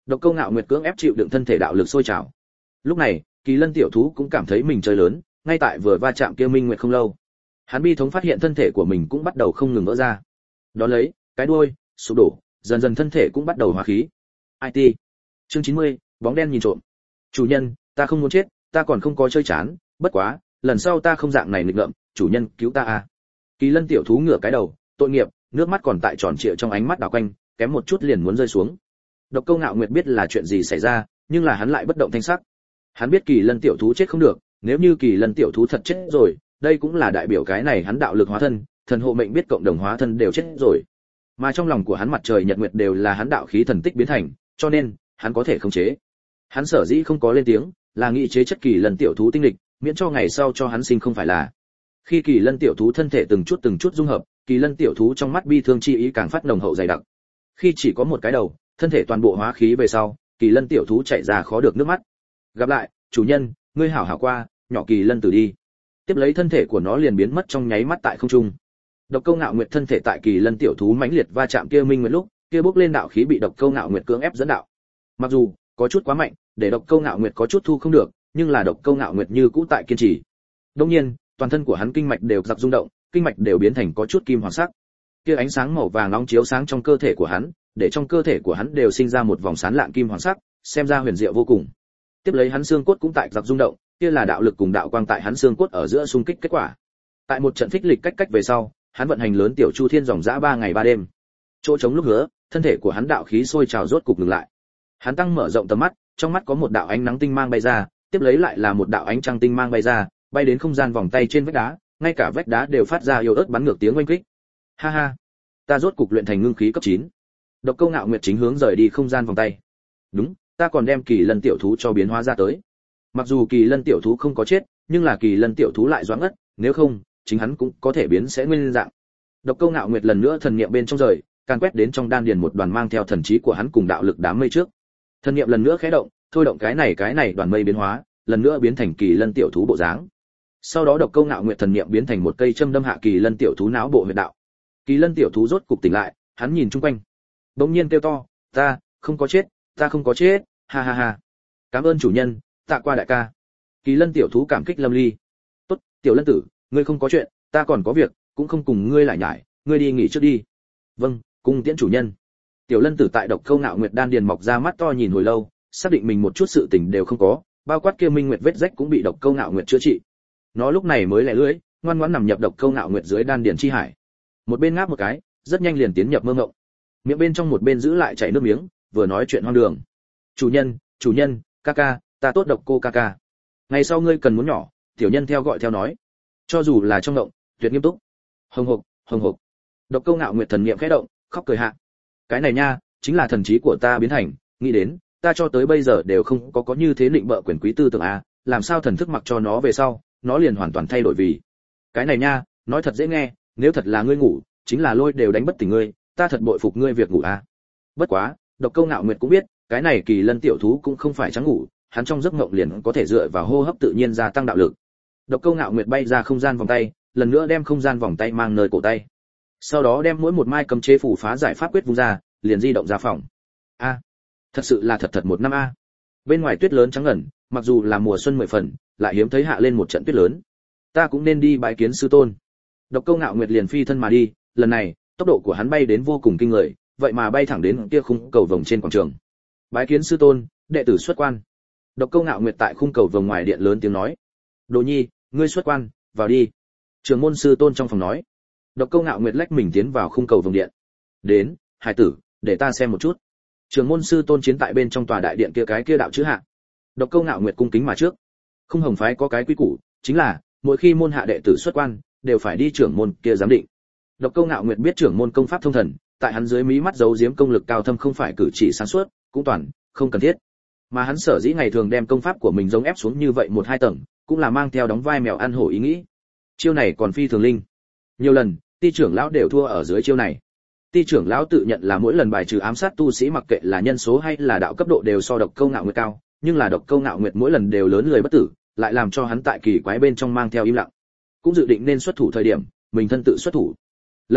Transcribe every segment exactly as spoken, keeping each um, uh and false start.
Độc Câu Ngạo Nguyệt cưỡng ép chịu đựng thân thể đạo lực sôi trào. Lúc này, Kỳ Lân tiểu thú cũng cảm thấy mình chơi lớn, ngay tại vừa va chạm kia Minh Nguyệt không lâu, hắn bi thống phát hiện thân thể của mình cũng bắt đầu không ngừng vỡ ra. Đó lấy, cái đuôi sụp đổ, dần dần thân thể cũng bắt đầu hóa khí. i tê. Chương chín mươi, bóng đen nhìn trộm. Chủ nhân, ta không muốn chết, ta còn không có chơi chán, bất quá, lần sau ta không dạng này nghịch ngợm, chủ nhân cứu ta a. Kỳ Lân tiểu thú ngửa cái đầu, tội nghiệp, nước mắt còn tại tròn trịa trong ánh mắt đảo quanh, kém một chút liền muốn rơi xuống. Độc Câu Ngạo Nguyệt biết là chuyện gì xảy ra, nhưng là hắn lại bất động thanh sắc. Hắn biết Kỳ Lân tiểu thú chết không được, nếu như Kỳ Lân tiểu thú thật chết rồi, đây cũng là đại biểu cái này hắn đạo lực hóa thân, thần hộ mệnh biết cộng đồng hóa thân đều chết rồi. Mà trong lòng của hắn mặt trời nhật nguyệt đều là hắn đạo khí thần tích biến thành, cho nên hắn có thể khống chế. Hắn sở dĩ không có lên tiếng, là nghĩ chế chất Kỳ Lân tiểu thú tinh lịch, miễn cho ngày sau cho hắn sinh không phải là. Khi Kỳ Lân tiểu thú thân thể từng chút từng chút dung hợp, Kỳ Lân tiểu thú trong mắt bi thương chi ý càng phát nồng hậu dày đặc. Khi chỉ có một cái đầu, thân thể toàn bộ hóa khí về sau, Kỳ Lân tiểu thú chạy ra khó được nước mắt. Gặp lại, chủ nhân, ngươi hảo hảo qua, nhỏ Kỳ Lân tử đi. Tiếp lấy thân thể của nó liền biến mất trong nháy mắt tại không trung. Độc Câu Ngạo Nguyệt thân thể tại Kỳ Lân tiểu thú mãnh liệt va chạm kia Minh Nguyệt lúc, kia bốc lên đạo khí bị Độc Câu Ngạo Nguyệt cưỡng ép dẫn đạo. Mặc dù có chút quá mạnh, để Độc Câu Ngạo Nguyệt có chút thu không được, nhưng là Độc Câu Ngạo Nguyệt như cũ tại kiên trì. Đương nhiên, toàn thân của hắn kinh mạch đều giật rung động, kinh mạch đều biến thành có chút kim hoàng sắc. Kia ánh sáng màu vàng nóng chiếu sáng trong cơ thể của hắn, để trong cơ thể của hắn đều sinh ra một vòng sáng lạng kim hoàng sắc, xem ra huyền diệu vô cùng. Tiếp lấy hắn xương cốt cũng tại giật rung động, kia là đạo lực cùng đạo quang tại hắn xương cốt ở giữa xung kích kết quả. Tại một trận phích lịch cách cách về sau, hắn vận hành lớn tiểu chu thiên dòng dã ba ngày ba đêm. Chỗ trống lúc hứa, thân thể của hắn đạo khí sôi trào rốt cục ngừng lại. Hắn tăng mở rộng tầm mắt, trong mắt có một đạo ánh nắng tinh mang bay ra, tiếp lấy lại là một đạo ánh trăng tinh mang bay ra, bay đến không gian vòng tay trên vách đá, ngay cả vách đá đều phát ra yếu ớt bắn ngược tiếng oanh kích. Ha ha, ta rốt cục luyện thành ngưng khí cấp chín. Độc Câu Ngạo Nguyệt chính hướng rời đi không gian vòng tay. Đúng, ta còn đem Kỳ Lân tiểu thú cho biến hóa ra tới. Mặc dù Kỳ Lân tiểu thú không có chết, nhưng là Kỳ Lân tiểu thú lại doãn ngất, nếu không, chính hắn cũng có thể biến sẽ nguyên dạng. Độc Câu Ngạo Nguyệt lần nữa thần niệm bên trong rời, càn quét đến trong đan điền một đoàn mang theo thần trí của hắn cùng đạo lực đám mây trước. Thần niệm lần nữa khẽ động, thôi động cái này cái này đoàn mây biến hóa, lần nữa biến thành Kỳ Lân tiểu thú bộ dáng. Sau đó Độc Câu Ngạo Nguyệt thần niệm biến thành một cây châm đâm hạ Kỳ Lân tiểu thú não bộ huyệt đạo. Kỳ Lân tiểu thú rốt cục tỉnh lại, hắn nhìn chung quanh, bỗng nhiên kêu to, "Ta không có chết, ta không có chết, ha ha ha. Cảm ơn chủ nhân, tạ qua đại ca." Kỳ Lân tiểu thú cảm kích lâm ly. "Tốt, tiểu Lân tử, ngươi không có chuyện, ta còn có việc, cũng không cùng ngươi lại nhải, ngươi đi nghỉ trước đi." "Vâng, cung tiễn chủ nhân." Tiểu Lân tử tại Độc Câu Ngạo Nguyệt đan điền mọc ra mắt to nhìn hồi lâu, xác định mình một chút sự tình đều không có, bao quát kia Minh Nguyệt vết rách cũng bị Độc Câu Ngạo Nguyệt chữa trị. Nó lúc này mới lẻ lưỡi, ngoan ngoãn nằm nhập Độc Câu Ngạo Nguyệt dưới đan điền chi hải. Một bên ngáp một cái, rất nhanh liền tiến nhập mơ ngộng. Miệng bên trong một bên giữ lại chảy nước miếng, vừa nói chuyện hoang đường. "Chủ nhân, chủ nhân, ca ca, ta tốt Độc Cô ca ca. Ngày sau ngươi cần muốn nhỏ, tiểu nhân theo gọi theo nói." Cho dù là trong động, tuyệt nghiêm túc. Hồng hộc, hồng hộc. Độc Câu Ngạo Nguyệt thần niệm khẽ động, khóc cười hạ. Cái này nha, chính là thần trí của ta biến thành, nghĩ đến, ta cho tới bây giờ đều không có có như thế định bợ quyền quý tư tưởng a, làm sao thần thức mặc cho nó về sau, nó liền hoàn toàn thay đổi vì. Cái này nha, nói thật dễ nghe, nếu thật là ngươi ngủ, chính là lôi đều đánh bất tỉnh ngươi, ta thật bội phục ngươi việc ngủ a. Bất quá, Độc Câu Ngạo Nguyệt cũng biết, cái này Kỳ Lân tiểu thú cũng không phải trắng ngủ, hắn trong giấc mộng liền có thể dựa vào hô hấp tự nhiên gia tăng đạo lực. Độc Câu Ngạo Nguyệt bay ra không gian vòng tay, lần nữa đem không gian vòng tay mang nơi cổ tay. Sau đó đem mỗi một mai cấm chế phù phá giải pháp quyết vung ra, liền di động ra phòng. A, thật sự là thật thật một năm a. Bên ngoài tuyết lớn trắng ngần, mặc dù là mùa xuân mười phần, lại hiếm thấy hạ lên một trận tuyết lớn. Ta cũng nên đi bái kiến sư tôn. Độc Câu Ngạo Nguyệt liền phi thân mà đi, lần này, tốc độ của hắn bay đến vô cùng kinh người, vậy mà bay thẳng đến kia khung cầu vồng trên quảng trường. Bái kiến sư tôn, đệ tử xuất quan. Độc Câu Ngạo Nguyệt tại khung cầu vồng ngoài điện lớn tiếng nói. Đồ Nhi, ngươi xuất quan, vào đi. Trưởng môn sư tôn trong phòng nói. Độc Câu Ngạo Nguyệt lách mình tiến vào khung cầu vồng điện. Đến, hải tử, để ta xem một chút. Trưởng môn sư tôn chiến tại bên trong tòa đại điện kia cái kia đạo chữ hạ. Độc Câu Ngạo Nguyệt cung kính mà trước. Không hồng phái có cái quy củ, chính là mỗi khi môn hạ đệ tử xuất quan, đều phải đi trưởng môn kia giám định. Độc Câu Ngạo Nguyệt biết trưởng môn công pháp thông thần, tại hắn dưới mí mắt giấu giếm công lực cao thâm không phải cử chỉ sáng suốt, cũng toàn không cần thiết. Mà hắn sở dĩ ngày thường đem công pháp của mình giống ép xuống như vậy một hai tầng, cũng là mang theo đóng vai mèo ăn hổ ý nghĩ. Chiêu này còn phi thường linh. Nhiều lần, Ti trưởng lão đều thua ở dưới chiêu này. Ti trưởng lão tự nhận là mỗi lần bài trừ ám sát tu sĩ mặc kệ là nhân số hay là đạo cấp độ đều so Độc Câu Ngạo Nguyệt cao, nhưng là Độc Câu Ngạo Nguyệt mỗi lần đều lớn người bất tử, lại làm cho hắn tại kỳ quái bên trong mang theo im lặng. Cũng dự định nên xuất thủ thời điểm, mình thân tự xuất thủ. Lần này,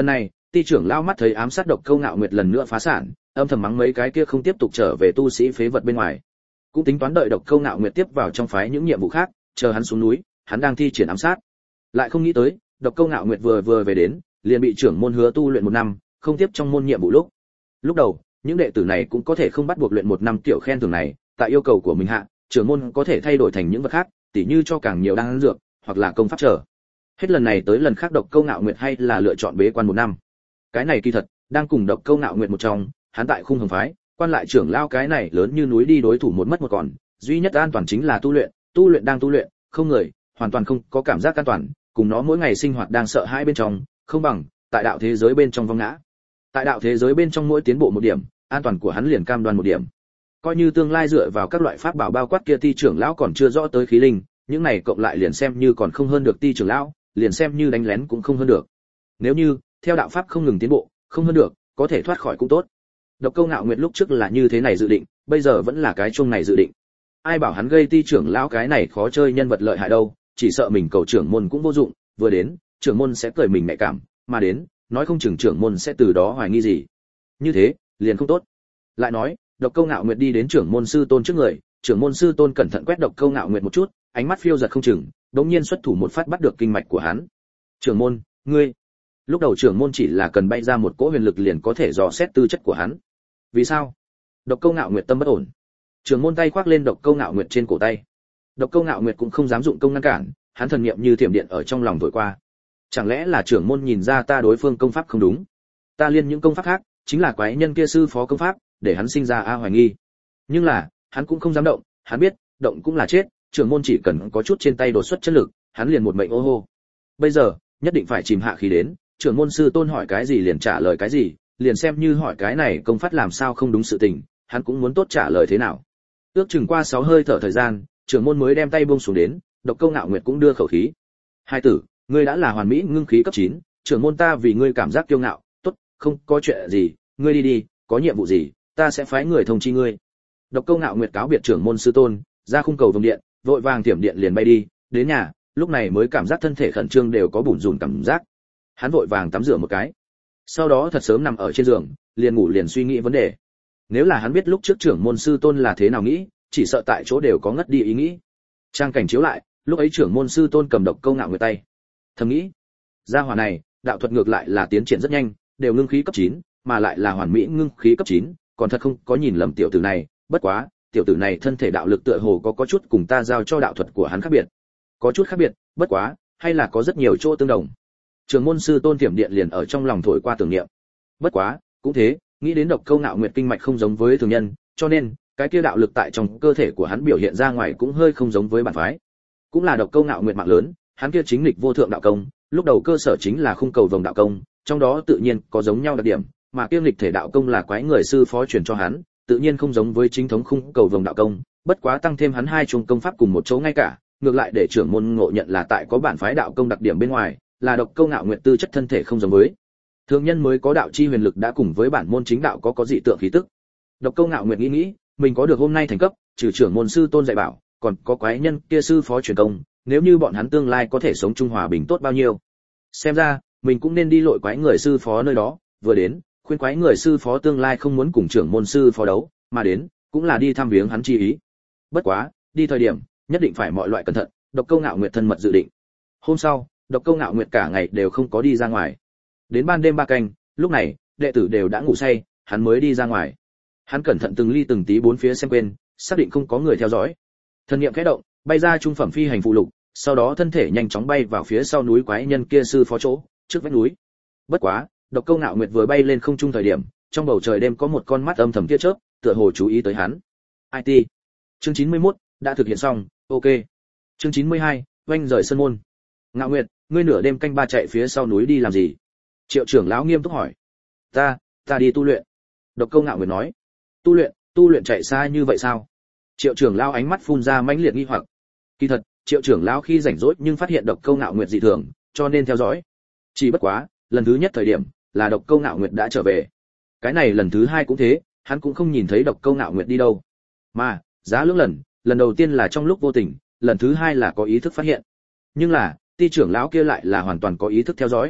Ti trưởng lão mắt thấy ám sát Độc Câu Ngạo Nguyệt lần nữa phá sản, âm thầm mắng mấy cái kia không tiếp tục trở về tu sĩ phế vật bên ngoài. Cũng tính toán đợi Độc Câu Ngạo Nguyệt tiếp vào trong phái những nhiệm vụ khác, chờ hắn xuống núi, hắn đang thi triển ám sát. Lại không nghĩ tới, Độc Câu Ngạo Nguyệt vừa vừa về đến, liền bị trưởng môn hứa tu luyện một năm, không tiếp trong môn nhiệm vụ lúc. Lúc đầu, những đệ tử này cũng có thể không bắt buộc luyện một năm tiểu khen thưởng này, tại yêu cầu của mình hạ, trưởng môn có thể thay đổi thành những vật khác, tỉ như cho càng nhiều đan dược, hoặc là công pháp trở. Hết lần này tới lần khác Độc Câu Ngạo Nguyệt hay là lựa chọn bế quan một năm. Cái này kỳ thật, đang cùng Độc Câu Ngạo Nguyệt một trong, hắn tại khung hồng phái, quan lại trưởng lao cái này lớn như núi đi đối thủ một mất một còn, duy nhất an toàn chính là tu luyện, tu luyện đang tu luyện, không người, hoàn toàn không có cảm giác an toàn, cùng nó mỗi ngày sinh hoạt đang sợ hãi bên trong, không bằng tại đạo thế giới bên trong vong ngã. Tại đạo thế giới bên trong mỗi tiến bộ một điểm, an toàn của hắn liền cam đoan một điểm. Coi như tương lai dựa vào các loại pháp bảo bao quát kia Ti trưởng lão còn chưa rõ tới khí linh, những này cộng lại liền xem như còn không hơn được Ti trưởng lão, liền xem như đánh lén cũng không hơn được. Nếu như theo đạo pháp không ngừng tiến bộ, không hơn được, có thể thoát khỏi cũng tốt. Độc Câu Ngạo Nguyệt lúc trước là như thế này dự định, bây giờ vẫn là cái chung này dự định. Ai bảo hắn gây Ti trưởng lão cái này khó chơi nhân vật lợi hại đâu, chỉ sợ mình cầu trưởng môn cũng vô dụng, vừa đến, trưởng môn sẽ cười mình nhạy cảm, mà đến, nói không chừng trưởng môn sẽ từ đó hoài nghi gì. Như thế, liền không tốt. Lại nói, Độc Câu Ngạo Nguyệt đi đến trưởng môn sư tôn trước người, trưởng môn sư tôn cẩn thận quét Độc Câu Ngạo Nguyệt một chút, ánh mắt phiêu giật không chừng, đột nhiên xuất thủ một phát bắt được kinh mạch của hắn. "Trưởng môn, ngươi..." Lúc đầu trưởng môn chỉ là cần bay ra một cỗ huyền lực liền có thể dò xét tư chất của hắn. Vì sao? Độc Câu Ngạo Nguyệt tâm bất ổn. Trưởng môn tay khoác lên Độc Câu Ngạo Nguyệt trên cổ tay. Độc Câu Ngạo Nguyệt cũng không dám dụng công ngăn cản, hắn thần niệm như thiểm điện ở trong lòng thổi qua. Chẳng lẽ là trưởng môn nhìn ra ta đối phương công pháp không đúng? Ta liên những công pháp khác, chính là quái nhân kia sư phó công pháp, để hắn sinh ra a hoài nghi. Nhưng là, hắn cũng không dám động, hắn biết, động cũng là chết, trưởng môn chỉ cần có chút trên tay đột xuất chất lực, hắn liền một mệnh ô hô. Bây giờ, nhất định phải chìm hạ khí đến, trưởng môn sư tôn hỏi cái gì liền trả lời cái gì, liền xem như hỏi cái này công pháp làm sao không đúng sự tình, hắn cũng muốn tốt trả lời thế nào. Ước chừng qua sáu hơi thở thời gian, trưởng môn mới đem tay buông xuống đến, Độc Câu Ngạo Nguyệt cũng đưa khẩu khí. "Hai tử, ngươi đã là hoàn mỹ ngưng khí cấp chín, trưởng môn ta vì ngươi cảm giác kiêu ngạo, tốt, không có chuyện gì, ngươi đi đi, có nhiệm vụ gì, ta sẽ phái người thông chi ngươi." Độc Câu Ngạo Nguyệt cáo biệt trưởng môn sư tôn, ra khung cầu vồng điện, vội vàng tiềm điện liền bay đi, đến nhà, lúc này mới cảm giác thân thể khẩn trương đều có bủn rủn cảm giác. Hắn vội vàng tắm rửa một cái, sau đó thật sớm nằm ở trên giường, liền ngủ liền suy nghĩ vấn đề. Nếu là hắn biết lúc trước trưởng môn sư tôn là thế nào nghĩ, chỉ sợ tại chỗ đều có ngất đi ý nghĩ. Trang cảnh chiếu lại, lúc ấy trưởng môn sư tôn cầm Độc Câu Ngạo Nguyệt tay, thầm nghĩ, gia hỏa này, đạo thuật ngược lại là tiến triển rất nhanh, đều ngưng khí cấp chín, mà lại là hoàn mỹ ngưng khí cấp chín, còn thật không có nhìn lầm tiểu tử này, bất quá, tiểu tử này thân thể đạo lực tựa hồ có có chút cùng ta giao cho đạo thuật của hắn khác biệt. Có chút khác biệt, bất quá, hay là có rất nhiều chỗ tương đồng. Trưởng môn sư tôn tiềm điện liền ở trong lòng thổi qua tưởng niệm. Bất quá, cũng thế, nghĩ đến Độc Câu Ngạo Nguyệt kinh mạch không giống với thường nhân, cho nên, cái kia đạo lực tại trong cơ thể của hắn biểu hiện ra ngoài cũng hơi không giống với bản phái. Cũng là Độc Câu Ngạo Nguyệt mạng lớn, hắn kia chính lịch vô thượng đạo công, lúc đầu cơ sở chính là khung cầu vồng đạo công, trong đó tự nhiên có giống nhau đặc điểm, mà kiêm lịch thể đạo công là quái người sư phó truyền cho hắn, tự nhiên không giống với chính thống khung cầu vồng đạo công, bất quá tăng thêm hắn hai chung công pháp cùng một chỗ ngay cả, ngược lại để trưởng môn ngộ nhận là tại có bản phái đạo công đặc điểm bên ngoài, là Độc Câu Ngạo Nguyệt tư chất thân thể không giống với thường nhân mới có đạo chi huyền lực đã cùng với bản môn chính đạo có có dị tượng khí tức. Độc Câu Ngạo Nguyệt nghĩ nghĩ, mình có được hôm nay thành cấp, trừ trưởng môn sư tôn dạy bảo, còn có quái nhân kia sư phó truyền công, nếu như bọn hắn tương lai có thể sống chung hòa bình tốt bao nhiêu. Xem ra, mình cũng nên đi lội quái người sư phó nơi đó, vừa đến, khuyên quái người sư phó tương lai không muốn cùng trưởng môn sư phó đấu, mà đến, cũng là đi thăm viếng hắn chi ý. Bất quá, đi thời điểm, nhất định phải mọi loại cẩn thận, Độc Câu Ngạo Nguyệt thân mật dự định. Hôm sau, Độc Câu Ngạo Nguyệt cả ngày đều không có đi ra ngoài. Đến ban đêm ba canh, lúc này, đệ tử đều đã ngủ say, hắn mới đi ra ngoài. Hắn cẩn thận từng ly từng tí bốn phía xem quên, xác định không có người theo dõi. Thần niệm khẽ động, bay ra trung phẩm phi hành phụ lục, sau đó thân thể nhanh chóng bay vào phía sau núi quái nhân kia sư phó chỗ, trước vách núi. Bất quá, Độc Câu Ngạo Nguyệt vừa bay lên không trung thời điểm, trong bầu trời đêm có một con mắt âm thầm tia chớp, tựa hồ chú ý tới hắn. i tê. Chương chín mươi mốt đã thực hiện xong, ok. Chương chín mươi hai oanh rời sân môn. Ngạo Nguyệt, ngươi nửa đêm canh ba chạy phía sau núi đi làm gì? Triệu trưởng lão nghiêm túc hỏi. Ta, ta đi tu luyện. Độc Câu Ngạo Nguyệt nói. Tu luyện, tu luyện chạy xa như vậy sao? Triệu trưởng lão ánh mắt phun ra mãnh liệt nghi hoặc. Kỳ thật, Triệu trưởng lão khi rảnh rỗi nhưng phát hiện Độc Câu Ngạo Nguyệt dị thường, cho nên theo dõi. Chỉ bất quá, lần thứ nhất thời điểm, là Độc Câu Ngạo Nguyệt đã trở về. Cái này lần thứ hai cũng thế, hắn cũng không nhìn thấy Độc Câu Ngạo Nguyệt đi đâu. Mà, giá lưỡng lần, lần đầu tiên là trong lúc vô tình, lần thứ hai là có ý thức phát hiện. Nhưng là, Ti trưởng lão kia lại là hoàn toàn có ý thức theo dõi.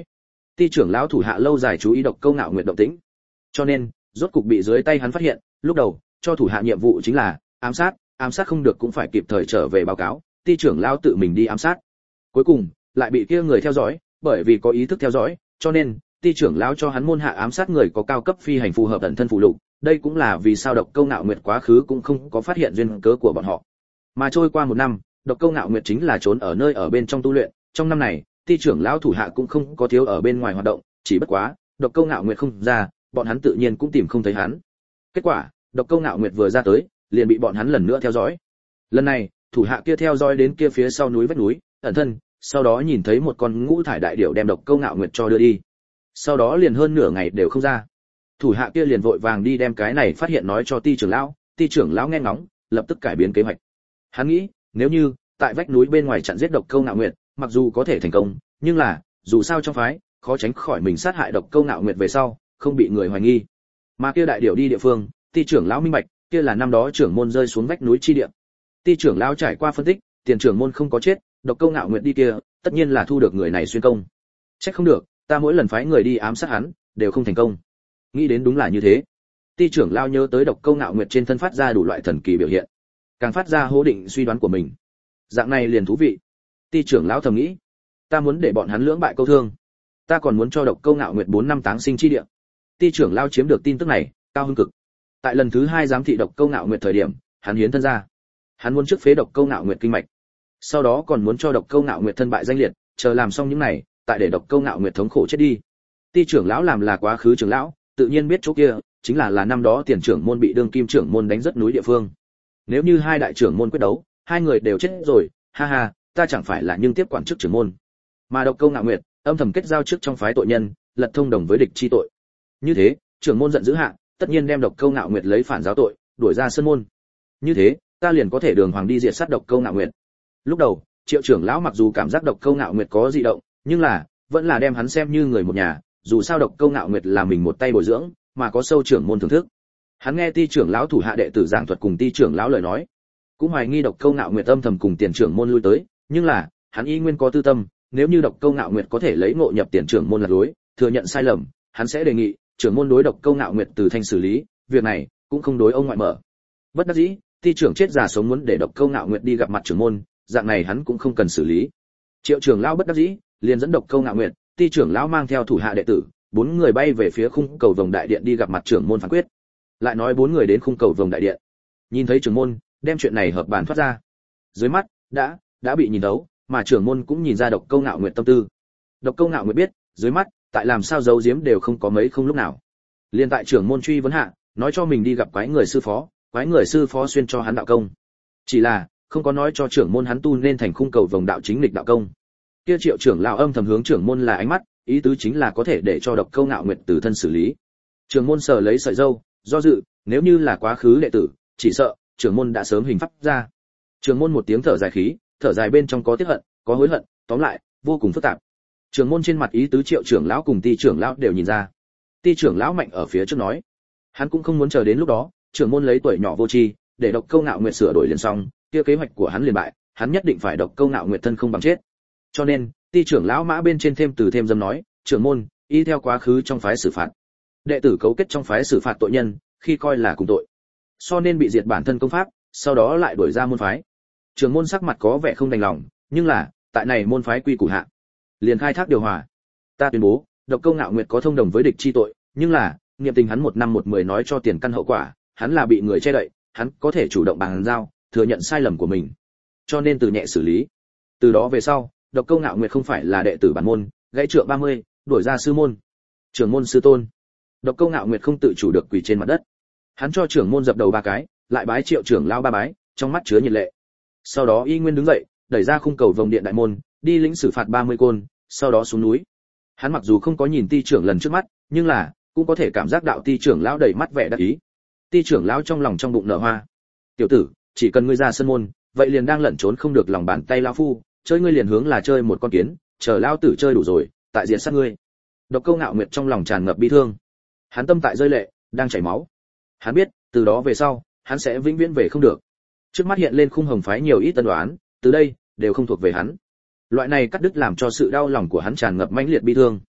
Ti trưởng lão thủ hạ lâu dài chú ý Độc Câu Ngạo Nguyệt động tĩnh, cho nên rốt cục bị dưới tay hắn phát hiện. Lúc đầu cho thủ hạ nhiệm vụ chính là ám sát, ám sát không được cũng phải kịp thời trở về báo cáo, Ti trưởng lão tự mình đi ám sát. Cuối cùng lại bị kia người theo dõi, bởi vì có ý thức theo dõi, cho nên Ti trưởng lão cho hắn môn hạ ám sát người có cao cấp phi hành phù hợp ẩn thân phù lục. Đây cũng là vì sao Độc Câu Ngạo Nguyệt quá khứ cũng không có phát hiện duyên cớ của bọn họ. Mà trôi qua một năm, Độc Câu Ngạo Nguyệt chính là trốn ở nơi ở bên trong tu luyện, trong năm này, Ti trưởng lão thủ hạ cũng không có thiếu ở bên ngoài hoạt động, chỉ bất quá, Độc Câu Ngạo Nguyệt không ra, bọn hắn tự nhiên cũng tìm không thấy hắn. Kết quả, Độc Câu Ngạo Nguyệt vừa ra tới, liền bị bọn hắn lần nữa theo dõi. Lần này, thủ hạ kia theo dõi đến kia phía sau núi vách núi, ẩn thân, sau đó nhìn thấy một con ngũ thải đại điểu đem Độc Câu Ngạo Nguyệt cho đưa đi. Sau đó liền hơn nửa ngày đều không ra. Thủ hạ kia liền vội vàng đi đem cái này phát hiện nói cho Ti trưởng lão, Ti trưởng lão nghe ngóng, lập tức cải biến kế hoạch. Hắn nghĩ, nếu như tại vách núi bên ngoài chặn giết Độc Câu Ngạo Nguyệt, mặc dù có thể thành công, nhưng là, dù sao trong phái, khó tránh khỏi mình sát hại Độc Câu Ngạo Nguyệt về sau, không bị người hoài nghi. Mà kia đại điểu đi địa phương, Ti trưởng lão minh bạch, kia là năm đó trưởng môn rơi xuống vách núi chi địa. Ti trưởng lão trải qua phân tích, tiền trưởng môn không có chết, Độc Câu Ngạo Nguyệt đi kia, tất nhiên là thu được người này xuyên công. Chắc không được, ta mỗi lần phái người đi ám sát hắn, đều không thành công. Nghĩ đến đúng là như thế. Ti trưởng lão nhớ tới Độc Câu Ngạo Nguyệt trên thân phát ra đủ loại thần kỳ biểu hiện, càng phát ra hố định suy đoán của mình. Dạng này liền thú vị. Ti trưởng lão thầm nghĩ, ta muốn để bọn hắn lưỡng bại câu thương, ta còn muốn cho Độc Câu Ngạo Nguyệt bốn năm táng sinh chi địa. Ti trưởng lão chiếm được tin tức này, cao hứng cực. Tại lần thứ hai giám thị Độc Câu Ngạo Nguyệt thời điểm, hắn hiến thân ra. Hắn muốn trước phế Độc Câu Ngạo Nguyệt kinh mạch, sau đó còn muốn cho Độc Câu Ngạo Nguyệt thân bại danh liệt, chờ làm xong những này, tại để Độc Câu Ngạo Nguyệt thống khổ chết đi. Ti trưởng lão làm là quá khứ trưởng lão, tự nhiên biết chỗ kia chính là là năm đó tiền trưởng môn bị đương kim trưởng môn đánh rất núi địa phương. Nếu như hai đại trưởng môn quyết đấu, hai người đều chết rồi, ha ha, ta chẳng phải là nhưng tiếp quản chức trưởng môn. Mà Độc Câu Ngạo Nguyệt âm thầm kết giao trước trong phái tội nhân, lật thông đồng với địch chi tội. Như thế, trưởng môn giận dữ hạ, tất nhiên đem Độc Câu Ngạo Nguyệt lấy phản giáo tội, đuổi ra sân môn. Như thế, ta liền có thể đường hoàng đi diệt sát Độc Câu Ngạo Nguyệt. Lúc đầu, Triệu trưởng lão mặc dù cảm giác Độc Câu Ngạo Nguyệt có dị động, nhưng là vẫn là đem hắn xem như người một nhà, dù sao Độc Câu Ngạo Nguyệt là mình một tay bồi dưỡng, mà có sâu trưởng môn thưởng thức. Hắn nghe Ti trưởng lão thủ hạ đệ tử giảng thuật cùng Ti trưởng lão lời nói, cũng hoài nghi Độc Câu Ngạo Nguyệt âm thầm cùng tiền trưởng môn lui tới, nhưng là, hắn y nguyên có tư tâm, nếu như Độc Câu Ngạo Nguyệt có thể lấy ngộ nhập tiền trưởng môn là lối, thừa nhận sai lầm, hắn sẽ đề nghị trưởng môn đối Độc Câu Ngạo Nguyệt từ thanh xử lý, việc này cũng không đối ông ngoại mở. Bất đắc dĩ, Ti trưởng chết già sống muốn để Độc Câu Ngạo Nguyệt đi gặp mặt trưởng môn, dạng này hắn cũng không cần xử lý. Triệu trưởng lão bất đắc dĩ, liền dẫn Độc Câu Ngạo Nguyệt, Ti trưởng lão mang theo thủ hạ đệ tử, bốn người bay về phía khung cầu vồng đại điện đi gặp mặt trưởng môn phán quyết. Lại nói bốn người đến khung cầu vồng đại điện, nhìn thấy trưởng môn, đem chuyện này hợp bàn thoát ra. Dưới mắt đã đã bị nhìn thấu, mà trưởng môn cũng nhìn ra Độc Câu Ngạo Nguyệt tâm tư. Độc Câu Ngạo Nguyệt biết, dưới mắt, tại làm sao giấu giếm đều không có mấy không lúc nào. Liên tại trưởng môn truy vấn hạ, nói cho mình đi gặp quái người sư phó, quái người sư phó xuyên cho hắn đạo công. Chỉ là, không có nói cho trưởng môn hắn tu nên thành khung cầu vồng đạo chính lịch đạo công. Kia Triệu trưởng lão âm thầm hướng trưởng môn là ánh mắt, ý tứ chính là có thể để cho Độc Câu Ngạo Nguyệt từ thân xử lý. Trưởng môn sờ lấy sợi râu, do dự, nếu như là quá khứ đệ tử, chỉ sợ trưởng môn đã sớm hình pháp ra. Trưởng môn một tiếng thở dài khí, thở dài bên trong có tiếc hận, có hối hận, tóm lại, vô cùng phức tạp. Trưởng môn trên mặt ý tứ Triệu trưởng lão cùng Ti trưởng lão đều nhìn ra. Ti trưởng lão mạnh ở phía trước nói, hắn cũng không muốn chờ đến lúc đó, trưởng môn lấy tuổi nhỏ vô tri, để Độc Câu Ngạo Nguyệt sửa đổi liền xong, kia kế hoạch của hắn liền bại, hắn nhất định phải Độc Câu Ngạo Nguyệt thân không bằng chết. Cho nên, Ti trưởng lão mã bên trên thêm từ thêm dâm nói, trưởng môn, y theo quá khứ trong phái xử phạt, đệ tử cấu kết trong phái xử phạt tội nhân, khi coi là cùng tội, so nên bị diệt bản thân công pháp, sau đó lại đuổi ra môn phái. Trưởng môn sắc mặt có vẻ không đành lòng, nhưng là, tại này môn phái quy củ hạ, liền khai thác điều hòa. Ta tuyên bố, Độc Câu Ngạo Nguyệt có thông đồng với địch chi tội, nhưng là, niệm tình hắn một năm một mười nói cho tiền căn hậu quả, hắn là bị người che đậy, hắn có thể chủ động bàn giao, thừa nhận sai lầm của mình, cho nên từ nhẹ xử lý. Từ đó về sau, Độc Câu Ngạo Nguyệt không phải là đệ tử bản môn, gãy trượng ba mươi, đổi ra sư môn. Trưởng môn sư tôn. Độc Câu Ngạo Nguyệt không tự chủ được quỳ trên mặt đất. Hắn cho trưởng môn dập đầu ba cái, lại bái Triệu trưởng lão ba bái, trong mắt chứa nhiệt lệ. Sau đó y nguyên đứng dậy, đẩy ra khung cầu vồng điện đại môn, đi lĩnh xử phạt ba mươi côn, sau đó xuống núi. Hắn mặc dù không có nhìn Ti trưởng lần trước mắt, nhưng là cũng có thể cảm giác đạo Ti trưởng lão đầy mắt vẻ đắc ý. Ti trưởng lão trong lòng trong bụng nở hoa. Tiểu tử, chỉ cần ngươi ra sân môn, vậy liền đang lẩn trốn không được lòng bàn tay lão phu, chơi ngươi liền hướng là chơi một con kiến, chờ lão tử chơi đủ rồi, tại diện sát ngươi. Độc Câu Ngạo Nguyệt trong lòng tràn ngập bi thương. Hắn tâm tại rơi lệ, đang chảy máu. Hắn biết, từ đó về sau, hắn sẽ vĩnh viễn về không được. Trước mắt hiện lên khung hồng phái nhiều ít tân đoán, từ đây đều không thuộc về hắn. Loại này cắt đứt làm cho sự đau lòng của hắn tràn ngập mãnh liệt bi thương.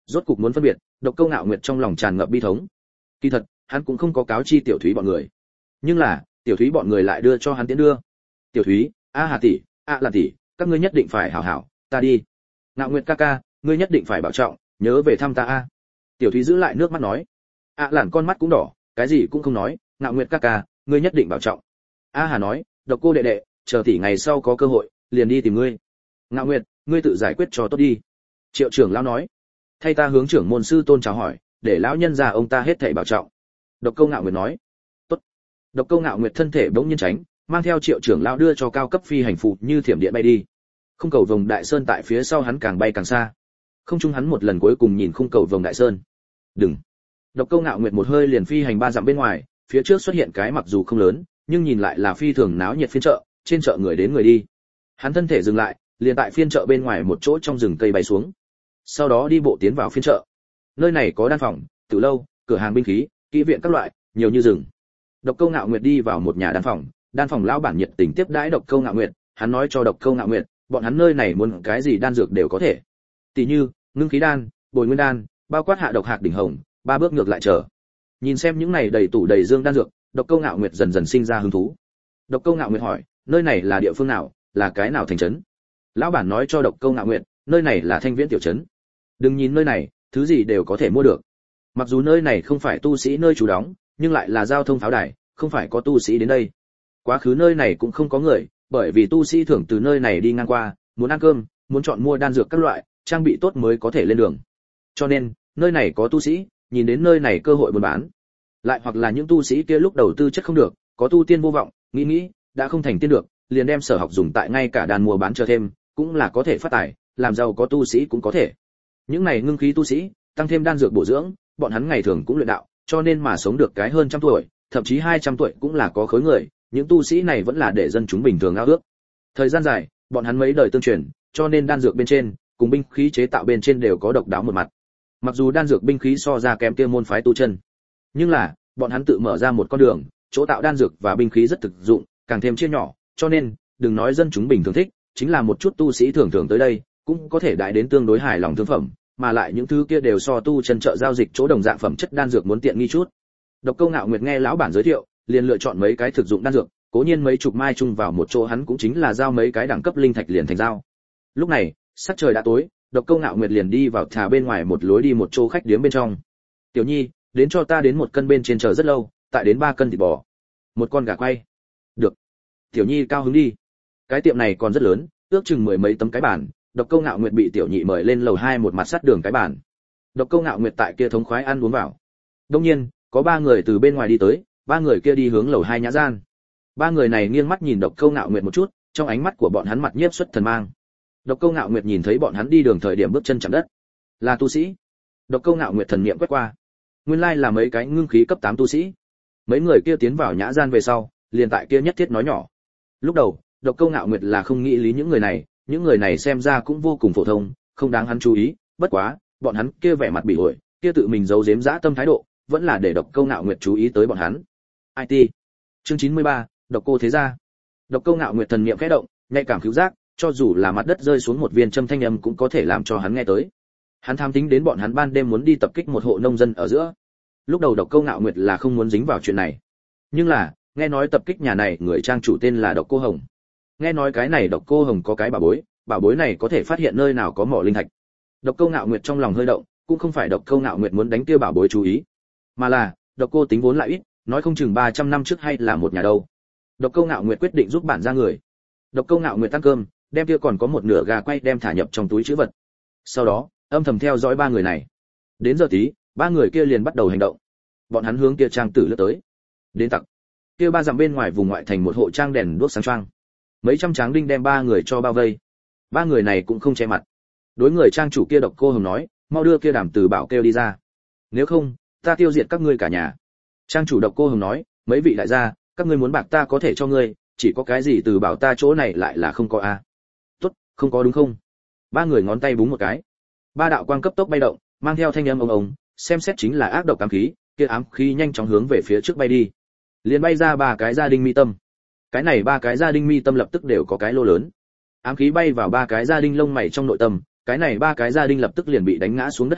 Rốt cục muốn phân biệt, Độc Câu Ngạo Nguyệt trong lòng tràn ngập bi thống. Kỳ thật, hắn cũng không có cáo chi Tiểu Thúy bọn người. Nhưng là, Tiểu Thúy bọn người lại đưa cho hắn tiến đưa. Tiểu Thúy, a Hà tỷ, a là tỷ, các ngươi nhất định phải hảo hảo, ta đi. Ngạo Nguyệt ca ca, ngươi nhất định phải bảo trọng, nhớ về thăm ta a. Tiểu Thúy giữ lại nước mắt nói. A Lản con mắt cũng đỏ, cái gì cũng không nói, Ngạo Nguyệt ca ca, ngươi nhất định bảo trọng. A Hà nói, Độc cô đệ đệ, chờ tỷ ngày sau có cơ hội, liền đi tìm ngươi. Ngạo Nguyệt, ngươi tự giải quyết cho tốt đi. Triệu trưởng lão nói, thay ta hướng trưởng môn sư tôn chào hỏi, để lão nhân già ông ta hết thảy bảo trọng. Độc Câu Ngạo Nguyệt nói, tốt. Độc Câu Ngạo Nguyệt thân thể bỗng nhiên tránh, mang theo Triệu trưởng lão đưa cho cao cấp phi hành phù như thiểm điện bay đi. Khung cầu vồng đại sơn tại phía sau hắn càng bay càng xa. Không trung hắn một lần cuối cùng nhìn khung cầu vồng đại sơn. Đừng. Độc Câu Ngạo Nguyệt một hơi liền phi hành ba dặm bên ngoài, phía trước xuất hiện cái mặc dù không lớn, nhưng nhìn lại là phi thường náo nhiệt phiên chợ, trên chợ người đến người đi. Hắn thân thể dừng lại, liền tại phiên chợ bên ngoài một chỗ trong rừng cây bay xuống. Sau đó đi bộ tiến vào phiên chợ. Nơi này có đan phòng, tử lâu, cửa hàng binh khí, kỹ viện các loại, nhiều như rừng. Độc Câu Ngạo Nguyệt đi vào một nhà đan phòng, đan phòng lão bản nhiệt tình tiếp đãi Độc Câu Ngạo Nguyệt, hắn nói cho Độc Câu Ngạo Nguyệt, bọn hắn nơi này muốn cái gì đan dược đều có thể. Tỷ như, ngưng khí đan, bồi nguyên đan, bao quát hạ độc hạc đỉnh hồng, ba bước ngược lại chờ. Nhìn xem những này đầy tủ đầy dương đan dược, Độc Câu Ngạo Nguyệt dần dần sinh ra hứng thú. Độc Câu Ngạo Nguyệt hỏi, nơi này là địa phương nào, là cái nào thành trấn? Lão bản nói cho Độc Câu Ngạo Nguyệt, nơi này là Thanh Viễn tiểu trấn. Đừng nhìn nơi này, thứ gì đều có thể mua được. Mặc dù nơi này không phải tu sĩ nơi trú đóng, nhưng lại là giao thông pháo đài, không phải có tu sĩ đến đây. Quá khứ nơi này cũng không có người, bởi vì tu sĩ thường từ nơi này đi ngang qua, muốn ăn cơm, muốn chọn mua đan dược các loại, trang bị tốt mới có thể lên đường. Cho nên, nơi này có tu sĩ, nhìn đến nơi này cơ hội buôn bán. Lại hoặc là những tu sĩ kia lúc đầu tư chất không được, có tu tiên vô vọng, nghĩ nghĩ, đã không thành tiên được, liền đem sở học dùng tại ngay cả đàn mua bán chờ thêm, cũng là có thể phát tài, làm giàu có tu sĩ cũng có thể. Những này ngưng khí tu sĩ, tăng thêm đan dược bổ dưỡng, bọn hắn ngày thường cũng luyện đạo, cho nên mà sống được cái hơn trăm tuổi, thậm chí hai trăm tuổi cũng là có khối người, những tu sĩ này vẫn là để dân chúng bình thường ao ước. Thời gian dài, bọn hắn mấy đời tương truyền, cho nên đan dược bên trên, cùng binh khí chế tạo bên trên đều có độc đáo một mặt. Mặc dù đan dược binh khí so ra kém kia môn phái tu chân, nhưng là, bọn hắn tự mở ra một con đường, chỗ tạo đan dược và binh khí rất thực dụng, càng thêm chia nhỏ, cho nên, đừng nói dân chúng bình thường thích, chính là một chút tu sĩ thường thường tới đây, cũng có thể đại đến tương đối hài lòng thương phẩm, mà lại những thứ kia đều so tu chân chợ giao dịch chỗ đồng dạng phẩm chất đan dược muốn tiện nghi chút. Độc Câu Ngạo Nguyệt nghe lão bản giới thiệu, liền lựa chọn mấy cái thực dụng đan dược, cố nhiên mấy chục mai chung vào một chỗ hắn cũng chính là giao mấy cái đẳng cấp linh thạch liền thành giao. Lúc này, sắc trời đã tối, Độc Câu Ngạo Nguyệt liền đi vào thả bên ngoài một lối đi một chỗ khách điếm bên trong. Tiểu Nhi, đến cho ta đến một cân bên trên chờ rất lâu, tại đến ba cân thịt bò, một con gà quay. Được. Tiểu Nhi cao hứng đi. Cái tiệm này còn rất lớn, ước chừng mười mấy tấm cái bàn. Độc Câu Ngạo Nguyệt bị Tiểu Nhị mời lên lầu hai một mặt sát đường cái bàn. Độc Câu Ngạo Nguyệt tại kia thống khoái ăn uống vào. Đương nhiên, có ba người từ bên ngoài đi tới, ba người kia đi hướng lầu hai nhã gian. Ba người này nghiêng mắt nhìn Độc Câu Ngạo Nguyệt một chút, trong ánh mắt của bọn hắn mặt nhiếp xuất thần mang. Độc Câu Ngạo Nguyệt nhìn thấy bọn hắn đi đường thời điểm bước chân chạm đất, là tu sĩ. Độc Câu Ngạo Nguyệt thần niệm quét qua, nguyên lai là mấy cái ngưng khí cấp tám tu sĩ. Mấy người kia tiến vào nhã gian về sau, liền tại kia nhất thiết nói nhỏ. Lúc đầu, Độc Câu Ngạo Nguyệt là không nghĩ lý những người này, những người này xem ra cũng vô cùng phổ thông, không đáng hắn chú ý, bất quá, bọn hắn kia vẻ mặt bị ổi, kia tự mình giấu giếm dã tâm thái độ, vẫn là để Độc Câu Ngạo Nguyệt chú ý tới bọn hắn. i tê. Chương chín mươi ba, Độc Cô thế gia. Độc Câu Ngạo Nguyệt thần niệm khẽ động, nhạy cảm cứu giác, cho dù là mặt đất rơi xuống một viên châm thanh âm cũng có thể làm cho hắn nghe tới. Hắn tham tính đến bọn hắn ban đêm muốn đi tập kích một hộ nông dân ở giữa. Lúc đầu Độc Câu Ngạo Nguyệt là không muốn dính vào chuyện này, nhưng là, nghe nói tập kích nhà này người trang chủ tên là Độc Cô Hồng. Nghe nói cái này Độc Cô Hồng có cái bảo bối, bảo bối này có thể phát hiện nơi nào có mỏ linh thạch. Độc Câu Ngạo Nguyệt trong lòng hơi động, cũng không phải Độc Câu Ngạo Nguyệt muốn đánh kia bảo bối chú ý, mà là, Độc Cô tính vốn lại ít, nói không chừng ba trăm năm trước hay là một nhà đâu. Độc Câu Ngạo Nguyệt quyết định giúp bản ra người. Độc Câu Ngạo Nguyệt ăn cơm, đem kia còn có một nửa gà quay đem thả nhập trong túi trữ vật. Sau đó, âm thầm theo dõi ba người này. Đến giờ tí, ba người kia liền bắt đầu hành động. Bọn hắn hướng kia trang tử lướt tới. Đến tặc. Kia ba dặm bên ngoài vùng ngoại thành một hộ trang đèn đuốc sáng choang. Mấy trăm tráng đinh đem ba người cho bao vây. Ba người này cũng không che mặt. Đối người trang chủ kia Độc Cô Hồng nói, mau đưa kia Đàm Từ Bảo kêu đi ra. Nếu không, ta tiêu diệt các ngươi cả nhà. Trang chủ Độc Cô Hồng nói, mấy vị đại gia, các ngươi muốn bạc ta có thể cho ngươi, chỉ có cái gì Từ Bảo ta chỗ này lại là không có a. À. Tốt, không có đúng không? Ba người ngón tay búng một cái. Ba đạo quang cấp tốc bay động, mang theo thanh âm ồng ồng, xem xét chính là ác độc ám khí, kia ám khí nhanh chóng hướng về phía trước bay đi. Liền bay ra ba cái gia đình mi tâm. Cái này ba cái gia đình mi tâm lập tức đều có cái lô lớn. Ám khí bay vào ba cái gia đình lông mày trong nội tâm, cái này ba cái gia đình lập tức liền bị đánh ngã xuống đất hạ,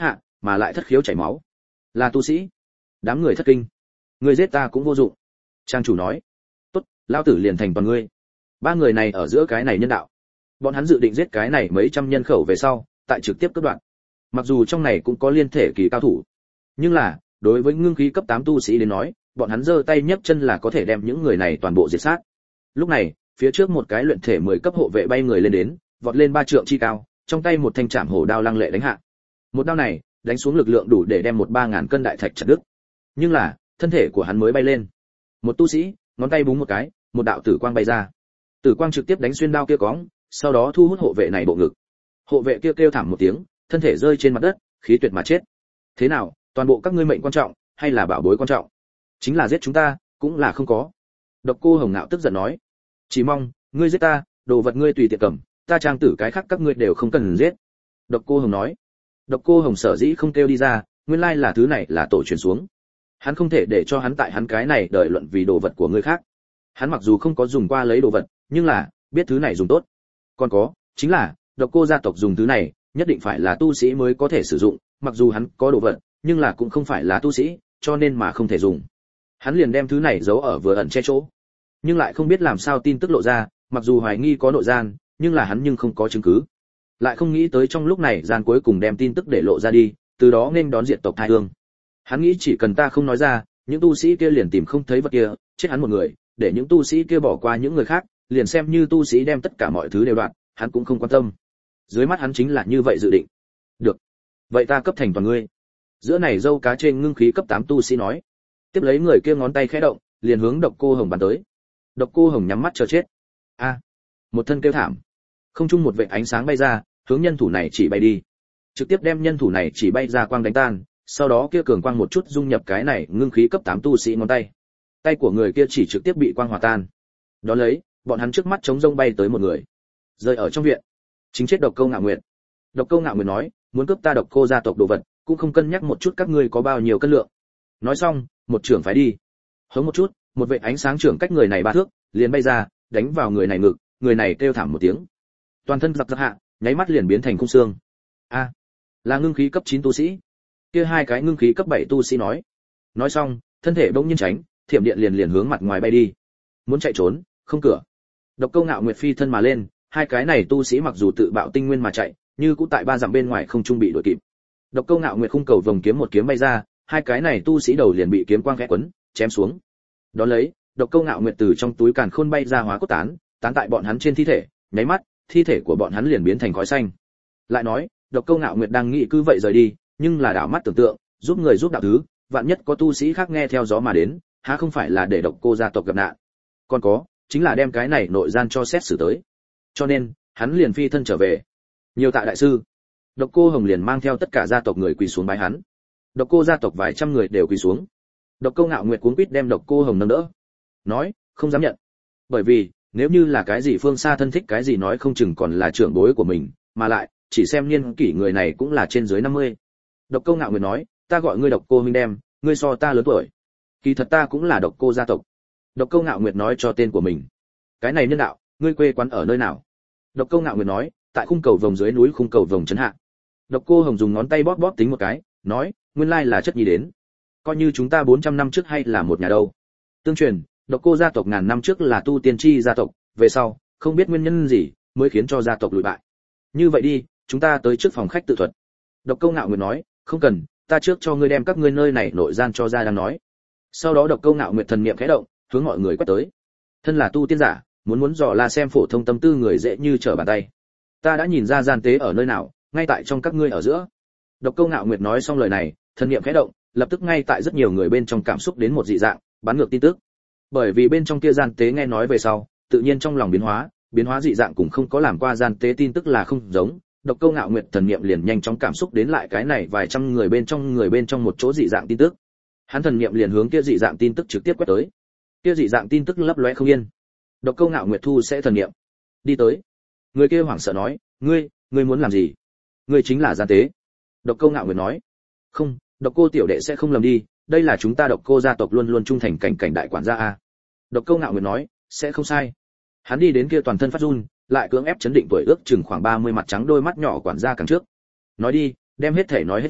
mà lại thất khiếu chảy máu. Là tu sĩ. Đám người thất kinh. Ngươi giết ta cũng vô dụng. Trang chủ nói. Tốt, lao tử liền thành toàn ngươi. Ba người này ở giữa cái này nhân đạo. Bọn hắn dự định giết cái này mấy trăm nhân khẩu về sau, tại trực tiếp cắt đoạn. Mặc dù trong này cũng có liên thể kỳ cao thủ, nhưng là đối với ngưng khí cấp tám tu sĩ đến nói, bọn hắn giơ tay nhấc chân là có thể đem những người này toàn bộ diệt sát. Lúc này, phía trước một cái luyện thể mười cấp hộ vệ bay người lên đến, vọt lên ba trượng chi cao, trong tay một thanh trảm hổ đao lăng lệ đánh hạ. Một đao này, đánh xuống lực lượng đủ để đem một ba ngàn cân đại thạch chặt đứt. Nhưng là, thân thể của hắn mới bay lên. Một tu sĩ, ngón tay búng một cái, một đạo tử quang bay ra. Tử quang trực tiếp đánh xuyên đao kia cóng, sau đó thu hút hộ vệ này bộ ngực. Hộ vệ kia kêu thảm một tiếng, thân thể rơi trên mặt đất, khí tuyệt mà chết. Thế nào, toàn bộ các ngươi mệnh quan trọng, hay là bảo bối quan trọng? Chính là giết chúng ta, cũng là không có. Độc Cô Hồng ngạo tức giận nói, chỉ mong ngươi giết ta, đồ vật ngươi tùy tiện cầm, ta trang tử cái khác các ngươi đều không cần giết. Độc Cô Hồng nói. Độc Cô Hồng sở dĩ không kêu đi ra, nguyên lai là thứ này là tổ truyền xuống. Hắn không thể để cho hắn tại hắn cái này đợi luận vì đồ vật của người khác. Hắn mặc dù không có dùng qua lấy đồ vật, nhưng là biết thứ này dùng tốt. Còn có, chính là Độc Cô gia tộc dùng thứ này, nhất định phải là tu sĩ mới có thể sử dụng, mặc dù hắn có đồ vật, nhưng là cũng không phải là tu sĩ, cho nên mà không thể dùng. Hắn liền đem thứ này giấu ở vừa ẩn che chỗ, nhưng lại không biết làm sao tin tức lộ ra, mặc dù hoài nghi có nội gian, nhưng là hắn nhưng không có chứng cứ. Lại không nghĩ tới trong lúc này gian cuối cùng đem tin tức để lộ ra đi, từ đó nên đón diệt tộc thai hương. Hắn nghĩ chỉ cần ta không nói ra, những tu sĩ kia liền tìm không thấy vật kia, chết hắn một người, để những tu sĩ kia bỏ qua những người khác, liền xem như tu sĩ đem tất cả mọi thứ đều đoạt, hắn cũng không quan tâm. Dưới mắt hắn chính là như vậy dự định. Được, vậy ta cấp thành toàn ngươi. Giữa này dâu cá trên ngưng khí cấp tám tu sĩ nói. Tiếp lấy người kia ngón tay khẽ động, liền hướng Độc Cô Hồng bắn tới. Độc Cô Hồng nhắm mắt chờ chết. A! Một thân kêu thảm. Không trung một vệt ánh sáng bay ra, hướng nhân thủ này chỉ bay đi. Trực tiếp đem nhân thủ này chỉ bay ra quang đánh tan, sau đó kia cường quang một chút dung nhập cái này ngưng khí cấp tám tu sĩ ngón tay. Tay của người kia chỉ trực tiếp bị quang hòa tan. Đó lấy, bọn hắn trước mắt chống rông bay tới một người, rơi ở trong viện. Chính chết Độc Câu Ngạo Nguyệt. Độc Câu Ngạo Nguyệt nói, muốn cướp ta Độc Cô gia tộc đồ vật, cũng không cân nhắc một chút các ngươi có bao nhiêu cân lượng. Nói xong, một trưởng phải đi. Hướng một chút, một vệt ánh sáng trưởng cách người này ba thước, liền bay ra, đánh vào người này ngực, người này kêu thảm một tiếng. Toàn thân giật giật hạ, nháy mắt liền biến thành khung xương. A, là ngưng khí cấp chín tu sĩ. Kia hai cái ngưng khí cấp bảy tu sĩ nói. Nói xong, thân thể bỗng nhiên tránh, thiểm điện liền liền hướng mặt ngoài bay đi. Muốn chạy trốn, không cửa. Độc Câu Ngạo Nguyệt phi thân mà lên, hai cái này tu sĩ mặc dù tự bạo tinh nguyên mà chạy, như cũng tại ba dặm bên ngoài không trung bị đuổi kịp. Độc Câu Ngạo Nguyệt khung cầu vòng kiếm một kiếm bay ra, hai cái này tu sĩ đầu liền bị kiếm quang khẽ quấn, chém xuống. Đó lấy, Độc Câu Ngạo Nguyệt từ trong túi càn khôn bay ra hóa cốt tán, tán tại bọn hắn trên thi thể, nháy mắt, thi thể của bọn hắn liền biến thành khói xanh. Lại nói, Độc Câu Ngạo Nguyệt đang nghĩ cứ vậy rời đi, nhưng là đảo mắt tưởng tượng, giúp người giúp đạo thứ, vạn nhất có tu sĩ khác nghe theo gió mà đến, há không phải là để Độc Cô gia tộc gặp nạn. Còn có, chính là đem cái này nội gian cho xét xử tới. Cho nên, hắn liền phi thân trở về. Nhiều tạ đại sư. Độc Cô Hồng liền mang theo tất cả gia tộc người quỳ xuống bái hắn. Độc Cô gia tộc vài trăm người đều quỳ xuống. Độc Câu Ngạo Nguyệt cuống quýt đem Độc Cô Hồng nâng đỡ. Nói, không dám nhận. Bởi vì, nếu như là cái gì phương xa thân thích cái gì nói không chừng còn là trưởng bối của mình, mà lại, chỉ xem niên kỷ người này cũng là trên dưới năm mươi. Độc Câu Ngạo Nguyệt nói, ta gọi ngươi Độc Cô huynh đem, ngươi so ta lớn tuổi. Kỳ thật ta cũng là Độc Cô gia tộc. Độc Câu Ngạo Nguyệt nói cho tên của mình. Cái này nhân đạo, ngươi quê quán ở nơi nào? Độc Câu Ngạo Nguyệt nói, tại khung cầu vồng dưới núi khung cầu vồng trấn hạ. Độc Cô Hồng dùng ngón tay bóp bóp tính một cái, nói, nguyên lai là chất nhi đến. Coi như chúng ta bốn trăm năm trước hay là một nhà đâu. Tương truyền, Độc Cô gia tộc ngàn năm trước là tu tiên chi gia tộc, về sau, không biết nguyên nhân gì, mới khiến cho gia tộc lùi bại. Như vậy đi, chúng ta tới trước phòng khách tự thuật. Độc Câu Ngạo Nguyệt nói, không cần, ta trước cho ngươi đem các ngươi nơi này nội gian cho ra đang nói. Sau đó Độc Câu Ngạo Nguyệt thần niệm khẽ động, hướng mọi người quét tới. Thân là tu tiên giả, muốn muốn dò la xem phổ thông tâm tư người dễ như trở bàn tay. Ta đã nhìn ra gian tế ở nơi nào, ngay tại trong các ngươi ở giữa. Độc Câu Ngạo Nguyệt nói xong lời này, thần niệm khẽ động, lập tức ngay tại rất nhiều người bên trong cảm xúc đến một dị dạng, bắn ngược tin tức. Bởi vì bên trong kia gian tế nghe nói về sau, tự nhiên trong lòng biến hóa, biến hóa dị dạng cũng không có làm qua gian tế tin tức là không giống. Độc Câu Ngạo Nguyệt thần niệm liền nhanh chóng cảm xúc đến lại cái này vài trăm người bên trong người bên trong một chỗ dị dạng tin tức. Hắn thần niệm liền hướng kia dị dạng tin tức trực tiếp quét tới. Kia dị dạng tin tức lấp lóe không yên. Độc Câu Ngạo Nguyệt thu sẽ thần niệm, đi tới. Người kia hoảng sợ nói, ngươi, ngươi muốn làm gì? Ngươi chính là gian tế. Độc Câu Ngạo Nguyệt nói, không, Độc Cô tiểu đệ sẽ không lầm đi, đây là chúng ta Độc Cô gia tộc luôn luôn trung thành cảnh cảnh đại quản gia a. Độc Câu Ngạo Nguyệt nói, sẽ không sai. Hắn đi đến kia toàn thân phát run, lại cưỡng ép chấn định tuổi ước chừng khoảng ba mươi mặt trắng đôi mắt nhỏ quản gia càng trước. Nói đi, đem hết thể nói hết ra,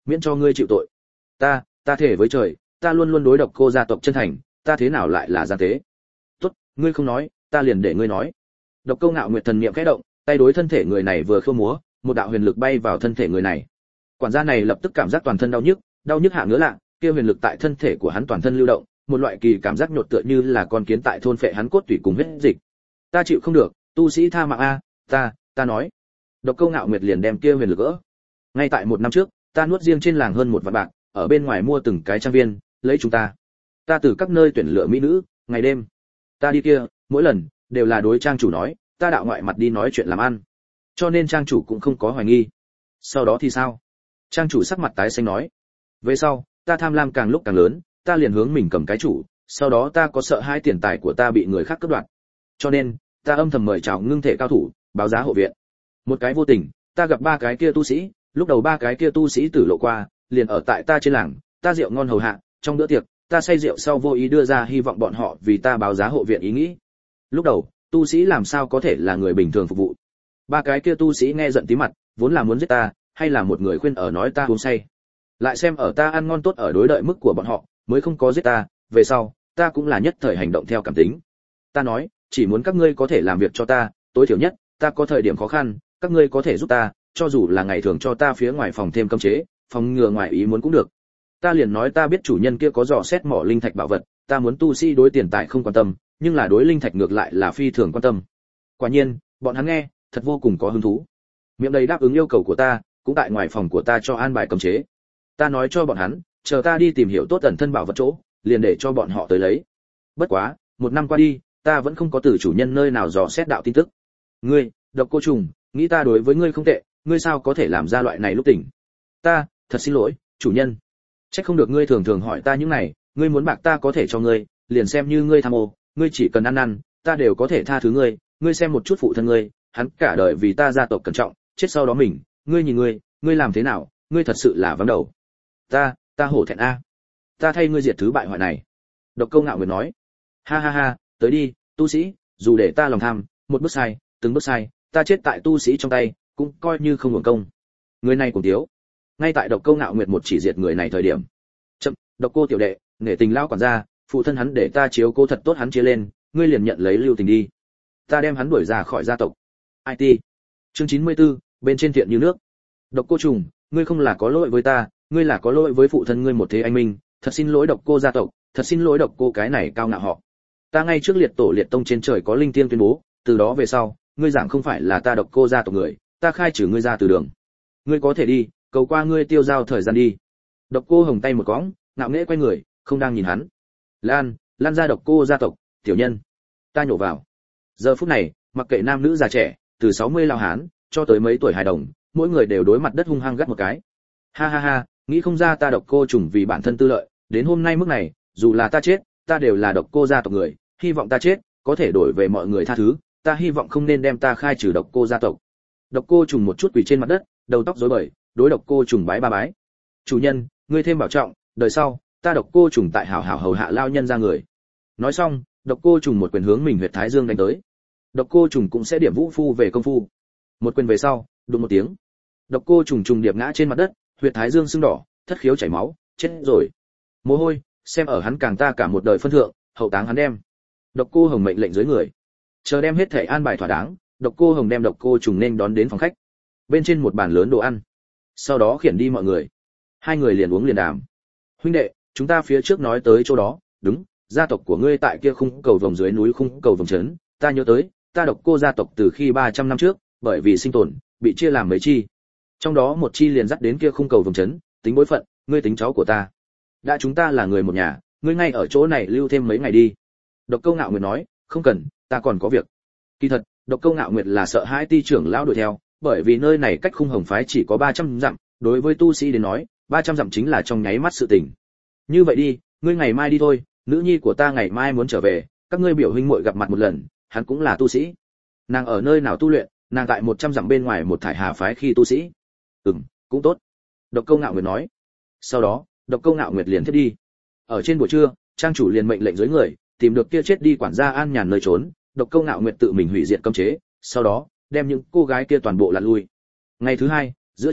miễn cho ngươi chịu tội. Ta, ta thể với trời, ta luôn luôn đối độc cô gia tộc chân thành, ta thế nào lại là gian tế? Tốt, ngươi không nói, ta liền để ngươi nói. Độc Câu Ngạo Nguyệt thần niệm khẽ động, tay đối thân thể người này vừa khêu múa, một đạo huyền lực bay vào thân thể người này. Quản gia này lập tức cảm giác toàn thân đau nhức, đau nhức hạ ngứa lạ, kia huyền lực tại thân thể của hắn toàn thân lưu động, một loại kỳ cảm giác nhột tựa như là con kiến tại thôn phệ hắn cốt tủy cùng huyết dịch. Ta chịu không được, tu sĩ tha mạng a, ta, ta nói. Độc Câu Ngạo Nguyệt liền đem kia huyền lực gỡ. Ngay tại một năm trước, ta nuốt riêng trên làng hơn một vạn bạc, ở bên ngoài mua từng cái trang viên, lấy chúng ta. Ta từ các nơi tuyển lựa mỹ nữ, ngày đêm. Ta đi kia, mỗi lần đều là đối trang chủ nói, ta đạo ngoại mặt đi nói chuyện làm ăn. Cho nên trang chủ cũng không có hoài nghi. Sau đó thì sao? Trang chủ sắc mặt tái xanh nói, về sau, ta tham lam càng lúc càng lớn, ta liền hướng mình cầm cái chủ, sau đó ta có sợ hai tiền tài của ta bị người khác cướp đoạt. Cho nên, ta âm thầm mời chào ngưng thể cao thủ, báo giá hộ viện. Một cái vô tình, ta gặp ba cái kia tu sĩ, lúc đầu ba cái kia tu sĩ tử lộ qua, liền ở tại ta trên làng, ta rượu ngon hầu hạ, trong bữa tiệc, ta say rượu sau vô ý đưa ra hy vọng bọn họ vì ta báo giá hộ viện ý nghĩ. Lúc đầu, tu sĩ làm sao có thể là người bình thường phục vụ? Ba cái kia tu sĩ nghe giận tí mặt, vốn là muốn giết ta, hay là một người khuyên ở nói ta uống say. Lại xem ở ta ăn ngon tốt ở đối đợi mức của bọn họ, mới không có giết ta, về sau, ta cũng là nhất thời hành động theo cảm tính. Ta nói, chỉ muốn các ngươi có thể làm việc cho ta, tối thiểu nhất, ta có thời điểm khó khăn, các ngươi có thể giúp ta, cho dù là ngày thường cho ta phía ngoài phòng thêm cấm chế, phòng ngừa ngoài ý muốn cũng được. Ta liền nói ta biết chủ nhân kia có dò xét mỏ linh thạch bảo vật, ta muốn tu sĩ đối tiền tài không quan tâm, nhưng là đối linh thạch ngược lại là phi thường quan tâm. Quả nhiên, bọn hắn nghe, thật vô cùng có hứng thú. Miệng đầy đáp ứng yêu cầu của ta, cũng tại ngoài phòng của ta cho an bài cấm chế. Ta nói cho bọn hắn, chờ ta đi tìm hiểu tốt ẩn thân bảo vật chỗ, liền để cho bọn họ tới lấy. Bất quá, một năm qua đi, ta vẫn không có từ chủ nhân nơi nào dò xét đạo tin tức. Ngươi, Độc Cô Trùng, nghĩ ta đối với ngươi không tệ, ngươi sao có thể làm ra loại này lúc tỉnh? Ta, thật xin lỗi, chủ nhân. Chắc không được ngươi thường thường hỏi ta những này, ngươi muốn bạc ta có thể cho ngươi, liền xem như ngươi tham ô, ngươi chỉ cần ăn ăn, ta đều có thể tha thứ ngươi, ngươi xem một chút phụ thân ngươi, hắn cả đời vì ta gia tộc cẩn trọng, chết sau đó mình, ngươi nhìn ngươi, ngươi làm thế nào, ngươi thật sự là vắng đầu. Ta, ta hổ thẹn a. Ta thay ngươi diệt thứ bại hoại này. Độc Câu Ngạo Nguyệt nói. Ha ha ha, tới đi, tu sĩ, dù để ta lòng tham, một bước sai, từng bước sai, ta chết tại tu sĩ trong tay, cũng coi như không hưởng công. Người này cùng thiếu. Ngay tại Độc Câu Ngạo Nguyệt một chỉ diệt người này thời điểm. Chậm, Độc Cô tiểu đệ, nể tình lão quản gia, phụ thân hắn để ta chiếu cố thật tốt hắn chia lên, ngươi liền nhận lấy lưu tình đi. Ta đem hắn đuổi ra khỏi gia tộc. i tê. Chương chín mươi tư, bên trên thiện như nước. Độc Cô Trùng, ngươi không là có lỗi với ta, ngươi là có lỗi với phụ thân ngươi một thế anh minh, thật xin lỗi Độc Cô gia tộc, thật xin lỗi Độc Cô cái này cao ngạo họ. Ta ngay trước liệt tổ liệt tông trên trời có linh tiên tuyên bố, từ đó về sau, ngươi giảng không phải là ta Độc Cô gia tộc người, ta khai trừ ngươi ra từ đường. Ngươi có thể đi, cầu qua ngươi tiêu giao thời gian đi. Độc Cô hồng tay một cõng, ngạo nghễ quay người, không đang nhìn hắn. Lan, lan ra Độc Cô gia tộc, tiểu nhân. Ta nhổ vào. Giờ phút này, mặc kệ nam nữ già trẻ, từ sáu mươi lao hán cho tới mấy tuổi hài đồng, mỗi người đều đối mặt đất hung hăng gắt một cái. Ha ha ha, nghĩ không ra ta Độc Cô Trùng vì bản thân tư lợi, đến hôm nay mức này, dù là ta chết, ta đều là Độc Cô gia tộc người, hy vọng ta chết có thể đổi về mọi người tha thứ, ta hy vọng không nên đem ta khai trừ Độc Cô gia tộc. Độc Cô Trùng một chút quỳ trên mặt đất, đầu tóc rối bời, đối Độc Cô Trùng bái ba bái. Chủ nhân, ngươi thêm bảo trọng, đời sau, ta Độc Cô Trùng tại hảo hảo hầu hạ lao nhân ra người. Nói xong, Độc Cô Trùng một quyền hướng mình huyệt thái dương đánh tới. Độc Cô Trùng cũng sẽ điểm vũ phu về công phu. Một quyền về sau, đùng một tiếng. Độc Cô Trùng trùng điệp ngã trên mặt đất, huyệt thái dương sưng đỏ, thất khiếu chảy máu, chết rồi. Mồ hôi, xem ở hắn càng ta cả một đời phân thượng, hậu táng hắn đem. Độc Cô Hồng mệnh lệnh dưới người, chờ đem hết thể an bài thỏa đáng, Độc Cô Hồng đem Độc Cô Trùng nên đón đến phòng khách. Bên trên một bàn lớn đồ ăn. Sau đó khiển đi mọi người. Hai người liền uống liền đàm. Huynh đệ, chúng ta phía trước nói tới chỗ đó, đúng, gia tộc của ngươi tại kia khung cầu vồng dưới núi khung cầu vồng trấn, ta nhớ tới, ta Độc Cô gia tộc từ khi ba trăm năm trước, bởi vì sinh tồn, bị chia làm mấy chi. Trong đó một chi liền dắt đến kia khung cầu vồng trấn, tính bối phận, ngươi tính cháu của ta. Đã chúng ta là người một nhà, ngươi ngay ở chỗ này lưu thêm mấy ngày đi. Độc Câu Ngạo Nguyệt nói, không cần, ta còn có việc. Kỳ thật, Độc Câu Ngạo Nguyệt là sợ hai ti trưởng lão đuổi theo, bởi vì nơi này cách khung hồng phái chỉ có ba trăm dặm, đối với tu sĩ đến nói, ba trăm dặm chính là trong nháy mắt sự tình. Như vậy đi, ngươi ngày mai đi thôi, nữ nhi của ta ngày mai muốn trở về, các ngươi biểu huynh muội gặp mặt một lần, hắn cũng là tu sĩ. Nàng ở nơi nào tu luyện, nàng tại một trăm dặm bên ngoài một thải hà phái khi tu sĩ. Ừm, cũng tốt. Độc Câu Ngạo Nguyệt nói. Sau đó, Độc Câu Ngạo Nguyệt liền thiết đi. Ở trên buổi trưa, trang chủ liền mệnh lệnh dưới người, tìm được kia chết đi quản gia an nhàn nơi trốn, Độc Câu Ngạo Nguyệt tự mình hủy diệt cấm chế, sau đó đem những cô gái kia toàn bộ lặn lui. Ngày thứ hai, giữa trưa,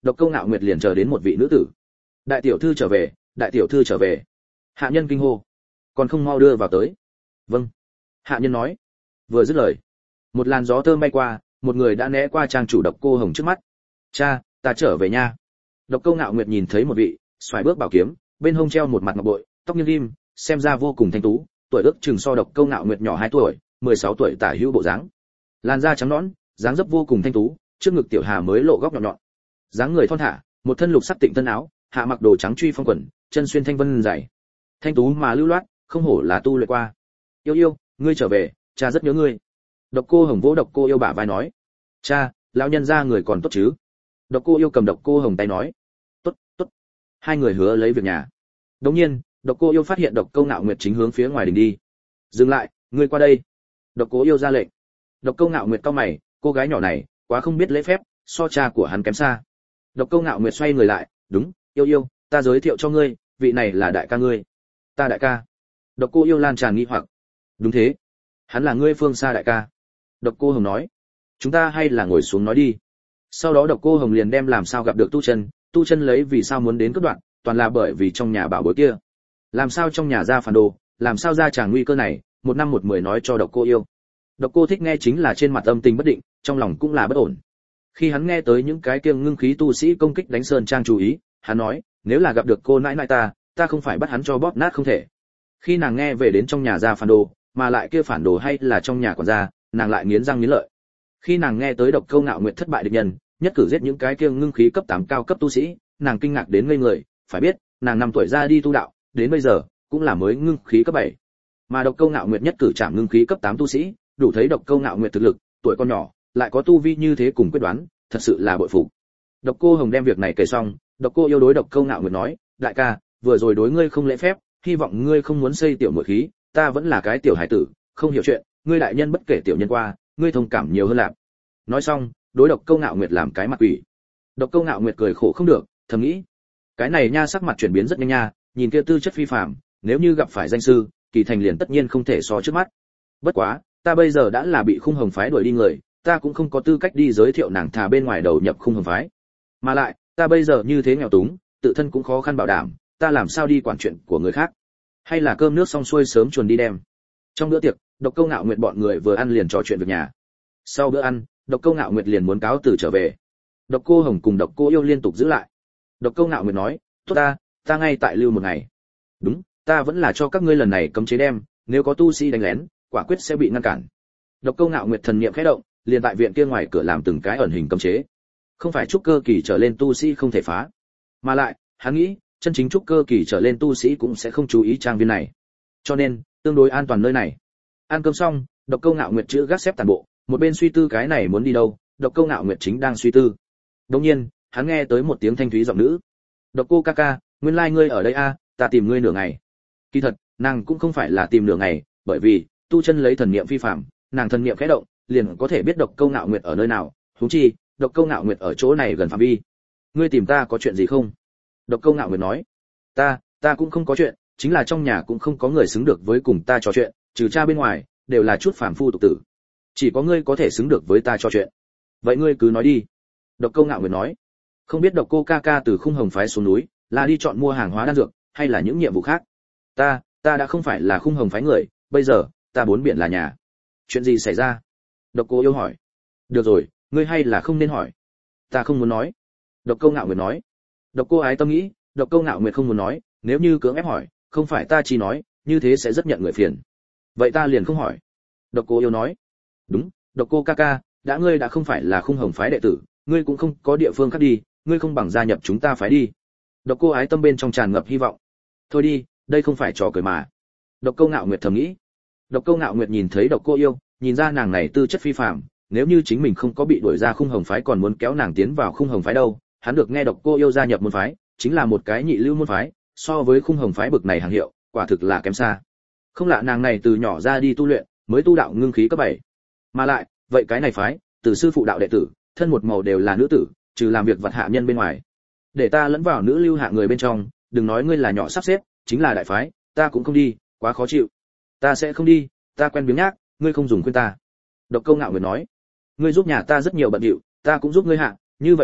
Độc Câu Ngạo Nguyệt liền chờ đến một vị nữ tử. Đại tiểu thư trở về, đại tiểu thư trở về. Hạ nhân kinh hô, còn không mau đưa vào tới. Vâng. Hạ nhân nói. Vừa dứt lời, một làn gió thơm bay qua, một người đã né qua trang chủ Độc Cô Hồng trước mắt. Cha, ta trở về nha. Độc Câu Ngạo Nguyệt nhìn thấy một vị, xoài bước bảo kiếm, bên hông treo một mặt ngọc bội, tóc như rim, xem ra vô cùng thanh tú, tuổi ước chừng so Độc Câu Ngạo Nguyệt nhỏ hai tuổi, mười sáu tuổi tả hữu bộ dáng. Làn da trắng nõn, dáng dấp vô cùng thanh tú, trước ngực tiểu hà mới lộ góc nhọn nhọn. Dáng người thon thả, một thân lục sắc tịnh thân áo, hạ mặc đồ trắng truy phong quần, chân xuyên thanh vân dày. Thanh tú mà lưu loát, không hổ là tu luyện qua. Yêu yêu, ngươi trở về, cha rất nhớ ngươi. Độc Cô Hồng vỗ Độc Cô Yêu bả vai nói. Cha, lão nhân gia người còn tốt chứ? Độc Cô Yêu cầm Độc Cô Hồng tay nói. Tốt, tốt. Hai người hứa lấy việc nhà. Đống nhiên, Độc Cô Yêu phát hiện Độc Câu Ngạo Nguyệt chính hướng phía ngoài đình đi. Dừng lại, ngươi qua đây. Độc Cô Yêu ra lệnh. Độc Câu Ngạo Nguyệt cau mày, cô gái nhỏ này, quá không biết lễ phép, so cha của hắn kém xa. Độc Câu Ngạo Nguyệt xoay người lại, đúng, yêu yêu, ta giới thiệu cho ngươi, vị này là đại ca ngươi. Ta đại ca? Độc Cô Yêu lan tràn nghi hoặc. Đúng thế, hắn là ngươi phương xa đại ca. Độc Cô Hồng nói. Chúng ta hay là ngồi xuống nói đi. Sau đó Độc Cô Hồng liền đem làm sao gặp được Tu Chân, Tu Chân lấy vì sao muốn đến cướp đoạn, toàn là bởi vì trong nhà bảo bối kia. Làm sao trong nhà ra phản đồ, làm sao ra tràng nguy cơ này, một năm một mười nói cho Độc Cô Yêu. Độc Cô thích nghe chính là trên mặt âm tình bất định, trong lòng cũng là bất ổn. Khi hắn nghe tới những cái kiêng ngưng khí tu sĩ công kích đánh sơn trang chú ý, hắn nói, nếu là gặp được cô nãi nãi ta, ta không phải bắt hắn cho bóp nát không thể. Khi nàng nghe về đến trong nhà ra phản đồ, mà lại kia phản đồ hay là trong nhà còn ra, nàng lại nghiến răng nghiến lợi. Khi nàng nghe tới Độc Câu Ngạo Nguyệt thất bại địch nhân, nhất cử giết những cái kiêng ngưng khí cấp tám cao cấp tu sĩ, nàng kinh ngạc đến ngây người, phải biết, nàng năm tuổi ra đi tu đạo, đến bây giờ cũng là mới ngưng khí cấp bảy. Mà Độc Câu Ngạo Nguyệt nhất cử chạm ngưng khí cấp tám tu sĩ, đủ thấy Độc Câu Ngạo Nguyệt thực lực, tuổi con nhỏ, lại có tu vi như thế cùng quyết đoán, thật sự là bội phục. Độc Cô Hồng đem việc này kể xong, Độc Cô Yêu đối Độc Câu Ngạo Nguyệt nói, đại ca, vừa rồi đối ngươi không lễ phép, hy vọng ngươi không muốn xây tiểu muội khí, ta vẫn là cái tiểu hải tử, không hiểu chuyện, ngươi đại nhân bất kể tiểu nhân qua, ngươi thông cảm nhiều hơn lạc. Nói xong, đối Độc Câu Ngạo Nguyệt làm cái mặt quỷ. Độc Câu Ngạo Nguyệt cười khổ không được, thầm nghĩ, cái này nha sắc mặt chuyển biến rất nhanh nha, nhìn kia tư chất phi phàm, nếu như gặp phải danh sư, Kỳ Thành liền tất nhiên không thể so trước mắt. Bất quá, ta bây giờ đã là bị Khung Hồng phái đuổi đi người, ta cũng không có tư cách đi giới thiệu nàng thà bên ngoài đầu nhập Khung Hồng phái. Mà lại, ta bây giờ như thế nghèo túng, tự thân cũng khó khăn bảo đảm, ta làm sao đi quản chuyện của người khác? Hay là cơm nước xong xuôi sớm chuồn đi đem. Trong bữa tiệc, Độc Câu Ngạo Nguyệt bọn người vừa ăn liền trò chuyện việc nhà. Sau bữa ăn, Độc Câu Ngạo Nguyệt liền muốn cáo từ trở về. Độc Cô Hồng cùng Độc Cô Yêu liên tục giữ lại. Độc Câu Ngạo Nguyệt nói, tốt ta, ta ngay tại lưu một ngày. Đúng, ta vẫn là cho các ngươi lần này cấm chế đem, nếu có tu sĩ đánh lén, quả quyết sẽ bị ngăn cản. Độc Câu Ngạo Nguyệt thần niệm khẽ động, liền tại viện kia ngoài cửa làm từng cái ẩn hình cấm chế. Không phải trúc cơ kỳ trở lên tu sĩ không thể phá, mà lại, hắn nghĩ, chân chính trúc cơ kỳ trở lên tu sĩ cũng sẽ không chú ý trang viên này. Cho nên, tương đối an toàn nơi này. Ăn cơm xong, Độc Câu Ngạo Nguyệt chữ gác xếp toàn bộ, một bên suy tư cái này muốn đi đâu, Độc Câu Ngạo Nguyệt chính đang suy tư. Đột nhiên, hắn nghe tới một tiếng thanh thúy giọng nữ. "Độc Cô ca ca, nguyên lai like ngươi ở đây a, à, ta tìm ngươi nửa ngày." Kỳ thật, nàng cũng không phải là tìm nửa ngày, bởi vì Tu Chân lấy thần niệm phi phàm, nàng thần niệm khẽ động, liền có thể biết Độc Câu Ngạo Nguyệt ở nơi nào, huống chi, Độc Câu Ngạo Nguyệt ở chỗ này gần phạm vi. "Ngươi tìm ta có chuyện gì không?" Độc Câu Ngạo Nguyệt nói. "Ta, ta cũng không có chuyện, chính là trong nhà cũng không có người xứng được với cùng ta trò chuyện, trừ cha bên ngoài, đều là chút phàm phu tục tử. Chỉ có ngươi có thể xứng được với ta trò chuyện. Vậy ngươi cứ nói đi." Độc Câu Ngạo Nguyệt nói. "Không biết Độc Cô ca ca từ Khung Hồng phái xuống núi, là đi chọn mua hàng hóa đan dược, hay là những nhiệm vụ khác?" "Ta, ta đã không phải là Khung Hồng phái người, bây giờ, ta bốn biển là nhà." "Chuyện gì xảy ra?" Độc Cô Yêu hỏi. "Được rồi, ngươi hay là không nên hỏi." "Ta không muốn nói." Độc Câu Ngạo Nguyệt nói. Độc Cô Ái tâm nghĩ, Độc Câu Ngạo Nguyệt không muốn nói, nếu như cưỡng ép hỏi, không phải ta chỉ nói, như thế sẽ rất nhận người phiền. Vậy ta liền không hỏi. Độc Cô Yêu nói. "Đúng, Độc Cô ca ca, đã ngươi đã không phải là Khung Hồng phái đệ tử, ngươi cũng không có địa phương khác đi, ngươi không bằng gia nhập chúng ta phái đi." Độc Cô Ái tâm bên trong tràn ngập hy vọng. "Thôi đi, đây không phải trò cười mà." Độc Câu Ngạo Nguyệt thầm nghĩ. Độc Câu Ngạo Nguyệt nhìn thấy Độc Cô Yêu, nhìn ra nàng này tư chất phi phàm, nếu như chính mình không có bị đuổi ra Khung Hồng phái còn muốn kéo nàng tiến vào Khung Hồng phái đâu, hắn được nghe Độc Cô Yêu gia nhập môn phái, chính là một cái nhị lưu môn phái, so với Khung Hồng phái bực này hàng hiệu, quả thực là kém xa. Không lạ nàng này từ nhỏ ra đi tu luyện, mới tu đạo ngưng khí cấp bảy. Mà lại, vậy cái này phái, từ sư phụ đạo đệ tử, thân một màu đều là nữ tử, trừ làm việc vật hạ nhân bên ngoài. Để ta lẫn vào nữ lưu hạ người bên trong, đừng nói ngươi là nhỏ sắp xếp, chính là đại phái, ta cũng không đi, quá khó chịu. Ta sẽ không đi, ta quen biếng nhác, ngươi không dùng khuyên ta." Độc Câu Ngạo Nguyệt nói. "Ngươi giúp nhà ta rất nhiều bận rộn, ta cũng giúp ngươi hạ, như vậy đi,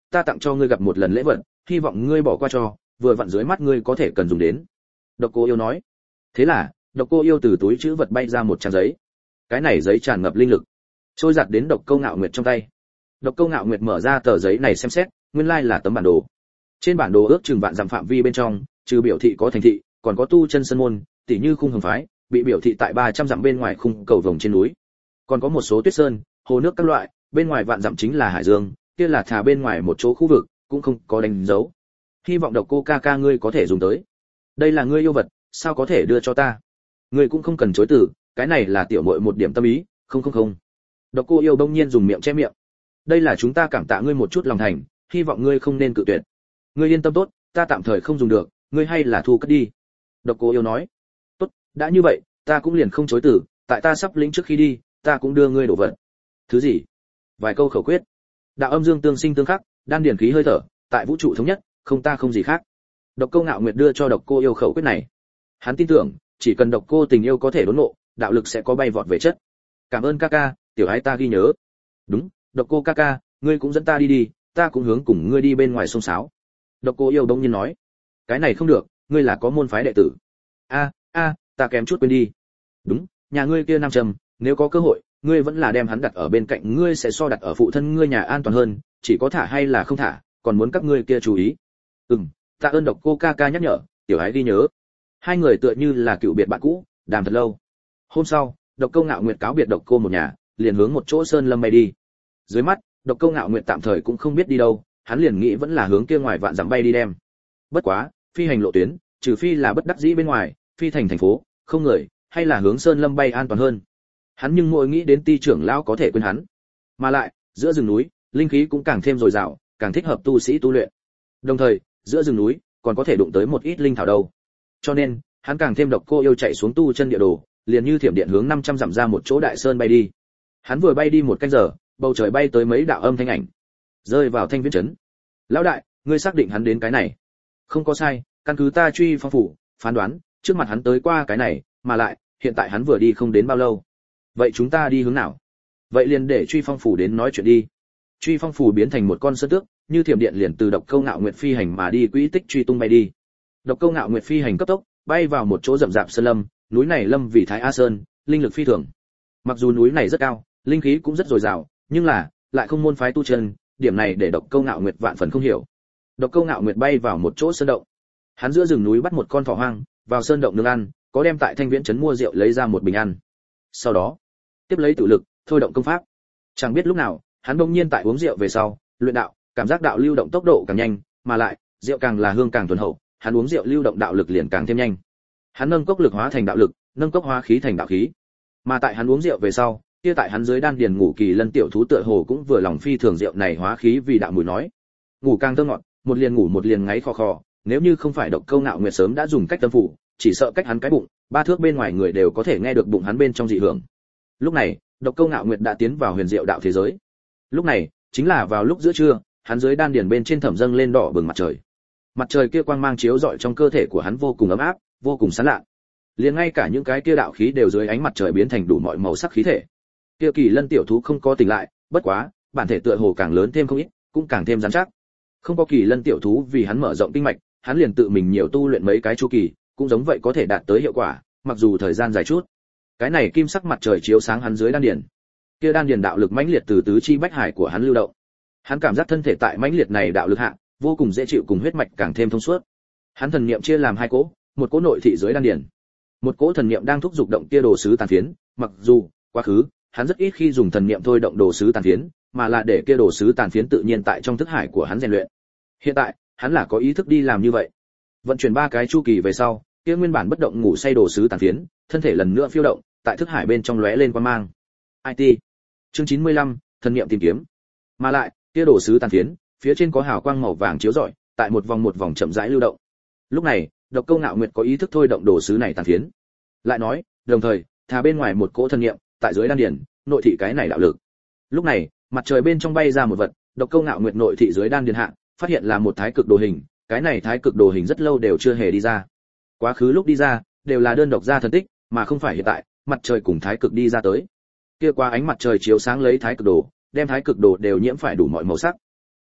ta tặng cho ngươi gặp một lần lễ vật, hy vọng ngươi bỏ qua cho, vừa vặn dưới mắt ngươi có thể cần dùng đến." Độc Cô Yêu nói. Thế là, Độc Cô Yêu từ túi trữ vật bay ra một trang giấy. Cái này giấy tràn ngập linh lực, trôi giạt đến Độc Câu Ngạo Nguyệt trong tay. Độc Câu Ngạo Nguyệt mở ra tờ giấy này xem xét, nguyên lai là tấm bản đồ. Trên bản đồ ước chừng vạn dặm phạm vi bên trong, trừ biểu thị có thành thị, còn có tu chân sơn môn, tỉ như khung hồng phái, bị biểu thị tại ba trăm dặm bên ngoài khung cầu vồng trên núi. Còn có một số tuyết sơn, hồ nước các loại, bên ngoài vạn dặm chính là hải dương, kia là thả bên ngoài một chỗ khu vực, cũng không có đánh dấu. Hy vọng Độc Cô ca ca ngươi có thể dùng tới. Đây là ngươi yêu vật, sao có thể đưa cho ta? Ngươi cũng không cần chối từ, cái này là tiểu muội một điểm tâm ý, không không không. Độc Cô Yêu bỗng nhiên dùng miệng che miệng. Đây là chúng ta cảm tạ ngươi một chút lòng thành, hy vọng ngươi không nên cự tuyệt. Ngươi yên tâm tốt, ta tạm thời không dùng được, ngươi hay là thu cất đi. Độc Cô Yêu nói. Tốt, đã như vậy, ta cũng liền không chối từ, tại ta sắp lĩnh trước khi đi, ta cũng đưa ngươi đồ vật. Thứ gì? Vài câu khẩu quyết. Đạo âm dương tương sinh tương khắc, đan điển khí hơi thở, tại vũ trụ thống nhất, không ta không gì khác. Độc Câu Ngạo Nguyệt đưa cho Độc Cô Yêu khẩu quyết này. Hắn tin tưởng, chỉ cần Độc Cô tình yêu có thể đốn ngộ, đạo lực sẽ có bay vọt về chất. Cảm ơn ca ca, tiểu ái ta ghi nhớ. Đúng, Độc Cô ca ca, ngươi cũng dẫn ta đi đi, ta cũng hướng cùng ngươi đi bên ngoài sông sáo. Độc Cô Yêu bỗng nhiên nói. Cái này không được, ngươi là có môn phái đệ tử. A, a, ta kém chút quên đi. Đúng, nhà ngươi kia nam trầm, nếu có cơ hội, ngươi vẫn là đem hắn đặt ở bên cạnh ngươi sẽ so đặt ở phụ thân ngươi nhà an toàn hơn, chỉ có thả hay là không thả, còn muốn các ngươi kia chú ý. Ừm, tạ ơn Độc Cô ca ca nhắc nhở, tiểu ái ghi nhớ. Hai người tựa như là cựu biệt bạn cũ, đàm thật lâu. Hôm sau, Độc Câu Ngạo Nguyệt cáo biệt Độc Cô một nhà, liền hướng một chỗ sơn lâm bay đi. Dưới mắt, Độc Câu Ngạo Nguyệt tạm thời cũng không biết đi đâu, hắn liền nghĩ vẫn là hướng kia ngoài vạn dặm bay đi đem. Bất quá, phi hành lộ tuyến, trừ phi là bất đắc dĩ bên ngoài, phi thành thành phố, không người, hay là hướng sơn lâm bay an toàn hơn. Hắn nhưng mỗi nghĩ đến Ti trưởng lão có thể quên hắn. Mà lại, giữa rừng núi, linh khí cũng càng thêm dồi dào, càng thích hợp tu sĩ tu luyện. Đồng thời, giữa rừng núi còn có thể đụng tới một ít linh thảo đâu. Cho nên, hắn càng thêm Độc Cô Yêu chạy xuống tu chân địa đồ, liền như thiểm điện hướng năm trăm dặm ra một chỗ đại sơn bay đi. Hắn vừa bay đi một canh giờ, bầu trời bay tới mấy đạo âm thanh ảnh, rơi vào Thanh Viễn trấn. Lão đại, ngươi xác định hắn đến cái này? Không có sai, căn cứ ta truy phong phủ phán đoán, trước mặt hắn tới qua cái này, mà lại, hiện tại hắn vừa đi không đến bao lâu. Vậy chúng ta đi hướng nào? Vậy liền để truy phong phủ đến nói chuyện đi. Truy phong phủ biến thành một con sơn tước, như thiểm điện liền từ Độc Câu Ngạo Nguyệt phi hành mà đi quỹ tích truy tung bay đi. Độc Câu Ngạo Nguyệt phi hành cấp tốc, bay vào một chỗ rậm rạp sơn lâm, núi này lâm vì Thái A Sơn, linh lực phi thường. Mặc dù núi này rất cao, linh khí cũng rất dồi dào, nhưng là lại không môn phái tu chân, điểm này để Độc Câu Ngạo Nguyệt vạn phần không hiểu. Độc Câu Ngạo Nguyệt bay vào một chỗ sơn động. Hắn giữa rừng núi bắt một con thỏ hoang, vào sơn động nướng ăn, có đem tại Thanh Viễn trấn mua rượu lấy ra một bình ăn. Sau đó, tiếp lấy tự lực, thôi động công pháp. Chẳng biết lúc nào, hắn bỗng nhiên tại uống rượu về sau, luyện đạo, cảm giác đạo lưu động tốc độ càng nhanh, mà lại, rượu càng là hương càng thuần hậu, hắn uống rượu lưu động đạo lực liền càng thêm nhanh. Hắn nâng cốc lực hóa thành đạo lực, nâng cốc hóa khí thành đạo khí. Mà tại hắn uống rượu về sau, kia tại hắn dưới đan điền ngủ kỳ lân tiểu thú tựa hồ cũng vừa lòng phi thường rượu này hóa khí vì đạo mùi nói. Ngủ càng thơ ngọt, một liền ngủ một liền ngáy khò khò, nếu như không phải Độc Câu Ngạo Nguyệt sớm đã dùng cách tâm phủ, chỉ sợ cách hắn cái bụng, ba thước bên ngoài người đều có thể nghe được bụng hắn bên trong dị hưởng. Lúc này, Độc Câu Ngạo Nguyệt đã tiến vào huyền diệu đạo thế giới. Lúc này, chính là vào lúc giữa trưa, hắn dưới đan điền bên trên thẩm dâng lên đỏ bừng mặt trời. Mặt trời kia quang mang chiếu rọi trong cơ thể của hắn vô cùng ấm áp, vô cùng sáng lạ. Liền ngay cả những cái kia đạo khí đều dưới ánh mặt trời biến thành đủ mọi màu sắc khí thể. Kia kỳ lân tiểu thú không có tỉnh lại, bất quá, bản thể tựa hồ càng lớn thêm không ít, cũng càng thêm rắn chắc. Không có kỳ lân tiểu thú vì hắn mở rộng kinh mạch, hắn liền tự mình nhiều tu luyện mấy cái chu kỳ, cũng giống vậy có thể đạt tới hiệu quả, mặc dù thời gian dài chút. Cái này kim sắc mặt trời chiếu sáng hắn dưới đan điền. Kia đan điền đạo lực mãnh liệt từ tứ chi bách hải của hắn lưu động. Hắn cảm giác thân thể tại mãnh liệt này đạo lực hạ, vô cùng dễ chịu cùng huyết mạch càng thêm thông suốt. Hắn thần niệm chia làm hai cỗ, một cỗ nội thị dưới đan điền, một cỗ thần niệm đang thúc dục động kia đồ sứ tàn phiến, mặc dù quá khứ hắn rất ít khi dùng thần niệm thôi động đồ sứ tàn phiến, mà là để kia đồ sứ tàn phiến tự nhiên tại trong thức hải của hắn rèn luyện. Hiện tại, hắn là có ý thức đi làm như vậy. Vận chuyển ba cái chu kỳ về sau, kia nguyên bản bất động ngủ say đồ sứ tàn phiến, thân thể lần nữa phiêu động, tại thức hải bên trong lóe lên quang mang. i tê. Chương chín mươi lăm, thần niệm tìm kiếm. Mà lại, kia đồ sứ tàn phiến, phía trên có hào quang màu vàng chiếu rọi, tại một vòng một vòng chậm rãi lưu động. Lúc này, Độc Câu Ngạo Nguyệt có ý thức thôi động đồ sứ này tàn phiến. Lại nói, đồng thời, thả bên ngoài một cỗ thần niệm, tại dưới đan điền, nội thị cái này đạo lực. Lúc này, mặt trời bên trong bay ra một vật, Độc Câu Ngạo Nguyệt nội thị dưới đan điền hạ, phát hiện là một thái cực đồ hình, cái này thái cực đồ hình rất lâu đều chưa hề đi ra. Quá khứ lúc đi ra, đều là đơn độc ra thần tích, mà không phải hiện tại, mặt trời cùng thái cực đi ra tới. Kia qua ánh mặt trời chiếu sáng lấy thái cực đồ, đem thái cực đồ đều nhiễm phải đủ mọi màu sắc.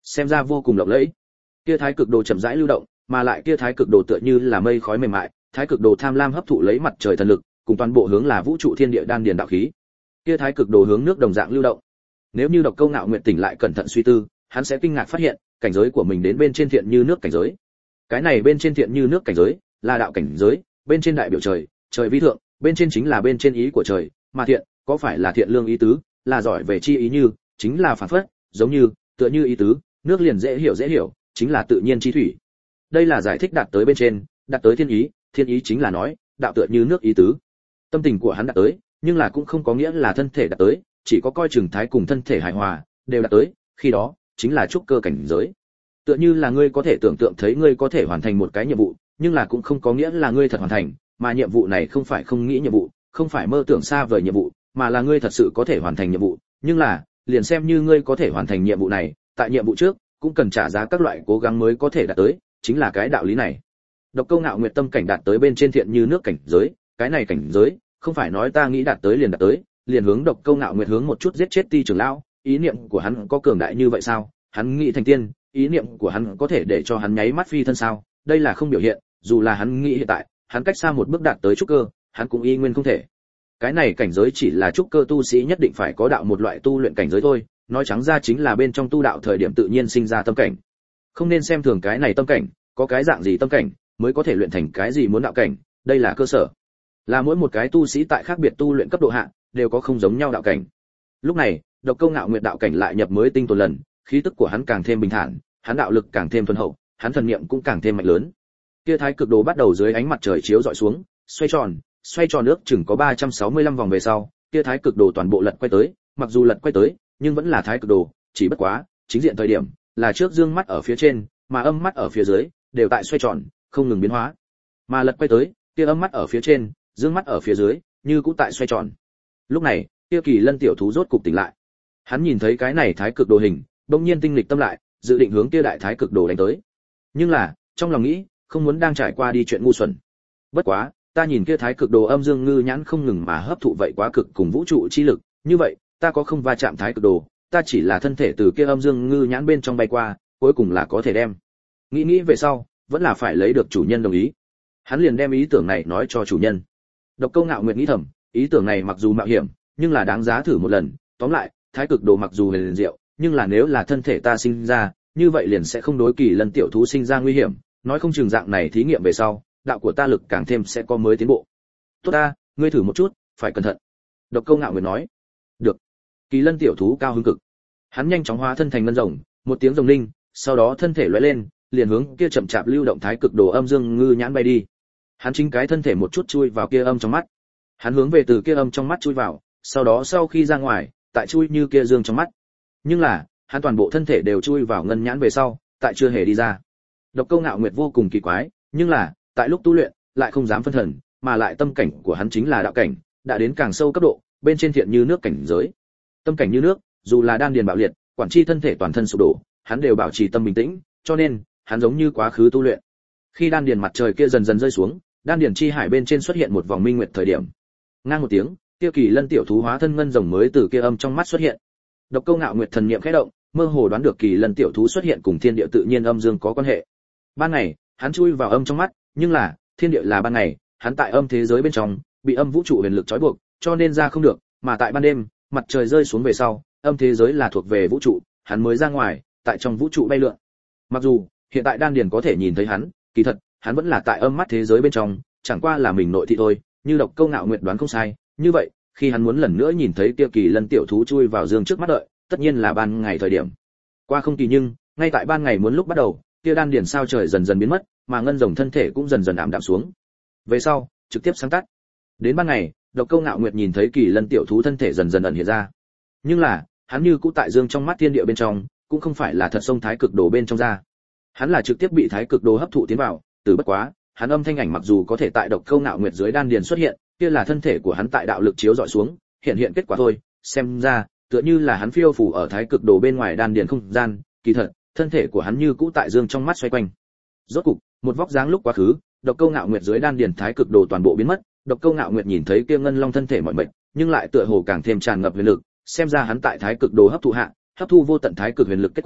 xem ra vô cùng lộng lẫy. Kia thái cực đồ chậm rãi lưu động, mà lại kia thái cực đồ tựa như là mây khói mềm mại, thái cực đồ tham lam hấp thụ lấy mặt trời thần lực, cùng toàn bộ hướng là vũ trụ thiên địa đan điền đạo khí. Kia thái cực đồ hướng nước đồng dạng lưu động. Nếu như Độc Câu Ngạo Nguyệt tỉnh lại cẩn thận suy tư, hắn sẽ kinh ngạc phát hiện, cảnh giới của mình đến bên trên thiện như nước cảnh giới. Cái này bên trên thiện như nước cảnh giới, là đạo cảnh giới, bên trên đại biểu trời, trời vi thượng, bên trên chính là bên trên ý của trời, mà thiện, có phải là thiện lương ý tứ, là giỏi về chi ý như, chính là phản phất, giống như, tựa như ý tứ, nước liền dễ hiểu dễ hiểu, chính là tự nhiên chi thủy. Đây là giải thích đạt tới bên trên, đạt tới thiên ý, thiên ý chính là nói, đạo tựa như nước ý tứ. Tâm tình của hắn đạt tới, nhưng là cũng không có nghĩa là thân thể đạt tới, chỉ có coi chừng thái cùng thân thể hài hòa, đều đạt tới, khi đó chính là trúc cơ cảnh giới. Tựa như là ngươi có thể tưởng tượng thấy ngươi có thể hoàn thành một cái nhiệm vụ, nhưng là cũng không có nghĩa là ngươi thật hoàn thành, mà nhiệm vụ này không phải không nghĩ nhiệm vụ, không phải mơ tưởng xa vời nhiệm vụ, mà là ngươi thật sự có thể hoàn thành nhiệm vụ, nhưng là, liền xem như ngươi có thể hoàn thành nhiệm vụ này, tại nhiệm vụ trước, cũng cần trả giá các loại cố gắng mới có thể đạt tới, chính là cái đạo lý này. Độc Câu Ngạo Nguyệt tâm cảnh đạt tới bên trên thiện như nước cảnh giới, cái này cảnh giới, không phải nói ta nghĩ đạt tới liền đạt tới, liền hướng Độc Câu Ngạo Nguyệt hướng một chút giết chết Ti trưởng lão, ý niệm của hắn có cường đại như vậy sao? Hắn nghĩ thành tiên, ý niệm của hắn có thể để cho hắn nháy mắt phi thân sao? Đây là không biểu hiện, dù là hắn nghĩ hiện tại, hắn cách xa một bước đạt tới trúc cơ, hắn cũng y nguyên không thể. Cái này cảnh giới chỉ là trúc cơ tu sĩ nhất định phải có đạo một loại tu luyện cảnh giới thôi, nói trắng ra chính là bên trong tu đạo thời điểm tự nhiên sinh ra tâm cảnh. Không nên xem thường cái này tâm cảnh, có cái dạng gì tâm cảnh mới có thể luyện thành cái gì muốn đạo cảnh, đây là cơ sở. Là mỗi một cái tu sĩ tại khác biệt tu luyện cấp độ hạ, đều có không giống nhau đạo cảnh. Lúc này, Độc Câu Ngạo Nguyệt đạo cảnh lại nhập mới tinh tồn lần, khí tức của hắn càng thêm bình thản, hắn đạo lực càng thêm thuần hậu, hắn thần niệm cũng càng thêm mạnh lớn. Kia thái cực đồ bắt đầu dưới ánh mặt trời chiếu dọi xuống, xoay tròn, xoay tròn nước chừng có ba trăm sáu mươi lăm vòng về sau, kia thái cực đồ toàn bộ lật quay tới, mặc dù lật quay tới, nhưng vẫn là thái cực đồ, chỉ bất quá, chính diện thời điểm là trước dương mắt ở phía trên, mà âm mắt ở phía dưới, đều tại xoay tròn, không ngừng biến hóa. Mà lật quay tới, kia âm mắt ở phía trên, dương mắt ở phía dưới, như cũng tại xoay tròn. Lúc này, kia Kỳ Lân tiểu thú rốt cục tỉnh lại. Hắn nhìn thấy cái này thái cực đồ hình, bỗng nhiên tinh lịch tâm lại, dự định hướng kia đại thái cực đồ đánh tới. Nhưng là, trong lòng nghĩ, không muốn đang trải qua đi chuyện ngu xuẩn. Bất quá, ta nhìn kia thái cực đồ âm dương ngư nhãn không ngừng mà hấp thụ vậy quá cực cùng vũ trụ chi lực, như vậy, ta có không va chạm thái cực đồ, ta chỉ là thân thể từ kia âm dương ngư nhãn bên trong bay qua, cuối cùng là có thể đem. Nghĩ nghĩ về sau, vẫn là phải lấy được chủ nhân đồng ý. Hắn liền đem ý tưởng này nói cho chủ nhân. Độc Câu Ngạo Nguyệt nghĩ thầm, ý tưởng này mặc dù mạo hiểm, nhưng là đáng giá thử một lần. Tóm lại, thái cực đồ mặc dù huyền diệu, nhưng là nếu là thân thể ta sinh ra, như vậy liền sẽ không đối Kỳ Lân tiểu thú sinh ra nguy hiểm, nói không chừng dạng này thí nghiệm về sau, đạo của ta lực càng thêm sẽ có mới tiến bộ. Tốt ta, ngươi thử một chút, phải cẩn thận. Độc Câu Ngạo Nguyệt nói. Được. Kỳ Lân tiểu thú cao hứng cực. Hắn nhanh chóng hóa thân thành ngân rồng, một tiếng rồng linh, sau đó thân thể lóe lên, liền hướng kia chậm chạp lưu động thái cực đồ âm dương ngư nhãn bay đi. Hắn chính cái thân thể một chút chui vào kia âm trong mắt. Hắn hướng về từ kia âm trong mắt chui vào, sau đó sau khi ra ngoài, tại chui như kia dương trong mắt. Nhưng là, hắn toàn bộ thân thể đều chui vào ngân nhãn về sau, tại chưa hề đi ra. Độc Câu Ngạo Nguyệt vô cùng kỳ quái, nhưng là, tại lúc tu luyện, lại không dám phân thần, mà lại tâm cảnh của hắn chính là đạo cảnh, đã đến càng sâu cấp độ, bên trên thiện như nước cảnh giới. Tâm cảnh như nước, dù là đan điền bạo liệt, quản chi thân thể toàn thân sụp đổ, hắn đều bảo trì tâm bình tĩnh, cho nên, hắn giống như quá khứ tu luyện. Khi đan điền mặt trời kia dần dần rơi xuống, đan điền chi hải bên trên xuất hiện một vòng minh nguyệt thời điểm. Ngang một tiếng, kia Kỳ Lân tiểu thú hóa thân ngân rồng mới từ kia âm trong mắt xuất hiện. Độc Câu Ngạo Nguyệt thần niệm khẽ động, mơ hồ đoán được Kỳ Lân tiểu thú xuất hiện cùng thiên địa tự nhiên âm dương có quan hệ. Ban ngày, hắn chui vào âm trong mắt, nhưng là, thiên địa là ban ngày, hắn tại âm thế giới bên trong, bị âm vũ trụ huyền lực trói buộc, cho nên ra không được, mà tại ban đêm, mặt trời rơi xuống về sau, âm thế giới là thuộc về vũ trụ, hắn mới ra ngoài, tại trong vũ trụ bay lượn. Mặc dù, hiện tại đan điền có thể nhìn thấy hắn, kỳ thật, hắn vẫn là tại âm mắt thế giới bên trong, chẳng qua là mình nội thị thôi, như Độc Câu Ngạo Nguyệt đoán không sai, như vậy, khi hắn muốn lần nữa nhìn thấy kia Kỳ Lân tiểu thú chui vào dương trước mắt đợi, tất nhiên là ban ngày thời điểm. Qua không kỳ nhưng, ngay tại ban ngày muốn lúc bắt đầu, kia đan điền sao trời dần dần biến mất, mà ngân rồng thân thể cũng dần dần ảm đạm xuống. Về sau, trực tiếp sáng tắt. Đến ban ngày, Độc Câu Ngạo Nguyệt nhìn thấy Kỳ Lân tiểu thú thân thể dần dần ẩn hiện ra. Nhưng là, hắn như cũ tại dương trong mắt thiên địa bên trong, cũng không phải là thật sông thái cực đồ bên trong ra. Hắn là trực tiếp bị thái cực đồ hấp thụ tiến vào, từ bất quá, hắn âm thanh ảnh mặc dù có thể tại Độc Câu Ngạo Nguyệt dưới đan điền xuất hiện, kia là thân thể của hắn tại đạo lực chiếu dọi xuống, hiện hiện kết quả thôi, xem ra, tựa như là hắn phiêu phù ở thái cực đồ bên ngoài đan điền không gian, kỳ thật, thân thể của hắn như cũ tại dương trong mắt xoay quanh. Rốt cục, một vóc dáng lúc quá khứ, Độc Câu Ngạo Nguyệt dưới đan điền thái cực đồ toàn bộ biến mất, Độc Câu Ngạo Nguyệt nhìn thấy kia ngân long thân thể mọi mệnh, nhưng lại tựa hồ càng thêm tràn ngập huyền lực, xem ra hắn tại thái cực đồ hấp thụ hạ, hấp thu vô tận thái cực huyền lực kết quả,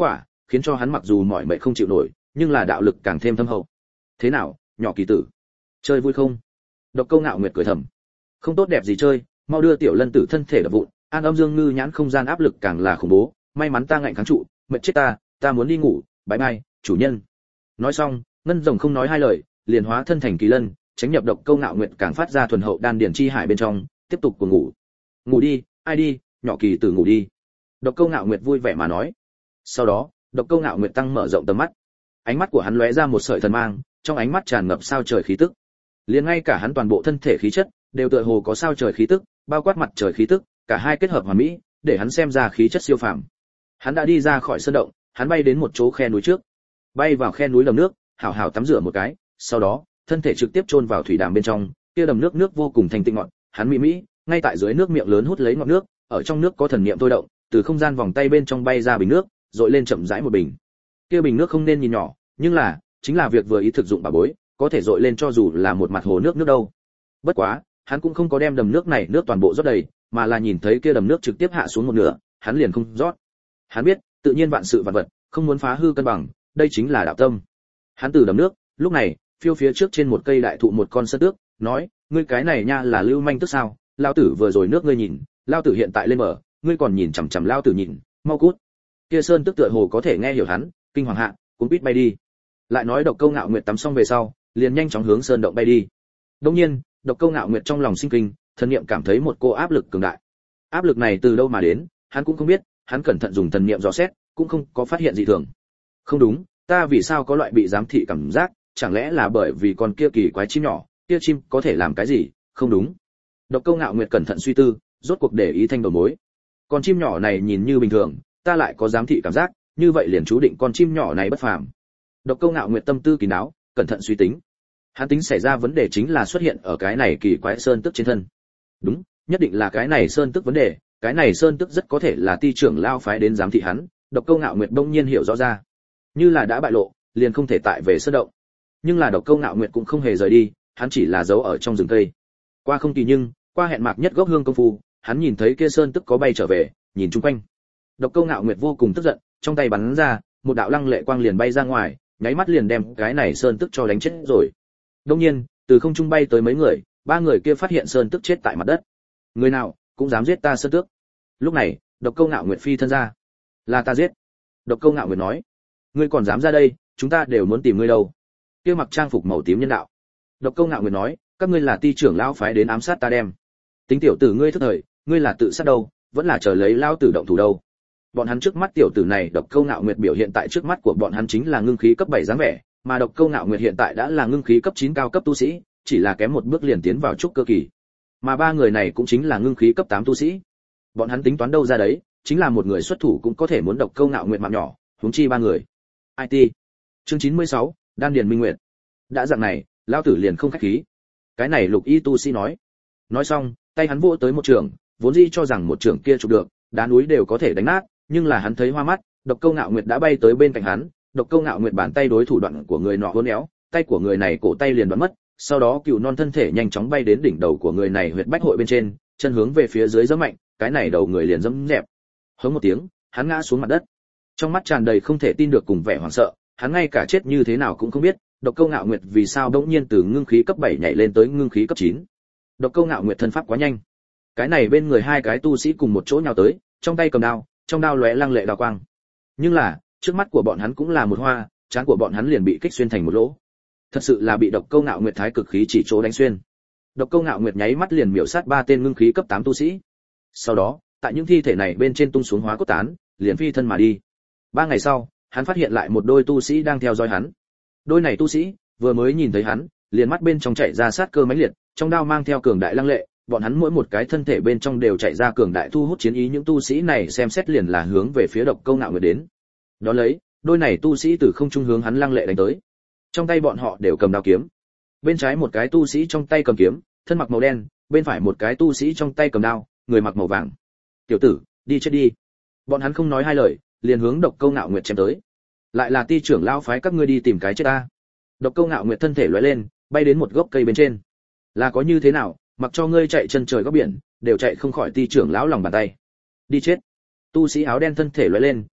khiến cho hắn mặc dù mỏi mệt không chịu nổi, nhưng là đạo lực càng thêm thâm hậu. Thế nào, nhỏ kỳ tử, chơi vui không? Độc Câu Ngạo Nguyệt cười thầm. Không tốt đẹp gì chơi, mau đưa tiểu lân tử thân thể đập vụn. An Âm Dương ngư nhãn không gian áp lực càng là khủng bố, may mắn ta ngạnh kháng trụ, mệt chết ta, ta muốn đi ngủ, bye bye, chủ nhân. Nói xong, ngân rồng không nói hai lời, liền hóa thân thành kỳ lân, tránh nhập Độc Câu Ngạo Nguyệt càng phát ra thuần hậu đan điền chi hải bên trong, tiếp tục cuồng ngủ. Ngủ đi, ai đi, nhỏ kỳ tử ngủ đi. Độc Câu Ngạo Nguyệt vui vẻ mà nói. Sau đó, Độc Câu Ngạo Nguyệt tăng mở rộng tầm mắt, ánh mắt của hắn lóe ra một sợi thần mang, trong ánh mắt tràn ngập sao trời khí tức. Liền ngay cả hắn toàn bộ thân thể khí chất đều tựa hồ có sao trời khí tức, bao quát mặt trời khí tức, cả hai kết hợp hoàn mỹ, để hắn xem ra khí chất siêu phàm. Hắn đã đi ra khỏi sơn động, hắn bay đến một chỗ khe núi trước, bay vào khe núi đầm nước, hảo hảo tắm rửa một cái, sau đó, thân thể trực tiếp chôn vào thủy đàm bên trong, kia đầm nước nước vô cùng thanh tịnh ngọt, hắn mỹ mỹ, ngay tại dưới nước miệng lớn hút lấy ngọt nước, ở trong nước có thần niệm thôi động, từ không gian vòng tay bên trong bay ra bình nước, dội lên chậm rãi một bình. Kia bình nước không nên nhìn nhỏ, nhưng là, chính là việc vừa ý thực dụng bà bối, có thể dội lên cho dù là một mặt hồ nước nước đâu. Bất quá, hắn cũng không có đem đầm nước này nước toàn bộ rót đầy, mà là nhìn thấy kia đầm nước trực tiếp hạ xuống một nửa, hắn liền không rót. Hắn biết, tự nhiên vạn sự vạn vật, không muốn phá hư cân bằng, đây chính là đạo tâm. Hắn từ đầm nước, lúc này, phiêu phía trước trên một cây đại thụ một con sơn tước, nói, ngươi cái này nha là lưu manh tức sao? Lao tử vừa rồi nước ngươi nhìn, lao tử hiện tại lên mở, ngươi còn nhìn chằm chằm lao tử nhìn, mau cút. Kia sơn tước tựa hồ có thể nghe hiểu hắn, kinh hoàng hạ, cũng biết bay đi. Lại nói Độc Câu Ngạo Nguyệt tắm xong về sau, liền nhanh chóng hướng sơn động bay đi. Đương nhiên, Độc Câu Ngạo Nguyệt trong lòng sinh kinh, thần niệm cảm thấy một cô áp lực cường đại. Áp lực này từ đâu mà đến, hắn cũng không biết, hắn cẩn thận dùng thần niệm dò xét, cũng không có phát hiện gì thường. Không đúng, ta vì sao có loại bị giám thị cảm giác, chẳng lẽ là bởi vì con kia kỳ quái chim nhỏ, kia chim có thể làm cái gì, không đúng. Độc Câu Ngạo Nguyệt cẩn thận suy tư, rốt cuộc để ý thanh đầu mối. Con chim nhỏ này nhìn như bình thường, ta lại có giám thị cảm giác, như vậy liền chú định con chim nhỏ này bất phàm. Độc Câu Ngạo Nguyệt tâm tư kín đáo, cẩn thận suy tính. Hắn tính xảy ra vấn đề chính là xuất hiện ở cái này kỳ quái sơn tức trên thân. Đúng, nhất định là cái này sơn tức vấn đề, cái này sơn tức rất có thể là ti trưởng lao phái đến giám thị hắn. Độc Câu Ngạo Nguyệt đông nhiên hiểu rõ ra, như là đã bại lộ, liền không thể tại về sơn động. Nhưng là Độc Câu Ngạo Nguyệt cũng không hề rời đi, hắn chỉ là giấu ở trong rừng cây. Qua không kỳ nhưng, qua hẹn mạc nhất gốc hương công phu, hắn nhìn thấy kia sơn tức có bay trở về, nhìn chung quanh. Độc Câu Ngạo Nguyệt vô cùng tức giận, trong tay bắn ra, một đạo lăng lệ quang liền bay ra ngoài, nháy mắt liền đem cái này sơn tức cho đánh chết rồi. Đương nhiên, từ không trung bay tới mấy người, ba người kia phát hiện sơn tức chết tại mặt đất. Người nào cũng dám giết ta sơn tước. Lúc này, Độc Câu Ngạo Nguyệt phi thân ra. Là ta giết. Độc Câu Ngạo Nguyệt nói. Ngươi còn dám ra đây, chúng ta đều muốn tìm ngươi đâu. Kia mặc trang phục màu tím nhân đạo. Độc Câu Ngạo Nguyệt nói, các ngươi là ti trưởng lão phái đến ám sát ta đem. Tính tiểu tử ngươi thức thời, ngươi là tự sát đâu, vẫn là chờ lấy lão tử động thủ đâu. Bọn hắn trước mắt tiểu tử này Độc Câu Ngạo Nguyệt biểu hiện tại trước mắt của bọn hắn chính là ngưng khí cấp bảy dáng vẻ, mà Độc Câu Ngạo Nguyệt hiện tại đã là ngưng khí cấp chín cao cấp tu sĩ, chỉ là kém một bước liền tiến vào trúc cơ kỳ. Mà ba người này cũng chính là ngưng khí cấp tám tu sĩ. Bọn hắn tính toán đâu ra đấy, chính là một người xuất thủ cũng có thể muốn Độc Câu Ngạo Nguyệt mạng nhỏ, huống chi ba người. i tê. Chương chín mươi sáu, Đan Điền Minh Nguyệt. Đã dạng này, lão tử liền không khách khí. Cái này Lục Y tu sĩ nói. Nói xong, tay hắn vỗ tới một trường, vốn dĩ cho rằng một trường kia chụp được, đá núi đều có thể đánh nát, nhưng là hắn thấy hoa mắt, Độc Câu Ngạo Nguyệt đã bay tới bên cạnh hắn, Độc Câu Ngạo Nguyệt bàn tay đối thủ đoạn của người nọ uốn éo, tay của người này cổ tay liền đoạn mất, sau đó cừu non thân thể nhanh chóng bay đến đỉnh đầu của người này huyệt bách hội bên trên, chân hướng về phía dưới giẫm mạnh, cái này đầu người liền giẫm dẹp. Hống một tiếng, hắn ngã xuống mặt đất. Trong mắt tràn đầy không thể tin được cùng vẻ hoảng sợ, hắn ngay cả chết như thế nào cũng không biết, Độc Câu Ngạo Nguyệt vì sao bỗng nhiên từ ngưng khí cấp bảy nhảy lên tới ngưng khí cấp chín. Độc Câu Ngạo Nguyệt thân pháp quá nhanh. Cái này bên người hai cái tu sĩ cùng một chỗ nhào tới, trong tay cầm đao, trong đao lóe lăng lệ đao quang. Nhưng là, trước mắt của bọn hắn cũng là một hoa, trán của bọn hắn liền bị kích xuyên thành một lỗ. Thật sự là bị Độc Câu Ngạo Nguyệt thái cực khí chỉ chỗ đánh xuyên. Độc Câu Ngạo Nguyệt nháy mắt liền miểu sát ba tên ngưng khí cấp tám tu sĩ. Sau đó, tại những thi thể này bên trên tung xuống hóa cốt tán, liền phi thân mà đi. Ba ngày sau, hắn phát hiện lại một đôi tu sĩ đang theo dõi hắn. Đôi này tu sĩ vừa mới nhìn thấy hắn, liền mắt bên trong chạy ra sát cơ mãnh liệt, trong đao mang theo cường đại lăng lệ, bọn hắn mỗi một cái thân thể bên trong đều chạy ra cường đại thu hút chiến ý, những tu sĩ này xem xét liền là hướng về phía Độc Câu Ngạo Nguyệt đến. Đó lấy, đôi này tu sĩ từ không trung hướng hắn lăng lệ đánh tới. Trong tay bọn họ đều cầm đao kiếm. Bên trái một cái tu sĩ trong tay cầm kiếm, thân mặc màu đen, bên phải một cái tu sĩ trong tay cầm đao, người mặc màu vàng. "Tiểu tử, đi chết đi." Bọn hắn không nói hai lời, liền hướng Độc Câu Ngạo Nguyệt chém tới. "Lại là ti trưởng lão phái các ngươi đi tìm cái chết ta." Độc Câu Ngạo Nguyệt thân thể lóe lên, bay đến một gốc cây bên trên. "Là có như thế nào, mặc cho ngươi chạy chân trời góc biển, đều chạy không khỏi ti trưởng lão lòng bàn tay. Đi chết." Tu sĩ áo đen thân thể lóe lên,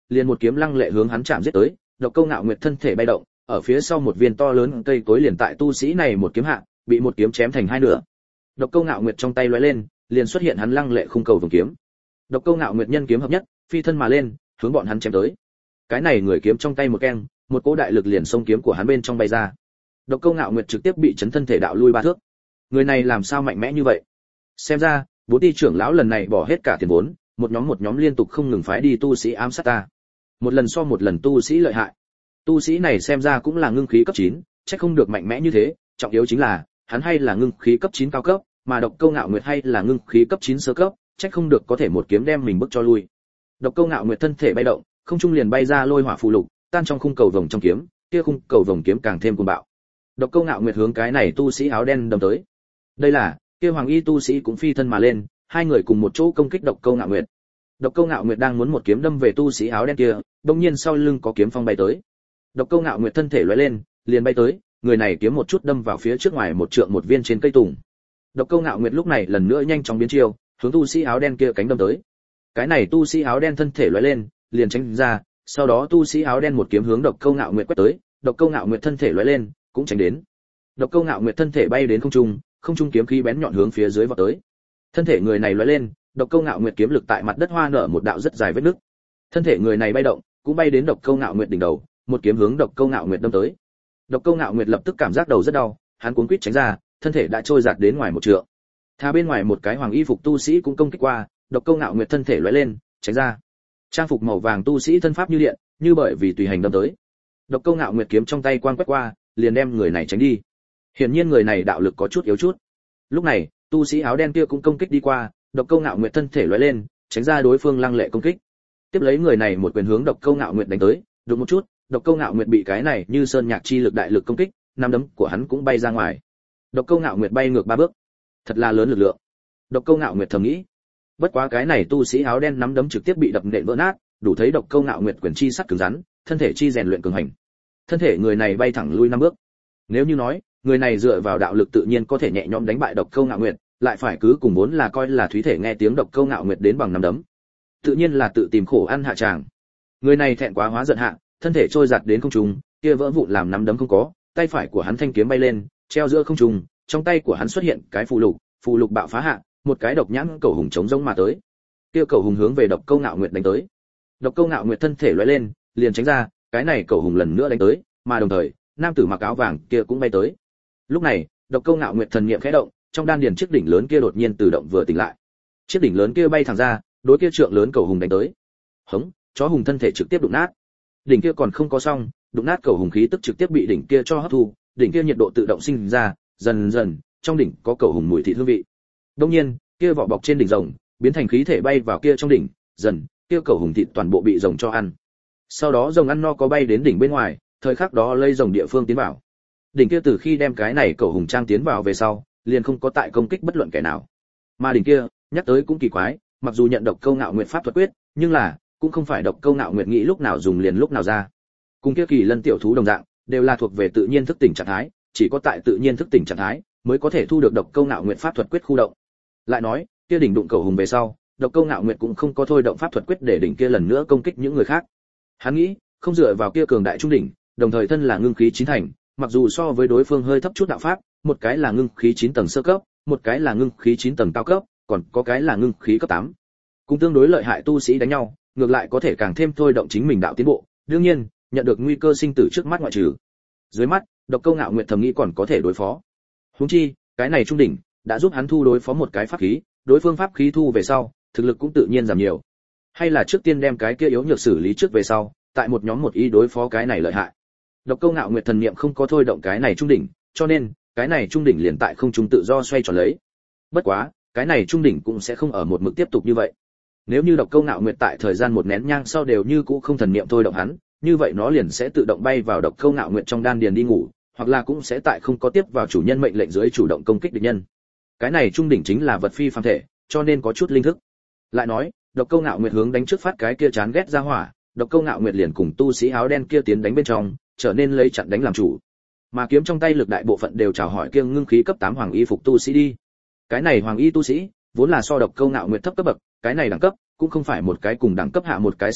liền một kiếm lăng lệ hướng hắn chạm giết tới. Độc Câu Ngạo Nguyệt thân thể bay động, ở phía sau một viên to lớn cây cối liền tại tu sĩ này một kiếm hạ, bị một kiếm chém thành hai nửa. Độc Câu Ngạo Nguyệt trong tay lóe lên, liền xuất hiện hắn lăng lệ khung cầu vồng kiếm. Độc Câu Ngạo Nguyệt nhân kiếm hợp nhất, phi thân mà lên, hướng bọn hắn chém tới. Cái này người kiếm trong tay một keng, một cỗ đại lực liền xông kiếm của hắn bên trong bay ra. Độc Câu Ngạo Nguyệt trực tiếp bị chấn thân thể đạo lui ba thước. Người này làm sao mạnh mẽ như vậy? Xem ra, Bố Ti trưởng lão lần này bỏ hết cả tiền vốn, một nhóm một nhóm liên tục không ngừng phái đi tu sĩ ám sát ta. Một lần so một lần tu sĩ lợi hại. Tu sĩ này xem ra cũng là ngưng khí cấp chín, chắc không được mạnh mẽ như thế, trọng yếu chính là, hắn hay là ngưng khí cấp chín cao cấp, mà Độc Câu Ngạo Nguyệt hay là ngưng khí cấp chín sơ cấp, chắc không được có thể một kiếm đem mình bức cho lui. Độc Câu Ngạo Nguyệt thân thể bay động, không trung liền bay ra lôi hỏa phù lục, tan trong khung cầu vồng trong kiếm, kia khung cầu vồng kiếm càng thêm cuồng bạo. Độc Câu Ngạo Nguyệt hướng cái này tu sĩ áo đen đâm tới. Đây là, kia hoàng y tu sĩ cũng phi thân mà lên, hai người cùng một chỗ công kích Độc Câu Ngạo Nguyệt. Độc Câu Ngạo Nguyệt đang muốn một kiếm đâm về tu sĩ áo đen kia, đột nhiên sau lưng có kiếm phong bay tới. Độc Câu Ngạo Nguyệt thân thể lóe lên, liền bay tới, người này kiếm một chút đâm vào phía trước ngoài một trượng một viên trên cây tùng. Độc Câu Ngạo Nguyệt lúc này lần nữa nhanh chóng biến chiêu, hướng tu sĩ áo đen kia cánh đâm tới. Cái này tu sĩ áo đen thân thể lóe lên, liền tránh ra, sau đó tu sĩ áo đen một kiếm hướng Độc Câu Ngạo Nguyệt quét tới, Độc Câu Ngạo Nguyệt thân thể lóe lên, cũng tránh đến. Độc Câu Ngạo Nguyệt thân thể bay đến không trung, không trung kiếm khí bén nhọn hướng phía dưới vọt tới. Thân thể người này lóe lên, Độc Câu Ngạo Nguyệt kiếm lực tại mặt đất hoa nở một đạo rất dài vết nứt. Thân thể người này bay động, cũng bay đến Độc Câu Ngạo Nguyệt đỉnh đầu, một kiếm hướng Độc Câu Ngạo Nguyệt đâm tới. Độc Câu Ngạo Nguyệt lập tức cảm giác đầu rất đau, hắn cuống quýt tránh ra, thân thể đã trôi giạt đến ngoài một trượng. Tha bên ngoài một cái hoàng y phục tu sĩ cũng công kích qua, Độc Câu Ngạo Nguyệt thân thể lóe lên, tránh ra. Trang phục màu vàng tu sĩ thân pháp như điện, như bởi vì tùy hành đâm tới. Độc Câu Ngạo Nguyệt kiếm trong tay quang quét qua, liền đem người này tránh đi. Hiển nhiên người này đạo lực có chút yếu chút. Lúc này, tu sĩ áo đen kia cũng công kích đi qua, Độc Câu Ngạo Nguyệt thân thể lóe lên, tránh ra đối phương lăng lệ công kích. Tiếp lấy người này một quyền hướng Độc Câu Ngạo Nguyệt đánh tới, đụng một chút, Độc Câu Ngạo Nguyệt bị cái này như sơn nhạc chi lực đại lực công kích, năm đấm của hắn cũng bay ra ngoài. Độc Câu Ngạo Nguyệt bay ngược ba bước. Thật là lớn lực lượng. Độc Câu Ngạo Nguyệt thầm nghĩ. Bất quá cái này tu sĩ áo đen nắm đấm trực tiếp bị đập nện vỡ nát, đủ thấy Độc Câu Ngạo Nguyệt quyền chi sắt cứng rắn, thân thể chi rèn luyện cường hành. Thân thể người này bay thẳng lui năm bước. Nếu như nói, người này dựa vào đạo lực tự nhiên có thể nhẹ nhõm đánh bại Độc Câu Ngạo Nguyệt, lại phải cứ cùng vốn là coi là thúy thể nghe tiếng Độc Câu Ngạo Nguyệt đến bằng năm đấm. Tự nhiên là tự tìm khổ ăn hạ tràng. Người này thẹn quá hóa giận hạ, thân thể trôi giạt đến không trung, kia vỡ vụn làm năm đấm không có, tay phải của hắn thanh kiếm bay lên, treo giữa không trung, trong tay của hắn xuất hiện cái phù lục, phù lục bạo phá hạ, một cái độc nhãn cầu hùng chống rống mà tới. Kia cầu hùng hướng về Độc Câu Ngạo Nguyệt đánh tới. Độc Câu Ngạo Nguyệt thân thể lóe lên, liền tránh ra, cái này cầu hùng lần nữa đánh tới, mà đồng thời, nam tử mặc áo vàng kia cũng bay tới. Lúc này, Độc Câu Ngạo Nguyệt thần niệm khẽ động, trong đan điền chiếc đỉnh lớn kia đột nhiên tự động vừa tỉnh lại. Chiếc đỉnh lớn kia bay thẳng ra, đối kia trượng lớn cầu hùng đánh tới. Hống, chó hùng thân thể trực tiếp đụng nát. Đỉnh kia còn không có xong, đụng nát cầu hùng khí tức trực tiếp bị đỉnh kia cho hấp thu, đỉnh kia nhiệt độ tự động sinh ra, dần dần, trong đỉnh có cầu hùng mùi thịt hương vị. Đương nhiên, kia vỏ bọc trên đỉnh rồng, biến thành khí thể bay vào kia trong đỉnh, dần, kia cầu hùng thịt toàn bộ bị rồng cho ăn. Sau đó rồng ăn no có bay đến đỉnh bên ngoài, thời khắc đó lây rồng địa phương tiến vào. Đỉnh kia từ khi đem cái này cầu hùng trang tiến vào về sau, liền không có tại công kích bất luận kẻ nào. Mà đỉnh kia, nhắc tới cũng kỳ quái, mặc dù nhận Độc Câu Ngạo Nguyệt pháp thuật quyết, nhưng là cũng không phải Độc Câu Ngạo Nguyệt nghĩ lúc nào dùng liền lúc nào ra. Cùng kia kỳ lân tiểu thú đồng dạng, đều là thuộc về tự nhiên thức tỉnh trạng thái, chỉ có tại tự nhiên thức tỉnh trạng thái mới có thể thu được Độc Câu Ngạo Nguyệt pháp thuật quyết khu động. Lại nói, kia đỉnh đụng cầu hùng về sau, Độc Câu Ngạo Nguyệt cũng không có thôi động pháp thuật quyết để đỉnh kia lần nữa công kích những người khác. Hắn nghĩ, không dựa vào kia cường đại trung đỉnh, đồng thời thân là ngưng khí chín thành, mặc dù so với đối phương hơi thấp chút đạo pháp, một cái là ngưng khí chín tầng sơ cấp, một cái là ngưng khí chín tầng cao cấp, còn có cái là ngưng khí cấp tám. Cùng tương đối lợi hại tu sĩ đánh nhau, ngược lại có thể càng thêm thôi động chính mình đạo tiến bộ, đương nhiên, nhận được nguy cơ sinh tử trước mắt ngoại trừ. Dưới mắt, Độc Câu Ngạo Nguyệt thầm nghĩ còn có thể đối phó. Huống chi, cái này trung đỉnh đã giúp hắn thu đối phó một cái pháp khí, đối phương pháp khí thu về sau, thực lực cũng tự nhiên giảm nhiều. Hay là trước tiên đem cái kia yếu nhược xử lý trước về sau, tại một nhóm một ý đối phó cái này lợi hại. Độc Câu Ngạo Nguyệt thần niệm không có thôi động cái này trung đỉnh, cho nên, cái này trung đỉnh liền tại không trung tự do xoay tròn lấy. Bất quá, cái này trung đỉnh cũng sẽ không ở một mực tiếp tục như vậy. Nếu như Độc Câu Ngạo Nguyệt tại thời gian một nén nhang sau đều như cũ không thần niệm thôi động hắn, như vậy nó liền sẽ tự động bay vào Độc Câu Ngạo Nguyệt trong đan điền đi ngủ, hoặc là cũng sẽ tại không có tiếp vào chủ nhân mệnh lệnh dưới chủ động công kích địch nhân. Cái này trung đỉnh chính là vật phi phàm thể, cho nên có chút linh thức. Lại nói, Độc Câu Ngạo Nguyệt hướng đánh trước phát cái kia chán ghét ra hỏa, Độc Câu Ngạo Nguyệt liền cùng tu sĩ áo đen kia tiến đánh bên trong, trở nên lấy chặn đánh làm chủ. Mà kiếm trong tay lực đại bộ phận đều chào hỏi kia ngưng khí cấp tám hoàng y phục tu sĩ đi. Cái này hoàng y tu sĩ, vốn là so Độc Câu Ngạo Nguyệt thấp cấp bậc, cái này đẳng cấp cũng không phải một cái cùng đẳng cấp hạ một cái sơ cấp,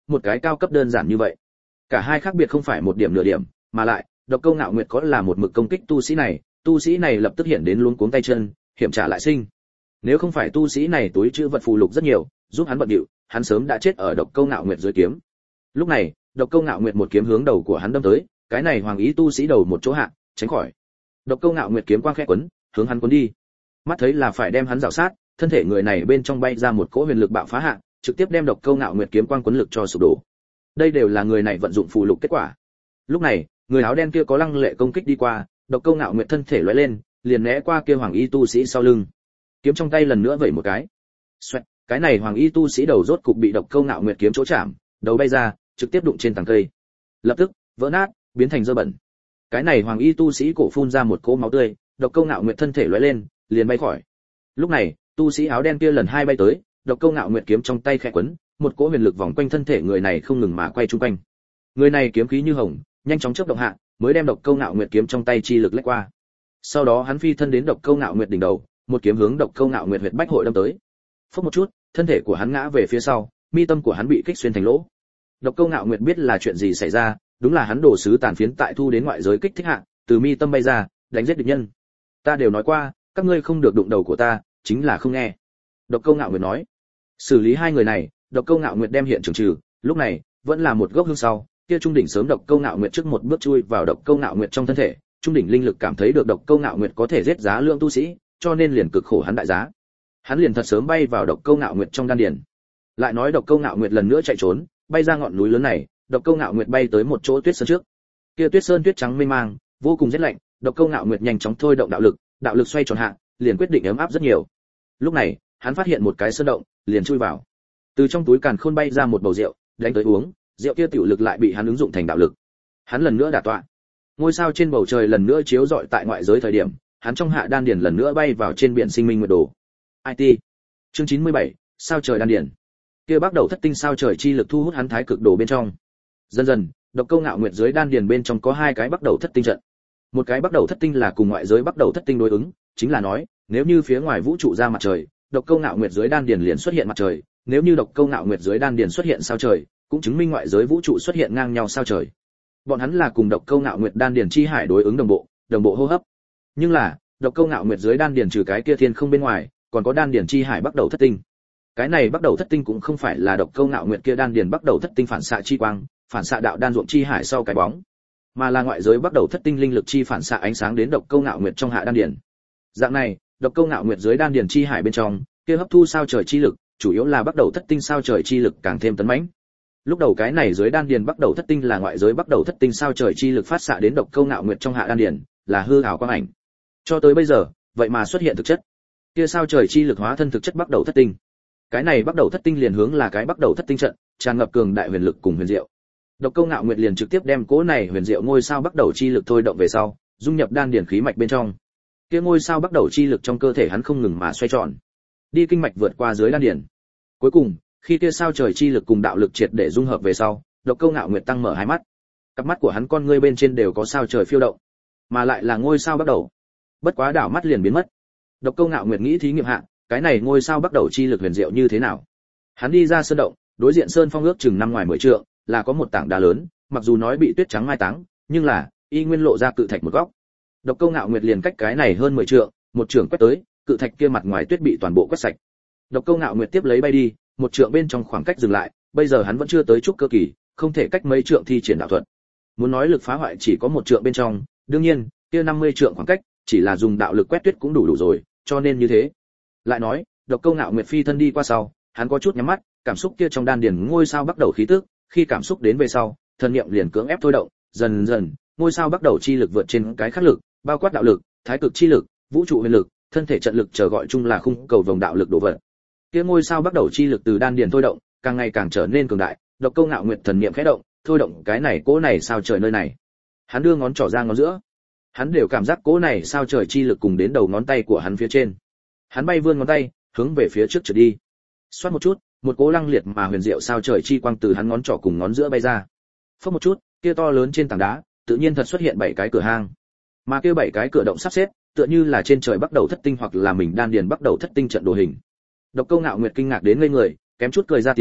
một cái cao cấp đơn giản như vậy. Cả hai khác biệt không phải một điểm nửa điểm, mà lại, Độc Câu Ngạo Nguyệt có là một mực công kích tu sĩ này, tu sĩ này lập tức hiện đến luống cuống tay chân, hiểm trả lại sinh. Nếu không phải tu sĩ này túi trữ vật phù lục rất nhiều, giúp hắn bận điệu, hắn sớm đã chết ở Độc Câu Ngạo Nguyệt dưới kiếm. Lúc này, Độc Câu Ngạo Nguyệt một kiếm hướng đầu của hắn đâm tới, cái này hoàng ý tu sĩ đầu một chỗ hạ, tránh khỏi. Độc Câu Ngạo Nguyệt kiếm quang khẽ quấn, hướng hắn cuốn đi. Mắt thấy là phải đem hắn rào sát, thân thể người này bên trong bay ra một cỗ huyền lực bạo phá hạ, trực tiếp đem Độc Câu Ngạo Nguyệt kiếm quang cuốn lực cho sụp đổ. Đây đều là người này vận dụng phù lục kết quả. Lúc này, người áo đen kia có lăng lệ công kích đi qua, Độc Câu Ngạo Nguyệt thân thể lóe lên, liền né qua kia hoàng y tu sĩ sau lưng. Kiếm trong tay lần nữa vẩy một cái. Xoẹt, cái này hoàng y tu sĩ đầu rốt cục bị Độc Câu Ngạo Nguyệt kiếm chỗ chạm, đầu bay ra, trực tiếp đụng trên tảng cây. Lập tức, vỡ nát, biến thành dơ bẩn. Cái này hoàng y tu sĩ cổ phun ra một cỗ máu tươi, Độc Câu Ngạo Nguyệt thân thể lóe lên, liền bay khỏi. Lúc này, tu sĩ áo đen kia lần hai bay tới, Độc Câu Ngạo Nguyệt kiếm trong tay khẽ quấn, một cỗ huyền lực vòng quanh thân thể người này không ngừng mà quay trung quanh. Người này kiếm khí như hồng, nhanh chóng chớp động hạ, mới đem Độc Câu Ngạo Nguyệt kiếm trong tay chi lực lách qua. Sau đó hắn phi thân đến Độc Câu Ngạo Nguyệt đỉnh đầu, một kiếm hướng Độc Câu Ngạo Nguyệt huyệt bách hội đâm tới. Phốc một chút, thân thể của hắn ngã về phía sau, mi tâm của hắn bị kích xuyên thành lỗ. Độc Câu Ngạo Nguyệt biết là chuyện gì xảy ra, đúng là hắn đồ sứ tàn phiến tại thu đến ngoại giới kích thích hạ, từ mi tâm bay ra, đánh giết địch nhân. Ta đều nói qua, các ngươi không được đụng đầu của ta, chính là không nghe. Độc Câu Ngạo Nguyệt nói. Xử lý hai người này, Độc Câu Ngạo Nguyệt đem hiện trường trừ, lúc này vẫn là một gốc hương sau, kia trung đỉnh sớm Độc Câu Ngạo Nguyệt trước một bước chui vào Độc Câu Ngạo Nguyệt trong thân thể, trung đỉnh linh lực cảm thấy được Độc Câu Ngạo Nguyệt có thể giết giá lượng tu sĩ, cho nên liền cực khổ hắn đại giá. Hắn liền thật sớm bay vào Độc Câu Ngạo Nguyệt trong đan điền. Lại nói Độc Câu Ngạo Nguyệt lần nữa chạy trốn, bay ra ngọn núi lớn này, Độc Câu Ngạo Nguyệt bay tới một chỗ tuyết sơn trước. Kia tuyết sơn tuyết trắng mênh mang, vô cùng rét lạnh, Độc Câu Ngạo Nguyệt nhanh chóng thôi động đạo lực, đạo lực xoay tròn hạ, liền quyết định ấm áp rất nhiều. Lúc này, hắn phát hiện một cái sơn động, liền chui vào. Từ trong túi càn khôn bay ra một bầu rượu, đánh tới uống, rượu kia tiểu lực lại bị hắn ứng dụng thành đạo lực. Hắn lần nữa đả tọa. Ngôi sao trên bầu trời lần nữa chiếu rọi tại ngoại giới thời điểm, hắn trong hạ đan điền lần nữa bay vào trên biển sinh minh nguyệt đồ. i tê. Chương chín mươi bảy, sao trời đan điền. Kia bắt đầu thất tinh sao trời chi lực thu hút hắn thái cực đồ bên trong. Dần dần, Độc Câu Ngạo Nguyệt dưới đan điền bên trong có hai cái bắt đầu thất tinh trận. Một cái bắt đầu thất tinh là cùng ngoại giới bắt đầu thất tinh đối ứng, chính là nói, nếu như phía ngoài vũ trụ ra mặt trời, Độc Câu Ngạo Nguyệt dưới đan điền liền xuất hiện mặt trời, nếu như Độc Câu Ngạo Nguyệt dưới đan điền xuất hiện sao trời, cũng chứng minh ngoại giới vũ trụ xuất hiện ngang nhau sao trời. Bọn hắn là cùng Độc Câu Ngạo Nguyệt đan điền chi hải đối ứng đồng bộ, đồng bộ hô hấp. Nhưng là, Độc Câu Ngạo Nguyệt dưới đan điền trừ cái kia thiên không bên ngoài, còn có đan điền chi hải bắt đầu thất tinh. Cái này bắt đầu thất tinh cũng không phải là Độc Câu Ngạo Nguyệt kia đan điền bắt đầu thất tinh phản xạ chi quang, phản xạ đạo đan ruộng chi hải sau cái bóng, mà là ngoại giới bắt đầu thất tinh linh lực chi phản xạ ánh sáng đến Độc Câu Ngạo Nguyệt trong hạ đan điền. Dạng này, Độc Câu Ngạo Nguyệt dưới đan điền chi hải bên trong, kia hấp thu sao trời chi lực, chủ yếu là bắt đầu thất tinh sao trời chi lực càng thêm tấn mãnh. Lúc đầu cái này dưới đan điền bắt đầu thất tinh là ngoại giới bắt đầu thất tinh sao trời chi lực phát xạ đến Độc Câu Ngạo Nguyệt trong hạ đan điền, là hư ảo quang ảnh. Cho tới bây giờ, vậy mà xuất hiện thực chất. Kia sao trời chi lực hóa thân thực chất bắt đầu thất tinh. Cái này bắt đầu thất tinh liền hướng là cái bắt đầu thất tinh trận, tràn ngập cường đại huyền lực cùng huyền diệu. Độc Câu Ngạo Nguyệt liền trực tiếp đem cỗ này huyền diệu ngôi sao bắt đầu chi lực thôi động về sau, dung nhập đan điền khí mạch bên trong. Kia ngôi sao bắt đầu chi lực trong cơ thể hắn không ngừng mà xoay tròn, đi kinh mạch vượt qua dưới đan điền. Cuối cùng, khi kia sao trời chi lực cùng đạo lực triệt để dung hợp về sau, Độc Câu Ngạo Nguyệt tăng mở hai mắt. Cặp mắt của hắn con ngươi bên trên đều có sao trời phiêu động, mà lại là ngôi sao bắt đầu. Bất quá đảo mắt liền biến mất. Độc Câu Ngạo Nguyệt nghĩ thí nghiệm hạ, cái này ngôi sao bắt đầu chi lực huyền diệu như thế nào. Hắn đi ra sơn động, đối diện sơn phong ước chừng năm ngoài mười trượng, là có một tảng đá lớn, mặc dù nói bị tuyết trắng mai táng, nhưng là y nguyên lộ ra cự thạch một góc. Độc Câu Ngạo Nguyệt liền cách cái này hơn mười trượng, một trường quét tới, cự thạch kia mặt ngoài tuyết bị toàn bộ quét sạch. Độc Câu Ngạo Nguyệt tiếp lấy bay đi, một trượng bên trong khoảng cách dừng lại, bây giờ hắn vẫn chưa tới trúc cơ kỳ, không thể cách mấy trượng thi triển đạo thuật. Muốn nói lực phá hoại chỉ có một trượng bên trong, đương nhiên, kia năm mươi trượng khoảng cách, chỉ là dùng đạo lực quét tuyết cũng đủ đủ rồi, cho nên như thế. Lại nói, Độc Câu Ngạo Nguyệt phi thân đi qua sau, hắn có chút nhắm mắt, cảm xúc kia trong đan điền ngôi sao bắt đầu khí tức, khi cảm xúc đến về sau, thần niệm liền cưỡng ép thôi động, dần dần, ngôi sao bắt đầu chi lực vượt trên cái khác lực, bao quát đạo lực, thái cực chi lực, vũ trụ huyền lực, thân thể trận lực chờ gọi chung là khung cầu vòng đạo lực đổ vật. Kia ngôi sao bắt đầu chi lực từ đan điền thôi động, càng ngày càng trở nên cường đại, Độc Câu Ngạo Nguyệt thần niệm khẽ động, thôi động cái này cỗ này sao trời nơi này. Hắn đưa ngón trỏ ra ngón giữa, hắn đều cảm giác cỗ này sao trời chi lực cùng đến đầu ngón tay của hắn phía trên. Hắn bay vươn ngón tay, hướng về phía trước trượt đi. Xoát một chút, một cỗ lăng liệt mà huyền diệu sao trời chi quang từ hắn ngón trỏ cùng ngón giữa bay ra. Phốc một chút, kia to lớn trên tảng đá, tự nhiên thật xuất hiện bảy cái cửa hang. Mà kia bảy cái cửa động sắp xếp, tựa như là trên trời bắt đầu thất tinh hoặc là mình đan điền bắt đầu thất tinh trận đồ hình. Độc Câu Ngạo Nguyệt kinh ngạc đến ngây người, kém chút cười ra tiếng,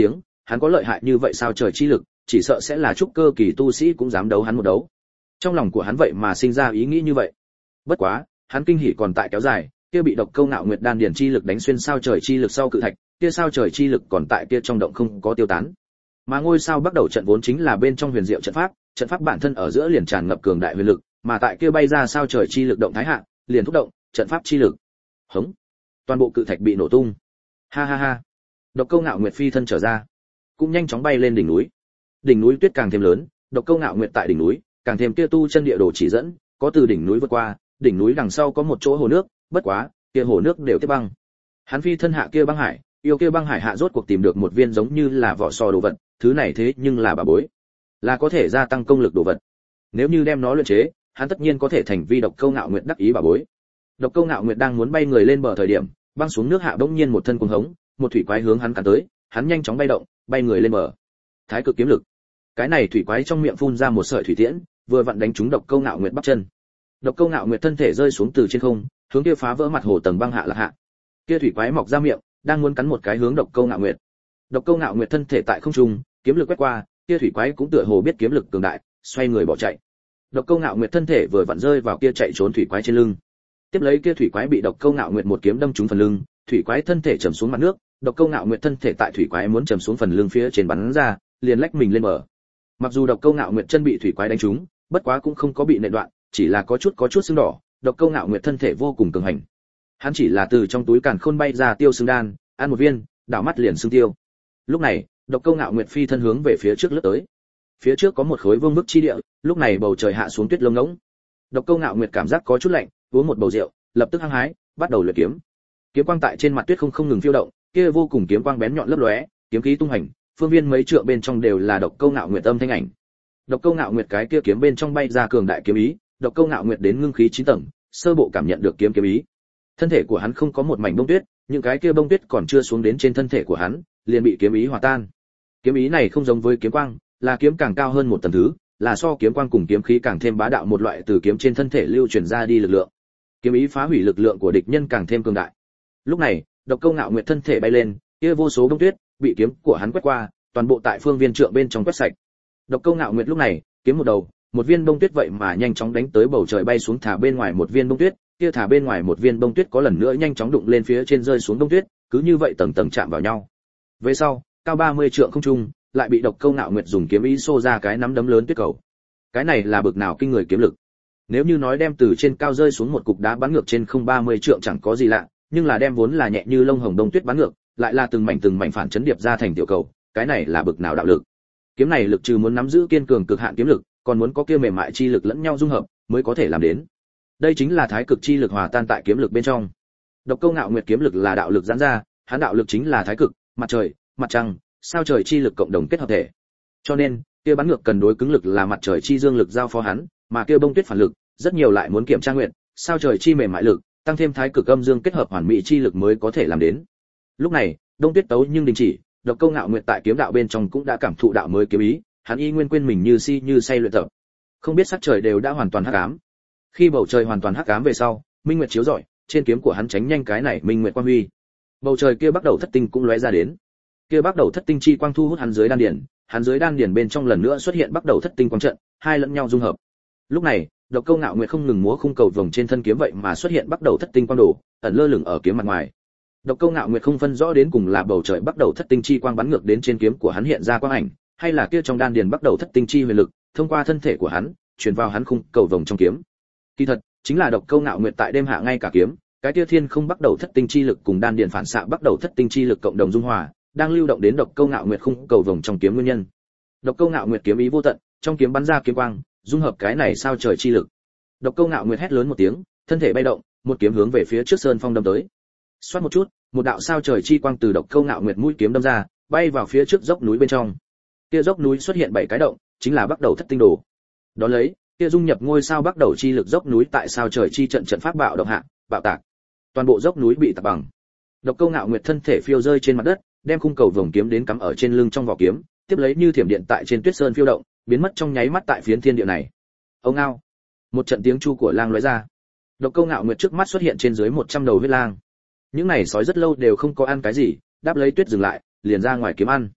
hắn có lợi hại như vậy sao trời chi lực, chỉ sợ sẽ là trúc cơ kỳ tu sĩ cũng dám đấu hắn một đấu. Trong lòng của hắn vậy mà sinh ra ý nghĩ như vậy. Bất quá, hắn kinh hỉ còn tại kéo dài, kia bị độc câu ngạo nguyệt đan điển chi lực đánh xuyên sao trời chi lực sau cự thạch, kia sao trời chi lực còn tại kia trong động không có tiêu tán. Mà ngôi sao bắt đầu trận vốn chính là bên trong huyền diệu trận pháp, trận pháp bản thân ở giữa liền tràn ngập cường đại huyền lực, mà tại kia bay ra sao trời chi lực động thái hạ, liền thúc động trận pháp chi lực. Hống! Toàn bộ cự thạch bị nổ tung. Ha ha ha! Độc câu ngạo nguyệt phi thân trở ra, cũng nhanh chóng bay lên đỉnh núi. Đỉnh núi tuyết càng thêm lớn, độc câu ngạo nguyệt tại đỉnh núi, càng thêm kia tu chân địa đồ chỉ dẫn, có từ đỉnh núi vượt qua, đỉnh núi đằng sau có một chỗ hồ nước, bất quá, kia hồ nước đều tiếp băng. Hắn phi thân hạ kia băng hải, yêu kia băng hải hạ rốt cuộc tìm được một viên giống như là vỏ sò đồ vật, thứ này thế nhưng là bà bối, là có thể gia tăng công lực đồ vật. Nếu như đem nó luyện chế, hắn tất nhiên có thể thành vi độc câu ngạo nguyệt đắc ý bà bối. Độc câu ngạo nguyệt đang muốn bay người lên bờ thời điểm, băng xuống nước hạ bỗng nhiên một thân cuồng hống, một thủy quái hướng hắn cắn tới, hắn nhanh chóng bay động, bay người lên bờ. Thái cực kiếm lực. Cái này thủy quái trong miệng phun ra một sợi thủy tiễn, vừa vặn đánh trúng độc câu ngạo nguyệt bắp chân. Độc câu ngạo nguyệt thân thể rơi xuống từ trên không, hướng kia phá vỡ mặt hồ tầng băng hạ lạc hạ. Kia thủy quái mọc ra miệng, đang muốn cắn một cái hướng độc câu ngạo nguyệt. Độc câu ngạo nguyệt thân thể tại không trung, kiếm lực quét qua, kia thủy quái cũng tựa hồ biết kiếm lực cường đại, xoay người bỏ chạy. Độc câu ngạo nguyệt thân thể vừa vặn rơi vào kia chạy trốn thủy quái trên lưng. Tiếp lấy kia thủy quái bị độc câu ngạo nguyệt một kiếm đâm trúng phần lưng, thủy quái thân thể trầm xuống mặt nước, độc câu ngạo nguyệt thân thể tại thủy quái muốn trầm xuống phần lưng phía trên bắn ra, liền lách mình lên bờ. Mặc dù độc câu ngạo nguyệt chân bị thủy quái đánh trúng, bất quá cũng không có bị nện đoạn, chỉ là có chút có chút sưng đỏ. Độc câu ngạo nguyệt thân thể vô cùng cường hành. Hắn chỉ là từ trong túi càn khôn bay ra tiêu xương đan, ăn một viên, đảo mắt liền xương tiêu. Lúc này, độc câu ngạo nguyệt phi thân hướng về phía trước lướt tới. Phía trước có một khối vương bức chi địa, lúc này bầu trời hạ xuống tuyết lông ngỗng. Độc câu ngạo nguyệt cảm giác có chút lạnh, uống một bầu rượu, lập tức hăng hái, bắt đầu luyện kiếm. Kiếm quang tại trên mặt tuyết không không ngừng phiêu động, kia vô cùng kiếm quang bén nhọn lấp lóe, kiếm khí tung hành, phương viên mấy trượng bên trong đều là độc câu ngạo nguyệt âm thanh ảnh. Độc câu ngạo nguyệt cái kia kiếm bên trong bay ra cường đại kiếm ý, độc câu ngạo nguyệt đến ngưng khí chín tầng, sơ bộ cảm nhận được kiếm kiếm ý. Thân thể của hắn không có một mảnh bông tuyết, những cái kia bông tuyết còn chưa xuống đến trên thân thể của hắn, liền bị kiếm ý hòa tan. Kiếm ý này không giống với kiếm quang, là kiếm càng cao hơn một tầng thứ, là so kiếm quang cùng kiếm khí càng thêm bá đạo một loại từ kiếm trên thân thể lưu truyền ra đi lực lượng. Kiếm ý phá hủy lực lượng của địch nhân càng thêm cường đại. Lúc này, độc câu ngạo nguyệt thân thể bay lên, kia vô số bông tuyết bị kiếm của hắn quét qua, toàn bộ tại phương viên trượng bên trong quét sạch. Độc câu ngạo nguyệt lúc này, kiếm một đầu, một viên bông tuyết vậy mà nhanh chóng đánh tới bầu trời bay xuống thả bên ngoài một viên bông tuyết, kia thả bên ngoài một viên bông tuyết có lần nữa nhanh chóng đụng lên phía trên rơi xuống bông tuyết, cứ như vậy tầng tầng chạm vào nhau. Về sau, cao ba mươi trượng không trung, lại bị độc câu ngạo nguyệt dùng kiếm ý xô ra cái nắm đấm lớn tuyết cầu. Cái này là bực nào kinh người kiếm lực. Nếu như nói đem từ trên cao rơi xuống một cục đá bắn ngược trên không ba mươi trượng chẳng có gì lạ, nhưng là đem vốn là nhẹ như lông hồng đông tuyết bắn ngược, lại là từng mảnh từng mảnh phản chấn điệp ra thành tiểu cầu, cái này là bực nào đạo lực. Kiếm này lực trừ muốn nắm giữ kiên cường cực hạn kiếm lực, còn muốn có kia mềm mại chi lực lẫn nhau dung hợp, mới có thể làm đến. Đây chính là thái cực chi lực hòa tan tại kiếm lực bên trong. Độc câu ngạo nguyệt kiếm lực là đạo lực giãn ra, hắn đạo lực chính là thái cực, mặt trời, mặt trăng, sao trời chi lực cộng đồng kết hợp thể. Cho nên, kia bắn ngược cần đối cứng lực là mặt trời chi dương lực giao phó hắn, mà kia bông tuyết phản lực, rất nhiều lại muốn kiểm tra nguyện, sao trời chi mềm mại lực, tăng thêm thái cực âm dương kết hợp hoàn mỹ chi lực mới có thể làm đến. Lúc này, đông tuyết tấu nhưng đình chỉ, độc câu ngạo nguyệt tại kiếm đạo bên trong cũng đã cảm thụ đạo mới kiếm ý, hắn y nguyên quên mình như si như say luyện tập. Không biết sắc trời đều đã hoàn toàn hắc ám. Khi bầu trời hoàn toàn hắc ám về sau, minh nguyệt chiếu rọi, trên kiếm của hắn tránh nhanh cái này minh nguyệt quang huy. Bầu trời kia bắt đầu thất tinh cũng lóe ra đến. Kia bắt đầu thất tinh chi quang thu hút hắn dưới đan điền, hắn dưới đan điền bên trong lần nữa xuất hiện bắt đầu thất tinh quang trận, hai lẫn nhau dung hợp. Lúc này, độc câu ngạo nguyệt không ngừng múa khung cầu vồng trên thân kiếm vậy mà xuất hiện bắt đầu thất tinh quang đồ, ẩn lơ lửng ở kiếm mặt ngoài. Độc câu ngạo nguyệt không phân rõ đến cùng là bầu trời bắt đầu thất tinh chi quang bắn ngược đến trên kiếm của hắn hiện ra quang ảnh, hay là kia trong đan điền bắt đầu thất tinh chi huyền lực, thông qua thân thể của hắn, truyền vào hắn khung cầu vồng trong kiếm. Kỳ thật, chính là độc câu ngạo nguyệt tại đêm hạ ngay cả kiếm, cái kia thiên không bắt đầu thất tinh chi lực cùng đan điền phản xạ bắt đầu thất tinh chi lực cộng đồng dung hòa, đang lưu động đến độc câu ngạo nguyệt khung cầu vồng trong kiếm nguyên nhân. Độc câu ngạo nguyệt kiếm ý vô tận, trong kiếm bắn ra kiếm quang, dung hợp cái này sao trời chi lực. Độc câu ngạo nguyệt hét lớn một tiếng, thân thể bay động, một kiếm hướng về phía trước sơn phong đâm tới. Xoát một chút, một đạo sao trời chi quang từ độc câu ngạo nguyệt mũi kiếm đâm ra, bay vào phía trước dốc núi bên trong. Kia dốc núi xuất hiện bảy cái động, chính là bắt đầu thất tinh đồ. Đó lấy, kia dung nhập ngôi sao bắt đầu chi lực dốc núi tại sao trời chi trận trận pháp bạo động hạ, bạo tạc. Toàn bộ dốc núi bị tạc bằng. Độc câu ngạo nguyệt thân thể phiêu rơi trên mặt đất, đem khung cầu vồng kiếm đến cắm ở trên lưng trong vỏ kiếm, tiếp lấy như thiểm điện tại trên tuyết sơn phiêu động, biến mất trong nháy mắt tại phiến thiên địa này. Ông ao, một trận tiếng chu của lang lóe ra. Độc câu ngạo nguyệt trước mắt xuất hiện trên dưới một trăm đầu huyết lang. Những này sói rất lâu đều không có ăn cái gì, đáp lấy tuyết dừng lại, liền ra ngoài kiếm ăn.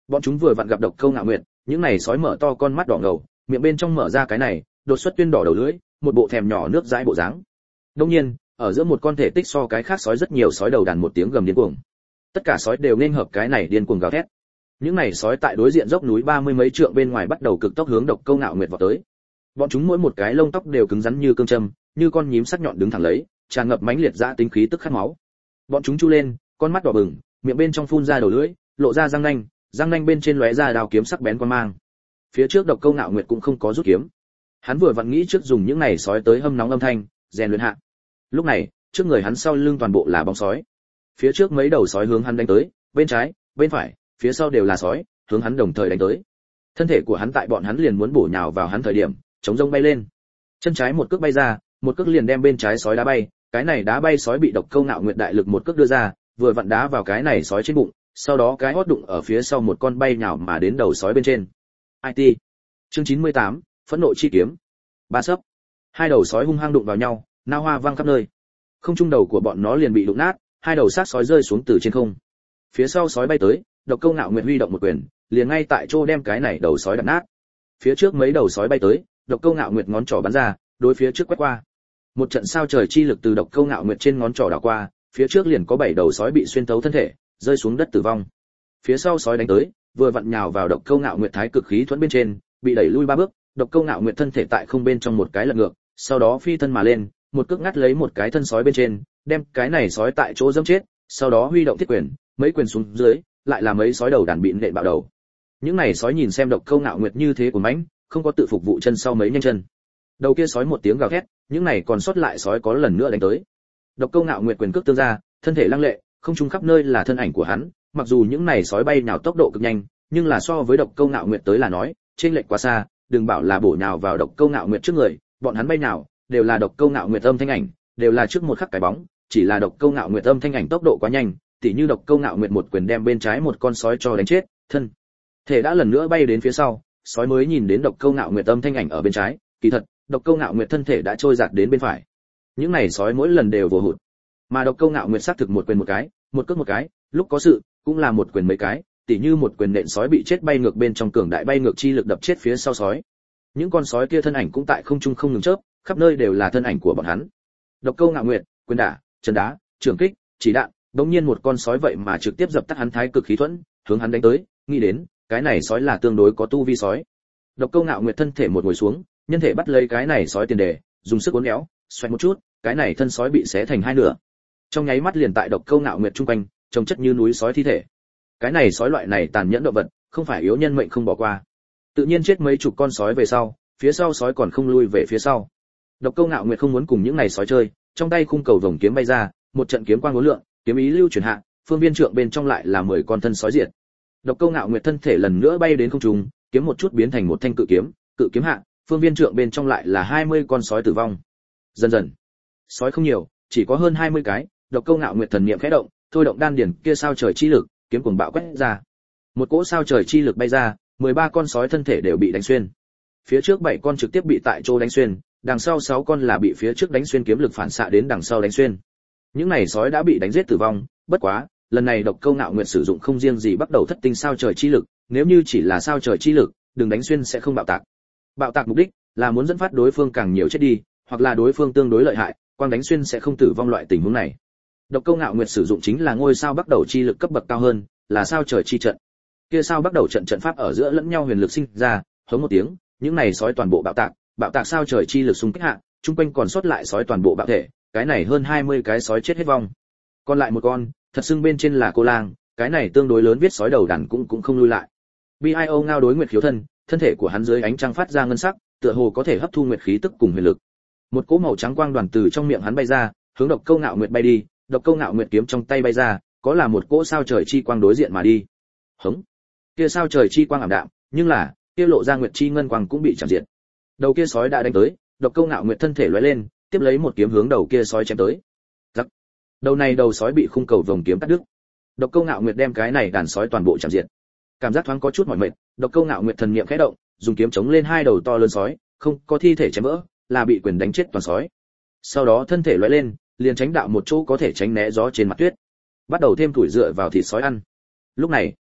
Bọn chúng vừa vặn gặp độc câu ngạo nguyệt, những này sói mở to con mắt đỏ ngầu, miệng bên trong mở ra cái này, đột xuất tuyên đỏ đầu lưỡi, một bộ thèm nhỏ nước dãi bộ dáng. Đương nhiên, ở giữa một con thể tích so cái khác sói rất nhiều sói đầu đàn một tiếng gầm điên cuồng. Tất cả sói đều nên hợp cái này điên cuồng gào thét. Những này sói tại đối diện dốc núi ba mươi mấy trượng bên ngoài bắt đầu cực tốc hướng độc câu ngạo nguyệt vào tới. Bọn chúng mỗi một cái lông tóc đều cứng rắn như cương châm, như con nhím sắc nhọn đứng thẳng lấy, tràn ngập mãnh liệt dã tính khí tức khát máu. Bọn chúng chu lên, con mắt đỏ bừng, miệng bên trong phun ra đầu lưỡi, lộ ra răng nanh, răng nanh bên trên lóe ra đao kiếm sắc bén quan mang. Phía trước độc câu ngạo nguyệt cũng không có rút kiếm. Hắn vừa vặn nghĩ trước dùng những này sói tới hâm nóng âm thanh, rèn luyện hạ. Lúc này, trước người hắn sau lưng toàn bộ là bóng sói. Phía trước mấy đầu sói hướng hắn đánh tới, bên trái, bên phải, phía sau đều là sói, hướng hắn đồng thời đánh tới. Thân thể của hắn tại bọn hắn liền muốn bổ nhào vào hắn thời điểm, chống rông bay lên. Chân trái một cước bay ra, một cước liền đem bên trái sói đá bay, cái này đá bay sói bị độc câu ngạo nguyệt đại lực một cước đưa ra, vừa vặn đá vào cái này sói trên bụng, sau đó cái hót đụng ở phía sau một con bay nhào mà đến đầu sói bên trên. i tê. Chương chín mươi tám, phẫn nộ chi kiếm. Ba sấp. Hai đầu sói hung hăng đụng vào nhau, nao hoa vang khắp nơi. Không trung đầu của bọn nó liền bị đụng nát, hai đầu xác sói rơi xuống từ trên không. Phía sau sói bay tới, độc câu ngạo nguyệt huy động một quyền, liền ngay tại chỗ đem cái này đầu sói đập nát. Phía trước mấy đầu sói bay tới, độc câu ngạo nguyệt ngón trỏ bắn ra, đối phía trước quét qua. Một trận sao trời chi lực từ độc câu ngạo nguyệt trên ngón trỏ đảo qua, phía trước liền có bảy đầu sói bị xuyên thấu thân thể, rơi xuống đất tử vong. Phía sau sói đánh tới, vừa vặn nhào vào độc câu ngạo nguyệt thái cực khí thuẫn bên trên, bị đẩy lui ba bước, độc câu ngạo nguyệt thân thể tại không bên trong một cái lật ngược, sau đó phi thân mà lên, một cước ngắt lấy một cái thân sói bên trên, đem cái này sói tại chỗ giẫm chết, sau đó huy động thiết quyền, mấy quyền xuống dưới, lại là mấy sói đầu đàn bị nện bạo đầu. Những này sói nhìn xem độc câu ngạo nguyệt như thế của mãnh, không có tự phục vụ chân sau mấy nhanh chân. Đầu kia sói một tiếng gào thét, những này còn sót lại sói có lần nữa đánh tới. Độc câu ngạo nguyệt quyền cước tương ra, thân thể lăng lệ, không trung khắp nơi là thân ảnh của hắn, mặc dù những này sói bay nhào tốc độ cực nhanh, nhưng là so với độc câu ngạo nguyệt tới là nói, trên lệch quá xa, đừng bảo là bổ nhào vào độc câu ngạo nguyệt trước người, bọn hắn bay nhào, đều là độc câu ngạo nguyệt âm thanh ảnh, đều là trước một khắc cái bóng, chỉ là độc câu ngạo nguyệt âm thanh ảnh tốc độ quá nhanh, tỉ như độc câu ngạo nguyệt một quyền đem bên trái một con sói cho đánh chết, thân thể đã lần nữa bay đến phía sau, sói mới nhìn đến độc câu ngạo nguyệt âm thanh ảnh ở bên trái, kỳ thật, độc câu ngạo nguyệt thân thể đã trôi giạt đến bên phải. Những này sói mỗi lần đều vô hụt, mà độc câu ngạo nguyệt xác thực một quyền một cái, một cước một cái, lúc có sự, cũng là một quyền mấy cái, tỉ như một quyền nện sói bị chết bay ngược bên trong cường đại bay ngược chi lực đập chết phía sau sói. Những con sói kia thân ảnh cũng tại không trung không ngừng chớp, khắp nơi đều là thân ảnh của bọn hắn. Độc câu ngạo nguyệt, quyền đả, chân đá, trường kích, chỉ đạn, đống nhiên một con sói vậy mà trực tiếp dập tắt hắn thái cực khí thuẫn, hướng hắn đánh tới, nghĩ đến, cái này sói là tương đối có tu vi sói. Độc câu ngạo nguyệt thân thể một ngồi xuống, nhân thể bắt lấy cái này sói tiền đề, dùng sức uốn éo, xoay một chút, cái này thân sói bị xé thành hai nửa. Trong nháy mắt liền tại độc câu ngạo nguyệt trung quanh, trông chất như núi sói thi thể. Cái này sói loại này tàn nhẫn động vật, không phải yếu nhân mệnh không bỏ qua. Tự nhiên chết mấy chục con sói về sau, phía sau sói còn không lui về phía sau. Độc câu ngạo nguyệt không muốn cùng những này sói chơi, trong tay khung cầu vồng kiếm bay ra, một trận kiếm quang uốn lượn, kiếm ý lưu chuyển hạ, phương viên trượng bên trong lại là mười con thân sói diệt. Độc câu ngạo nguyệt thân thể lần nữa bay đến không trung, kiếm một chút biến thành một thanh cự kiếm, cự kiếm hạ, phương viên trượng bên trong lại là hai mươi con sói tử vong. Dần dần, sói không nhiều, chỉ có hơn hai mươi cái, độc câu ngạo nguyệt thần niệm khẽ động, thôi động đan điển kia sao trời chi lực, kiếm cuồng bạo quét ra. Một cỗ sao trời chi lực bay ra, mười ba con sói thân thể đều bị đánh xuyên. Phía trước bảy con trực tiếp bị tại chỗ đánh xuyên, đằng sau sáu con là bị phía trước đánh xuyên kiếm lực phản xạ đến đằng sau đánh xuyên. Những này sói đã bị đánh giết tử vong, bất quá, lần này độc câu ngạo nguyệt sử dụng không riêng gì bắt đầu thất tinh sao trời chi lực, nếu như chỉ là sao trời chi lực, đừng đánh xuyên sẽ không bạo tạc. Bạo tạc mục đích là muốn dẫn phát đối phương càng nhiều chết đi, hoặc là đối phương tương đối lợi hại, quang đánh xuyên sẽ không tử vong loại tình huống này. Độc câu ngạo nguyệt sử dụng chính là ngôi sao bắt đầu chi lực cấp bậc cao hơn, là sao trời chi trận. Kia sao bắt đầu trận trận pháp ở giữa lẫn nhau huyền lực sinh ra, hống một tiếng, những này sói toàn bộ bạo tạc, bạo tạc sao trời chi lực xung kích hạ, trung quanh còn sót lại sói toàn bộ bạo thể, cái này hơn hai mươi cái sói chết hết vong. Còn lại một con, thật xưng bên trên là cô lang, cái này tương đối lớn viết sói đầu đàn cũng cũng không lui lại. Bio ngao đối nguyệt khiếu thân, thân thể của hắn dưới ánh trăng phát ra ngân sắc, tựa hồ có thể hấp thu nguyệt khí tức cùng huyền lực. Một cỗ màu trắng quang đoàn từ trong miệng hắn bay ra, hướng độc câu ngạo nguyệt bay đi, độc câu ngạo nguyệt kiếm trong tay bay ra, có là một cỗ sao trời chi quang đối diện mà đi. Hống. Kia sao trời chi quang ảm đạm, nhưng là, kia lộ ra nguyệt chi ngân quang cũng bị chạm diệt. Đầu kia sói đã đánh tới, độc câu ngạo nguyệt thân thể lóe lên, tiếp lấy một kiếm hướng đầu kia sói chém tới. Rắc. Đầu này đầu sói bị khung cầu vồng kiếm cắt đứt. Độc câu ngạo nguyệt đem cái này đàn sói toàn bộ chạm diệt. Cảm giác thoáng có chút mỏi mệt, độc câu ngạo nguyệt thần niệm khẽ động, dùng kiếm chống lên hai đầu to lớn sói, không có thi thể chém vỡ, là bị quyền đánh chết toàn sói. Sau đó thân thể lóe lên, liền tránh đạo một chỗ có thể tránh né gió trên mặt tuyết, bắt đầu thêm củi dựa vào thịt sói ăn. Lúc này,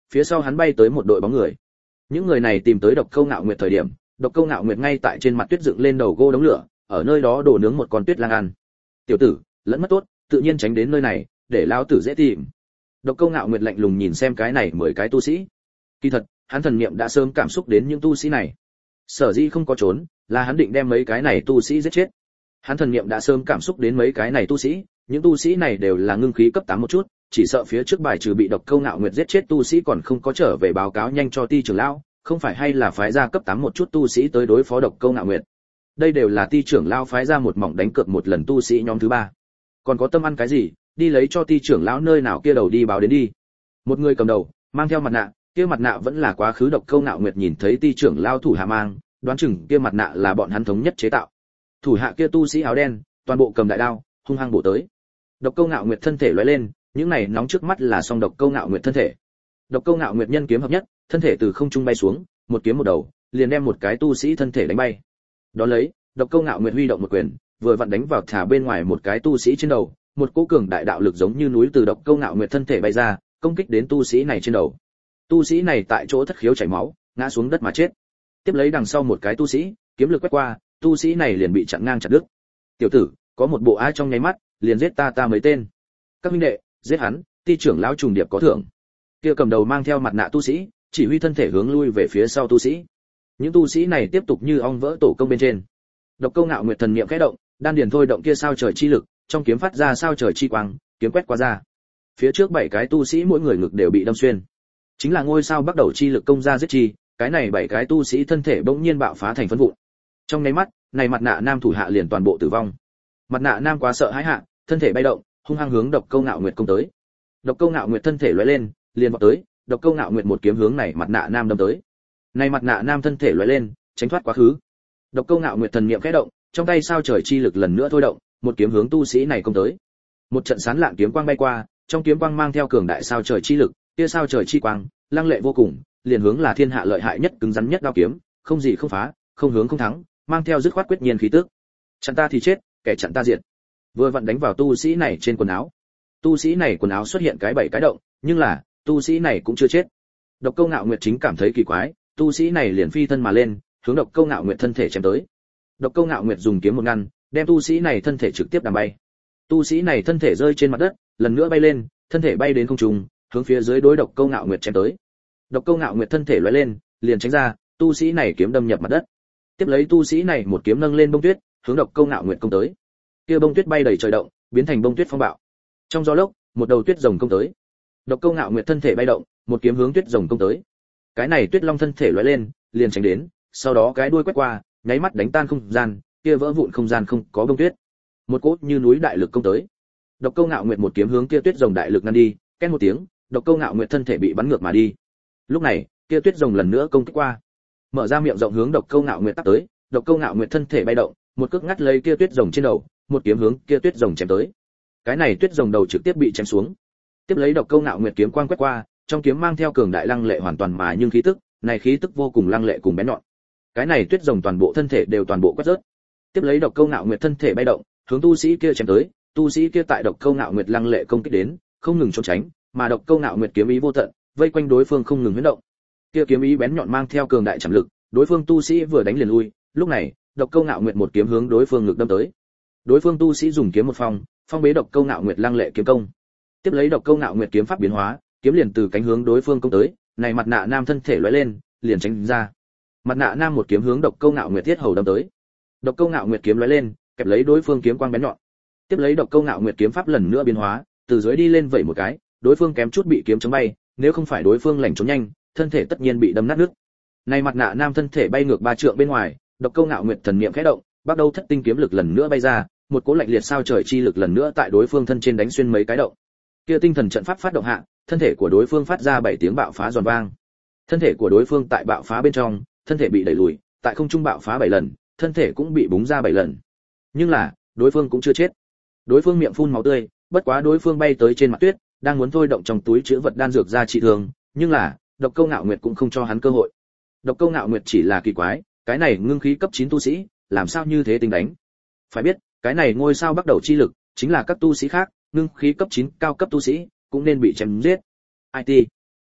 phía sau hắn bay tới một đội bóng người. Những người này tìm tới Độc Câu Ngạo Nguyệt thời điểm, Độc Câu Ngạo Nguyệt ngay tại trên mặt tuyết dựng lên đầu gỗ đống lửa, ở nơi đó đổ nướng một con tuyết lang ăn. "Tiểu tử, lẫn mất tốt, tự nhiên tránh đến nơi này, để lão tử dễ tìm." Độc Câu Ngạo Nguyệt lạnh lùng nhìn xem cái này mười cái tu sĩ. Kỳ thật, hắn thần niệm đã sớm cảm xúc đến những tu sĩ này. Sở dĩ không có trốn, là hắn định đem mấy cái này tu sĩ giết chết. Hắn thần niệm đã sớm cảm xúc đến mấy cái này tu sĩ, những tu sĩ này đều là ngưng khí cấp tám một chút, chỉ sợ phía trước bài trừ bị Độc Câu Ngạo Nguyệt giết chết tu sĩ còn không có trở về báo cáo nhanh cho Ti trưởng lão, không phải hay là phái ra cấp tám một chút tu sĩ tới đối phó Độc Câu Ngạo Nguyệt. Đây đều là Ti trưởng lão phái ra một mỏng đánh cược một lần tu sĩ nhóm thứ ba. Còn có tâm ăn cái gì, đi lấy cho Ti trưởng lão nơi nào kia đầu đi báo đến đi. Một người cầm đầu, mang theo mặt nạ, kia mặt nạ vẫn là quá khứ Độc Câu Ngạo Nguyệt nhìn thấy Ti trưởng lão thủ hạ mang, đoán chừng kia mặt nạ là bọn hắn thống nhất chế tạo. Thủ hạ kia tu sĩ áo đen, toàn bộ cầm đại đao, hung hăng bổ tới. Độc Câu Ngạo Nguyệt thân thể lóe lên, những này nóng trước mắt là song Độc Câu Ngạo Nguyệt thân thể. Độc Câu Ngạo Nguyệt nhân kiếm hợp nhất, thân thể từ không trung bay xuống, một kiếm một đầu, liền đem một cái tu sĩ thân thể đánh bay. Đó lấy, Độc Câu Ngạo Nguyệt huy động một quyền, vừa vặn đánh vào thả bên ngoài một cái tu sĩ trên đầu, một cỗ cường đại đạo lực giống như núi từ Độc Câu Ngạo Nguyệt thân thể bay ra, công kích đến tu sĩ này trên đầu. Tu sĩ này tại chỗ thất khiếu chảy máu, ngã xuống đất mà chết. Tiếp lấy đằng sau một cái tu sĩ, kiếm lực quét qua, tu sĩ này liền bị chặn ngang chặt đứt. "Tiểu tử, có một bộ á trong nháy mắt, liền giết ta ta mấy tên. Các huynh đệ, giết hắn, Ti trưởng lão trùng điệp có thưởng." Kia cầm đầu mang theo mặt nạ tu sĩ, chỉ huy thân thể hướng lui về phía sau tu sĩ. Những tu sĩ này tiếp tục như ong vỡ tổ công bên trên. Độc Câu Ngạo Nguyệt thần niệm khẽ động, đan điền thôi động kia sao trời chi lực, trong kiếm phát ra sao trời chi quang, kiếm quét qua ra. Phía trước bảy cái tu sĩ mỗi người ngực đều bị đâm xuyên. Chính là ngôi sao bắt đầu chi lực công ra giết chi, cái này bảy cái tu sĩ thân thể bỗng nhiên bạo phá thành phấn vụn. Trong nháy mắt, này mặt nạ nam thủ hạ liền toàn bộ tử vong. Mặt nạ nam quá sợ hãi hạ, thân thể bay động, hung hăng hướng Độc Câu Ngạo Nguyệt công tới. Độc Câu Ngạo Nguyệt thân thể lóe lên, liền vọt tới, Độc Câu Ngạo Nguyệt một kiếm hướng này mặt nạ nam đâm tới. Này mặt nạ nam thân thể lóe lên, tránh thoát quá khứ. Độc Câu Ngạo Nguyệt thần niệm khẽ động, trong tay sao trời chi lực lần nữa thôi động, một kiếm hướng tu sĩ này công tới. Một trận sán lạn kiếm quang bay qua, trong kiếm quang mang theo cường đại sao trời chi lực, kia sao trời chi quang, lăng lệ vô cùng, liền hướng là thiên hạ lợi hại nhất cứng rắn nhất đao kiếm, không gì không phá, không hướng không thắng, mang theo dứt khoát quyết nhiên khí tức. Chặn ta thì chết, kẻ chặn ta diệt. Vừa vặn đánh vào tu sĩ này trên quần áo. Tu sĩ này quần áo xuất hiện cái bảy cái động, nhưng là, tu sĩ này cũng chưa chết. Độc Câu Ngạo Nguyệt chính cảm thấy kỳ quái, tu sĩ này liền phi thân mà lên, hướng Độc Câu Ngạo Nguyệt thân thể chém tới. Độc Câu Ngạo Nguyệt dùng kiếm một ngăn, đem tu sĩ này thân thể trực tiếp đàm bay. Tu sĩ này thân thể rơi trên mặt đất, lần nữa bay lên, thân thể bay đến không trung, hướng phía dưới đối Độc Câu Ngạo Nguyệt chém tới. Độc Câu Ngạo Nguyệt thân thể lóe lên, liền tránh ra, tu sĩ này kiếm đâm nhập mặt đất. Tiếp lấy tu sĩ này một kiếm nâng lên bông tuyết, hướng Độc Câu Ngạo Nguyệt công tới. Kia bông tuyết bay đầy trời động, biến thành bông tuyết phong bạo. Trong gió lốc, một đầu tuyết rồng công tới. Độc Câu Ngạo Nguyệt thân thể bay động, một kiếm hướng tuyết rồng công tới. Cái này tuyết long thân thể lóe lên, liền tránh đến, sau đó cái đuôi quét qua, nháy mắt đánh tan không gian, kia vỡ vụn không gian không có bông tuyết. Một cốt như núi đại lực công tới. Độc Câu Ngạo Nguyệt một kiếm hướng kia tuyết rồng đại lực ngăn đi, két một tiếng, Độc Câu Ngạo Nguyệt thân thể bị bắn ngược mà đi. Lúc này, kia tuyết rồng lần nữa công kích qua, mở ra miệng rộng hướng Độc Câu Ngạo Nguyệt tát tới. Độc Câu Ngạo Nguyệt thân thể bay động, một cước ngắt lấy kia tuyết rồng trên đầu, một kiếm hướng kia tuyết rồng chém tới. Cái này tuyết rồng đầu trực tiếp bị chém xuống. Tiếp lấy Độc Câu Ngạo Nguyệt kiếm quang quét qua, trong kiếm mang theo cường đại lăng lệ hoàn toàn mà nhưng khí tức, này khí tức vô cùng lăng lệ cùng bén nhọn. Cái này tuyết rồng toàn bộ thân thể đều toàn bộ quét rớt. Tiếp lấy Độc Câu Ngạo Nguyệt thân thể bay động, hướng tu sĩ kia chém tới. Tu sĩ kia tại Độc Câu Ngạo Nguyệt lăng lệ công kích đến, không ngừng trốn tránh, mà Độc Câu Ngạo Nguyệt kiếm ý vô tận, vây quanh đối phương không ngừng huyễn động. Kia kiếm ý bén nhọn mang theo cường đại trảm lực, đối phương tu sĩ vừa đánh liền lui. Lúc này, Độc Câu Ngạo Nguyệt một kiếm hướng đối phương ngực đâm tới. Đối phương tu sĩ dùng kiếm một phong, phong bế Độc Câu Ngạo Nguyệt lăng lệ kiếm công. Tiếp lấy Độc Câu Ngạo Nguyệt kiếm pháp biến hóa, kiếm liền từ cánh hướng đối phương công tới, này mặt nạ nam thân thể lóe lên, liền tránh ra. Mặt nạ nam một kiếm hướng Độc Câu Ngạo Nguyệt thiết hầu đâm tới. Độc Câu Ngạo Nguyệt kiếm lóe lên, kẹp lấy đối phương kiếm quang bén nhọn. Tiếp lấy Độc Câu Ngạo Nguyệt kiếm pháp lần nữa biến hóa, từ dưới đi lên vẩy một cái, đối phương kém chút bị kiếm chống bay, nếu không phải đối phương lành trốn nhanh, thân thể tất nhiên bị đâm nát nước. Này mặt nạ nam thân thể bay ngược ba trượng bên ngoài, Độc Câu Ngạo Nguyệt thần niệm khẽ động, bắt đầu thất tinh kiếm lực lần nữa bay ra, một cỗ lạnh liệt sao trời chi lực lần nữa tại đối phương thân trên đánh xuyên mấy cái động. Kia tinh thần trận pháp phát động hạ, thân thể của đối phương phát ra bảy tiếng bạo phá giòn vang. Thân thể của đối phương tại bạo phá bên trong, thân thể bị đẩy lùi, tại không trung bạo phá bảy lần, thân thể cũng bị búng ra bảy lần. Nhưng là, đối phương cũng chưa chết. Đối phương miệng phun máu tươi, bất quá đối phương bay tới trên mặt tuyết, đang muốn thôi động trong túi trữ vật đan dược ra trị thương, nhưng là, Độc Câu Ngạo Nguyệt cũng không cho hắn cơ hội. Độc Câu Ngạo Nguyệt chỉ là kỳ quái, cái này ngưng khí cấp chín tu sĩ, làm sao như thế tinh đánh? Phải biết, cái này ngôi sao bắt đầu chi lực, chính là các tu sĩ khác, ngưng khí cấp chín cao cấp tu sĩ, cũng nên bị chém giết. i tê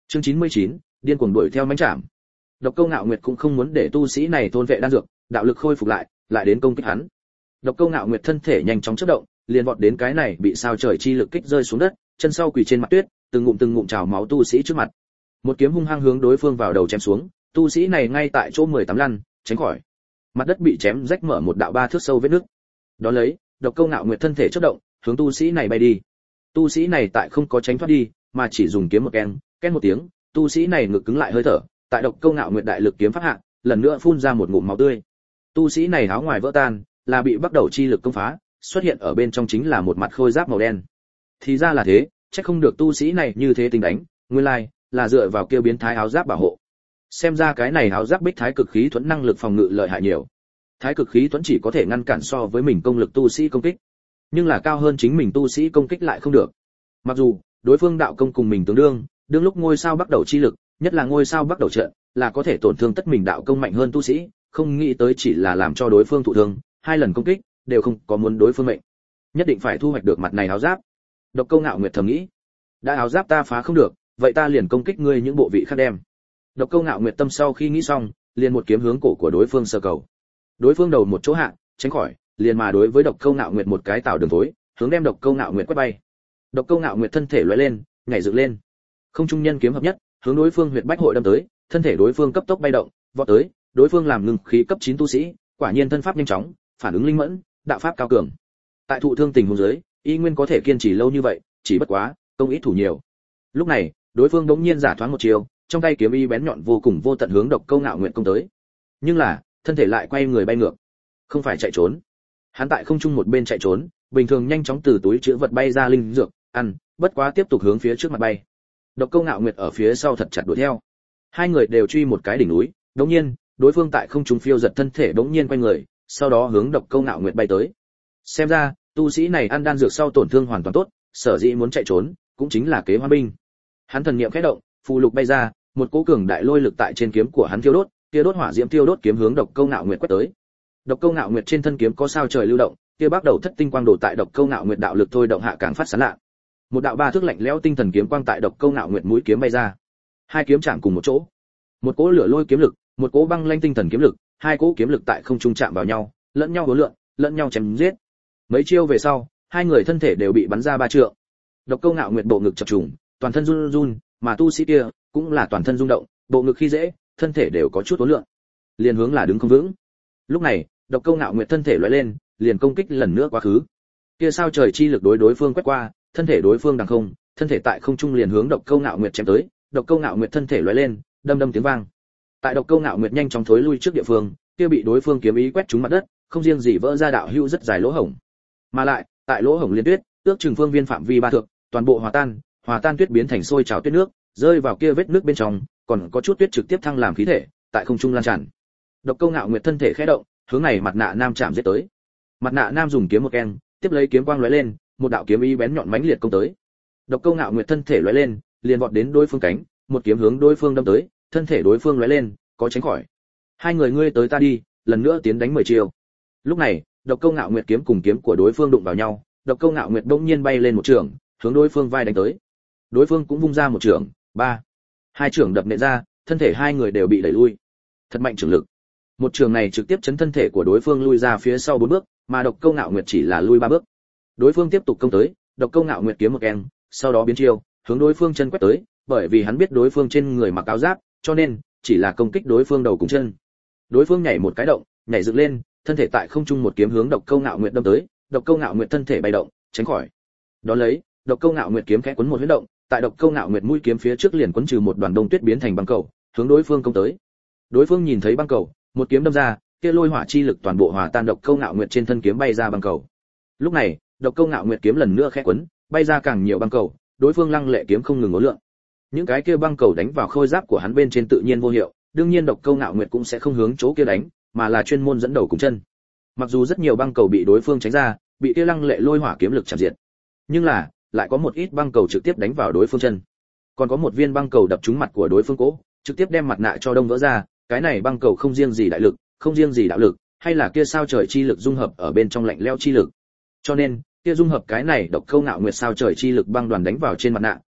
Chương chín mươi chín, điên cuồng đuổi theo mãnh trảm. Độc Câu Ngạo Nguyệt cũng không muốn để tu sĩ này thôn vệ đan dược, đạo lực khôi phục lại, lại đến công kích hắn. Độc Câu Ngạo Nguyệt thân thể nhanh chóng chớp động, liền vọt đến cái này bị sao trời chi lực kích rơi xuống đất, chân sau quỳ trên mặt tuyết, từng ngụm từng ngụm trào máu tu sĩ trước mặt. Một kiếm hung hăng hướng đối phương vào đầu chém xuống, tu sĩ này ngay tại chỗ mười tám lăn, tránh khỏi. Mặt đất bị chém rách mở một đạo ba thước sâu vết nứt. Đó lấy, Độc Câu Ngạo Nguyệt thân thể chớp động, hướng tu sĩ này bay đi. Tu sĩ này tại không có tránh thoát đi, mà chỉ dùng kiếm một ken, ken một tiếng, tu sĩ này ngực cứng lại hơi thở, tại Độc Câu Ngạo Nguyệt đại lực kiếm phát hạ, lần nữa phun ra một ngụm máu tươi. Tu sĩ này áo ngoài vỡ tan, là bị bắt đầu chi lực công phá, xuất hiện ở bên trong chính là một mặt khôi giáp màu đen. Thì ra là thế, chắc không được tu sĩ này như thế tính đánh, nguyên lai là dựa vào kia biến thái áo giáp bảo hộ. Xem ra cái này áo giáp bích thái cực khí thuẫn năng lực phòng ngự lợi hại nhiều. Thái cực khí thuẫn chỉ có thể ngăn cản so với mình công lực tu sĩ công kích, nhưng là cao hơn chính mình tu sĩ công kích lại không được. Mặc dù đối phương đạo công cùng mình tương đương, đương lúc ngôi sao bắt đầu chi lực, nhất là ngôi sao bắt đầu trận, là có thể tổn thương tất mình đạo công mạnh hơn tu sĩ, không nghĩ tới chỉ là làm cho đối phương thụ thương, hai lần công kích đều không có muốn đối phương mệnh. Nhất định phải thu hoạch được mặt này áo giáp. Độc Câu Ngạo Nguyệt thầm nghĩ, đã áo giáp ta phá không được, vậy ta liền công kích ngươi những bộ vị khác đem. Độc Câu Ngạo Nguyệt tâm sau khi nghĩ xong, liền một kiếm hướng cổ của đối phương sơ cầu. Đối phương đầu một chỗ hạ, tránh khỏi, liền mà đối với Độc Câu Ngạo Nguyệt một cái tạo đường thối, hướng đem Độc Câu Ngạo Nguyệt quét bay. Độc Câu Ngạo Nguyệt thân thể lóe lên, nhảy dựng lên. Không trung nhân kiếm hợp nhất, hướng đối phương huyệt bách hội đâm tới, thân thể đối phương cấp tốc bay động, vọt tới, đối phương làm ngưng khí cấp chín tu sĩ, quả nhiên thân pháp nhanh chóng, phản ứng linh mẫn, đạo pháp cao cường. Tại thụ thương tình huống dưới, y nguyên có thể kiên trì lâu như vậy, chỉ bất quá, công ít thủ nhiều. Lúc này, đối phương đống nhiên giả thoáng một chiều, trong tay kiếm y bén nhọn vô cùng vô tận hướng Độc Câu Ngạo Nguyệt công tới. Nhưng là, thân thể lại quay người bay ngược, không phải chạy trốn. Hắn tại không trung một bên chạy trốn, bình thường nhanh chóng từ túi chứa vật bay ra linh dược, ăn, bất quá tiếp tục hướng phía trước mặt bay. Độc Câu Ngạo Nguyệt ở phía sau thật chặt đuổi theo. Hai người đều truy một cái đỉnh núi, đống nhiên, đối phương tại không trung phiêu giật thân thể đống nhiên quay người, sau đó hướng Độc Câu Ngạo Nguyệt bay tới. Xem ra, tu sĩ này ăn đan dược sau tổn thương hoàn toàn tốt, sở dĩ muốn chạy trốn, cũng chính là kế hoa binh. Hắn thần niệm khẽ động, phù lục bay ra, một cỗ cường đại lôi lực tại trên kiếm của hắn thiêu đốt, kia đốt hỏa diễm thiêu đốt kiếm hướng Độc Câu Ngạo Nguyệt quét tới. Độc Câu Ngạo Nguyệt trên thân kiếm có sao trời lưu động, kia bắt đầu thất tinh quang đổ tại Độc Câu Ngạo Nguyệt đạo lực thôi động hạ càng phát sáng lạ. Một đạo ba thước lạnh lẽo tinh thần kiếm quang tại Độc Câu Ngạo Nguyệt mũi kiếm bay ra. Hai kiếm chạm cùng một chỗ. Một cỗ lửa lôi kiếm lực, một cỗ băng lanh tinh thần kiếm lực, hai cỗ kiếm lực tại không trung chạm vào nhau, lẫn nhau hỗn lượn, lẫn nhau chém giết. Mấy chiêu về sau, hai người thân thể đều bị bắn ra ba trượng. Độc Câu Ngạo Nguyệt bộ ngực chập trùng, toàn thân run run, mà tu sĩ kia cũng là toàn thân rung động, bộ ngực khi dễ, thân thể đều có chút hỗn lượn. Liền hướng là đứng không vững. Lúc này, Độc Câu Ngạo Nguyệt thân thể lóe lên, liền công kích lần nữa quá khứ. Kia sao trời chi lực đối đối phương quét qua, thân thể đối phương đằng không, thân thể tại không trung liền hướng Độc Câu Ngạo Nguyệt chém tới, Độc Câu Ngạo Nguyệt thân thể lóe lên, đâm đâm tiếng vang. Tại Độc Câu Ngạo Nguyệt nhanh chóng thối lui trước địa phương, kia bị đối phương kiếm ý quét trúng mặt đất, không riêng gì vỡ ra đạo hữu rất dài lỗ hổng, mà lại, tại lỗ hổng liên tuyết, ước chừng phương viên phạm vi ba thước, toàn bộ hòa tan, hòa tan tuyết biến thành sôi trào tuyết nước, rơi vào kia vết nước bên trong, còn có chút tuyết trực tiếp thăng làm khí thể, tại không trung lan tràn. Độc Câu Ngạo Nguyệt thân thể khẽ động, hướng này mặt nạ nam chạm giết tới. Mặt nạ nam dùng kiếm một ken, tiếp lấy kiếm quang lóe lên, một đạo kiếm ý bén nhọn mãnh liệt công tới. Độc Câu Ngạo Nguyệt thân thể lóe lên, liền vọt đến đối phương cánh, một kiếm hướng đối phương đâm tới, thân thể đối phương lóe lên, có tránh khỏi. Hai người ngươi tới ta đi, lần nữa tiến đánh mười chiêu. Lúc này, Độc Câu Ngạo Nguyệt kiếm cùng kiếm của đối phương đụng vào nhau, Độc Câu Ngạo Nguyệt bỗng nhiên bay lên một trường, hướng đối phương vai đánh tới. Đối phương cũng vung ra một trường, ba. Hai trường đập nện ra, thân thể hai người đều bị đẩy lui. Thật mạnh trường lực. Một trường này trực tiếp chấn thân thể của đối phương lui ra phía sau bốn bước, mà Độc Câu Ngạo Nguyệt chỉ là lui ba bước. Đối phương tiếp tục công tới, Độc Câu Ngạo Nguyệt kiếm một ken, sau đó biến chiêu, hướng đối phương chân quét tới, bởi vì hắn biết đối phương trên người mặc áo giáp, cho nên chỉ là công kích đối phương đầu cùng chân. Đối phương nhảy một cái động, nhảy dựng lên, thân thể tại không trung một kiếm hướng Độc Câu Ngạo Nguyệt đâm tới, Độc Câu Ngạo Nguyệt thân thể bay động, tránh khỏi. Đó lấy, Độc Câu Ngạo Nguyệt kiếm khẽ quấn một huyết động, tại Độc Câu Ngạo Nguyệt mũi kiếm phía trước liền quấn trừ một đoàn đông tuyết biến thành băng cầu, hướng đối phương công tới. Đối phương nhìn thấy băng cầu, một kiếm đâm ra, kia lôi hỏa chi lực toàn bộ hòa tan Độc Câu Ngạo Nguyệt trên thân kiếm bay ra băng cầu. Lúc này, Độc Câu Ngạo Nguyệt kiếm lần nữa khẽ quấn, bay ra càng nhiều băng cầu, đối phương lăng lệ kiếm không ngừng ngố lượng. Những cái kia băng cầu đánh vào khôi giáp của hắn bên trên tự nhiên vô hiệu, đương nhiên Độc Câu Ngạo Nguyệt cũng sẽ không hướng chỗ kia đánh, mà là chuyên môn dẫn đầu cùng chân. Mặc dù rất nhiều băng cầu bị đối phương tránh ra, bị kia lăng lệ lôi hỏa kiếm lực chặt diệt, nhưng là lại có một ít băng cầu trực tiếp đánh vào đối phương chân. Còn có một viên băng cầu đập trúng mặt của đối phương cổ, trực tiếp đem mặt nạ cho đông vỡ ra, cái này băng cầu không riêng gì đại lực, không riêng gì đạo lực, hay là kia sao trời chi lực dung hợp ở bên trong lạnh lẽo chi lực. Cho nên, kia dung hợp cái này Độc Câu Ngạo Nguyệt sao trời chi lực băng đoàn đánh vào trên mặt nạ,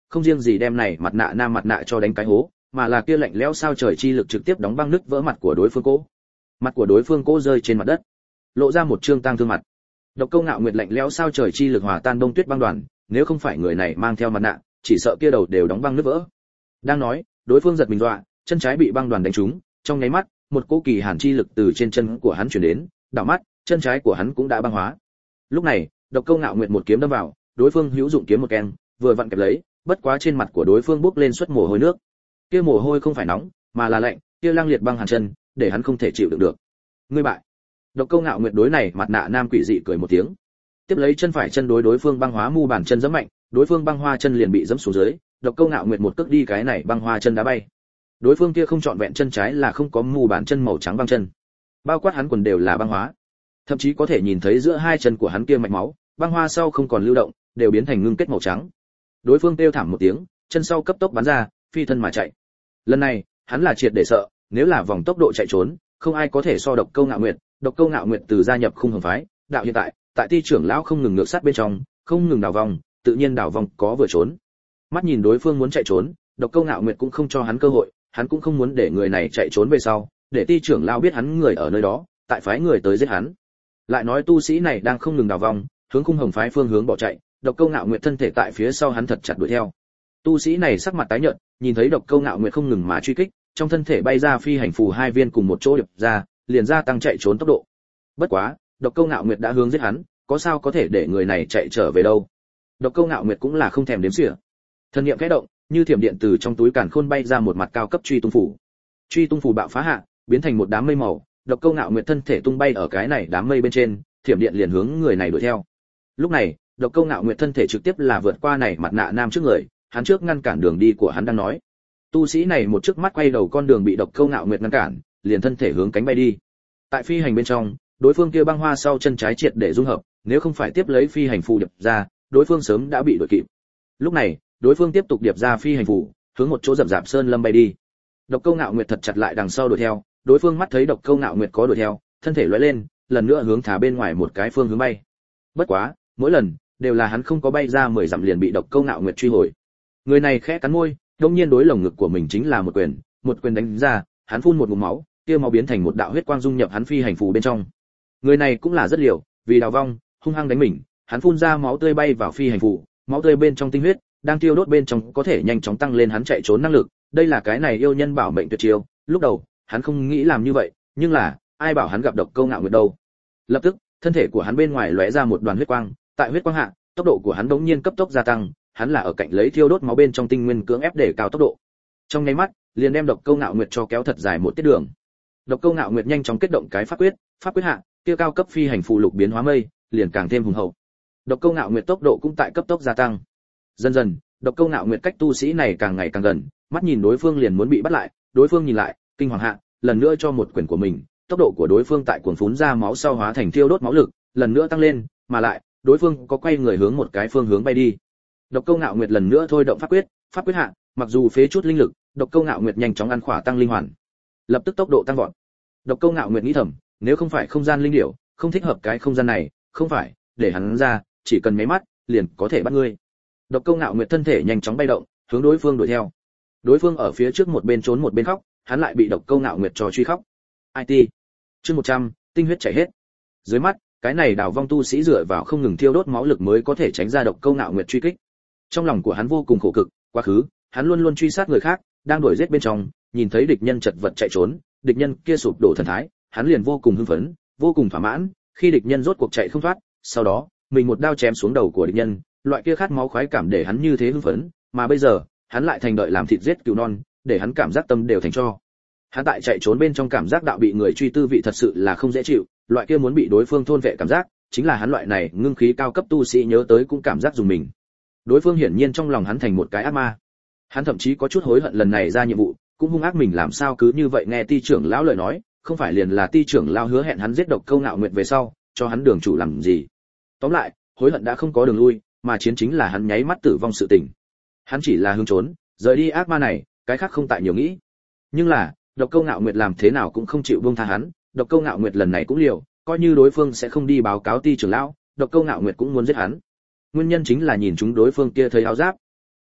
không riêng gì đem này mặt nạ nam mặt nạ cho đánh cái hố, mà là kia lạnh lẽo sao trời chi lực trực tiếp đóng băng nứt vỡ mặt của đối phương cố. Mặt của đối phương cố rơi trên mặt đất, lộ ra một trương tang thương mặt. Độc Câu Ngạo Nguyệt lạnh lẽo sao trời chi lực hòa tan đông tuyết băng đoàn, nếu không phải người này mang theo mặt nạ, chỉ sợ kia đầu đều đóng băng nứt vỡ. Đang nói, đối phương giật mình dọa, chân trái bị băng đoàn đánh trúng, trong nháy mắt, một cỗ kỳ hàn chi lực từ trên chân của hắn truyền đến, đảo mắt, chân trái của hắn cũng đã băng hóa. Lúc này, Độc Câu Ngạo Nguyệt một kiếm đâm vào, đối phương hữu dụng kiếm một keng, vừa vặn kẹp lấy, bất quá trên mặt của đối phương bốc lên suất mồ hôi nước. Kia mồ hôi không phải nóng, mà là lạnh, kia lăng liệt băng hàn chân, để hắn không thể chịu đựng được. Ngươi bại. Độc Câu Ngạo Nguyệt đối này mặt nạ nam quỷ dị cười một tiếng. Tiếp lấy chân phải chân đối đối phương băng hóa mu bàn chân giẫm mạnh, đối phương băng hoa chân liền bị giẫm xuống dưới, Độc Câu Ngạo Nguyệt một cước đi cái này băng hoa chân đá bay. Đối phương kia không chọn vẹn chân trái là không có mu bàn chân màu trắng băng chân, bao quát hắn quần đều là băng hóa, thậm chí có thể nhìn thấy giữa hai chân của hắn kia mạch máu, băng hoa sau không còn lưu động, đều biến thành ngưng kết màu trắng. Đối phương kêu thảm một tiếng, chân sau cấp tốc bắn ra, phi thân mà chạy. Lần này, hắn là triệt để sợ, nếu là vòng tốc độ chạy trốn, không ai có thể so Độc Câu Ngạo Nguyệt. Độc Câu Ngạo Nguyệt từ gia nhập Khung Hồng phái, đạo hiện tại, tại Ti trưởng lão không ngừng ngược sát bên trong, không ngừng đảo vòng, tự nhiên đảo vòng có vừa trốn. Mắt nhìn đối phương muốn chạy trốn, Độc Câu Ngạo Nguyệt cũng không cho hắn cơ hội, hắn cũng không muốn để người này chạy trốn về sau, để Ti trưởng lão biết hắn người ở nơi đó, tại phái người tới giết hắn. Lại nói tu sĩ này đang không ngừng đảo vòng, hướng Khung Hồng phái phương hướng bỏ chạy, Độc Câu Ngạo Nguyệt thân thể tại phía sau hắn thật chặt đuổi theo. Tu sĩ này sắc mặt tái nhợt, nhìn thấy Độc Câu Ngạo Nguyệt không ngừng mà truy kích, trong thân thể bay ra phi hành phù hai viên cùng một chỗ điệp ra, liền gia tăng chạy trốn tốc độ. Bất quá, Độc Câu Ngạo Nguyệt đã hướng giết hắn, có sao có thể để người này chạy trở về đâu? Độc Câu Ngạo Nguyệt cũng là không thèm đếm xỉa. Thần niệm khẽ động, như thiểm điện từ trong túi càn khôn bay ra một mặt cao cấp truy tung phủ. Truy tung phủ bạo phá hạ, biến thành một đám mây màu, Độc Câu Ngạo Nguyệt thân thể tung bay ở cái này đám mây bên trên, thiểm điện liền hướng người này đuổi theo. Lúc này, Độc Câu Ngạo Nguyệt thân thể trực tiếp là vượt qua này mặt nạ nam trước người, hắn trước ngăn cản đường đi của hắn đang nói. Tu sĩ này một trước mắt quay đầu con đường bị Độc Câu Ngạo Nguyệt ngăn cản, liền thân thể hướng cánh bay đi. Tại phi hành bên trong, đối phương kia băng hoa sau chân trái triệt để dung hợp, nếu không phải tiếp lấy phi hành phù điệp ra, đối phương sớm đã bị đuổi kịp. Lúc này, đối phương tiếp tục điệp ra phi hành phù, hướng một chỗ rậm rạp sơn lâm bay đi. Độc Câu Ngạo Nguyệt thật chặt lại đằng sau đuổi theo, đối phương mắt thấy Độc Câu Ngạo Nguyệt có đuổi theo, thân thể lóe lên, lần nữa hướng thả bên ngoài một cái phương hướng bay. Bất quá, mỗi lần đều là hắn không có bay ra mười dặm liền bị Độc Câu Ngạo Nguyệt truy hồi. Người này khẽ cắn môi, đột nhiên đối lồng ngực của mình chính là một quyền, một quyền đánh ra, hắn phun một ngụm máu, kia máu biến thành một đạo huyết quang dung nhập hắn phi hành phù bên trong. Người này cũng là rất liều, vì đào vong, hung hăng đánh mình, hắn phun ra máu tươi bay vào phi hành phù, máu tươi bên trong tinh huyết đang tiêu đốt bên trong có thể nhanh chóng tăng lên hắn chạy trốn năng lực, đây là cái này yêu nhân bảo mệnh tuyệt chiêu. Lúc đầu, hắn không nghĩ làm như vậy, nhưng là, ai bảo hắn gặp Độc Câu Ngạo Nguyệt đâu. Lập tức, thân thể của hắn bên ngoài lóe ra một đoàn huyết quang, tại huyết quang hạ, tốc độ của hắn đống nhiên cấp tốc gia tăng, hắn là ở cạnh lấy thiêu đốt máu bên trong tinh nguyên cưỡng ép để cao tốc độ. Trong nháy mắt, liền đem Độc Câu Ngạo Nguyệt cho kéo thật dài một tiết đường. Độc Câu Ngạo Nguyệt nhanh chóng kết động cái pháp quyết, pháp quyết hạ, kia cao cấp phi hành phù lục biến hóa mây, liền càng thêm hùng hậu. Độc Câu Ngạo Nguyệt tốc độ cũng tại cấp tốc gia tăng. Dần dần, Độc Câu Ngạo Nguyệt cách tu sĩ này càng ngày càng gần, mắt nhìn đối phương liền muốn bị bắt lại, đối phương nhìn lại, kinh hoàng hạ, lần nữa cho một quyền của mình, tốc độ của đối phương tại cuồng phún ra máu sau hóa thành thiêu đốt máu lực, lần nữa tăng lên, mà lại, đối phương có quay người hướng một cái phương hướng bay đi. Độc Câu Ngạo Nguyệt lần nữa thôi động pháp quyết, pháp quyết hạ, mặc dù phế chút linh lực, Độc Câu Ngạo Nguyệt nhanh chóng ăn khỏa tăng linh hoàn, lập tức tốc độ tăng vọt. Độc Câu Ngạo Nguyệt nghĩ thầm, nếu không phải không gian linh điểu, không thích hợp cái không gian này, không phải, để hắn ra, chỉ cần mấy mắt, liền có thể bắt ngươi. Độc Câu Ngạo Nguyệt thân thể nhanh chóng bay động, hướng đối phương đuổi theo. Đối phương ở phía trước một bên trốn một bên khóc, hắn lại bị Độc Câu Ngạo Nguyệt cho truy khóc. i tê. Chương một trăm, tinh huyết chảy hết. Dưới mắt, cái này đào vong tu sĩ dựa vào không ngừng thiêu đốt máu lực mới có thể tránh ra Độc Câu Ngạo Nguyệt truy kích. Trong lòng của hắn vô cùng khổ cực, quá khứ, hắn luôn luôn truy sát người khác, đang đuổi giết bên trong, nhìn thấy địch nhân chật vật chạy trốn, địch nhân kia sụp đổ thần thái, hắn liền vô cùng hưng phấn, vô cùng thỏa mãn, khi địch nhân rốt cuộc chạy không thoát, sau đó, mình một đao chém xuống đầu của địch nhân, loại kia khát máu khoái cảm để hắn như thế hưng phấn, mà bây giờ, hắn lại thành đợi làm thịt giết cừu non, để hắn cảm giác tâm đều thành cho. Hắn tại chạy trốn bên trong cảm giác đạo bị người truy tư vị thật sự là không dễ chịu, loại kia muốn bị đối phương thôn vệ cảm giác, chính là hắn loại này ngưng khí cao cấp tu sĩ nhớ tới cũng cảm giác dùng mình. Đối phương hiển nhiên trong lòng hắn thành một cái ác ma. Hắn thậm chí có chút hối hận lần này ra nhiệm vụ, cũng hung ác mình làm sao cứ như vậy nghe Ti trưởng lão lời nói, không phải liền là Ti trưởng lão hứa hẹn hắn giết Độc Câu Ngạo Nguyệt về sau, cho hắn đường chủ làm gì. Tóm lại, hối hận đã không có đường lui, mà chiến chính là hắn nháy mắt tử vong sự tình. Hắn chỉ là hướng trốn, rời đi ác ma này, cái khác không tại nhiều nghĩ. Nhưng là, Độc Câu Ngạo Nguyệt làm thế nào cũng không chịu buông tha hắn, Độc Câu Ngạo Nguyệt lần này cũng liều, coi như đối phương sẽ không đi báo cáo Ti trưởng lão, Độc Câu Ngạo Nguyệt cũng muốn giết hắn. Nguyên nhân chính là nhìn chúng đối phương kia thấy áo giáp.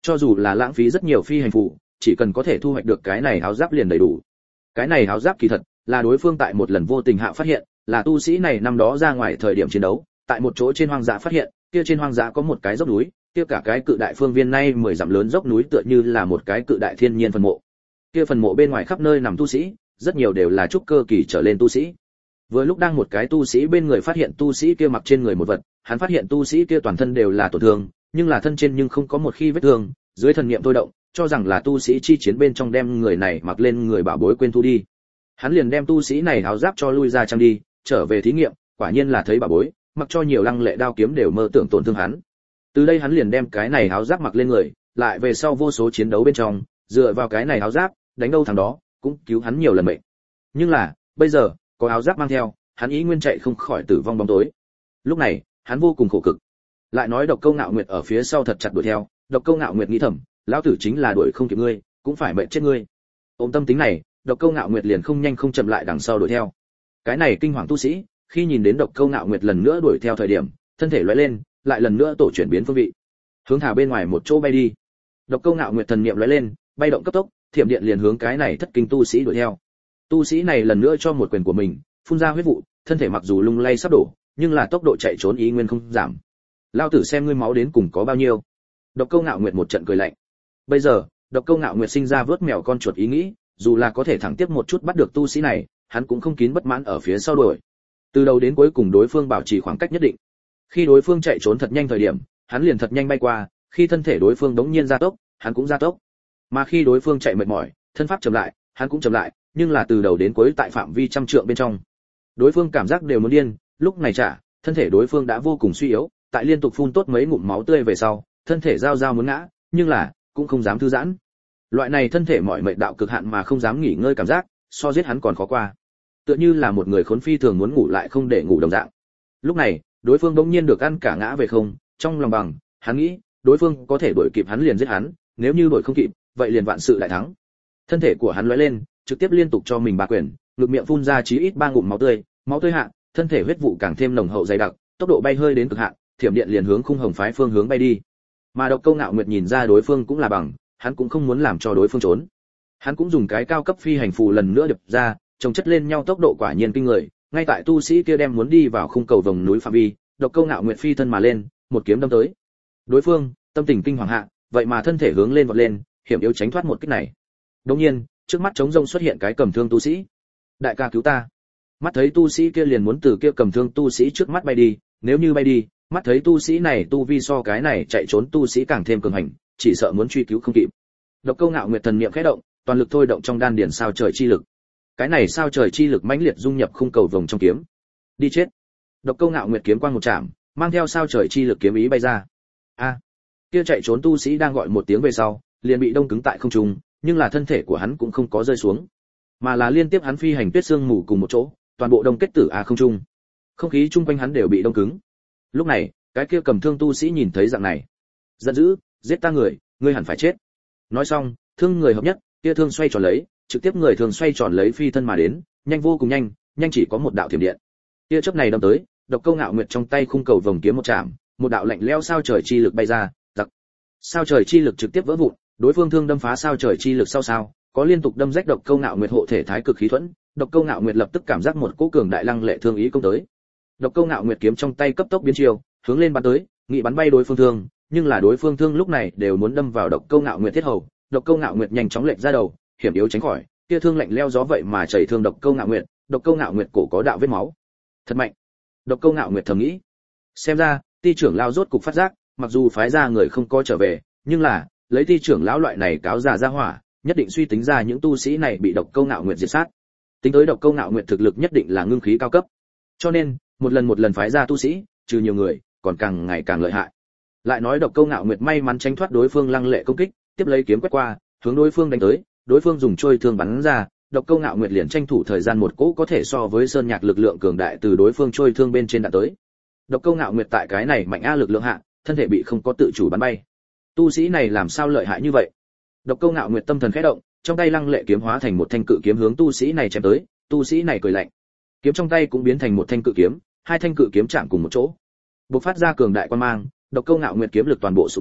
Cho dù là lãng phí rất nhiều phi hành phù, chỉ cần có thể thu hoạch được cái này áo giáp liền đầy đủ. Cái này áo giáp kỳ thật là đối phương tại một lần vô tình hạ phát hiện, là tu sĩ này năm đó ra ngoài thời điểm chiến đấu, tại một chỗ trên hoang dã phát hiện, kia trên hoang dã có một cái dốc núi, kia cả cái cự đại phương viên nay mười dặm lớn dốc núi tựa như là một cái cự đại thiên nhiên phần mộ. Kia phần mộ bên ngoài khắp nơi nằm tu sĩ, rất nhiều đều là trúc cơ kỳ trở lên tu sĩ. Vừa lúc đang một cái tu sĩ bên người phát hiện tu sĩ kia mặc trên người một vật, hắn phát hiện tu sĩ kia toàn thân đều là tổn thương, nhưng là thân trên nhưng không có một khi vết thương, dưới thần niệm thôi động, cho rằng là tu sĩ chi chiến bên trong đem người này mặc lên người bảo bối quên thu đi. Hắn liền đem tu sĩ này áo giáp cho lui ra trang đi, trở về thí nghiệm, quả nhiên là thấy bảo bối, mặc cho nhiều lăng lệ đao kiếm đều mơ tưởng tổn thương hắn. Từ đây hắn liền đem cái này áo giáp mặc lên người, lại về sau vô số chiến đấu bên trong, dựa vào cái này áo giáp, đánh đâu thằng đó, cũng cứu hắn nhiều lần mệnh. Nhưng là, bây giờ, có áo giáp mang theo, hắn ý nguyên chạy không khỏi tử vong bóng tối. Lúc này, hắn vô cùng khổ cực. Lại nói Độc Câu Ngạo Nguyệt ở phía sau thật chặt đuổi theo, Độc Câu Ngạo Nguyệt nghĩ thầm, lão tử chính là đuổi không kịp ngươi, cũng phải mệnh chết ngươi. Ôm tâm tính này, Độc Câu Ngạo Nguyệt liền không nhanh không chậm lại đằng sau đuổi theo. Cái này kinh hoàng tu sĩ, khi nhìn đến Độc Câu Ngạo Nguyệt lần nữa đuổi theo thời điểm, thân thể lóe lên, lại lần nữa tổ chuyển biến phương vị, hướng thả bên ngoài một chỗ bay đi. Độc Câu Ngạo Nguyệt thần niệm lóe lên, bay động cấp tốc, thiểm điện liền hướng cái này thất kinh tu sĩ đuổi theo. Tu sĩ này lần nữa cho một quyền của mình, phun ra huyết vụ, thân thể mặc dù lung lay sắp đổ, nhưng là tốc độ chạy trốn ý nguyên không giảm. Lao tử xem ngươi máu đến cùng có bao nhiêu. Độc Câu Ngạo Nguyệt một trận cười lạnh. Bây giờ, Độc Câu Ngạo Nguyệt sinh ra vớt mèo con chuột ý nghĩ, dù là có thể thẳng tiếp một chút bắt được tu sĩ này, hắn cũng không kín bất mãn ở phía sau đuổi. Từ đầu đến cuối cùng đối phương bảo trì khoảng cách nhất định. Khi đối phương chạy trốn thật nhanh thời điểm, hắn liền thật nhanh bay qua, khi thân thể đối phương đống nhiên gia tốc, hắn cũng gia tốc. Mà khi đối phương chạy mệt mỏi, thân pháp chậm lại, hắn cũng chậm lại, nhưng là từ đầu đến cuối tại phạm vi trăm trượng bên trong. Đối phương cảm giác đều muốn điên, lúc này trả, thân thể đối phương đã vô cùng suy yếu, tại liên tục phun tốt mấy ngụm máu tươi về sau, thân thể giao giao muốn ngã, nhưng là cũng không dám thư giãn. Loại này thân thể mỏi mệt đạo cực hạn mà không dám nghỉ ngơi cảm giác, so giết hắn còn khó qua. Tựa như là một người khốn phi thường muốn ngủ lại không để ngủ đồng dạng. Lúc này, đối phương bỗng nhiên được ăn cả ngã về không, trong lòng bằng, hắn nghĩ, đối phương có thể đuổi kịp hắn liền giết hắn, nếu như đuổi không kịp, vậy liền vạn sự đại thắng. Thân thể của hắn lóe lên, trực tiếp liên tục cho mình ba quyền, ngực miệng phun ra chí ít ba ngụm máu tươi, máu tươi hạ, thân thể huyết vụ càng thêm nồng hậu dày đặc, tốc độ bay hơi đến cực hạn, thiểm điện liền hướng khung hồng phái phương hướng bay đi. Mà Độc Câu Ngạo Nguyệt nhìn ra đối phương cũng là bằng, hắn cũng không muốn làm cho đối phương trốn. Hắn cũng dùng cái cao cấp phi hành phù lần nữa đập ra, chồng chất lên nhau tốc độ quả nhiên kinh người, ngay tại tu sĩ kia đem muốn đi vào khung cầu vòng núi phạm vi, Độc Câu Ngạo Nguyệt phi thân mà lên, một kiếm đâm tới. Đối phương, tâm tình kinh hoàng hạ, vậy mà thân thể hướng lên vọt lên, hiểm yếu tránh thoát một kích này. Đột nhiên, trước mắt trống rông xuất hiện cái cầm thương tu sĩ. Đại ca cứu ta! Mắt thấy tu sĩ kia liền muốn từ kia cầm thương tu sĩ trước mắt bay đi, nếu như bay đi, mắt thấy tu sĩ này tu vi so cái này chạy trốn tu sĩ càng thêm cường hành, chỉ sợ muốn truy cứu không kịp. Độc Câu Ngạo Nguyệt thần niệm khẽ động, toàn lực thôi động trong đan điển sao trời chi lực. Cái này sao trời chi lực mãnh liệt dung nhập khung cầu vòng trong kiếm. Đi chết! Độc Câu Ngạo Nguyệt kiếm quang một chạm, mang theo sao trời chi lực kiếm ý bay ra. A! Kia chạy trốn tu sĩ đang gọi một tiếng về sau, liền bị đông cứng tại không trung, nhưng là thân thể của hắn cũng không có rơi xuống, mà là liên tiếp hắn phi hành tuyết xương mù cùng một chỗ, toàn bộ đông kết tử a không trung. Không khí chung quanh hắn đều bị đông cứng. Lúc này, cái kia cầm thương tu sĩ nhìn thấy dạng này, giận dữ, giết ta người, ngươi hẳn phải chết. Nói xong, thương người hợp nhất, kia thương xoay tròn lấy, trực tiếp người thường xoay tròn lấy phi thân mà đến, nhanh vô cùng nhanh, nhanh chỉ có một đạo thiểm điện. Kia chớp này đâm tới, Độc Câu Ngạo Nguyệt trong tay khung cầu vòng kiếm một chạm, một đạo lạnh lẽo sao trời chi lực bay ra, giặc. Sao trời chi lực trực tiếp vỡ vụn, đối phương thương đâm phá sao trời chi lực sau sao, có liên tục đâm rách Độc Câu Ngạo Nguyệt hộ thể thái cực khí thuẫn, Độc Câu Ngạo Nguyệt lập tức cảm giác một cỗ cường đại lăng lệ thương ý công tới. Độc Câu Ngạo Nguyệt kiếm trong tay cấp tốc biến chiều, hướng lên bắn tới, nghị bắn bay đối phương thương, nhưng là đối phương thương lúc này đều muốn đâm vào Độc Câu Ngạo Nguyệt thiết hầu, Độc Câu Ngạo Nguyệt nhanh chóng lệch ra đầu, hiểm yếu tránh khỏi, kia thương lạnh leo gió vậy mà chảy thương Độc Câu Ngạo Nguyệt, Độc Câu Ngạo Nguyệt cổ có đạo vết máu. Thật mạnh. Độc Câu Ngạo Nguyệt thầm nghĩ. Xem ra, Ti trưởng lão rốt cục phát giác, mặc dù phái ra người không có trở về, nhưng là, lấy Ti trưởng lão loại này cáo già ra hỏa, nhất định suy tính ra những tu sĩ này bị Độc Câu Ngạo Nguyệt diệt sát. Tính tới Độc Câu Ngạo Nguyệt thực lực nhất định là ngưng khí cao cấp. Cho nên, một lần một lần phái ra tu sĩ, trừ nhiều người, còn càng ngày càng lợi hại. Lại nói Độc Câu Ngạo Nguyệt may mắn tránh thoát đối phương lăng lệ công kích, tiếp lấy kiếm quét qua, hướng đối phương đánh tới, đối phương dùng trôi thương bắn ra, Độc Câu Ngạo Nguyệt liền tranh thủ thời gian một cỗ có thể so với sơn nhạc lực lượng cường đại từ đối phương trôi thương bên trên đạn tới. Độc Câu Ngạo Nguyệt tại cái này mạnh a lực lượng hạ, thân thể bị không có tự chủ bắn bay. Tu sĩ này làm sao lợi hại như vậy? Độc Câu Ngạo Nguyệt tâm thần khẽ động, trong tay lăng lệ kiếm hóa thành một thanh cự kiếm hướng tu sĩ này chém tới, tu sĩ này cười lạnh. Kiếm trong tay cũng biến thành một thanh cự kiếm, hai thanh cự kiếm chạm cùng một chỗ. Bộc phát ra cường đại quang mang, Độc Câu Ngạo Nguyệt kiếm lực toàn bộ sụp đổ,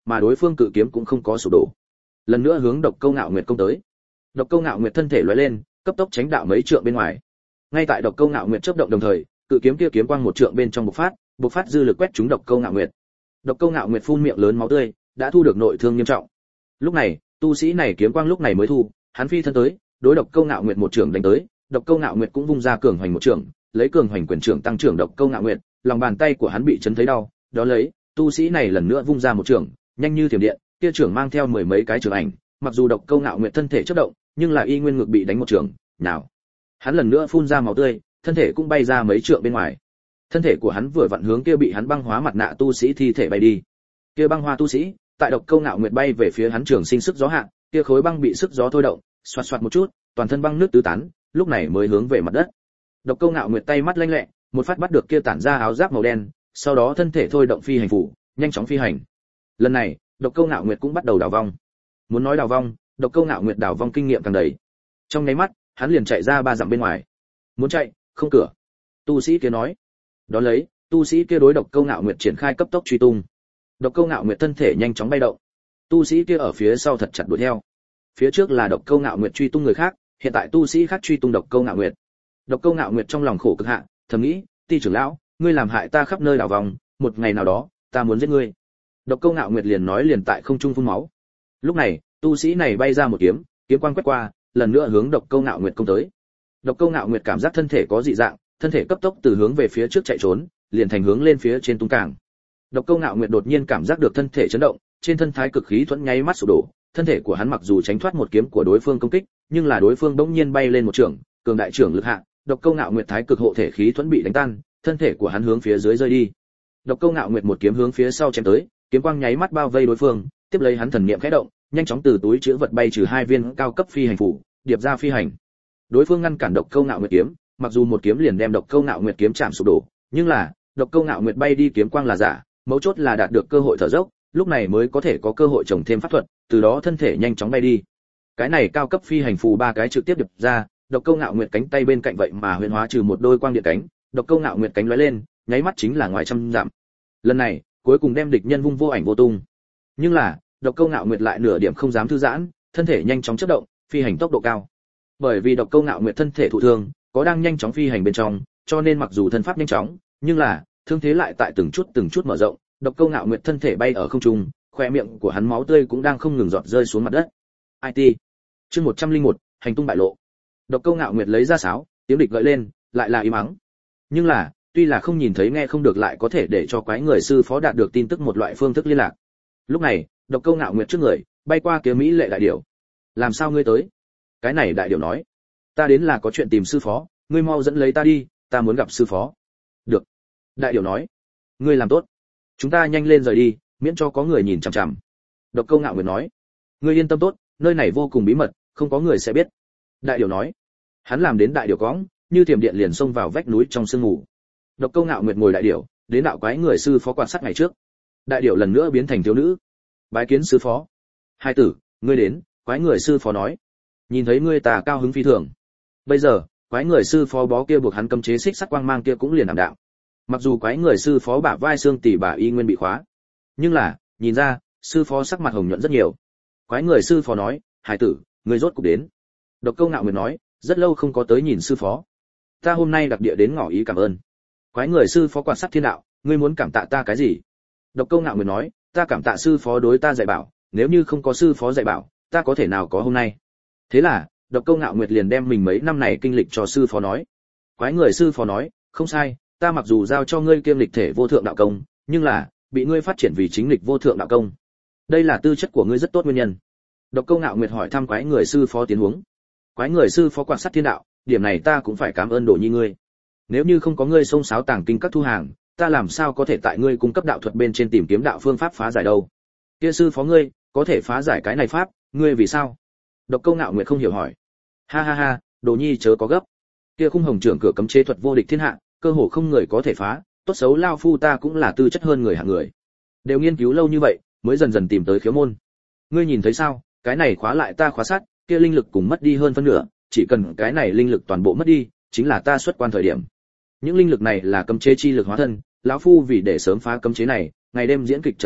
mà đối phương cự kiếm cũng không có sụp đổ. Lần nữa hướng Độc Câu Ngạo Nguyệt công tới. Độc Câu Ngạo Nguyệt thân thể lóe lên, cấp tốc tránh đạo mấy trượng bên ngoài. Ngay tại Độc Câu Ngạo Nguyệt chớp động đồng thời, cự kiếm kia kiếm quang một trượng bên trong bộc phát, bộc phát dư lực quét trúng Độc Câu Ngạo Nguyệt. Độc Câu Ngạo Nguyệt phun miệng lớn máu tươi, đã thu được nội thương nghiêm trọng. Lúc này, tu sĩ này kiếm quang lúc này mới thu, hắn phi thân tới, đối Độc Câu Ngạo Nguyệt một trường đánh tới, Độc Câu Ngạo Nguyệt cũng vung ra cường hoành một trường, lấy cường hoành quyền trưởng tăng trưởng Độc Câu Ngạo Nguyệt, lòng bàn tay của hắn bị chấn thấy đau, đó lấy, tu sĩ này lần nữa vung ra một trường, nhanh như thiểm điện, kia trường mang theo mười mấy cái trường ảnh, mặc dù Độc Câu Ngạo Nguyệt thân thể chớp động, nhưng là y nguyên ngực bị đánh một trường, nào. Hắn lần nữa phun ra máu tươi, thân thể cũng bay ra mấy trượng bên ngoài. Thân thể của hắn vừa vặn hướng kia bị hắn băng hóa mặt nạ tu sĩ thi thể bay đi. Kia băng hoa tu sĩ, tại Độc Câu Ngạo Nguyệt bay về phía hắn trường sinh sức gió hạ, kia khối băng bị sức gió thôi động, xoạt xoạt một chút, toàn thân băng nước tứ tán, lúc này mới hướng về mặt đất. Độc Câu Ngạo Nguyệt tay mắt lanh lẹ, một phát bắt được kia tản ra áo giáp màu đen, sau đó thân thể thôi động phi hành phủ, nhanh chóng phi hành. Lần này, Độc Câu Ngạo Nguyệt cũng bắt đầu đào vong. Muốn nói đào vong, Độc Câu Ngạo Nguyệt đào vong kinh nghiệm càng đầy. Trong nháy mắt, hắn liền chạy ra ba dặm bên ngoài. Muốn chạy, không cửa. Tu sĩ kia nói. Đó lấy, tu sĩ kia đối Độc Câu Ngạo Nguyệt triển khai cấp tốc truy tung. Độc Câu Ngạo Nguyệt thân thể nhanh chóng bay động. Tu sĩ kia ở phía sau thật chặt đuổi theo. Phía trước là Độc Câu Ngạo Nguyệt truy tung người khác, hiện tại tu sĩ khác truy tung Độc Câu Ngạo Nguyệt. Độc Câu Ngạo Nguyệt trong lòng khổ cực hạ, thầm nghĩ, Ti trưởng lão, ngươi làm hại ta khắp nơi đảo vòng, một ngày nào đó, ta muốn giết ngươi. Độc Câu Ngạo Nguyệt liền nói liền tại không trung phun máu. Lúc này, tu sĩ này bay ra một kiếm, kiếm quang quét qua, lần nữa hướng Độc Câu Ngạo Nguyệt công tới. Độc Câu Ngạo Nguyệt cảm giác thân thể có dị dạng, thân thể cấp tốc từ hướng về phía trước chạy trốn, liền thành hướng lên phía trên tung càng. Độc Câu Ngạo Nguyệt đột nhiên cảm giác được thân thể chấn động, trên thân thái cực khí thuẫn nháy mắt sụp đổ, thân thể của hắn mặc dù tránh thoát một kiếm của đối phương công kích, nhưng là đối phương bỗng nhiên bay lên một trường, cường đại trưởng lực hạ, Độc Câu Ngạo Nguyệt thái cực hộ thể khí thuẫn bị đánh tan, thân thể của hắn hướng phía dưới rơi đi. Độc Câu Ngạo Nguyệt một kiếm hướng phía sau chém tới, kiếm quang nháy mắt bao vây đối phương, tiếp lấy hắn thần niệm khẽ động, nhanh chóng từ túi trữ vật bay trừ hai viên cao cấp phi hành phủ, điệp ra phi hành. Đối phương ngăn cản Độc Câu Ngạo Nguyệt kiếm, mặc dù một kiếm liền đem Độc Câu Ngạo Nguyệt kiếm chạm sụp đổ, nhưng là, Độc Câu Ngạo Nguyệt bay đi kiếm quang là giả, mấu chốt là đạt được cơ hội thở dốc, lúc này mới có thể có cơ hội trồng thêm pháp thuật, từ đó thân thể nhanh chóng bay đi. Cái này cao cấp phi hành phù ba cái trực tiếp điệp ra, Độc Câu Ngạo Nguyệt cánh tay bên cạnh vậy mà huyền hóa trừ một đôi quang điện cánh, Độc Câu Ngạo Nguyệt cánh lóe lên, nháy mắt chính là ngoài trăm dặm. Lần này, cuối cùng đem địch nhân vung vô ảnh vô tung. Nhưng là, Độc Câu Ngạo Nguyệt lại nửa điểm không dám thư giãn, thân thể nhanh chóng chớp động, phi hành tốc độ cao. Bởi vì Độc Câu Ngạo Nguyệt thân thể thụ thương, có đang nhanh chóng phi hành bên trong, cho nên mặc dù thân pháp nhanh chóng, nhưng là, thương thế lại tại từng chút từng chút mở rộng, Độc Câu Ngạo Nguyệt thân thể bay ở không trung, khóe miệng của hắn máu tươi cũng đang không ngừng giọt rơi xuống mặt đất. i tê. Chương một trăm lẻ một, hành tung bại lộ. Độc Câu Ngạo Nguyệt lấy ra sáo, tiếng địch gợi lên, lại là im ắng. Nhưng là, tuy là không nhìn thấy nghe không được lại có thể để cho quái người sư phó đạt được tin tức một loại phương thức liên lạc. Lúc này, Độc Câu Ngạo Nguyệt trước người, bay qua kia mỹ lệ đại điểu. Làm sao ngươi tới? Cái này đại điểu nói, ta đến là có chuyện tìm sư phó, ngươi mau dẫn lấy ta đi, ta muốn gặp sư phó. Được. Đại điểu nói, ngươi làm tốt, chúng ta nhanh lên rời đi, miễn cho có người nhìn chằm chằm. Độc Câu Ngạo Nguyệt nói, ngươi yên tâm tốt, nơi này vô cùng bí mật, không có người sẽ biết. Đại điểu nói, hắn làm đến đại điểu cõng, như thiểm điện liền xông vào vách núi trong sương mù. Độc Câu Ngạo Nguyệt ngồi đại điểu, đến đạo quái người sư phó quan sát ngày trước. Đại điểu lần nữa biến thành thiếu nữ. Bái kiến sư phó. Hai tử, ngươi đến, quái người sư phó nói. Nhìn thấy ngươi ta cao hứng phi thường. Bây giờ, quái người sư phó bó kia buộc hắn cấm chế xích sắt quang mang kia cũng liền ảm đạm. Mặc dù quái người sư phó bả vai xương tỉ bà y nguyên bị khóa, nhưng là, nhìn ra, sư phó sắc mặt hồng nhuận rất nhiều. Quái người sư phó nói, hải tử, ngươi rốt cục đến. Độc Câu Ngạo Nguyệt nói, rất lâu không có tới nhìn sư phó, ta hôm nay đặc địa đến ngỏ ý cảm ơn. Quái người sư phó quan sát thiên đạo, ngươi muốn cảm tạ ta cái gì? Độc Câu Ngạo Nguyệt nói, ta cảm tạ sư phó đối ta dạy bảo, nếu như không có sư phó dạy bảo, ta có thể nào có hôm nay. Thế là, Độc Câu Ngạo Nguyệt liền đem mình mấy năm này kinh lịch cho sư phó nói. Quái người sư phó nói, không sai, ta mặc dù giao cho ngươi kiêm lịch thể vô thượng đạo công, nhưng là bị ngươi phát triển vì chính lịch vô thượng đạo công. Đây là tư chất của ngươi rất tốt nguyên nhân. Độc Câu Ngạo Nguyệt hỏi thăm quái người sư phó tiến huống. Quái người sư phó quan sát thiên đạo, điểm này ta cũng phải cảm ơn Đồ Nhi ngươi. Nếu như không có ngươi xông xáo tàng kinh các thu hàng, ta làm sao có thể tại ngươi cung cấp đạo thuật bên trên tìm kiếm đạo phương pháp phá giải đâu? Kia sư phó ngươi có thể phá giải cái này pháp, ngươi vì sao? Độc Câu Ngạo Nguyệt không hiểu hỏi. Ha ha ha, Đồ Nhi chớ có gấp. Kia khung hồng trưởng cửa cấm chế thuật vô địch thiên hạ, cơ hồ không người có thể phá, tốt xấu lao phu ta cũng là tư chất hơn người hạng người. Đều nghiên cứu lâu như vậy, mới dần dần tìm tới khiếu môn. Ngươi nhìn thấy sao, cái này khóa lại ta khóa sát, kia linh lực cùng mất đi hơn phân nửa, chỉ cần cái này linh lực toàn bộ mất đi, chính là ta xuất quan thời điểm. Những linh lực này là cấm chế chi lực hóa thân, lão phu vì để sớm phá cấm chế này, ngày đêm diễn kịch trận pháp,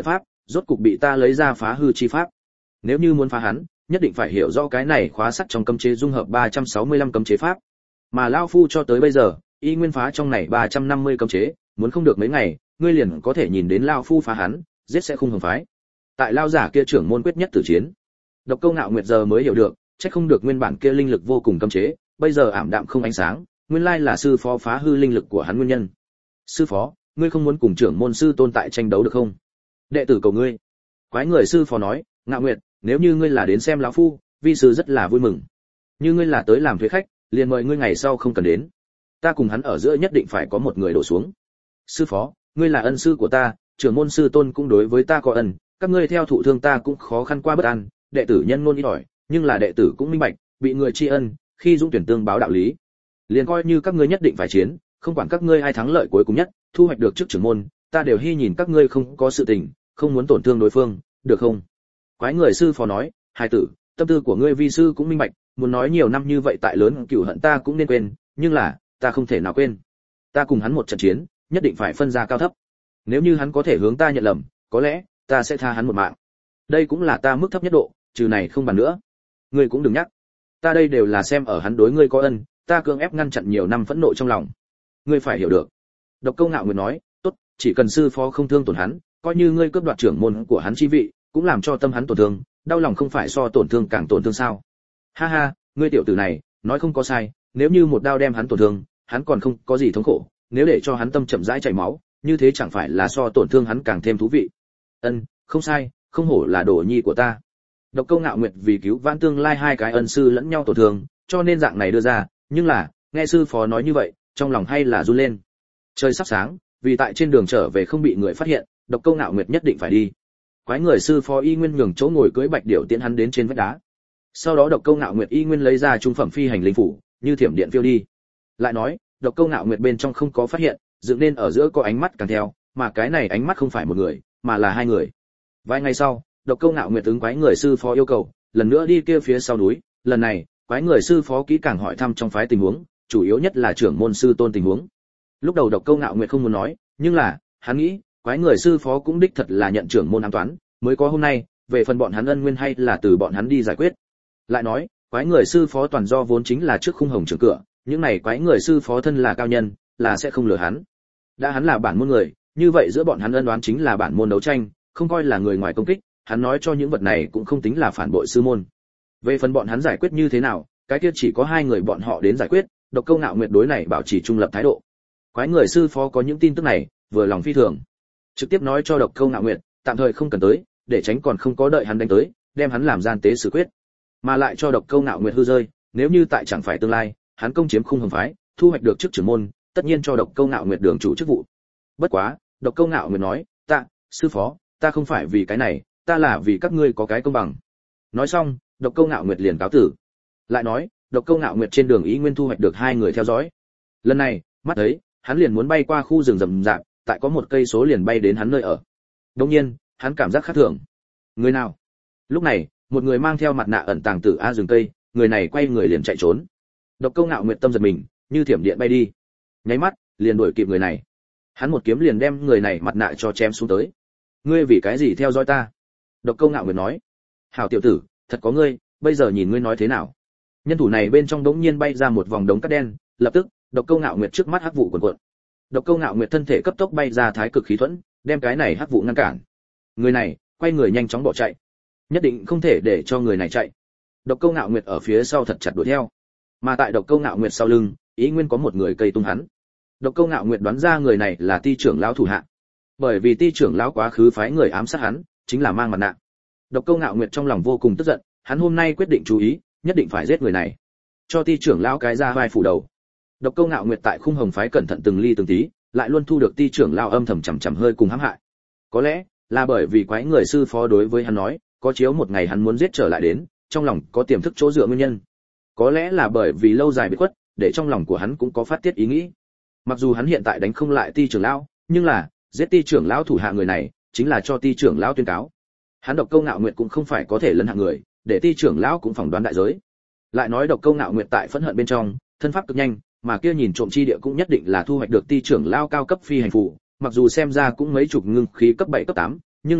rốt cục bị ta lấy ra phá hư chi pháp. Nếu như muốn phá hắn, nhất định phải hiểu rõ cái này khóa sắt trong cấm chế dung hợp ba trăm sáu mươi lăm cấm chế pháp. Mà lão phu cho tới bây giờ, y nguyên phá trong này ba trăm năm mươi cấm chế, muốn không được mấy ngày, ngươi liền có thể nhìn đến lão phu phá hắn, giết sẽ không hồng phái. Tại lão giả kia trưởng môn quyết nhất tử chiến. Độc Câu Ngạo Nguyệt giờ mới hiểu được, chắc không được nguyên bản kia linh lực vô cùng cấm chế, bây giờ ảm đạm không ánh sáng, nguyên lai là sư phó phá hư linh lực của hắn nguyên nhân. Sư phó, ngươi không muốn cùng trưởng môn sư tôn tại tranh đấu được không? Đệ tử cầu ngươi. Quái người sư phó nói, Ngạo Nguyệt, nếu như ngươi là đến xem lão phu, vi sư rất là vui mừng. Như ngươi là tới làm thuế khách, liền mời ngươi ngày sau không cần đến. Ta cùng hắn ở giữa nhất định phải có một người đổ xuống. Sư phó, ngươi là ân sư của ta, trưởng môn sư tôn cũng đối với ta có ân, các ngươi theo thụ thương ta cũng khó khăn qua bất an, đệ tử nhân ngôn ít ỏi, nhưng là đệ tử cũng minh bạch, bị người tri ân, khi dũng tuyển tương báo đạo lý. Liền coi như các ngươi nhất định phải chiến, không quản các ngươi ai thắng lợi cuối cùng nhất, thu hoạch được chức trưởng môn, ta đều hy nhìn các ngươi không có sự tình, không muốn tổn thương đối phương, được không? Quái người sư phó nói, hài tử, tâm tư của ngươi vi sư cũng minh bạch, muốn nói nhiều năm như vậy tại lớn cửu hận ta cũng nên quên, nhưng là, ta không thể nào quên. Ta cùng hắn một trận chiến, nhất định phải phân ra cao thấp. Nếu như hắn có thể hướng ta nhận lầm, có lẽ ta sẽ tha hắn một mạng. Đây cũng là ta mức thấp nhất độ, trừ này không bàn nữa. Ngươi cũng đừng nhắc. Ta đây đều là xem ở hắn đối ngươi có ân, ta cưỡng ép ngăn chặn nhiều năm phẫn nộ trong lòng. Ngươi phải hiểu được. Độc Câu Ngạo Nguyệt nói, tốt, chỉ cần sư phó không thương tổn hắn, coi như ngươi cướp đoạt trưởng môn của hắn chi vị, cũng làm cho tâm hắn tổn thương, đau lòng không phải so tổn thương càng tổn thương sao? Ha ha, ngươi tiểu tử này, nói không có sai, nếu như một đao đem hắn tổn thương, hắn còn không có gì thống khổ, nếu để cho hắn tâm chậm rãi chảy máu, như thế chẳng phải là so tổn thương hắn càng thêm thú vị. Ân, không sai, không hổ là đồ nhi của ta. Độc Câu Ngạo Nguyệt vì cứu vãn tương lai hai cái ân sư lẫn nhau tổn thương, cho nên dạng này đưa ra, nhưng là, nghe sư phó nói như vậy, trong lòng hay là run lên. Trời sắp sáng, vì tại trên đường trở về không bị người phát hiện, Độc Câu Ngạo Nguyệt nhất định phải đi. Quái người sư phó y nguyên nhường chỗ ngồi cưỡi bạch điểu tiễn hắn đến trên vách đá. Sau đó Độc Câu Ngạo Nguyệt y nguyên lấy ra trung phẩm phi hành linh phủ, như thiểm điện phiêu đi. Lại nói, Độc Câu Ngạo Nguyệt bên trong không có phát hiện, dựng nên ở giữa có ánh mắt càng theo, mà cái này ánh mắt không phải một người, mà là hai người. Vài ngày sau, Độc Câu Ngạo Nguyệt ứng quái người sư phó yêu cầu, lần nữa đi kia phía sau núi, lần này, quái người sư phó kỹ càng hỏi thăm trong phái tình huống, chủ yếu nhất là trưởng môn sư tôn tình huống. Lúc đầu Độc Câu Ngạo Nguyệt không muốn nói, nhưng là, hắn nghĩ, quái người sư phó cũng đích thật là nhận trưởng môn ám toán, mới có hôm nay, về phần bọn hắn ân nguyên hay là từ bọn hắn đi giải quyết. Lại nói, quái người sư phó toàn do vốn chính là trước khung hồng trưởng cửa, những này quái người sư phó thân là cao nhân, là sẽ không lừa hắn. Đã hắn là bản môn người, như vậy giữa bọn hắn ân đoán chính là bản môn đấu tranh, không coi là người ngoài công kích, hắn nói cho những vật này cũng không tính là phản bội sư môn. Về phần bọn hắn giải quyết như thế nào, cái kia chỉ có hai người bọn họ đến giải quyết, Độc Câu Ngạo Nguyệt đối này bảo trì trung lập thái độ. Quái người sư phó có những tin tức này, vừa lòng phi thường, trực tiếp nói cho Độc Câu Ngạo Nguyệt, tạm thời không cần tới, để tránh còn không có đợi hắn đánh tới, đem hắn làm gian tế xử quyết, mà lại cho Độc Câu Ngạo Nguyệt hư rơi, nếu như tại chẳng phải tương lai, hắn công chiếm khung hồng phái, thu hoạch được chức trưởng môn, tất nhiên cho Độc Câu Ngạo Nguyệt đường chủ chức vụ. Bất quá, Độc Câu Ngạo Nguyệt nói, "Ta, sư phó, ta không phải vì cái này, ta là vì các ngươi có cái công bằng." Nói xong, Độc Câu Ngạo Nguyệt liền cáo tử. Lại nói, Độc Câu Ngạo Nguyệt trên đường ý nguyên thu hoạch được hai người theo dõi. Lần này, mắt thấy, hắn liền muốn bay qua khu rừng rậm rạp, tại có một cây số liền bay đến hắn nơi ở. Đương nhiên, hắn cảm giác khác thường. Người nào? Lúc này, một người mang theo mặt nạ ẩn tàng tử a rừng cây, người này quay người liền chạy trốn. Độc Câu Ngạo Nguyệt tâm giật mình, như thiểm điện bay đi. Nháy mắt, liền đuổi kịp người này. Hắn một kiếm liền đem người này mặt nạ cho chém xuống tới. Ngươi vì cái gì theo dõi ta? Độc Câu Ngạo Nguyệt nói. Hảo tiểu tử, thật có ngươi, bây giờ nhìn ngươi nói thế nào? Nhân thủ này bên trong đống nhiên bay ra một vòng đống cát đen, lập tức, Độc Câu Ngạo Nguyệt trước mắt hắc vụ cuồn cuộn. Độc Câu Ngạo Nguyệt thân thể cấp tốc bay ra thái cực khí thuẫn, đem cái này hắc vụ ngăn cản. Người này, quay người nhanh chóng bỏ chạy. Nhất định không thể để cho người này chạy. Độc Câu Ngạo Nguyệt ở phía sau thật chặt đuổi theo. Mà tại Độc Câu Ngạo Nguyệt sau lưng, ý nguyên có một người cây tung hắn. Độc Câu Ngạo Nguyệt đoán ra người này là Ti trưởng lão thủ hạ. Bởi vì Ti trưởng lão quá khứ phái người ám sát hắn, chính là mang mặt nạ. Độc Câu Ngạo Nguyệt trong lòng vô cùng tức giận, hắn hôm nay quyết định chú ý, nhất định phải giết người này. Cho Ti trưởng lão cái ra vai phủ đầu. Độc Câu Ngạo Nguyệt tại khung hồng phái cẩn thận từng ly từng tí, lại luôn thu được Ti trưởng lão âm thầm chằm chằm hơi cùng hãm hại. Có lẽ là bởi vì quái người sư phó đối với hắn nói, có chiếu một ngày hắn muốn giết trở lại đến, trong lòng có tiềm thức chỗ dựa nguyên nhân. Có lẽ là bởi vì lâu dài bị khuất, để trong lòng của hắn cũng có phát tiết ý nghĩ. Mặc dù hắn hiện tại đánh không lại Ti trưởng lão, nhưng là giết Ti trưởng lão thủ hạ người này, chính là cho Ti trưởng lão tuyên cáo. Hắn Độc Câu Ngạo Nguyệt cũng không phải có thể lấn hạng người, để Ti trưởng lão cũng phỏng đoán đại giới. Lại nói Độc Câu Ngạo Nguyệt tại phẫn hận bên trong, thân pháp cực nhanh, mà kia nhìn trộm chi địa cũng nhất định là thu hoạch được Ti trưởng lão cao cấp phi hành phù, mặc dù xem ra cũng mấy chục ngưng khí cấp bảy cấp tám, nhưng là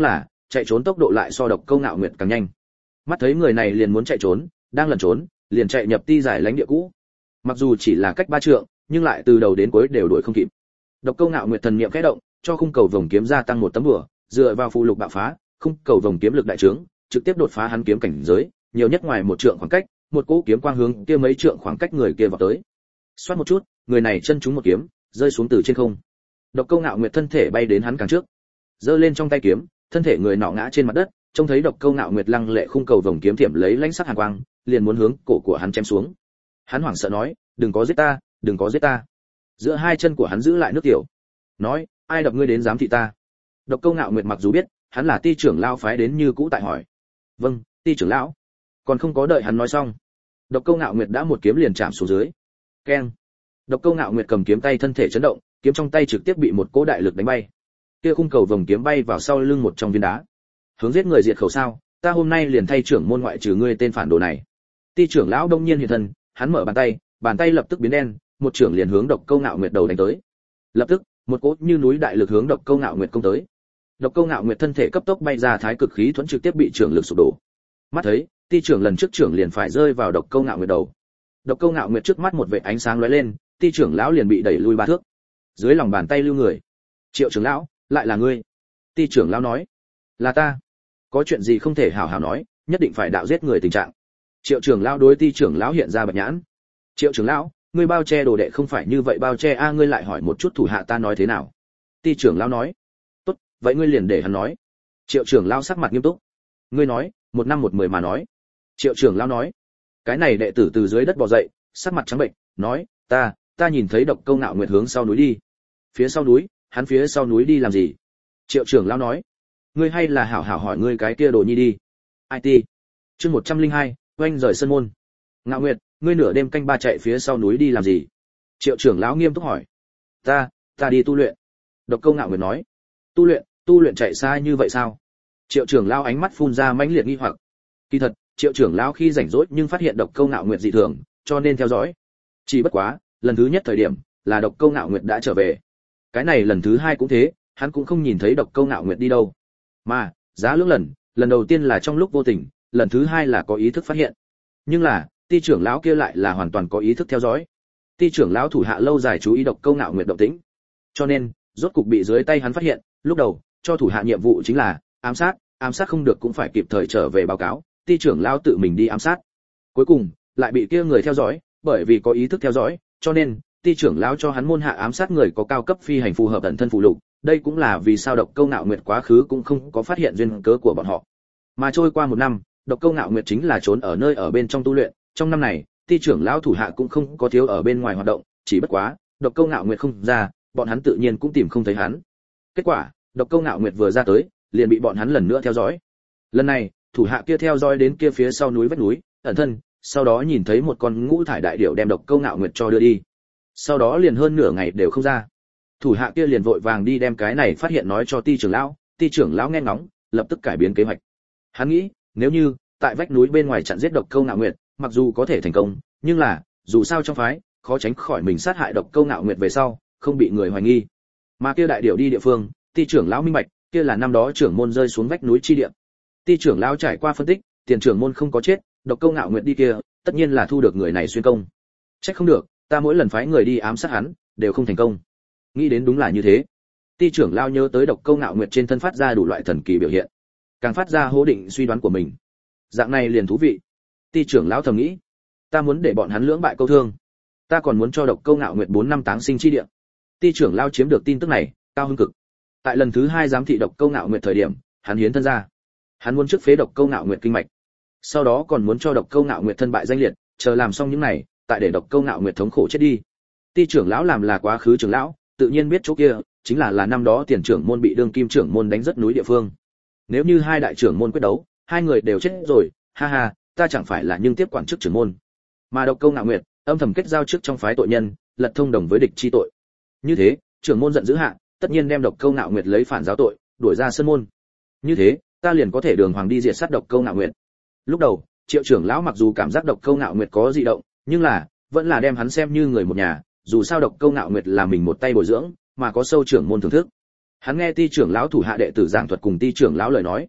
chạy trốn tốc độ lại so Độc Câu Ngạo Nguyệt càng nhanh. Mắt thấy người này liền muốn chạy trốn, đang lẩn trốn, liền chạy nhập ti giải lãnh địa cũ. Mặc dù chỉ là cách ba trượng, nhưng lại từ đầu đến cuối đều đuổi không kịp. Độc Câu Ngạo Nguyệt thần niệm khẽ động, cho khung cầu vòng kiếm gia tăng một tấm bùa, dựa vào phụ lục bạo phá, khung cầu vòng kiếm lực đại trướng, trực tiếp đột phá hắn kiếm cảnh giới, nhiều nhất ngoài một trượng khoảng cách, một cỗ kiếm quang hướng kia mấy trượng khoảng cách người kia vào tới. Xoát một chút, người này chân trúng một kiếm, rơi xuống từ trên không. Độc Câu Ngạo Nguyệt thân thể bay đến hắn càng trước, giơ lên trong tay kiếm, thân thể người nọ ngã trên mặt đất, trông thấy Độc Câu Ngạo Nguyệt lăng lệ khung cầu vòng kiếm tiệm lấy lãnh sắc hàn quang, liền muốn hướng cổ của hắn chém xuống. Hắn hoảng sợ nói, "Đừng có giết ta, đừng có giết ta." Giữa hai chân của hắn giữ lại nước tiểu, nói, "Ai đập ngươi đến giám thị ta?" Độc Câu Ngạo Nguyệt mặc dù biết, hắn là ti trưởng lão phái đến như cũ tại hỏi. "Vâng, ti trưởng lão." Còn không có đợi hắn nói xong, Độc Câu Ngạo Nguyệt đã một kiếm liền chạm xuống dưới. Keng. Độc Câu Ngạo Nguyệt cầm kiếm tay thân thể chấn động, kiếm trong tay trực tiếp bị một cỗ đại lực đánh bay. Kia khung cầu vòng kiếm bay vào sau lưng một trong viên đá. Hướng giết người diệt khẩu sao? Ta hôm nay liền thay trưởng môn ngoại trừ ngươi tên phản đồ này. Ti trưởng lão đông nhiên hiện thân, hắn mở bàn tay, bàn tay lập tức biến đen, một trưởng liền hướng Độc Câu Ngạo Nguyệt đầu đánh tới. Lập tức, một cỗ như núi đại lực hướng Độc Câu Ngạo Nguyệt công tới. Độc Câu Ngạo Nguyệt thân thể cấp tốc bay ra, thái cực khí thuẫn trực tiếp bị trưởng lực sụp đổ. Mắt thấy, ti trưởng lần trước trưởng liền phải rơi vào Độc Câu Ngạo Nguyệt đầu. Độc Câu Ngạo Nguyệt trước mắt một vệt ánh sáng lóe lên, ti trưởng lão liền bị đẩy lui ba thước. Dưới lòng bàn tay lưu người. Triệu trưởng lão, lại là ngươi? Ti trưởng lão nói. Là ta. Có chuyện gì không thể hảo hảo nói, nhất định phải đạo giết người tình trạng. Triệu trưởng lão đối ti trưởng lão hiện ra bạch nhãn. Triệu trưởng lão, ngươi bao che đồ đệ không phải như vậy bao che a, ngươi lại hỏi một chút thủ hạ ta nói thế nào? Ti trưởng lão nói. Tốt, vậy ngươi liền để hắn nói. Triệu trưởng lão sắc mặt nghiêm túc. Ngươi nói, một năm một mười mà nói. Triệu trưởng lão nói. Cái này đệ tử từ dưới đất bò dậy, sắc mặt trắng bệnh, nói, ta, ta nhìn thấy Độc Câu Ngạo Nguyệt hướng sau núi đi. Phía sau núi? Hắn phía sau núi đi làm gì? Triệu trưởng lão nói. Ngươi hay là hảo hảo hỏi ngươi cái kia đồ nhi đi. i tê. Chương một trăm lẻ hai, oanh rời sân môn. Ngạo Nguyệt, ngươi nửa đêm canh ba chạy phía sau núi đi làm gì? Triệu trưởng lão nghiêm túc hỏi. Ta, ta đi tu luyện. Độc Câu Ngạo Nguyệt nói. Tu luyện, tu luyện chạy xa như vậy sao? Triệu trưởng lão ánh mắt phun ra mãnh liệt nghi hoặc. Kỳ thật, Triệu trưởng lão khi rảnh rỗi nhưng phát hiện Độc Câu Ngạo Nguyệt dị thường, cho nên theo dõi. Chỉ bất quá, lần thứ nhất thời điểm là Độc Câu Ngạo Nguyệt đã trở về. Cái này lần thứ hai cũng thế, hắn cũng không nhìn thấy Độc Câu Ngạo Nguyệt đi đâu. Mà, giá lưỡng lần, lần đầu tiên là trong lúc vô tình, lần thứ hai là có ý thức phát hiện. Nhưng là, ti trưởng lão kia lại là hoàn toàn có ý thức theo dõi. Ti trưởng lão thủ hạ lâu dài chú ý Độc Câu Ngạo Nguyệt động tĩnh, cho nên rốt cục bị dưới tay hắn phát hiện. Lúc đầu cho thủ hạ nhiệm vụ chính là ám sát, ám sát không được cũng phải kịp thời trở về báo cáo. Ti trưởng lão tự mình đi ám sát, cuối cùng lại bị kia người theo dõi, bởi vì có ý thức theo dõi, cho nên ti trưởng lão cho hắn môn hạ ám sát người có cao cấp phi hành phù hợp ẩn thân phụ lục. Đây cũng là vì sao Độc Câu Ngạo Nguyệt quá khứ cũng không có phát hiện duyên cớ của bọn họ. Mà trôi qua một năm, Độc Câu Ngạo Nguyệt chính là trốn ở nơi ở bên trong tu luyện. Trong năm này, ti trưởng lão thủ hạ cũng không có thiếu ở bên ngoài hoạt động, chỉ bất quá Độc Câu Ngạo Nguyệt không ra, bọn hắn tự nhiên cũng tìm không thấy hắn. Kết quả, Độc Câu Ngạo Nguyệt vừa ra tới, liền bị bọn hắn lần nữa theo dõi. Lần này, thủ hạ kia theo dõi đến kia phía sau núi vách núi, ẩn thân, sau đó nhìn thấy một con ngũ thải đại điểu đem Độc Câu Ngạo Nguyệt cho đưa đi. Sau đó liền hơn nửa ngày đều không ra. Thủ hạ kia liền vội vàng đi đem cái này phát hiện nói cho ti trưởng lão, ti trưởng lão nghe ngóng, lập tức cải biến kế hoạch. Hắn nghĩ, nếu như tại vách núi bên ngoài chặn giết Độc Câu Ngạo Nguyệt, mặc dù có thể thành công, nhưng là, dù sao trong phái, khó tránh khỏi mình sát hại Độc Câu Ngạo Nguyệt về sau, không bị người hoài nghi. Mà kia đại điểu đi địa phương, ti trưởng lão minh bạch, kia là năm đó trưởng môn rơi xuống vách núi chi địa. Ti trưởng lão trải qua phân tích, tiền trưởng môn không có chết, Độc Câu Ngạo Nguyệt đi kia, tất nhiên là thu được người này xuyên công. Trách không được, ta mỗi lần phái người đi ám sát hắn, đều không thành công. Nghĩ đến đúng là như thế. Ti trưởng lão nhớ tới Độc Câu Ngạo Nguyệt trên thân phát ra đủ loại thần kỳ biểu hiện, càng phát ra hố định suy đoán của mình. Dạng này liền thú vị. Ti trưởng lão thầm nghĩ, ta muốn để bọn hắn lưỡng bại câu thương, ta còn muốn cho Độc Câu Ngạo Nguyệt bốn năm táng sinh chi địa. Ti trưởng lão chiếm được tin tức này, cao hứng cực. Tại lần thứ hai giám thị Độc Câu Ngạo Nguyệt thời điểm, hắn hiến thân ra. Hắn muốn trước phế Độc Câu Ngạo Nguyệt kinh mạch, sau đó còn muốn cho Độc Câu Ngạo Nguyệt thân bại danh liệt, chờ làm xong những này, tại để Độc Câu Ngạo Nguyệt thống khổ chết đi. Ti trưởng lão làm là quá khứ trưởng lão, tự nhiên biết chỗ kia chính là là năm đó tiền trưởng môn bị đương kim trưởng môn đánh rất núi địa phương. Nếu như hai đại trưởng môn quyết đấu, hai người đều chết rồi, ha ha, ta chẳng phải là nhưng tiếp quản chức trưởng môn. Mà Độc Câu Ngạo Nguyệt âm thầm kết giao trước trong phái tội nhân, lật thông đồng với địch chi tội. Như thế, trưởng môn giận dữ hạ, tất nhiên đem Độc Câu Ngạo Nguyệt lấy phản giáo tội, đuổi ra sân môn. Như thế, ta liền có thể đường hoàng đi diệt sát Độc Câu Ngạo Nguyệt. Lúc đầu, Triệu trưởng lão mặc dù cảm giác Độc Câu Ngạo Nguyệt có dị động, nhưng là vẫn là đem hắn xem như người một nhà, dù sao Độc Câu Ngạo Nguyệt là mình một tay bồi dưỡng, mà có sâu trưởng môn thưởng thức. Hắn nghe ti trưởng lão thủ hạ đệ tử giảng thuật cùng ti trưởng lão lời nói,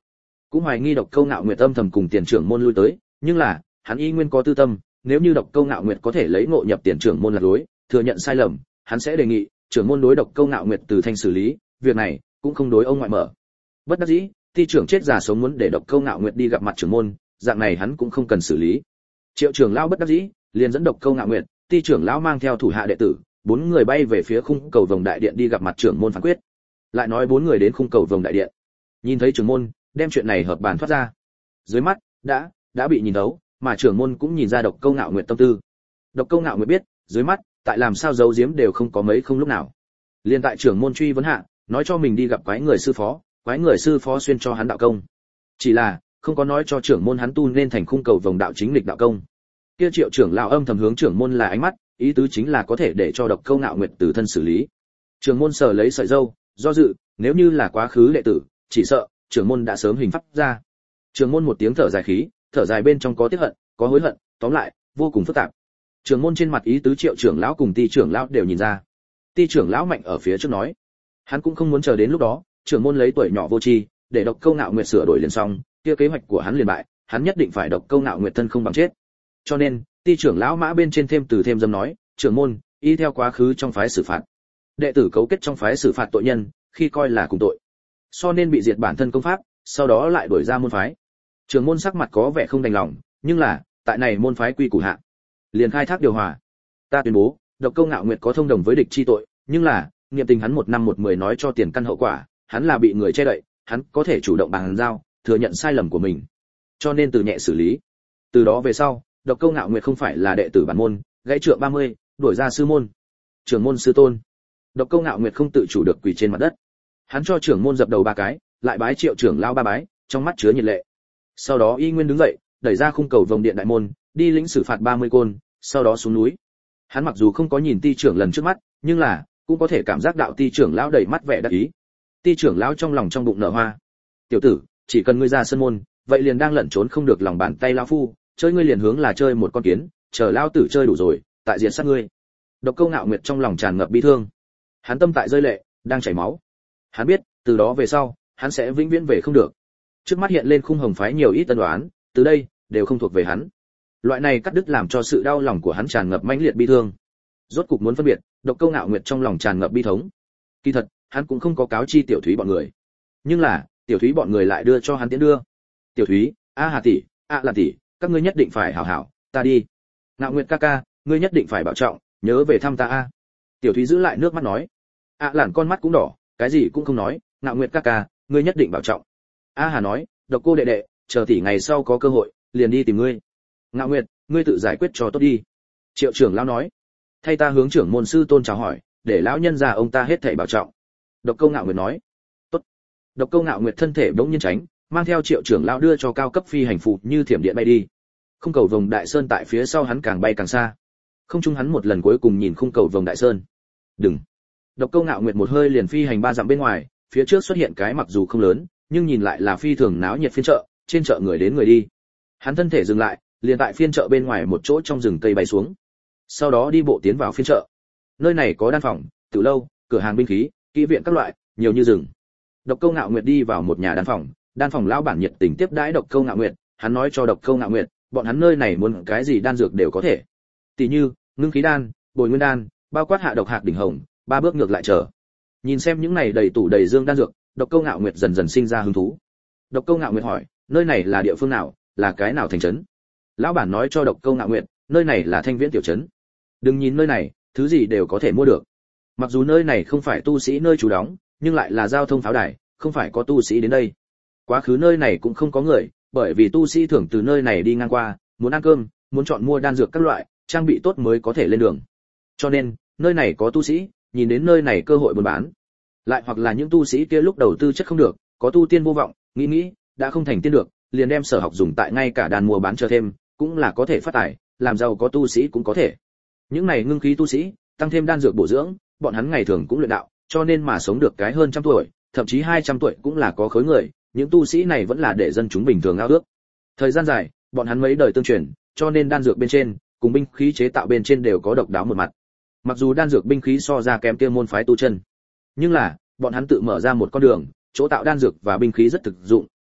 cũng hoài nghi Độc Câu Ngạo Nguyệt âm thầm cùng tiền trưởng môn lui tới, nhưng là, hắn y nguyên có tư tâm, nếu như Độc Câu Ngạo Nguyệt có thể lấy ngộ nhập tiền trưởng môn là lối, thừa nhận sai lầm, hắn sẽ đề nghị trưởng môn đối Độc Câu Ngạo Nguyệt từ thanh xử lý, việc này cũng không đối ông ngoại mở. Bất đắc dĩ, ty trưởng chết già sống muốn để Độc Câu Ngạo Nguyệt đi gặp mặt trưởng môn, dạng này hắn cũng không cần xử lý. Triệu trưởng lão bất đắc dĩ, liền dẫn Độc Câu Ngạo Nguyệt, ty trưởng lão mang theo thủ hạ đệ tử, bốn người bay về phía khung cầu vồng đại điện đi gặp mặt trưởng môn phán quyết. Lại nói bốn người đến khung cầu vồng đại điện, nhìn thấy trưởng môn, đem chuyện này hợp bàn thoát ra. Dưới mắt đã đã bị nhìn thấu, mà trưởng môn cũng nhìn ra Độc Câu Ngạo Nguyệt tâm tư. Độc Câu Ngạo Nguyệt biết, dưới mắt, tại làm sao giấu giếm đều không có mấy không lúc nào. Liên tại trưởng môn truy vấn hạ, nói cho mình đi gặp quái người sư phó, quái người sư phó xuyên cho hắn đạo công. Chỉ là, không có nói cho trưởng môn hắn tu nên thành khung cầu vồng đạo chính lịch đạo công. Kia Triệu trưởng lão âm thầm hướng trưởng môn là ánh mắt, ý tứ chính là có thể để cho Độc Câu Ngạo Nguyệt từ thân xử lý. Trưởng môn sờ lấy sợi râu, do dự, nếu như là quá khứ đệ tử, chỉ sợ trưởng môn đã sớm hình pháp ra. Trưởng môn một tiếng thở dài khí, thở dài bên trong có tiếc hận, có hối hận, tóm lại, vô cùng phức tạp. Trưởng môn trên mặt ý tứ Triệu trưởng lão cùng Ti trưởng lão đều nhìn ra. Ti trưởng lão mạnh ở phía trước nói, hắn cũng không muốn chờ đến lúc đó, trưởng môn lấy tuổi nhỏ vô tri, để Độc Câu Ngạo Nguyệt sửa đổi liền xong, kia kế hoạch của hắn liền bại, hắn nhất định phải Độc Câu Ngạo Nguyệt thân không bằng chết. Cho nên, Ti trưởng lão mã bên trên thêm từ thêm dâm nói, trưởng môn, y theo quá khứ trong phái xử phạt, đệ tử cấu kết trong phái xử phạt tội nhân, khi coi là cùng tội, so nên bị diệt bản thân công pháp, sau đó lại đuổi ra môn phái. Trưởng môn sắc mặt có vẻ không đành lòng, nhưng là, tại này môn phái quy củ hạ, liền khai thác điều hòa. Ta tuyên bố, Độc Câu Ngạo Nguyệt có thông đồng với địch chi tội, nhưng là, niệm tình hắn một năm một mười nói cho tiền căn hậu quả, hắn là bị người che đậy, hắn có thể chủ động bàn giao, thừa nhận sai lầm của mình, cho nên từ nhẹ xử lý. Từ đó về sau, Độc Câu Ngạo Nguyệt không phải là đệ tử bản môn, gãy trượng ba mươi, đuổi ra sư môn. Trưởng môn sư tôn. Độc Câu Ngạo Nguyệt không tự chủ được quỳ trên mặt đất. Hắn cho trưởng môn dập đầu ba cái, lại bái Triệu trưởng lão ba bái, trong mắt chứa nhiệt lệ. Sau đó y nguyên đứng dậy, đẩy ra khung cầu vồng điện đại môn, đi lĩnh xử phạt ba mươi côn, sau đó xuống núi. Hắn mặc dù không có nhìn Ti trưởng lần trước mắt, nhưng là cũng có thể cảm giác đạo Ti trưởng lão đầy mắt vẻ đắc ý. Ti trưởng lão trong lòng trong bụng nở hoa. Tiểu tử, chỉ cần ngươi ra sân môn, vậy liền đang lẩn trốn không được lòng bàn tay lão phu, chơi ngươi liền hướng là chơi một con kiến, chờ lão tử chơi đủ rồi, tại diện sát ngươi. Độc Câu Ngạo Nguyệt trong lòng tràn ngập bi thương. Hắn tâm tại rơi lệ, đang chảy máu. Hắn biết, từ đó về sau, hắn sẽ vĩnh viễn về không được. Trước mắt hiện lên khung hồng phái nhiều ít tân đoán, từ đây đều không thuộc về hắn. Loại này cắt đứt làm cho sự đau lòng của hắn tràn ngập mãnh liệt bi thương. Rốt cục muốn phân biệt, Độc Câu Ngạo Nguyệt trong lòng tràn ngập bi thống. Kỳ thật, hắn cũng không có cáo chi Tiểu Thúy bọn người. Nhưng là, Tiểu Thúy bọn người lại đưa cho hắn tiến đưa. Tiểu Thúy, a Hà tỷ, a là tỷ, các ngươi nhất định phải hảo hảo, ta đi. Ngạo Nguyệt ca ca, ngươi nhất định phải bảo trọng, nhớ về thăm ta a. Tiểu Thúy giữ lại nước mắt nói. A Lản con mắt cũng đỏ, cái gì cũng không nói, Ngạo Nguyệt ca ca, ngươi nhất định bảo trọng. A Hà nói, Độc cô đệ đệ, chờ tỷ ngày sau có cơ hội, liền đi tìm ngươi. Ngạo Nguyệt, ngươi tự giải quyết cho tốt đi. Triệu trưởng lão nói, thay ta hướng trưởng môn sư tôn chào hỏi, để lão nhân già ông ta hết thảy bảo trọng. Độc Câu Ngạo Nguyệt nói, tốt. Độc Câu Ngạo Nguyệt thân thể bỗng nhiên tránh, mang theo Triệu trưởng lão đưa cho cao cấp phi hành phù như thiểm điện bay đi. Khung cầu vồng đại sơn tại phía sau hắn càng bay càng xa. Không chung hắn một lần cuối cùng nhìn khung cầu vồng đại sơn. Đừng. Độc Câu Ngạo Nguyệt một hơi liền phi hành ba dặm bên ngoài, phía trước xuất hiện cái mặc dù không lớn, nhưng nhìn lại là phi thường náo nhiệt phiên chợ, trên chợ người đến người đi. Hắn thân thể dừng lại, liền tại phiên chợ bên ngoài một chỗ trong rừng cây bay xuống. Sau đó đi bộ tiến vào phiên chợ. Nơi này có đan phòng, tiểu lâu, cửa hàng binh khí, kỹ viện các loại, nhiều như rừng. Độc Câu Ngạo Nguyệt đi vào một nhà đan phòng, đan phòng lão bản nhiệt tình tiếp đãi Độc Câu Ngạo Nguyệt, hắn nói cho Độc Câu Ngạo Nguyệt, bọn hắn nơi này muốn cái gì đan dược đều có thể. Tỷ như, ngưng khí đan, bồi nguyên đan, bao quát hạ độc hạc đỉnh hồng, ba bước ngược lại trở. Nhìn xem những này đầy tủ đầy dương đan dược, Độc Câu Ngạo Nguyệt dần dần sinh ra hứng thú. Độc Câu Ngạo Nguyệt hỏi, nơi này là địa phương nào, là cái nào thành trấn? Lão bản nói cho Độc Câu Ngạo Nguyệt, nơi này là Thanh Viễn tiểu trấn. Đừng nhìn nơi này, thứ gì đều có thể mua được. Mặc dù nơi này không phải tu sĩ nơi trú đóng, nhưng lại là giao thông pháo đài, không phải có tu sĩ đến đây. Quá khứ nơi này cũng không có người, bởi vì tu sĩ thường từ nơi này đi ngang qua, muốn ăn cơm, muốn chọn mua đan dược các loại, trang bị tốt mới có thể lên đường. Cho nên, nơi này có tu sĩ, nhìn đến nơi này cơ hội buôn bán. Lại hoặc là những tu sĩ kia lúc đầu tư chất không được, có tu tiên vô vọng, nghĩ nghĩ, đã không thành tiên được, liền đem sở học dùng tại ngay cả đàn mua bán chờ thêm, cũng là có thể phát tài, làm giàu có tu sĩ cũng có thể. Những này ngưng khí tu sĩ, tăng thêm đan dược bổ dưỡng, bọn hắn ngày thường cũng luyện đạo, cho nên mà sống được cái hơn trăm tuổi, thậm chí hai trăm tuổi cũng là có khối người, những tu sĩ này vẫn là để dân chúng bình thường ao ước. Thời gian dài, bọn hắn mấy đời tương truyền, cho nên đan dược bên trên, cùng binh khí chế tạo bên trên đều có độc đáo một mặt. Mặc dù đan dược binh khí so ra kém kia môn phái tu chân, nhưng là, bọn hắn tự mở ra một con đường, chỗ tạo đan dược và binh khí rất thực dụng,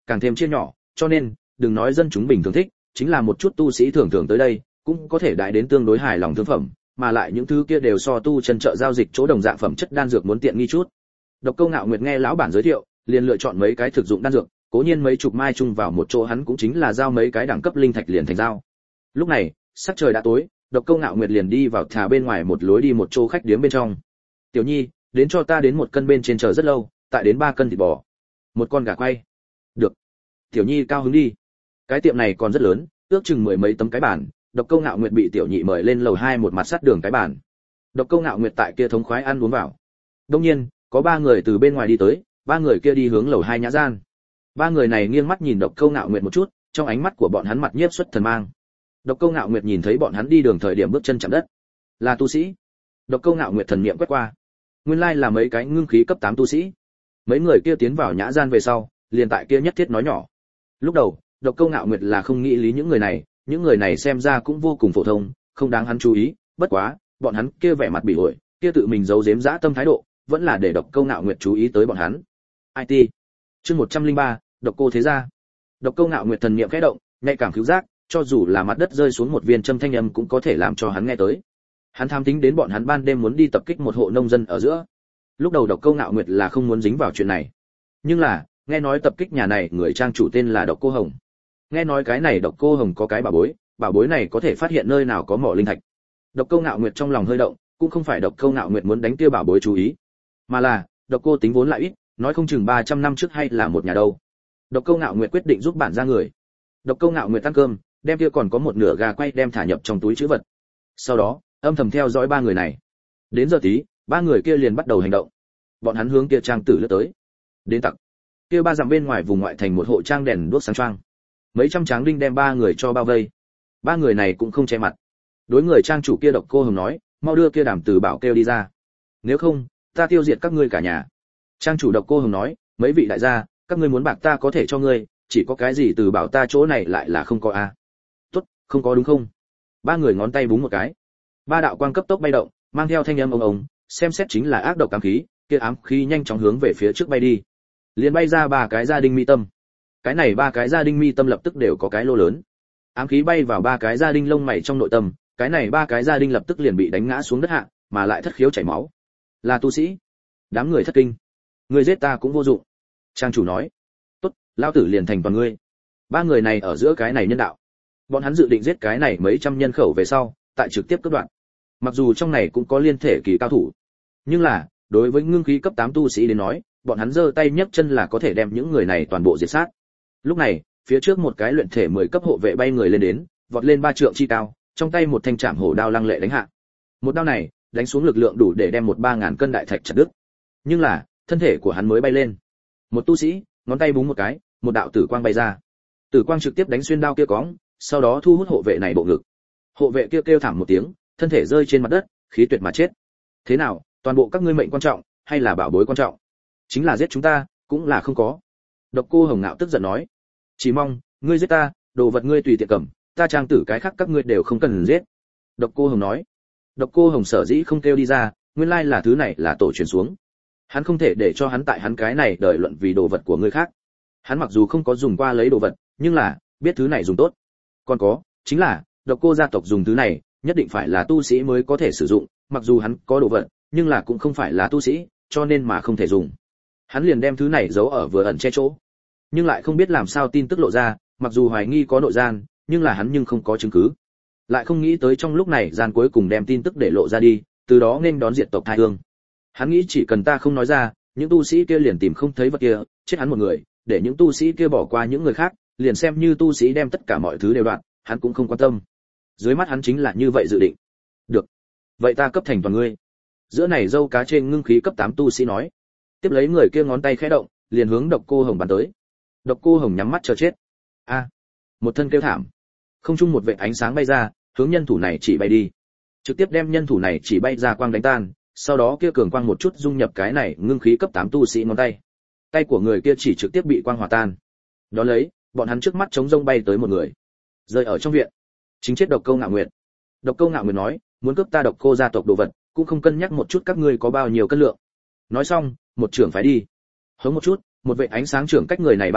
càng thêm chia nhỏ, cho nên đừng nói dân chúng bình thường thích, chính là một chút tu sĩ thường thường tới đây cũng có thể đại đến tương đối hài lòng thương phẩm, mà lại những thứ kia đều so tu chân chợ giao dịch chỗ đồng dạng phẩm chất đan dược muốn tiện nghi chút. Độc Câu Ngạo Nguyệt nghe lão bản giới thiệu, liền lựa chọn mấy cái thực dụng đan dược, cố nhiên mấy chục mai chung vào một chỗ hắn cũng chính là giao mấy cái đẳng cấp linh thạch liền thành giao. Lúc này, sắc trời đã tối, Độc Câu Ngạo Nguyệt liền đi vào thả bên ngoài một lối đi một chỗ khách điếm bên trong. "Tiểu Nhi, đến cho ta đến một cân bên trên chờ rất lâu, tại đến ba cân thịt bò, một con gà quay." "Được." Tiểu Nhi cao hứng đi. Cái tiệm này còn rất lớn, ước chừng mười mấy tấm cái bàn, Độc Câu Ngạo Nguyệt bị Tiểu Nhị mời lên lầu hai một mặt sát đường cái bàn. Độc Câu Ngạo Nguyệt tại kia thống khoái ăn uống vào. Đương nhiên, có ba người từ bên ngoài đi tới, ba người kia đi hướng lầu hai nhã gian. Ba người này nghiêng mắt nhìn Độc Câu Ngạo Nguyệt một chút, trong ánh mắt của bọn hắn mặt nhiếp xuất thần mang. Độc Câu Ngạo Nguyệt nhìn thấy bọn hắn đi đường thời điểm bước chân chạm đất, là tu sĩ. Độc Câu Ngạo Nguyệt thần niệm quét qua, nguyên lai là mấy cái ngưng khí cấp tám tu sĩ. Mấy người kia tiến vào nhã gian về sau, liền tại kia nhất thiết nói nhỏ. Lúc đầu, Độc Câu Ngạo Nguyệt là không nghĩ lý những người này, những người này xem ra cũng vô cùng phổ thông, không đáng hắn chú ý, bất quá, bọn hắn kia vẻ mặt bị ổi, kia tự mình giấu giếm dã tâm thái độ, vẫn là để Độc Câu Ngạo Nguyệt chú ý tới bọn hắn. i tê. Chương một trăm lẻ ba, Độc Cô thế gia. Độc Câu Ngạo Nguyệt thần niệm khẽ động, nhạy cảm cứu giác, cho dù là mặt đất rơi xuống một viên châm thanh âm cũng có thể làm cho hắn nghe tới. Hắn tham tính đến bọn hắn ban đêm muốn đi tập kích một hộ nông dân ở giữa. Lúc đầu Độc Câu Ngạo Nguyệt là không muốn dính vào chuyện này, nhưng là, nghe nói tập kích nhà này người trang chủ tên là Độc Cô Hồng. Nghe nói cái này Độc Cô Hồng có cái bảo bối, bảo bối này có thể phát hiện nơi nào có mỏ linh thạch. Độc Câu Ngạo Nguyệt trong lòng hơi động, cũng không phải Độc Câu Ngạo Nguyệt muốn đánh kia bảo bối chú ý, mà là Độc Cô tính vốn lại ít, nói không chừng ba trăm năm trước hay là một nhà đâu. Độc Câu Ngạo Nguyệt quyết định giúp bản ra người. Độc Câu Ngạo Nguyệt ăn cơm, đem kia còn có một nửa gà quay đem thả nhập trong túi trữ vật. Sau đó, âm thầm theo dõi ba người này. Đến giờ tí, ba người kia liền bắt đầu hành động. Bọn hắn hướng kia trang tử lướt tới. Đến tặc. Kia ba dặm bên ngoài vùng ngoại thành một hộ trang đèn đuốc sáng choang. Mấy trăm tráng đinh đem ba người cho bao vây. Ba người này cũng không che mặt. Đối người trang chủ kia Độc Cô Hồng nói, mau đưa kia Đàm Tử Bảo kêu đi ra. Nếu không, ta tiêu diệt các ngươi cả nhà. Trang chủ Độc Cô Hồng nói, mấy vị đại gia, các ngươi muốn bạc ta có thể cho ngươi, chỉ có cái gì Tử Bảo ta chỗ này lại là không có a. À. Tốt, không có đúng không? Ba người ngón tay búng một cái. Ba đạo quang cấp tốc bay động, mang theo thanh âm ông ông, xem xét chính là ác độc ám khí, kia ám khí nhanh chóng hướng về phía trước bay đi. Liền bay ra ba cái gia đình mi tâm. Cái này ba cái gia đình mi tâm lập tức đều có cái lô lớn. Ám khí bay vào ba cái gia đình lông mày trong nội tâm, cái này ba cái gia đình lập tức liền bị đánh ngã xuống đất hạ, mà lại thất khiếu chảy máu. Là tu sĩ. Đám người thất kinh. Người giết ta cũng vô dụng. Trang chủ nói. Tốt, lao tử liền thành toàn ngươi. Ba người này ở giữa cái này nhân đạo. Bọn hắn dự định giết cái này mấy trăm nhân khẩu về sau, tại trực tiếp cắt đoạn. Mặc dù trong này cũng có liên thể kỳ cao thủ, nhưng là, đối với ngưng khí cấp tám tu sĩ đến nói, bọn hắn giơ tay nhấc chân là có thể đem những người này toàn bộ diệt sát. Lúc này, phía trước một cái luyện thể mười cấp hộ vệ bay người lên đến, vọt lên ba trượng chi cao, trong tay một thanh trảm hổ đao lăng lệ đánh hạ. Một đao này, đánh xuống lực lượng đủ để đem một ba ngàn cân đại thạch chặt đứt. Nhưng là, thân thể của hắn mới bay lên. Một tu sĩ, ngón tay búng một cái, một đạo tử quang bay ra. Tử quang trực tiếp đánh xuyên đao kia cóng, sau đó thu hút hộ vệ này bộ ngực. Hộ vệ kia kêu, kêu thảm một tiếng, thân thể rơi trên mặt đất, khí tuyệt mà chết. Thế nào, toàn bộ các ngươi mệnh quan trọng, hay là bảo bối quan trọng? Chính là giết chúng ta, cũng là không có. Độc Cô Hồng ngạo tức giận nói, chỉ mong ngươi giết ta, đồ vật ngươi tùy tiện cầm, ta trang tử cái khác các ngươi đều không cần giết. Độc Cô Hồng nói. Độc Cô Hồng sở dĩ không kêu đi ra, nguyên lai là thứ này là tổ truyền xuống. Hắn không thể để cho hắn tại hắn cái này đợi luận vì đồ vật của người khác. Hắn mặc dù không có dùng qua lấy đồ vật, nhưng là biết thứ này dùng tốt. Còn có, chính là Độc Cô gia tộc dùng thứ này, nhất định phải là tu sĩ mới có thể sử dụng, mặc dù hắn có đồ vật, nhưng là cũng không phải là tu sĩ, cho nên mà không thể dùng. Hắn liền đem thứ này giấu ở vừa ẩn che chỗ, nhưng lại không biết làm sao tin tức lộ ra, mặc dù hoài nghi có nội gian, nhưng là hắn nhưng không có chứng cứ. Lại không nghĩ tới trong lúc này gian cuối cùng đem tin tức để lộ ra đi, từ đó nên đón diệt tộc thai hương. Hắn nghĩ chỉ cần ta không nói ra, những tu sĩ kia liền tìm không thấy vật kia, chết hắn một người, để những tu sĩ kia bỏ qua những người khác, liền xem như tu sĩ đem tất cả mọi thứ đều đoạn, hắn cũng không quan tâm. Dưới mắt hắn chính là như vậy dự định. Được, vậy ta cấp thành toàn ngươi. Giữa này dâu cá trên ngưng khí cấp tám tu sĩ nói. Tiếp lấy người kia ngón tay khẽ động, liền hướng Độc Cô Hồng bắn tới. Độc Cô Hồng nhắm mắt chờ chết. A, à, một thân kêu thảm. Không trung một vệt ánh sáng bay ra, hướng nhân thủ này chỉ bay đi. Trực tiếp đem nhân thủ này chỉ bay ra quang đánh tan, sau đó kia cường quang một chút dung nhập cái này ngưng khí cấp tám tu sĩ ngón tay. Tay của người kia chỉ trực tiếp bị quang hòa tan. Đó lấy, bọn hắn trước mắt chống rông bay tới một người, rơi ở trong viện. Chính chết Độc Câu Ngạo Nguyệt. Độc Câu Ngạo Nguyệt nói, muốn cướp ta Độc Cô gia tộc đồ vật, cũng không cân nhắc một chút các ngươi có bao nhiêu cân lượng. Nói xong, một trưởng phải đi. Hướng một chút, một vệ ánh sáng trưởng cách người này ba thước,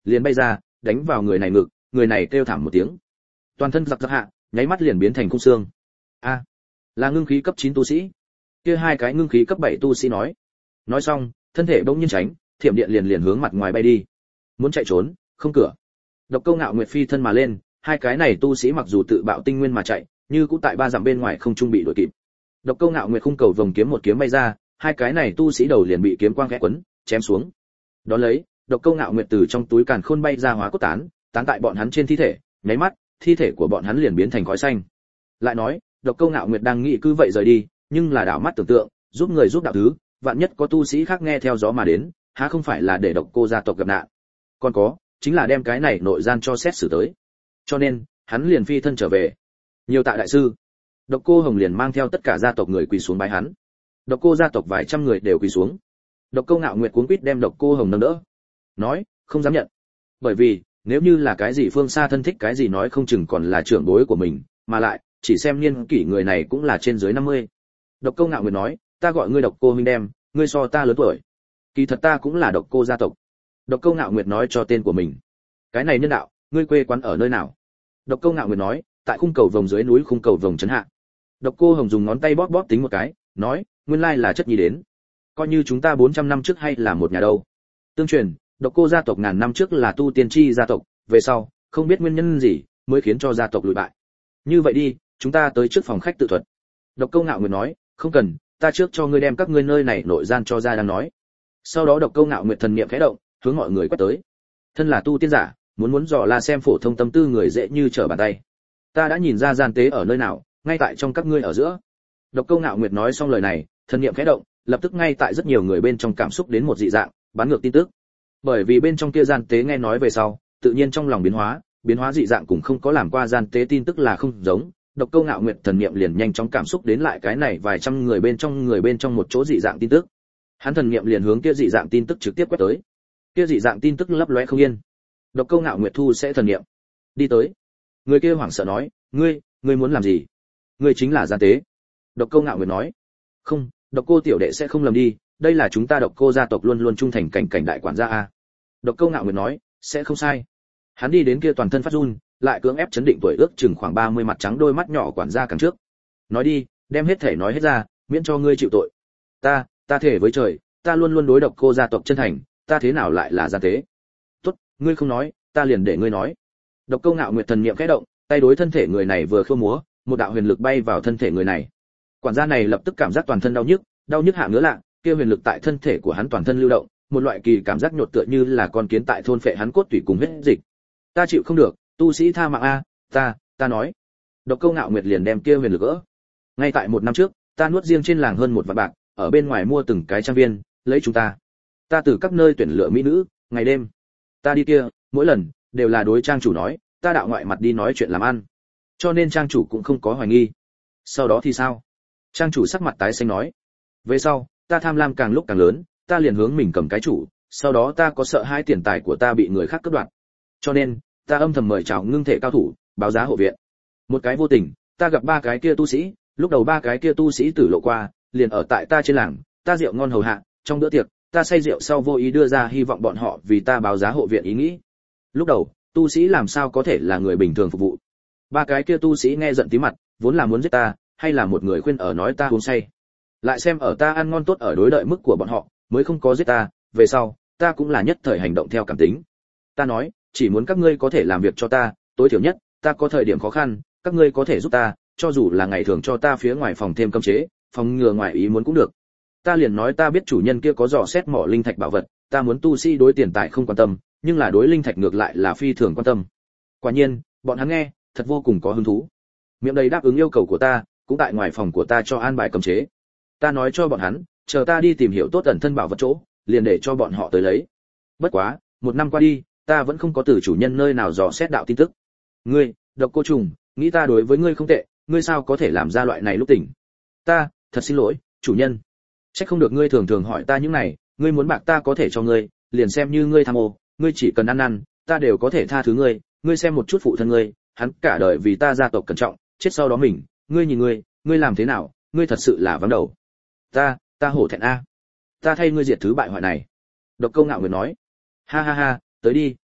liền bay ra, đánh vào người này ngực, người này kêu thảm một tiếng. Toàn thân giật giật hạ, nháy mắt liền biến thành khung xương. A, là ngưng khí cấp chín tu sĩ. Kia hai cái ngưng khí cấp bảy tu sĩ nói. Nói xong, thân thể bỗng nhiên tránh, thiểm điện liền liền hướng mặt ngoài bay đi. Muốn chạy trốn, không cửa. Độc Câu Ngạo Nguyệt phi thân mà lên, hai cái này tu sĩ mặc dù tự bạo tinh nguyên mà chạy, như cũng tại ba dặm bên ngoài không trung bị đuổi kịp. Độc Câu Ngạo Nguyệt khung cầu vòng kiếm một kiếm bay ra, hai cái này tu sĩ đầu liền bị kiếm quang khẽ quấn, chém xuống. Đó lấy, Độc Câu Ngạo Nguyệt từ trong túi càn khôn bay ra hóa cốt tán, tán tại bọn hắn trên thi thể, nháy mắt, thi thể của bọn hắn liền biến thành khói xanh. Lại nói, Độc Câu Ngạo Nguyệt đang nghĩ cứ vậy rời đi, nhưng là đảo mắt tưởng tượng, giúp người giúp đạo thứ, vạn nhất có tu sĩ khác nghe theo gió mà đến, há không phải là để Độc Cô gia tộc gặp nạn. Còn có, chính là đem cái này nội gian cho xét xử tới. Cho nên, hắn liền phi thân trở về. Nhiều tạ đại sư. Độc Cô Hồng liền mang theo tất cả gia tộc người quỳ xuống bái hắn. Độc Cô gia tộc vài trăm người đều quỳ xuống. Độc Câu Ngạo Nguyệt cuống quýt đem Độc Cô Hồng nâng đỡ. Nói, không dám nhận. Bởi vì, nếu như là cái gì phương xa thân thích cái gì nói không chừng còn là trưởng bối của mình, mà lại, chỉ xem niên kỷ người này cũng là trên dưới năm mươi. Độc Câu Ngạo Nguyệt nói, ta gọi ngươi Độc Cô huynh đem, ngươi so ta lớn tuổi. Kỳ thật ta cũng là Độc Cô gia tộc. Độc Câu Ngạo Nguyệt nói cho tên của mình. Cái này nhân đạo, ngươi quê quán ở nơi nào? Độc Câu Ngạo Nguyệt nói, tại khung cầu vòng dưới núi khung cầu vòng trấn hạ. Độc Cô Hồng dùng ngón tay bóp bóp tính một cái, nói, nguyên lai là chất nhi đến. Coi như chúng ta bốn trăm năm trước hay là một nhà đâu. Tương truyền, Độc Cô gia tộc ngàn năm trước là tu tiên chi gia tộc, về sau, không biết nguyên nhân gì, mới khiến cho gia tộc lùi bại. Như vậy đi, chúng ta tới trước phòng khách tự thuật. Độc Câu Ngạo Nguyệt nói, không cần, ta trước cho ngươi đem các ngươi nơi này nội gian cho ra đang nói. Sau đó Độc Câu Ngạo Nguyệt thần niệm khẽ động, hướng mọi người quét tới. Thân là tu tiên giả, muốn muốn dò la xem phổ thông tâm tư người dễ như trở bàn tay. Ta đã nhìn ra gian tế ở nơi nào, ngay tại trong các ngươi ở giữa. Độc Câu Ngạo Nguyệt nói xong lời này, thần niệm khẽ động, lập tức ngay tại rất nhiều người bên trong cảm xúc đến một dị dạng, bán ngược tin tức. Bởi vì bên trong kia gian tế nghe nói về sau, tự nhiên trong lòng biến hóa, biến hóa dị dạng cũng không có làm qua gian tế tin tức là không giống. Độc Câu Ngạo Nguyệt thần niệm liền nhanh chóng cảm xúc đến lại cái này vài trăm người bên trong người bên trong một chỗ dị dạng tin tức. Hắn thần niệm liền hướng kia dị dạng tin tức trực tiếp quét tới. Kia dị dạng tin tức lấp lóe không yên. Độc Câu Ngạo Nguyệt thu sẽ thần niệm, đi tới. Người kia hoảng sợ nói, ngươi, ngươi muốn làm gì? Ngươi chính là gian tế. Độc Câu Ngạo Nguyệt nói, không, Độc Cô tiểu đệ sẽ không lầm đi, đây là chúng ta Độc Cô gia tộc luôn luôn trung thành cảnh cảnh đại quản gia a. Độc Câu Ngạo Nguyệt nói, sẽ không sai. Hắn đi đến kia toàn thân phát run, lại cưỡng ép chấn định tuổi ước chừng khoảng ba mươi mặt trắng đôi mắt nhỏ quản gia càng trước. Nói đi, đem hết thể nói hết ra, miễn cho ngươi chịu tội. Ta, ta thể với trời, ta luôn luôn đối Độc Cô gia tộc chân thành, ta thế nào lại là gian tế? Tốt, ngươi không nói, ta liền để ngươi nói. Độc Câu Ngạo Nguyệt thần niệm khẽ động, tay đối thân thể người này vừa khua múa, một đạo huyền lực bay vào thân thể người này. Quản gia này lập tức cảm giác toàn thân đau nhức, đau nhức hạ ngứa lạ, kia huyền lực tại thân thể của hắn toàn thân lưu động, một loại kỳ cảm giác nhột tựa như là con kiến tại thôn phệ hắn cốt tủy cùng huyết dịch. Ta chịu không được, tu sĩ tha mạng a, ta, ta nói. Độc Câu Ngạo Nguyệt liền đem kia huyền lực gỡ. Ngay tại một năm trước, ta nuốt riêng trên làng hơn một vạn bạc, ở bên ngoài mua từng cái trang viên, lấy chúng ta. Ta từ các nơi tuyển lựa mỹ nữ, ngày đêm. Ta đi kia, mỗi lần đều là đối trang chủ nói, ta đạo ngoại mặt đi nói chuyện làm ăn. Cho nên trang chủ cũng không có hoài nghi. Sau đó thì sao? Trang chủ sắc mặt tái xanh nói, về sau, ta tham lam càng lúc càng lớn, ta liền hướng mình cầm cái chủ, sau đó ta có sợ hai tiền tài của ta bị người khác cướp đoạt. Cho nên, ta âm thầm mời chào ngưng thể cao thủ, báo giá hộ viện. Một cái vô tình, ta gặp ba cái kia tu sĩ, lúc đầu ba cái kia tu sĩ tử lộ qua, liền ở tại ta trên làng, ta rượu ngon hầu hạ, trong bữa tiệc, ta say rượu sau vô ý đưa ra hy vọng bọn họ vì ta báo giá hộ viện ý nghĩ. Lúc đầu, tu sĩ làm sao có thể là người bình thường phục vụ. Ba cái kia tu sĩ nghe giận tí mặt, vốn là muốn giết ta, hay là một người khuyên ở nói ta uống say. Lại xem ở ta ăn ngon tốt ở đối đợi mức của bọn họ, mới không có giết ta, về sau, ta cũng là nhất thời hành động theo cảm tính. Ta nói, chỉ muốn các ngươi có thể làm việc cho ta, tối thiểu nhất, ta có thời điểm khó khăn, các ngươi có thể giúp ta, cho dù là ngày thường cho ta phía ngoài phòng thêm cấm chế, phòng ngừa ngoài ý muốn cũng được. Ta liền nói ta biết chủ nhân kia có dò xét mỏ linh thạch bảo vật, ta muốn tu sĩ đối tiền tài không quan tâm, nhưng là đối linh thạch ngược lại là phi thường quan tâm. Quả nhiên, bọn hắn nghe, thật vô cùng có hứng thú. Miệng đầy đáp ứng yêu cầu của ta, cũng tại ngoài phòng của ta cho an bài cấm chế. Ta nói cho bọn hắn, chờ ta đi tìm hiểu tốt ẩn thân bảo vật chỗ, liền để cho bọn họ tới lấy. Bất quá, một năm qua đi, ta vẫn không có từ chủ nhân nơi nào dò xét đạo tin tức. Ngươi, Độc Cô trùng, nghĩ ta đối với ngươi không tệ, ngươi sao có thể làm ra loại này lúc tỉnh? Ta, thật xin lỗi, chủ nhân. Chắc không được ngươi thường thường hỏi ta những này, ngươi muốn bạc ta có thể cho ngươi, liền xem như ngươi tham ô, ngươi chỉ cần ăn ăn, ta đều có thể tha thứ ngươi, ngươi xem một chút phụ thân ngươi, hắn cả đời vì ta gia tộc cẩn trọng, chết sau đó mình, ngươi nhìn ngươi, ngươi làm thế nào, ngươi thật sự là vắng đầu. Ta, ta hổ thẹn a. Ta thay ngươi diệt thứ bại hoại này. Độc Câu Ngạo Nguyệt nói, ha ha ha, tới đi,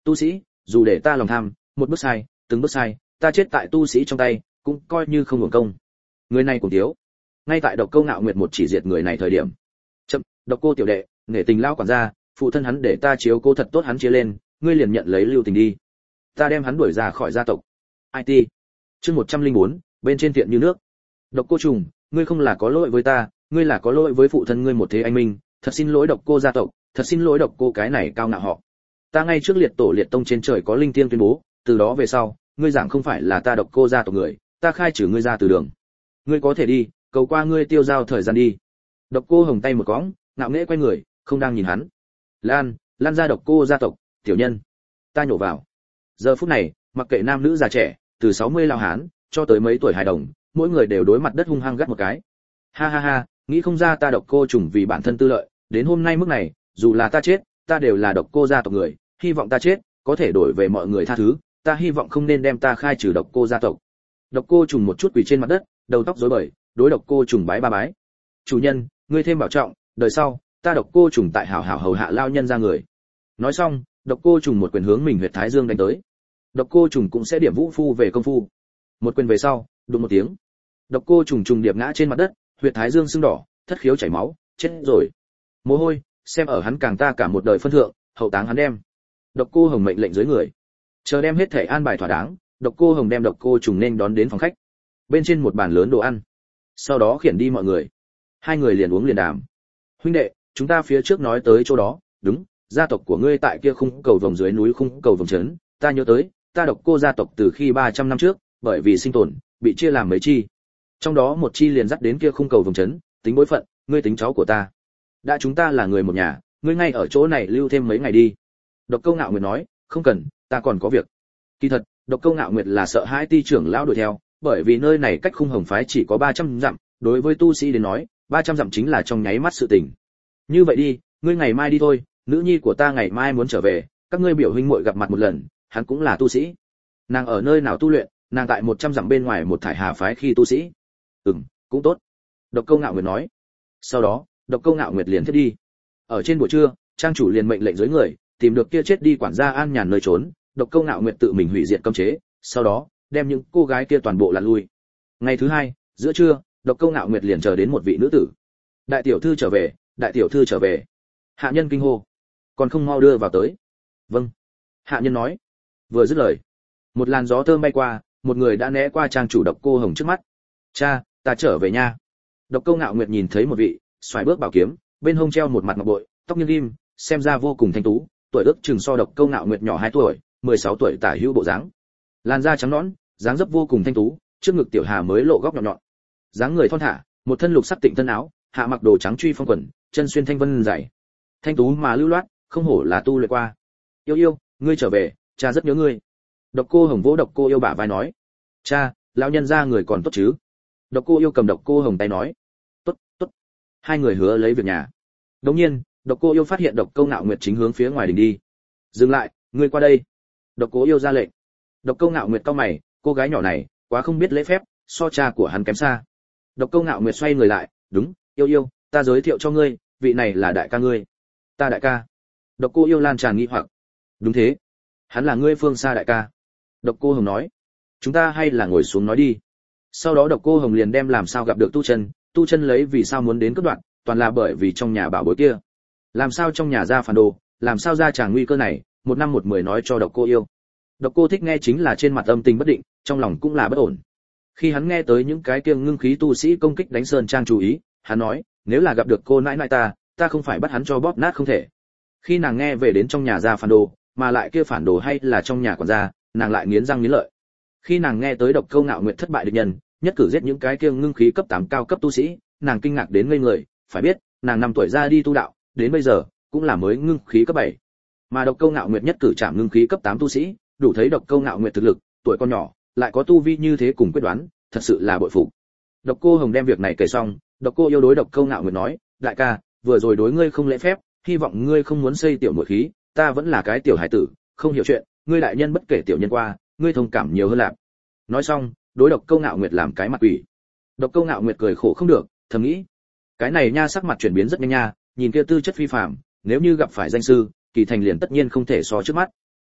tu sĩ, dù để ta lòng tham, một bước sai, từng bước sai, ta chết tại tu sĩ trong tay, cũng coi như không hưởng công. Người này cùng thiếu. Ngay tại Độc Câu Ngạo Nguyệt một chỉ diệt người này thời điểm. Chậm, Độc Cô tiểu đệ, nể tình lao quản gia, phụ thân hắn để ta chiếu cố thật tốt hắn chia lên, ngươi liền nhận lấy lưu tình đi. Ta đem hắn đuổi ra khỏi gia tộc. i tê. Chương một trăm lẻ bốn, bên trên tiện như nước. Độc Cô trùng, ngươi không là có lỗi với ta, ngươi là có lỗi với phụ thân ngươi một thế anh minh, thật xin lỗi Độc Cô gia tộc, thật xin lỗi Độc Cô cái này cao ngạo họ. Ta ngay trước liệt tổ liệt tông trên trời có linh tiên tuyên bố, từ đó về sau, ngươi giảng không phải là ta Độc Cô gia tộc người, ta khai trừ ngươi ra từ đường. Ngươi có thể đi, cầu qua ngươi tiêu giao thời gian đi. Độc Cô Hồng tay một cõng, ngạo nghễ quay người, không đang nhìn hắn. Lan, lan ra Độc Cô gia tộc, tiểu nhân. Ta nhổ vào. Giờ phút này, mặc kệ nam nữ già trẻ, từ sáu mươi lao hán cho tới mấy tuổi hài đồng, mỗi người đều đối mặt đất hung hăng gắt một cái. Ha ha ha, nghĩ không ra ta Độc Cô trùng vì bản thân tư lợi, đến hôm nay mức này, dù là ta chết, ta đều là Độc Cô gia tộc người, hy vọng ta chết có thể đổi về mọi người tha thứ, ta hy vọng không nên đem ta khai trừ Độc Cô gia tộc. Độc Cô trùng một chút quỳ trên mặt đất, đầu tóc rối bời, đối Độc Cô trùng bái ba bái. Chủ nhân, ngươi thêm bảo trọng, đời sau, ta Độc Cô trùng tại hảo hảo hầu hạ lao nhân ra người. Nói xong, Độc Cô trùng một quyền hướng mình huyệt thái dương đánh tới. Độc Cô trùng cũng sẽ điểm vũ phu về công phu. Một quyền về sau, đùng một tiếng. Độc Cô trùng trùng điệp ngã trên mặt đất, huyệt thái dương sưng đỏ, thất khiếu chảy máu, chết rồi. Mồ hôi, xem ở hắn càng ta cả một đời phân thượng, hậu táng hắn đem. Độc Cô Hồng mệnh lệnh dưới người, chờ đem hết thể an bài thỏa đáng, Độc Cô Hồng đem Độc Cô trùng nên đón đến phòng khách. Bên trên một bàn lớn đồ ăn. Sau đó khiển đi mọi người. Hai người liền uống liền đàm. Huynh đệ, chúng ta phía trước nói tới chỗ đó, đúng, gia tộc của ngươi tại kia khung cầu vồng dưới núi khung cầu vồng trấn, ta nhớ tới, ta Độc Cô gia tộc từ khi ba trăm năm trước, bởi vì sinh tồn, bị chia làm mấy chi. Trong đó một chi liền dắt đến kia khung cầu vồng trấn, tính bối phận, ngươi tính cháu của ta. Đã chúng ta là người một nhà, ngươi ngay ở chỗ này lưu thêm mấy ngày đi. Độc Câu Ngạo Nguyệt nói, không cần, ta còn có việc. Kỳ thật, Độc Câu Ngạo Nguyệt là sợ hai ti trưởng lão đuổi theo, bởi vì nơi này cách khung hồng phái chỉ có ba trăm dặm, đối với tu sĩ đến nói, ba trăm dặm chính là trong nháy mắt sự tình. Như vậy đi, ngươi ngày mai đi thôi, nữ nhi của ta ngày mai muốn trở về, các ngươi biểu huynh muội gặp mặt một lần, hắn cũng là tu sĩ. Nàng ở nơi nào tu luyện, nàng tại một trăm dặm bên ngoài một thải hà phái khi tu sĩ. Ừm, cũng tốt. Độc Câu Ngạo Nguyệt nói. Sau đó, Độc Câu Ngạo Nguyệt liền thiết đi. Ở trên buổi trưa, trang chủ liền mệnh lệnh dưới người, tìm được kia chết đi quản gia an nhàn nơi trốn, Độc Câu Ngạo Nguyệt tự mình hủy diệt cấm chế, sau đó đem những cô gái kia toàn bộ lặn lui. Ngày thứ hai, giữa trưa, Độc Câu Ngạo Nguyệt liền chờ đến một vị nữ tử. Đại tiểu thư trở về, đại tiểu thư trở về. Hạ nhân kinh hô, còn không mau đưa vào tới. Vâng. Hạ nhân nói. Vừa dứt lời, một làn gió thơm bay qua, một người đã né qua trang chủ Độc Cô Hồng trước mắt. Cha, ta trở về nha. Độc Câu Ngạo Nguyệt nhìn thấy một vị, xoài bước bảo kiếm, bên hông treo một mặt ngọc bội, tóc như rim, xem ra vô cùng thanh tú, tuổi ước chừng so Độc Câu Ngạo Nguyệt nhỏ hai tuổi, mười sáu tuổi tả hữu bộ dáng. Làn da trắng nõn, dáng dấp vô cùng thanh tú, trước ngực tiểu hà mới lộ góc nhọn nhọn. Dáng người thon thả, một thân lục sắc tịnh thân áo, hạ mặc đồ trắng truy phong quần, chân xuyên thanh vân dày. Thanh tú mà lưu loát, không hổ là tu luyện qua. Yêu yêu, ngươi trở về, cha rất nhớ ngươi. Độc Cô Hồng vỗ Độc Cô Yêu bả vai nói. Cha, lão nhân gia người còn tốt chứ? Độc Cô Yêu cầm Độc Cô Hồng tay nói. Tốt, tốt. Hai người hứa lấy việc nhà. Đống nhiên, Độc Cô Yêu phát hiện Độc Câu Ngạo Nguyệt chính hướng phía ngoài đình đi. Dừng lại, ngươi qua đây. Độc Cô Yêu ra lệnh. Độc Câu Ngạo Nguyệt cau mày, cô gái nhỏ này, quá không biết lễ phép, so cha của hắn kém xa. Độc Câu Ngạo Nguyệt xoay người lại, đúng, yêu yêu, ta giới thiệu cho ngươi, vị này là đại ca ngươi. Ta đại ca? Độc Cô Yêu lan tràn nghi hoặc. Đúng thế, hắn là ngươi phương xa đại ca. Độc Cô Hồng nói. Chúng ta hay là ngồi xuống nói đi. Sau đó Độc Cô Hồng liền đem làm sao gặp được Tu Chân, Tu Chân lấy vì sao muốn đến cướp đoạt, toàn là bởi vì trong nhà bảo bối kia. Làm sao trong nhà ra phản đồ, làm sao ra tràng nguy cơ này, một năm một mười nói cho Độc Cô Yêu. Độc Cô thích nghe chính là trên mặt âm tình bất định, trong lòng cũng là bất ổn. Khi hắn nghe tới những cái kiêng ngưng khí tu sĩ công kích đánh sơn trang chú ý, hắn nói, nếu là gặp được cô nãi nãi ta, ta không phải bắt hắn cho bóp nát không thể. Khi nàng nghe về đến trong nhà ra phản đồ, mà lại kia phản đồ hay là trong nhà quản gia, nàng lại nghiến răng nghiến lợi. Khi nàng nghe tới Độc Câu Ngạo Nguyệt thất bại địch nhân, nhất cử giết những cái kiêng ngưng khí cấp tám cao cấp tu sĩ, nàng kinh ngạc đến ngây người, phải biết, nàng năm tuổi ra đi tu đạo, đến bây giờ cũng là mới ngưng khí cấp bảy. Mà Độc Câu Ngạo Nguyệt nhất cử chạm ngưng khí cấp tám tu sĩ, đủ thấy Độc Câu Ngạo Nguyệt thực lực, tuổi còn nhỏ, lại có tu vi như thế cùng quyết đoán, thật sự là bội phục. Độc Cô Hồng đem việc này kể xong, Độc Cô Yêu đối Độc Câu Ngạo Nguyệt nói, đại ca, vừa rồi đối ngươi không lễ phép, hy vọng ngươi không muốn xây tiểu muội khí, ta vẫn là cái tiểu hải tử, không hiểu chuyện, ngươi đại nhân bất kể tiểu nhân qua, ngươi thông cảm nhiều hơn lạc. Nói xong, đối Độc Câu Ngạo Nguyệt làm cái mặt quỷ. Độc Câu Ngạo Nguyệt cười khổ không được, thầm nghĩ, cái này nha sắc mặt chuyển biến rất nhanh nha, nhìn kia tư chất phi phàm, nếu như gặp phải danh sư, kỳ thành liền tất nhiên không thể so trước mắt.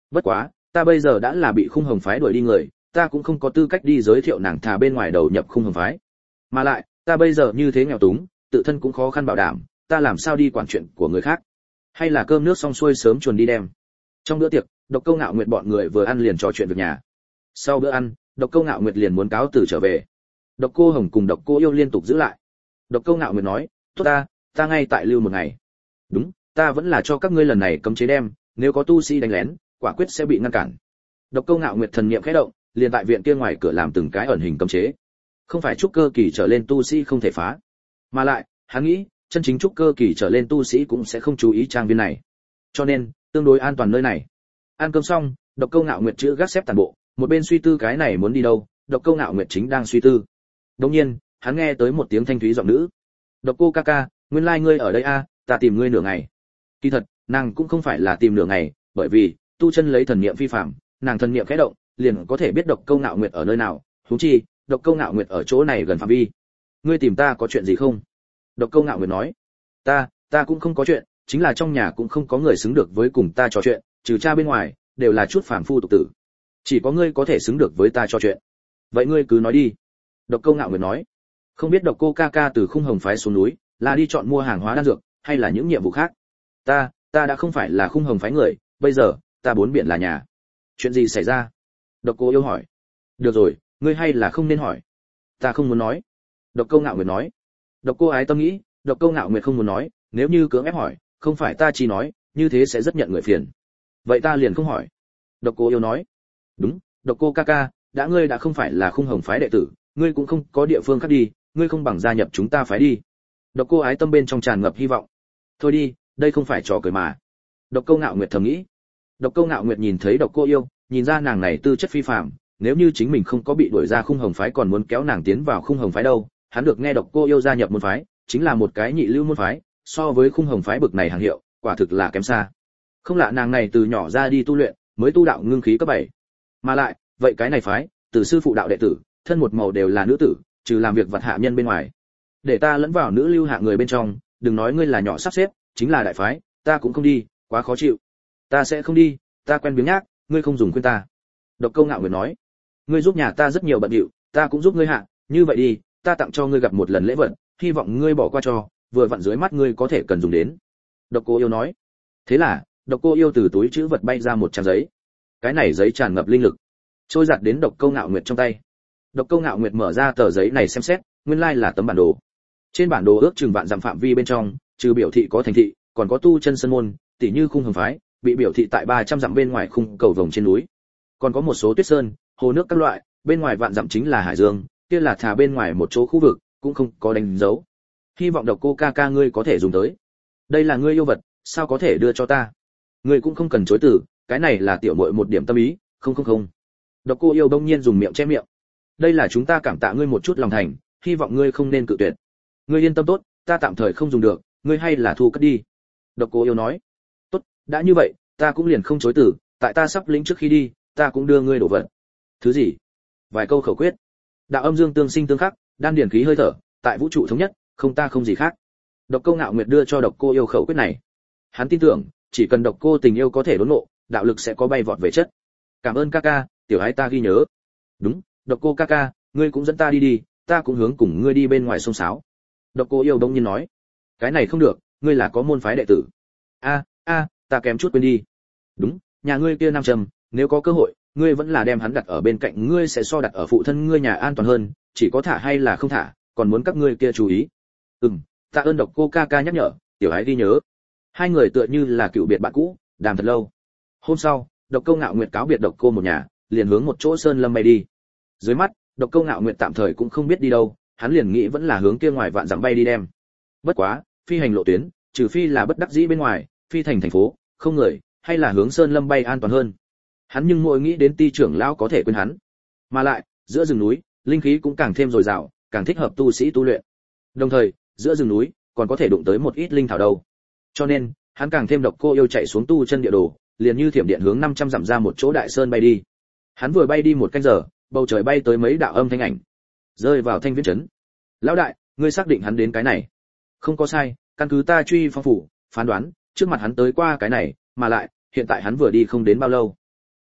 Bất quá, ta bây giờ đã là bị Khung Hồng phái đuổi đi người, ta cũng không có tư cách đi giới thiệu nàng thà bên ngoài đầu nhập Khung Hồng phái. Mà lại, ta bây giờ như thế nghèo túng, tự thân cũng khó khăn bảo đảm, ta làm sao đi quản chuyện của người khác? Hay là cơm nước xong xuôi sớm chuồn đi đem. Trong bữa tiệc, Độc Câu Ngạo Nguyệt bọn người vừa ăn liền trò chuyện việc nhà. Sau bữa ăn, Độc Câu Ngạo Nguyệt liền muốn cáo từ trở về. Độc Cô Hồng cùng Độc Cô Yêu liên tục giữ lại. Độc Câu Ngạo Nguyệt nói, "Tốt ta, ta ngay tại lưu một ngày." "Đúng, ta vẫn là cho các ngươi lần này cấm chế đem, nếu có tu sĩ đánh lén, quả quyết sẽ bị ngăn cản." Độc Câu Ngạo Nguyệt thần niệm khẽ động, liền tại viện kia ngoài cửa làm từng cái ẩn hình cấm chế. Không phải trúc cơ kỳ trở lên tu sĩ không thể phá, mà lại, hắn nghĩ, chân chính trúc cơ kỳ trở lên tu sĩ cũng sẽ không chú ý trang viên này. Cho nên, tương đối an toàn nơi này. Ăn cơm xong, Độc Câu Ngạo Nguyệt chữ gác xếp toàn bộ, một bên suy tư cái này muốn đi đâu, Độc Câu Ngạo Nguyệt chính đang suy tư. Đột nhiên, hắn nghe tới một tiếng thanh thúy giọng nữ. "Độc Cô ca ca, nguyên lai like ngươi ở đây a, à, ta tìm ngươi nửa ngày." Kỳ thật, nàng cũng không phải là tìm nửa ngày, bởi vì tu chân lấy thần niệm phi phàm, nàng thần niệm khẽ động, liền có thể biết Độc Câu Ngạo Nguyệt ở nơi nào, huống chi, Độc Câu Ngạo Nguyệt ở chỗ này gần phạm vi. "Ngươi tìm ta có chuyện gì không?" Độc Câu Ngạo Nguyệt nói. "Ta, ta cũng không có chuyện, chính là trong nhà cũng không có người xứng được với cùng ta trò chuyện, trừ cha bên ngoài, đều là chút phàm phu tục tử. Chỉ có ngươi có thể xứng được với ta trò chuyện. Vậy ngươi cứ nói đi." Độc Câu Ngạo Nguyệt nói. "Không biết Độc Cô ca ca từ Khung Hồng phái xuống núi, là đi chọn mua hàng hóa đan dược, hay là những nhiệm vụ khác? Ta, ta đã không phải là Khung Hồng phái người, bây giờ, ta bốn biển là nhà." "Chuyện gì xảy ra?" Độc Cô Yêu hỏi. "Được rồi, ngươi hay là không nên hỏi." "Ta không muốn nói." Độc Câu Ngạo Nguyệt nói. Độc Cô Ái Tâm nghĩ, Độc Câu Ngạo Nguyệt không muốn nói, nếu như cưỡng ép hỏi, không phải ta chỉ nói, như thế sẽ rất nhận người phiền. Vậy ta liền không hỏi. Độc Cô Yêu nói. "Đúng, Độc Cô ca ca, đã ngươi đã không phải là Khung Hồng phái đệ tử, ngươi cũng không có địa phương khác đi, ngươi không bằng gia nhập chúng ta phái đi." Độc Cô Ái Tâm bên trong tràn ngập hy vọng. "Thôi đi, đây không phải trò cười mà." Độc Câu Ngạo Nguyệt thầm nghĩ. Độc Câu Ngạo Nguyệt nhìn thấy Độc Cô Yêu, nhìn ra nàng này tư chất phi phàm, nếu như chính mình không có bị đuổi ra Khung Hồng phái còn muốn kéo nàng tiến vào Khung Hồng phái đâu, hắn được nghe Độc Cô Yêu gia nhập môn phái, chính là một cái nhị lưu môn phái, so với Khung Hồng phái bực này hàng hiệu, quả thực là kém xa. Không lạ nàng này từ nhỏ ra đi tu luyện, mới tu đạo ngưng khí cấp bảy. Mà lại, vậy cái này phái, từ sư phụ đạo đệ tử, thân một màu đều là nữ tử, trừ làm việc vật hạ nhân bên ngoài. Để ta lẫn vào nữ lưu hạ người bên trong, đừng nói ngươi là nhỏ sắp xếp, chính là đại phái, ta cũng không đi, quá khó chịu. Ta sẽ không đi, ta quen biếng nhác, ngươi không dùng khuyên ta." Độc Câu Ngạo Nguyệt nói. "Ngươi giúp nhà ta rất nhiều bận rộn, ta cũng giúp ngươi hạ, như vậy đi, ta tặng cho ngươi gặp một lần lễ vật, hy vọng ngươi bỏ qua cho, vừa vặn dưới mắt ngươi có thể cần dùng đến." Độc Cô Yêu nói. Thế là, Độc Cô Yêu từ túi trữ vật bay ra một trang giấy. Cái này giấy tràn ngập linh lực, trôi giạt đến Độc Câu Ngạo Nguyệt trong tay. Độc Câu Ngạo Nguyệt mở ra tờ giấy này xem xét, nguyên lai là tấm bản đồ. Trên bản đồ ước chừng vạn dặm phạm vi bên trong, trừ biểu thị có thành thị, còn có tu chân sơn môn, tỉ như Khung Hồng phái, bị biểu thị tại ba trăm dặm bên ngoài khung cầu vồng trên núi. Còn có một số tuyết sơn, hồ nước các loại, bên ngoài vạn dặm chính là hải dương, kia là thả bên ngoài một chỗ khu vực, cũng không có đánh dấu. Hy vọng Độc Cô ca ca ngươi có thể dùng tới. Đây là ngươi yêu vật, sao có thể đưa cho ta? Ngươi cũng không cần chối từ, cái này là tiểu muội một điểm tâm ý, không không không. Độc Cô Yêu đông nhiên dùng miệng che miệng. Đây là chúng ta cảm tạ ngươi một chút lòng thành, hy vọng ngươi không nên cự tuyệt. Ngươi yên tâm tốt, ta tạm thời không dùng được, ngươi hay là thu cất đi. Độc Cô Yêu nói. Tốt, đã như vậy, ta cũng liền không chối từ, tại ta sắp lĩnh trước khi đi, ta cũng đưa ngươi đồ vật. Thứ gì? Vài câu khẩu quyết. Đạo âm dương tương sinh tương khắc, đan điển khí hơi thở, tại vũ trụ thống nhất, không ta không gì khác. Độc Câu Ngạo Nguyệt đưa cho Độc Cô Yêu khẩu quyết này. Hắn tin tưởng, chỉ cần Độc Cô tình yêu có thể đốn ngộ, đạo lực sẽ có bay vọt về chất. Cảm ơn ca ca, tiểu ái ta ghi nhớ. Đúng, Độc Cô ca ca, ngươi cũng dẫn ta đi đi, ta cũng hướng cùng ngươi đi bên ngoài sông sáo. Độc Cô Yêu đông nhiên nói. Cái này không được, ngươi là có môn phái đệ tử. A, a, ta kém chút quên đi. Đúng, nhà ngươi kia nam trầm, nếu có cơ hội, ngươi vẫn là đem hắn đặt ở bên cạnh ngươi sẽ so đặt ở phụ thân ngươi nhà an toàn hơn, chỉ có thả hay là không thả, còn muốn các ngươi kia chú ý. Ừm, tạ ơn Độc Cô ca ca nhắc nhở, tiểu ái ghi nhớ. Hai người tựa như là cựu biệt bạn cũ, đàm thật lâu. Hôm sau, Độc Câu Ngạo Nguyệt cáo biệt Độc Cô một nhà, liền hướng một chỗ sơn lâm bay đi. Dưới mắt, Độc Câu Ngạo Nguyệt tạm thời cũng không biết đi đâu, hắn liền nghĩ vẫn là hướng kia ngoài vạn dặm bay đi đem. Bất quá, phi hành lộ tuyến, trừ phi là bất đắc dĩ bên ngoài, phi thành thành phố, không người, hay là hướng sơn lâm bay an toàn hơn. Hắn nhưng mỗi nghĩ đến Ti trưởng lão có thể quên hắn. Mà lại, giữa rừng núi, linh khí cũng càng thêm dồi dào, càng thích hợp tu sĩ tu luyện. Đồng thời, giữa rừng núi còn có thể đụng tới một ít linh thảo đâu. Cho nên, hắn càng thêm Độc Cô Yêu chạy xuống tu chân địa đồ, liền như thiểm điện hướng năm trăm dặm ra một chỗ đại sơn bay đi. Hắn vừa bay đi một canh giờ, bầu trời bay tới mấy đạo âm thanh ảnh, rơi vào Thanh Viễn trấn. Lão đại, ngươi xác định hắn đến cái này? Không có sai, căn cứ ta truy phong phủ phán đoán, trước mặt hắn tới qua cái này, mà lại hiện tại hắn vừa đi không đến bao lâu.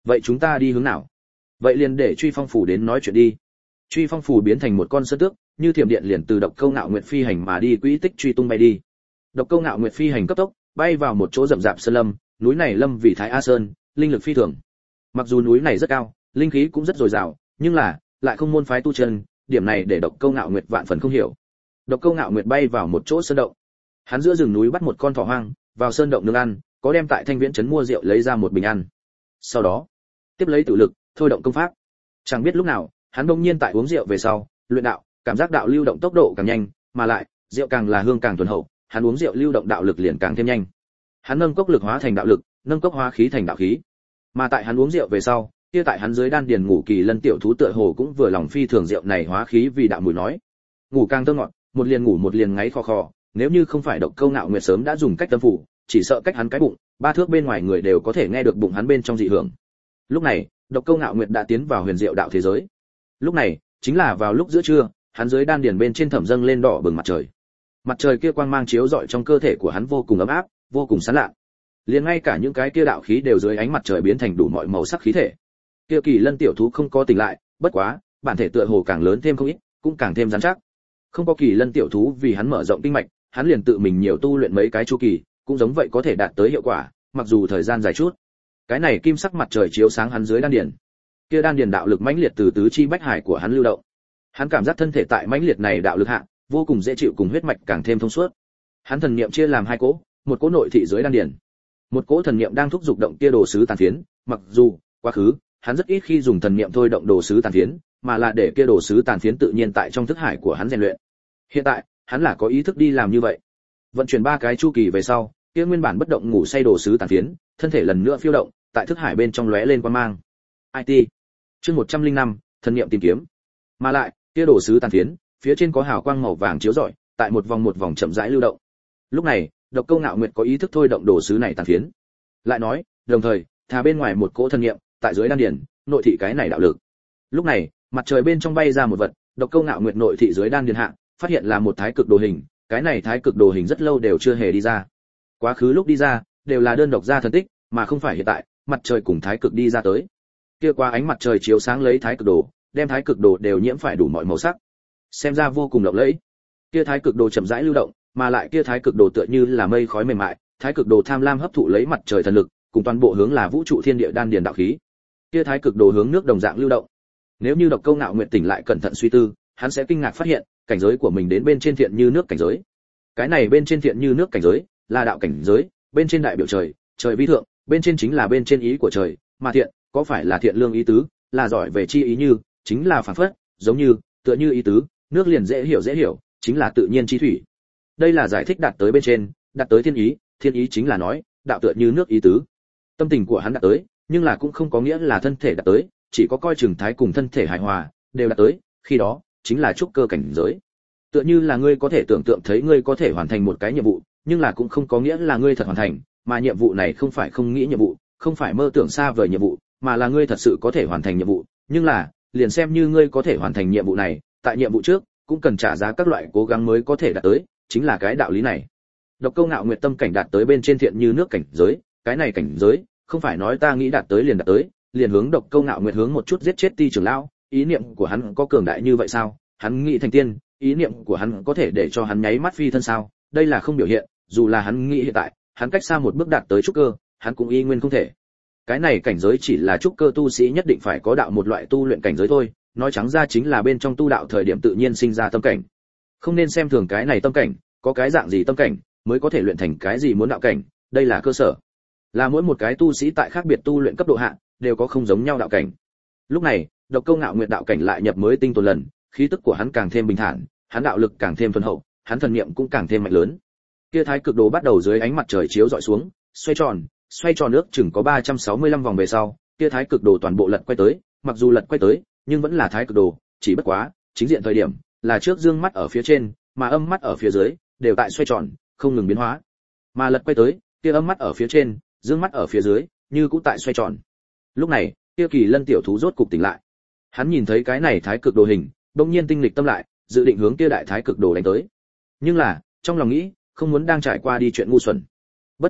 vậy chúng ta đi hướng nào? Vậy liền để Truy Phong phủ đến nói chuyện đi. Truy Phong phủ biến thành một con sơn tước, như thiểm điện liền từ Độc Câu Ngạo Nguyệt phi hành mà đi quỹ tích truy tung bay đi. Độc Câu Ngạo Nguyệt phi hành cấp tốc, bay vào một chỗ rậm rạp sơn lâm, núi này lâm vì Thái A Sơn, linh lực phi thường. Mặc dù núi này rất cao, linh khí cũng rất dồi dào, nhưng là lại không môn phái tu chân, điểm này để Độc Câu Ngạo Nguyệt vạn phần không hiểu. Độc Câu Ngạo Nguyệt bay vào một chỗ sơn động. Hắn giữa rừng núi bắt một con thỏ hoang, vào sơn động nướng ăn, có đem tại Thanh Viễn trấn mua rượu lấy ra một bình ăn. Sau đó, tiếp lấy tự lực, thôi động công pháp. Chẳng biết lúc nào, hắn đột nhiên tại uống rượu về sau, luyện đạo, cảm giác đạo lưu động tốc độ càng nhanh, mà lại, rượu càng là hương càng thuần hậu, hắn uống rượu lưu động đạo lực liền càng thêm nhanh. Hắn nâng cốc lực hóa thành đạo lực, nâng cốc hóa khí thành đạo khí. Mà tại hắn uống rượu về sau, kia tại hắn dưới đan điền ngủ kỳ lân tiểu thú tựa hồ cũng vừa lòng phi thường rượu này hóa khí vì đạo mùi nói. Ngủ càng thơ ngọt, một liền ngủ một liền ngáy khò khò, nếu như không phải Độc Câu Ngạo Nguyệt sớm đã dùng cách tâm phủ, chỉ sợ cách hắn cái bụng, ba thước bên ngoài người đều có thể nghe được bụng hắn bên trong dị hưởng. Lúc này, Độc Câu Ngạo Nguyệt đã tiến vào huyền diệu đạo thế giới. Lúc này, chính là vào lúc giữa trưa, hắn dưới đan điền bên trên thẩm dâng lên đỏ bừng mặt trời. Mặt trời kia quang mang chiếu rọi trong cơ thể của hắn vô cùng ấm áp, vô cùng sáng lạ. Liền ngay cả những cái kia đạo khí đều dưới ánh mặt trời biến thành đủ mọi màu sắc khí thể. Kia kỳ lân tiểu thú không có tỉnh lại, bất quá, bản thể tựa hồ càng lớn thêm không ít, cũng càng thêm rắn chắc. Không có kỳ lân tiểu thú vì hắn mở rộng kinh mạch, hắn liền tự mình nhiều tu luyện mấy cái chu kỳ, cũng giống vậy có thể đạt tới hiệu quả, mặc dù thời gian dài chút. Cái này kim sắc mặt trời chiếu sáng hắn dưới đan điền. Kia đan điền đạo lực mãnh liệt từ tứ chi bách hải của hắn lưu động. Hắn cảm giác thân thể tại mãnh liệt này đạo lực hạ, vô cùng dễ chịu cùng huyết mạch càng thêm thông suốt. Hắn thần niệm chia làm hai cỗ, một cỗ nội thị dưới đan điền, một cỗ thần niệm đang thúc dục động kia đồ sứ tàn phiến, mặc dù quá khứ, hắn rất ít khi dùng thần niệm thôi động đồ sứ tàn phiến, mà là để kia đồ sứ tàn phiến tự nhiên tại trong thức hải của hắn rèn luyện. Hiện tại, hắn là có ý thức đi làm như vậy. Vận chuyển ba cái chu kỳ về sau, kia nguyên bản bất động ngủ say đồ sứ tàn phiến, thân thể lần nữa phiêu động, tại thức hải bên trong lóe lên quang mang. i tê. Chương một trăm lẻ năm, thần niệm tìm kiếm. Mà lại, kia đồ sứ tàn phiến, phía trên có hào quang màu vàng chiếu rọi, tại một vòng một vòng chậm rãi lưu động. Lúc này, Độc Câu Ngạo Nguyệt có ý thức thôi động đồ sứ này tàn phiến. Lại nói, đồng thời, thả bên ngoài một cỗ thần niệm, tại dưới đan điền, nội thị cái này đạo lực. Lúc này, mặt trời bên trong bay ra một vật, Độc Câu Ngạo Nguyệt nội thị dưới đan điền hạ, phát hiện là một thái cực đồ hình, cái này thái cực đồ hình rất lâu đều chưa hề đi ra. Quá khứ lúc đi ra, đều là đơn độc ra thần tích, mà không phải hiện tại, mặt trời cùng thái cực đi ra tới. Kia qua ánh mặt trời chiếu sáng lấy thái cực đồ, đem thái cực đồ đều nhiễm phải đủ mọi màu sắc. Xem ra vô cùng lộng lẫy. Kia thái cực đồ chậm rãi lưu động, mà lại kia thái cực đồ tựa như là mây khói mềm mại, thái cực đồ tham lam hấp thụ lấy mặt trời thần lực, cùng toàn bộ hướng là vũ trụ thiên địa đan điền đạo khí. Kia thái cực đồ hướng nước đồng dạng lưu động. Nếu như Độc Câu Ngạo Nguyệt tỉnh lại cẩn thận suy tư, hắn sẽ kinh ngạc phát hiện, cảnh giới của mình đến bên trên thiện như nước cảnh giới. Cái này bên trên thiện như nước cảnh giới, là đạo cảnh giới, bên trên đại biểu trời, trời vi thượng, bên trên chính là bên trên ý của trời, mà thiện, có phải là thiện lương ý tứ, là giỏi về chi ý như, chính là phản phất, giống như, tựa như ý tứ, nước liền dễ hiểu dễ hiểu, chính là tự nhiên chi thủy. Đây là giải thích đạt tới bên trên, đạt tới thiên ý, thiên ý chính là nói, đạo tựa như nước ý tứ. Tâm tình của hắn đạt tới, nhưng là cũng không có nghĩa là thân thể đạt tới, chỉ có coi chừng thái cùng thân thể hài hòa, đều đạt tới, khi đó chính là trúc cơ cảnh giới. Tựa như là ngươi có thể tưởng tượng thấy ngươi có thể hoàn thành một cái nhiệm vụ, nhưng là cũng không có nghĩa là ngươi thật hoàn thành, mà nhiệm vụ này không phải không nghĩ nhiệm vụ, không phải mơ tưởng xa vời nhiệm vụ, mà là ngươi thật sự có thể hoàn thành nhiệm vụ, nhưng là, liền xem như ngươi có thể hoàn thành nhiệm vụ này, tại nhiệm vụ trước, cũng cần trả giá các loại cố gắng mới có thể đạt tới, chính là cái đạo lý này. Độc Câu Ngạo Nguyệt tâm cảnh đạt tới bên trên thiện như nước cảnh giới, cái này cảnh giới, không phải nói ta nghĩ đạt tới liền đạt tới, liền hướng Độc Câu Ngạo Nguyệt hướng một chút giết chết Ti trưởng lão, ý niệm của hắn có cường đại như vậy sao? Hắn nghĩ thành tiên, ý niệm của hắn có thể để cho hắn nháy mắt phi thân sao? Đây là không biểu hiện, dù là hắn nghĩ hiện tại, hắn cách xa một bước đạt tới trúc cơ, hắn cũng y nguyên không thể. Cái này cảnh giới chỉ là trúc cơ tu sĩ nhất định phải có đạo một loại tu luyện cảnh giới thôi, nói trắng ra chính là bên trong tu đạo thời điểm tự nhiên sinh ra tâm cảnh. Không nên xem thường cái này tâm cảnh, có cái dạng gì tâm cảnh mới có thể luyện thành cái gì muốn đạo cảnh, đây là cơ sở. Là mỗi một cái tu sĩ tại khác biệt tu luyện cấp độ hạ, đều có không giống nhau đạo cảnh. Lúc này, Độc Câu Ngạo Nguyệt đạo cảnh lại nhập mới tinh tồn lần, khí tức của hắn càng thêm bình thản, hắn đạo lực càng thêm thuần hậu, hắn thần niệm cũng càng thêm mạnh lớn. Kia thái cực đồ bắt đầu dưới ánh mặt trời chiếu dọi xuống, xoay tròn, xoay tròn nước chừng có ba trăm sáu mươi lăm vòng về sau, kia thái cực đồ toàn bộ lật quay tới, mặc dù lật quay tới, nhưng vẫn là thái cực đồ, chỉ bất quá, chính diện thời điểm là trước dương mắt ở phía trên, mà âm mắt ở phía dưới, đều tại xoay tròn, không ngừng biến hóa. Mà lật quay tới, kia âm mắt ở phía trên, dương mắt ở phía dưới, như cũng tại xoay tròn. Lúc này, kia kỳ lân tiểu thú rốt cục tỉnh lại. Hắn nhìn thấy cái này thái cực đồ hình, bỗng nhiên tinh lịch tâm lại, dự định hướng kia đại thái cực đồ đánh tới. Nhưng là, trong lòng nghĩ, không muốn đang trải qua đi chuyện ngu xuẩn. Bất quá,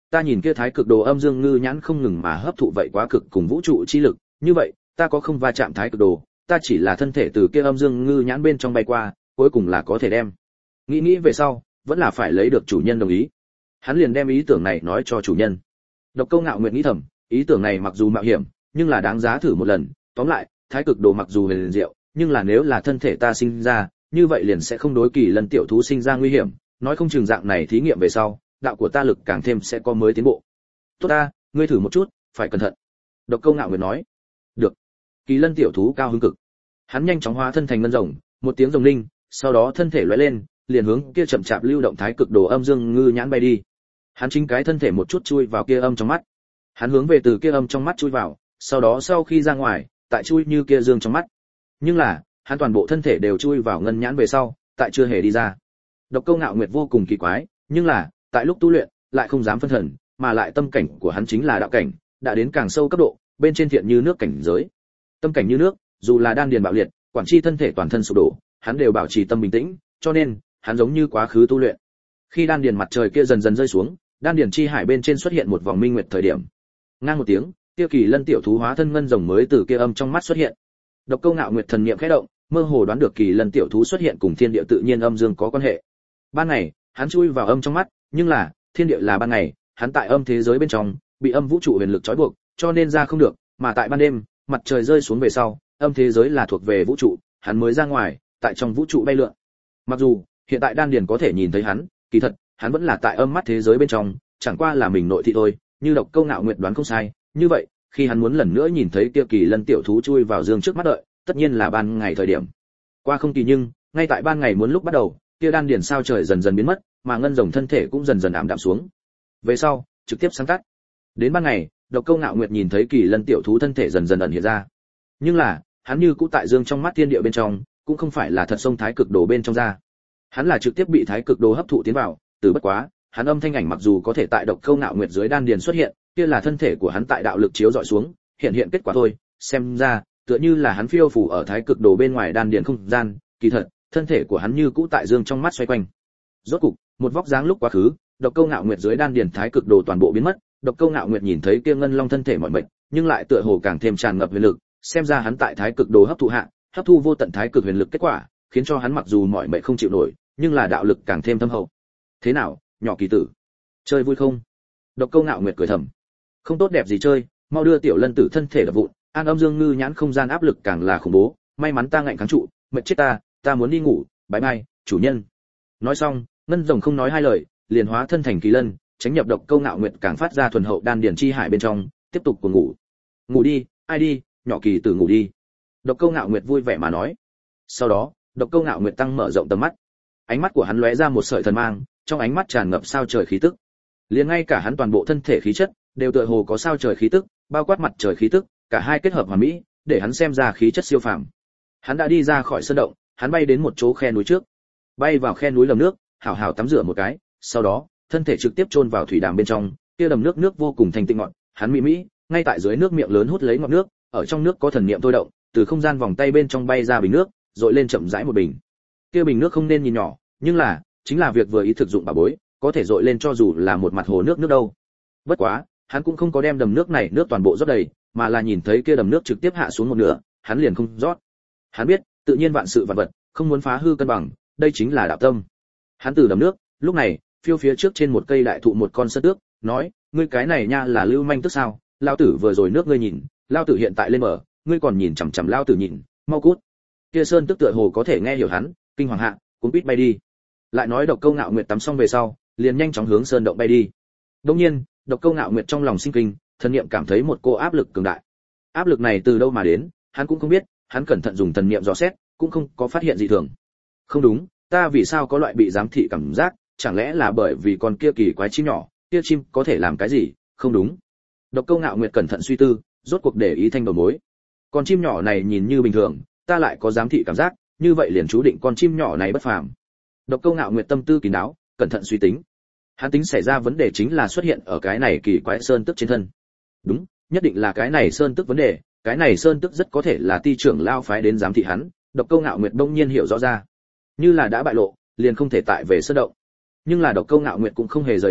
ta nhìn kia thái cực đồ âm dương ngư nhãn không ngừng mà hấp thụ vậy quá cực cùng vũ trụ chi lực, như vậy, ta có không va chạm thái cực đồ, ta chỉ là thân thể từ kia âm dương ngư nhãn bên trong bay qua, cuối cùng là có thể đem. Nghĩ nghĩ về sau, vẫn là phải lấy được chủ nhân đồng ý. Hắn liền đem ý tưởng này nói cho chủ nhân. Độc Câu Ngạo Nguyệt nghĩ thầm, ý tưởng này mặc dù mạo hiểm, nhưng là đáng giá thử một lần, tóm lại, thái cực đồ mặc dù huyền diệu, nhưng là nếu là thân thể ta sinh ra, như vậy liền sẽ không đối Kỳ Lân tiểu thú sinh ra nguy hiểm, nói không chừng dạng này thí nghiệm về sau, đạo của ta lực càng thêm sẽ có mới tiến bộ. Tốt ta, ngươi thử một chút, phải cẩn thận. Độc Câu Ngạo Nguyệt nói. Được. Kỳ Lân tiểu thú cao hứng cực. Hắn nhanh chóng hóa thân thành ngân rồng, một tiếng rồng linh, sau đó thân thể lóe lên, liền hướng kia chậm chạp lưu động thái cực đồ âm dương ngư nhãn bay đi. Hắn chính cái thân thể một chút chui vào kia âm trong mắt. Hắn hướng về từ kia âm trong mắt chui vào, sau đó sau khi ra ngoài, tại chui như kia dương trong mắt. Nhưng là, hắn toàn bộ thân thể đều chui vào ngân nhãn về sau, tại chưa hề đi ra. Độc Câu Ngạo Nguyệt vô cùng kỳ quái, nhưng là, tại lúc tu luyện, lại không dám phân thần, mà lại tâm cảnh của hắn chính là đạo cảnh, đã đến càng sâu cấp độ, bên trên thiện như nước cảnh giới. Tâm cảnh như nước, dù là đan điền bạo liệt, quản chi thân thể toàn thân sụp đổ, hắn đều bảo trì tâm bình tĩnh, cho nên, hắn giống như quá khứ tu luyện. Khi đan điền mặt trời kia dần dần rơi xuống, đan điền chi hải bên trên xuất hiện một vòng minh nguyệt thời điểm. Ngang một tiếng, kia Kỳ Lân tiểu thú hóa thân ngân rồng mới từ kia âm trong mắt xuất hiện. Độc Câu Ngạo Nguyệt thần niệm khẽ động, mơ hồ đoán được Kỳ Lân tiểu thú xuất hiện cùng thiên địa tự nhiên âm dương có quan hệ. Ban ngày, hắn chui vào âm trong mắt, nhưng là, thiên địa là ban ngày, hắn tại âm thế giới bên trong, bị âm vũ trụ huyền lực trói buộc, cho nên ra không được, mà tại ban đêm, mặt trời rơi xuống về sau, âm thế giới là thuộc về vũ trụ, hắn mới ra ngoài, tại trong vũ trụ bay lượn. Mặc dù, hiện tại đan điền có thể nhìn thấy hắn, kỳ thật, hắn vẫn là tại âm mắt thế giới bên trong, chẳng qua là mình nội thị thôi, như Độc Câu Ngạo Nguyệt đoán không sai, như vậy, khi hắn muốn lần nữa nhìn thấy kia Kỳ Lân tiểu thú chui vào dương trước mắt đợi, tất nhiên là ban ngày thời điểm. Qua không kỳ nhưng, ngay tại ban ngày muốn lúc bắt đầu, kia đan điền sao trời dần dần biến mất, mà ngân rồng thân thể cũng dần dần ảm đạm xuống. Về sau, trực tiếp sáng tắt. Đến ban ngày, Độc Câu Ngạo Nguyệt nhìn thấy Kỳ Lân tiểu thú thân thể dần dần ẩn hiện ra. Nhưng là, hắn như cũ tại dương trong mắt thiên địa bên trong, cũng không phải là thật sông thái cực đồ bên trong ra. Hắn là trực tiếp bị thái cực đồ hấp thụ tiến vào, từ bất quá, hắn âm thanh ảnh mặc dù có thể tại Độc Câu Ngạo Nguyệt dưới đan điền xuất hiện, kia là thân thể của hắn tại đạo lực chiếu dọi xuống, hiện hiện kết quả thôi, xem ra, tựa như là hắn phiêu phù ở thái cực đồ bên ngoài đan điền không gian, kỳ thật, thân thể của hắn như cũ tại dương trong mắt xoay quanh. Rốt cục, một vóc dáng lúc quá khứ, Độc Câu Ngạo Nguyệt dưới đan điền thái cực đồ toàn bộ biến mất, Độc Câu Ngạo Nguyệt nhìn thấy kia ngân long thân thể mỏi mệt, nhưng lại tựa hồ càng thêm tràn ngập huyền lực, xem ra hắn tại thái cực đồ hấp thụ hạ, hấp thu vô tận thái cực huyền lực kết quả, khiến cho hắn mặc dù mỏi mệt không chịu nổi, nhưng là đạo lực càng thêm thâm hậu. Thế nào, nhỏ kỳ tử, chơi vui không? Độc Câu Ngạo Nguyệt cười thầm. Không tốt đẹp gì chơi, mau đưa tiểu lân tử thân thể đập vụn, an âm dương ngư nhãn không gian áp lực càng là khủng bố, may mắn ta ngạnh kháng trụ, mệt chết ta, ta muốn đi ngủ, bye bye, chủ nhân. Nói xong, ngân rồng không nói hai lời, liền hóa thân thành kỳ lân, tránh nhập Độc Câu Ngạo Nguyệt càng phát ra thuần hậu đan điền chi hải bên trong, tiếp tục cuồng ngủ. Ngủ đi, ai đi, nhỏ kỳ tử ngủ đi. Độc Câu Ngạo Nguyệt vui vẻ mà nói. Sau đó, Độc Câu Ngạo Nguyệt tăng mở rộng tầm mắt. Ánh mắt của hắn lóe ra một sợi thần mang, trong ánh mắt tràn ngập sao trời khí tức. Liền ngay cả hắn toàn bộ thân thể khí chất đều tựa hồ có sao trời khí tức, bao quát mặt trời khí tức, cả hai kết hợp hoàn mỹ, để hắn xem ra khí chất siêu phàm. Hắn đã đi ra khỏi sơn động, hắn bay đến một chỗ khe núi trước. Bay vào khe núi lầm nước, hảo hảo tắm rửa một cái, sau đó, thân thể trực tiếp chôn vào thủy đàm bên trong, kia đầm nước nước vô cùng thanh tịnh ngọt, hắn mỹ mỹ, ngay tại dưới nước miệng lớn hút lấy ngọt nước, ở trong nước có thần niệm thôi động, từ không gian vòng tay bên trong bay ra bình nước, dội lên chậm rãi một bình. Kia bình nước không nên nhìn nhỏ, nhưng là, chính là việc vừa ý thực dụng bà bối, có thể dội lên cho dù là một mặt hồ nước nước đâu. Bất quá, hắn cũng không có đem đầm nước này nước toàn bộ rót đầy, mà là nhìn thấy kia đầm nước trực tiếp hạ xuống một nửa, hắn liền không rót. Hắn biết, tự nhiên vạn sự vạn vật, không muốn phá hư cân bằng, đây chính là đạo tâm. Hắn từ đầm nước, lúc này, phiêu phía trước trên một cây đại thụ một con sơn tước, nói, ngươi cái này nha là lưu manh tức sao? Lao tử vừa rồi nước ngươi nhìn, lao tử hiện tại lên mở, ngươi còn nhìn chằm chằm lao tử nhìn, mau cút. Kia sơn tước tựa hồ có thể nghe hiểu hắn, kinh hoàng hạ, cũng biết bay đi. Lại nói Độc Câu Ngạo Nguyệt tắm xong về sau, liền nhanh chóng hướng sơn động bay đi. Đương nhiên, Độc Câu Ngạo Nguyệt trong lòng sinh kinh, thần niệm cảm thấy một cô áp lực cường đại. Áp lực này từ đâu mà đến, hắn cũng không biết, hắn cẩn thận dùng thần niệm dò xét, cũng không có phát hiện gì thường. Không đúng, ta vì sao có loại bị giám thị cảm giác, chẳng lẽ là bởi vì con kia kỳ quái chim nhỏ, kia chim có thể làm cái gì, không đúng. Độc Câu Ngạo Nguyệt cẩn thận suy tư, rốt cuộc để ý thanh đầu mối. Con chim nhỏ này nhìn như bình thường, ta lại có giám thị cảm giác, như vậy liền chú định con chim nhỏ này bất phàm. Độc Câu Ngạo Nguyệt tâm tư kín đáo, cẩn thận suy tính. Hắn tính xảy ra vấn đề chính là xuất hiện ở cái này kỳ quái sơn tức trên thân. Đúng, nhất định là cái này sơn tức vấn đề, cái này sơn tức rất có thể là ti trưởng lao phái đến giám thị hắn. Độc Câu Ngạo Nguyệt bỗng nhiên hiểu rõ ra, như là đã bại lộ, liền không thể tại về sơn động. Nhưng là Độc Câu Ngạo Nguyệt cũng không hề rời đi,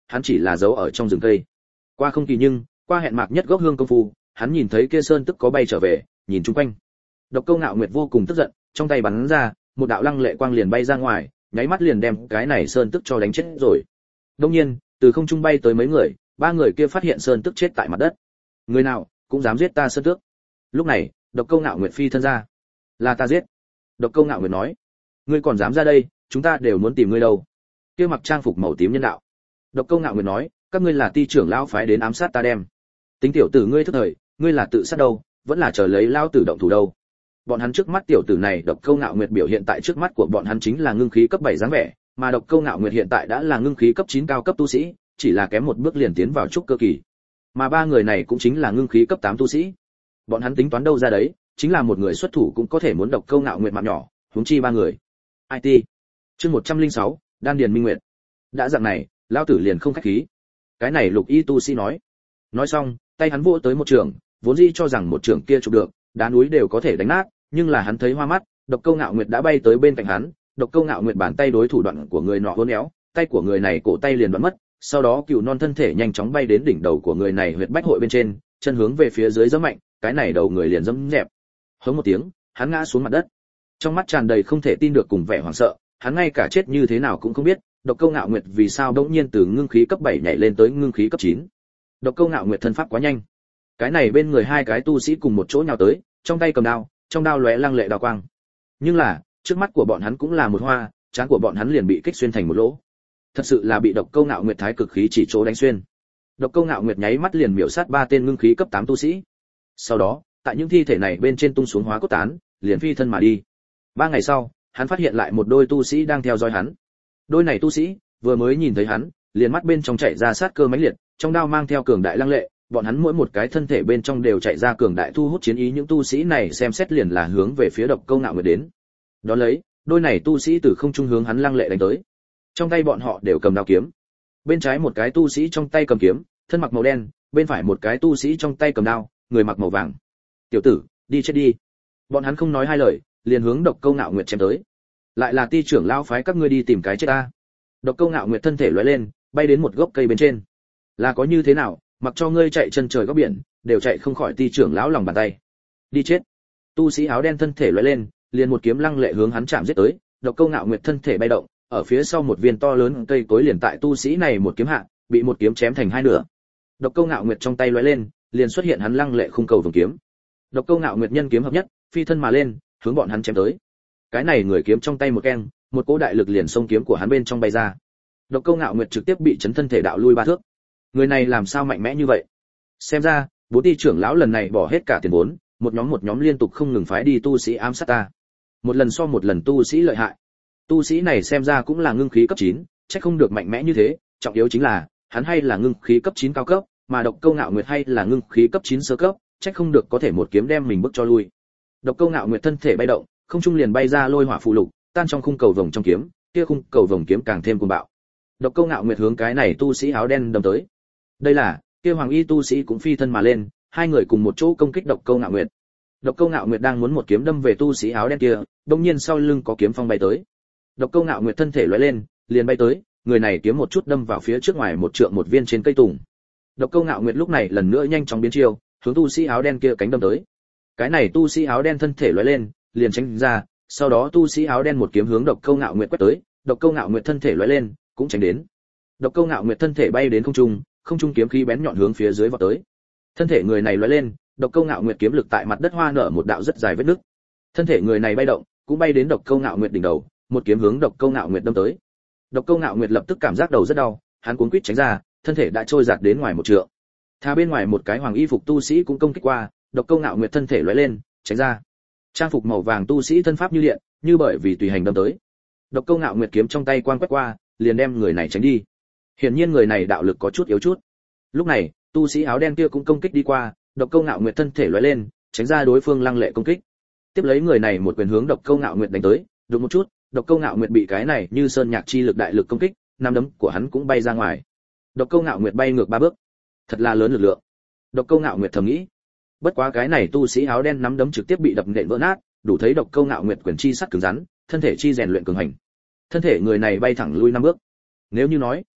hắn chỉ là giấu ở trong rừng cây. Qua không kỳ nhưng, qua hẹn mạc nhất gốc hương công phu, hắn nhìn thấy kia sơn tức có bay trở về, nhìn chung quanh. Độc Câu Ngạo Nguyệt vô cùng tức giận, trong tay bắn ra, một đạo lăng lệ quang liền bay ra ngoài, nháy mắt liền đem cái này sơn tức cho đánh chết rồi. Đương nhiên, từ không trung bay tới mấy người, ba người kia phát hiện sơn tức chết tại mặt đất. Người nào cũng dám giết ta sơn tước. Lúc này, Độc Câu Ngạo Nguyệt phi thân ra. Là ta giết. Độc Câu Ngạo Nguyệt nói. Ngươi còn dám ra đây, chúng ta đều muốn tìm ngươi đâu. Kia mặc trang phục màu tím nhân đạo. Độc Câu Ngạo Nguyệt nói, các ngươi là ti trưởng lão phái đến ám sát ta đem. Tính tiểu tử ngươi thức thời, ngươi là tự sát đâu, vẫn là chờ lấy lão tử động thủ đâu. Bọn hắn trước mắt tiểu tử này Độc Câu Ngạo Nguyệt biểu hiện tại trước mắt của bọn hắn chính là ngưng khí cấp bảy dáng vẻ, mà Độc Câu Ngạo Nguyệt hiện tại đã là ngưng khí cấp chín cao cấp tu sĩ, chỉ là kém một bước liền tiến vào trúc cơ kỳ. Mà ba người này cũng chính là ngưng khí cấp tám tu sĩ. Bọn hắn tính toán đâu ra đấy, chính là một người xuất thủ cũng có thể muốn Độc Câu Ngạo Nguyệt mạng nhỏ, huống chi ba người. i tê. Chương một trăm lẻ sáu, Đan Điền Minh Nguyệt. Đã dạng này, lão tử liền không khách khí. Cái này Lục Y tu sĩ nói. Nói xong, tay hắn vỗ tới một trường, vốn dĩ cho rằng một trường kia chụp được, đá núi đều có thể đánh nát, nhưng là hắn thấy hoa mắt, Độc Câu Ngạo Nguyệt đã bay tới bên cạnh hắn, Độc Câu Ngạo Nguyệt bàn tay đối thủ đoạn của người nọ uốn éo, tay của người này cổ tay liền đoạn mất, sau đó cừu non thân thể nhanh chóng bay đến đỉnh đầu của người này huyệt bách hội bên trên, chân hướng về phía dưới giẫm mạnh, cái này đầu người liền giẫm dẹp. Hống một tiếng, hắn ngã xuống mặt đất. Trong mắt tràn đầy không thể tin được cùng vẻ hoảng sợ, hắn ngay cả chết như thế nào cũng không biết, Độc Câu Ngạo Nguyệt vì sao đột nhiên từ ngưng khí cấp bảy nhảy lên tới ngưng khí cấp chín. Độc Câu Ngạo Nguyệt thân pháp quá nhanh. Cái này bên người hai cái tu sĩ cùng một chỗ nhào tới, trong tay cầm đao, trong đao lóe lăng lệ đao quang. Nhưng là, trước mắt của bọn hắn cũng là một hoa, trán của bọn hắn liền bị kích xuyên thành một lỗ. Thật sự là bị Độc Câu Ngạo Nguyệt thái cực khí chỉ chỗ đánh xuyên. Độc Câu Ngạo Nguyệt nháy mắt liền miểu sát ba tên ngưng khí cấp tám tu sĩ. Sau đó, tại những thi thể này bên trên tung xuống hóa cốt tán, liền phi thân mà đi. Ba ngày sau, hắn phát hiện lại một đôi tu sĩ đang theo dõi hắn. Đôi này tu sĩ vừa mới nhìn thấy hắn, liền mắt bên trong chạy ra sát cơ mãnh liệt, trong đao mang theo cường đại lăng lệ, bọn hắn mỗi một cái thân thể bên trong đều chạy ra cường đại thu hút chiến ý, những tu sĩ này xem xét liền là hướng về phía Độc Câu Ngạo Nguyệt đến. Đó lấy, đôi này tu sĩ từ không trung hướng hắn lăng lệ đánh tới. Trong tay bọn họ đều cầm đao kiếm. Bên trái một cái tu sĩ trong tay cầm kiếm, thân mặc màu đen, bên phải một cái tu sĩ trong tay cầm đao, người mặc màu vàng. "Tiểu tử, đi chết đi." Bọn hắn không nói hai lời, liền hướng Độc Câu Ngạo Nguyệt chém tới. "Lại là ti trưởng lão phái các ngươi đi tìm cái chết ta." Độc Câu Ngạo Nguyệt thân thể lóe lên, bay đến một gốc cây bên trên. "Là có như thế nào, mặc cho ngươi chạy chân trời góc biển, đều chạy không khỏi ti trưởng lão lòng bàn tay. Đi chết." Tu sĩ áo đen thân thể lóe lên, liền một kiếm lăng lệ hướng hắn chạm giết tới. Độc Câu Ngạo Nguyệt thân thể bay động, ở phía sau một viên to lớn cây cối liền tại tu sĩ này một kiếm hạ, bị một kiếm chém thành hai nửa. Độc Câu Ngạo Nguyệt trong tay lóe lên, liền xuất hiện hắn lăng lệ khung cầu vồng kiếm. Độc Câu Ngạo Nguyệt nhân kiếm hợp nhất, phi thân mà lên, hướng bọn hắn chém tới. Cái này người kiếm trong tay một keng, một cỗ đại lực liền xông kiếm của hắn bên trong bay ra. Độc Câu Ngạo Nguyệt trực tiếp bị chấn thân thể đạo lui ba thước. Người này làm sao mạnh mẽ như vậy? Xem ra, Bố Ti trưởng lão lần này bỏ hết cả tiền vốn, một nhóm một nhóm liên tục không ngừng phái đi tu sĩ ám sát ta. Một lần so một lần tu sĩ lợi hại. Tu sĩ này xem ra cũng là ngưng khí cấp chín, chắc không được mạnh mẽ như thế, trọng yếu chính là, hắn hay là ngưng khí cấp chín cao cấp, mà Độc Câu Ngạo Nguyệt hay là ngưng khí cấp chín sơ cấp, chắc không được có thể một kiếm đem mình bức cho lui. Độc Câu Ngạo Nguyệt thân thể bay động, không trung liền bay ra lôi hỏa phù lục, tan trong khung cầu vồng trong kiếm, kia khung cầu vồng kiếm càng thêm cuồng bạo. Độc Câu Ngạo Nguyệt hướng cái này tu sĩ áo đen đâm tới. Đây là, kia hoàng y tu sĩ cũng phi thân mà lên, hai người cùng một chỗ công kích Độc Câu Ngạo Nguyệt. Độc Câu Ngạo Nguyệt đang muốn một kiếm đâm về tu sĩ áo đen kia, đột nhiên sau lưng có kiếm phong bay tới. Độc Câu Ngạo Nguyệt thân thể lóe lên, liền bay tới, người này kiếm một chút đâm vào phía trước ngoài một trượng một viên trên cây tùng. Độc Câu Ngạo Nguyệt lúc này lần nữa nhanh chóng biến chiêu, hướng tu sĩ áo đen kia cánh đâm tới. Cái này tu sĩ áo đen thân thể lóe lên, liền tránh ra, sau đó tu sĩ áo đen một kiếm hướng Độc Câu Ngạo Nguyệt quét tới, Độc Câu Ngạo Nguyệt thân thể lóe lên, cũng tránh đến. Độc Câu Ngạo Nguyệt thân thể bay đến không trung, không trung kiếm khí bén nhọn hướng phía dưới vọt tới. Thân thể người này lóe lên, Độc Câu Ngạo Nguyệt kiếm lực tại mặt đất hoa nở một đạo rất dài vết nứt. Thân thể người này bay động, cũng bay đến Độc Câu Ngạo Nguyệt đỉnh đầu, một kiếm hướng Độc Câu Ngạo Nguyệt đâm tới. Độc Câu Ngạo Nguyệt lập tức cảm giác đầu rất đau, hắn cuống quýt tránh ra, thân thể đã trôi giạt đến ngoài một trượng. Thà bên ngoài một cái hoàng y phục tu sĩ cũng công kích qua, Độc Câu Ngạo Nguyệt thân thể lóe lên, tránh ra. Trang phục màu vàng tu sĩ thân pháp như điện, như bởi vì tùy hành đâm tới. Độc Câu Ngạo Nguyệt kiếm trong tay quang quét qua, liền đem người này tránh đi. Hiển nhiên người này đạo lực có chút yếu chút. Lúc này, tu sĩ áo đen kia cũng công kích đi qua, Độc Câu Ngạo Nguyệt thân thể lóe lên, tránh ra đối phương lăng lệ công kích. Tiếp lấy người này một quyền hướng Độc Câu Ngạo Nguyệt đánh tới, đụng một chút, Độc Câu Ngạo Nguyệt bị cái này như sơn nhạc chi lực đại lực công kích, năm đấm của hắn cũng bay ra ngoài. Độc Câu Ngạo Nguyệt bay ngược ba bước. Thật là lớn lực lượng. Độc Câu Ngạo Nguyệt thầm nghĩ. Bất quá cái này tu sĩ áo đen nắm đấm trực tiếp bị đập nện vỡ nát, đủ thấy Độc Câu Ngạo Nguyệt quyền chi sắt cứng rắn, thân thể chi rèn luyện cường hành. Thân thể người này bay thẳng lui năm bước. Nếu như nói,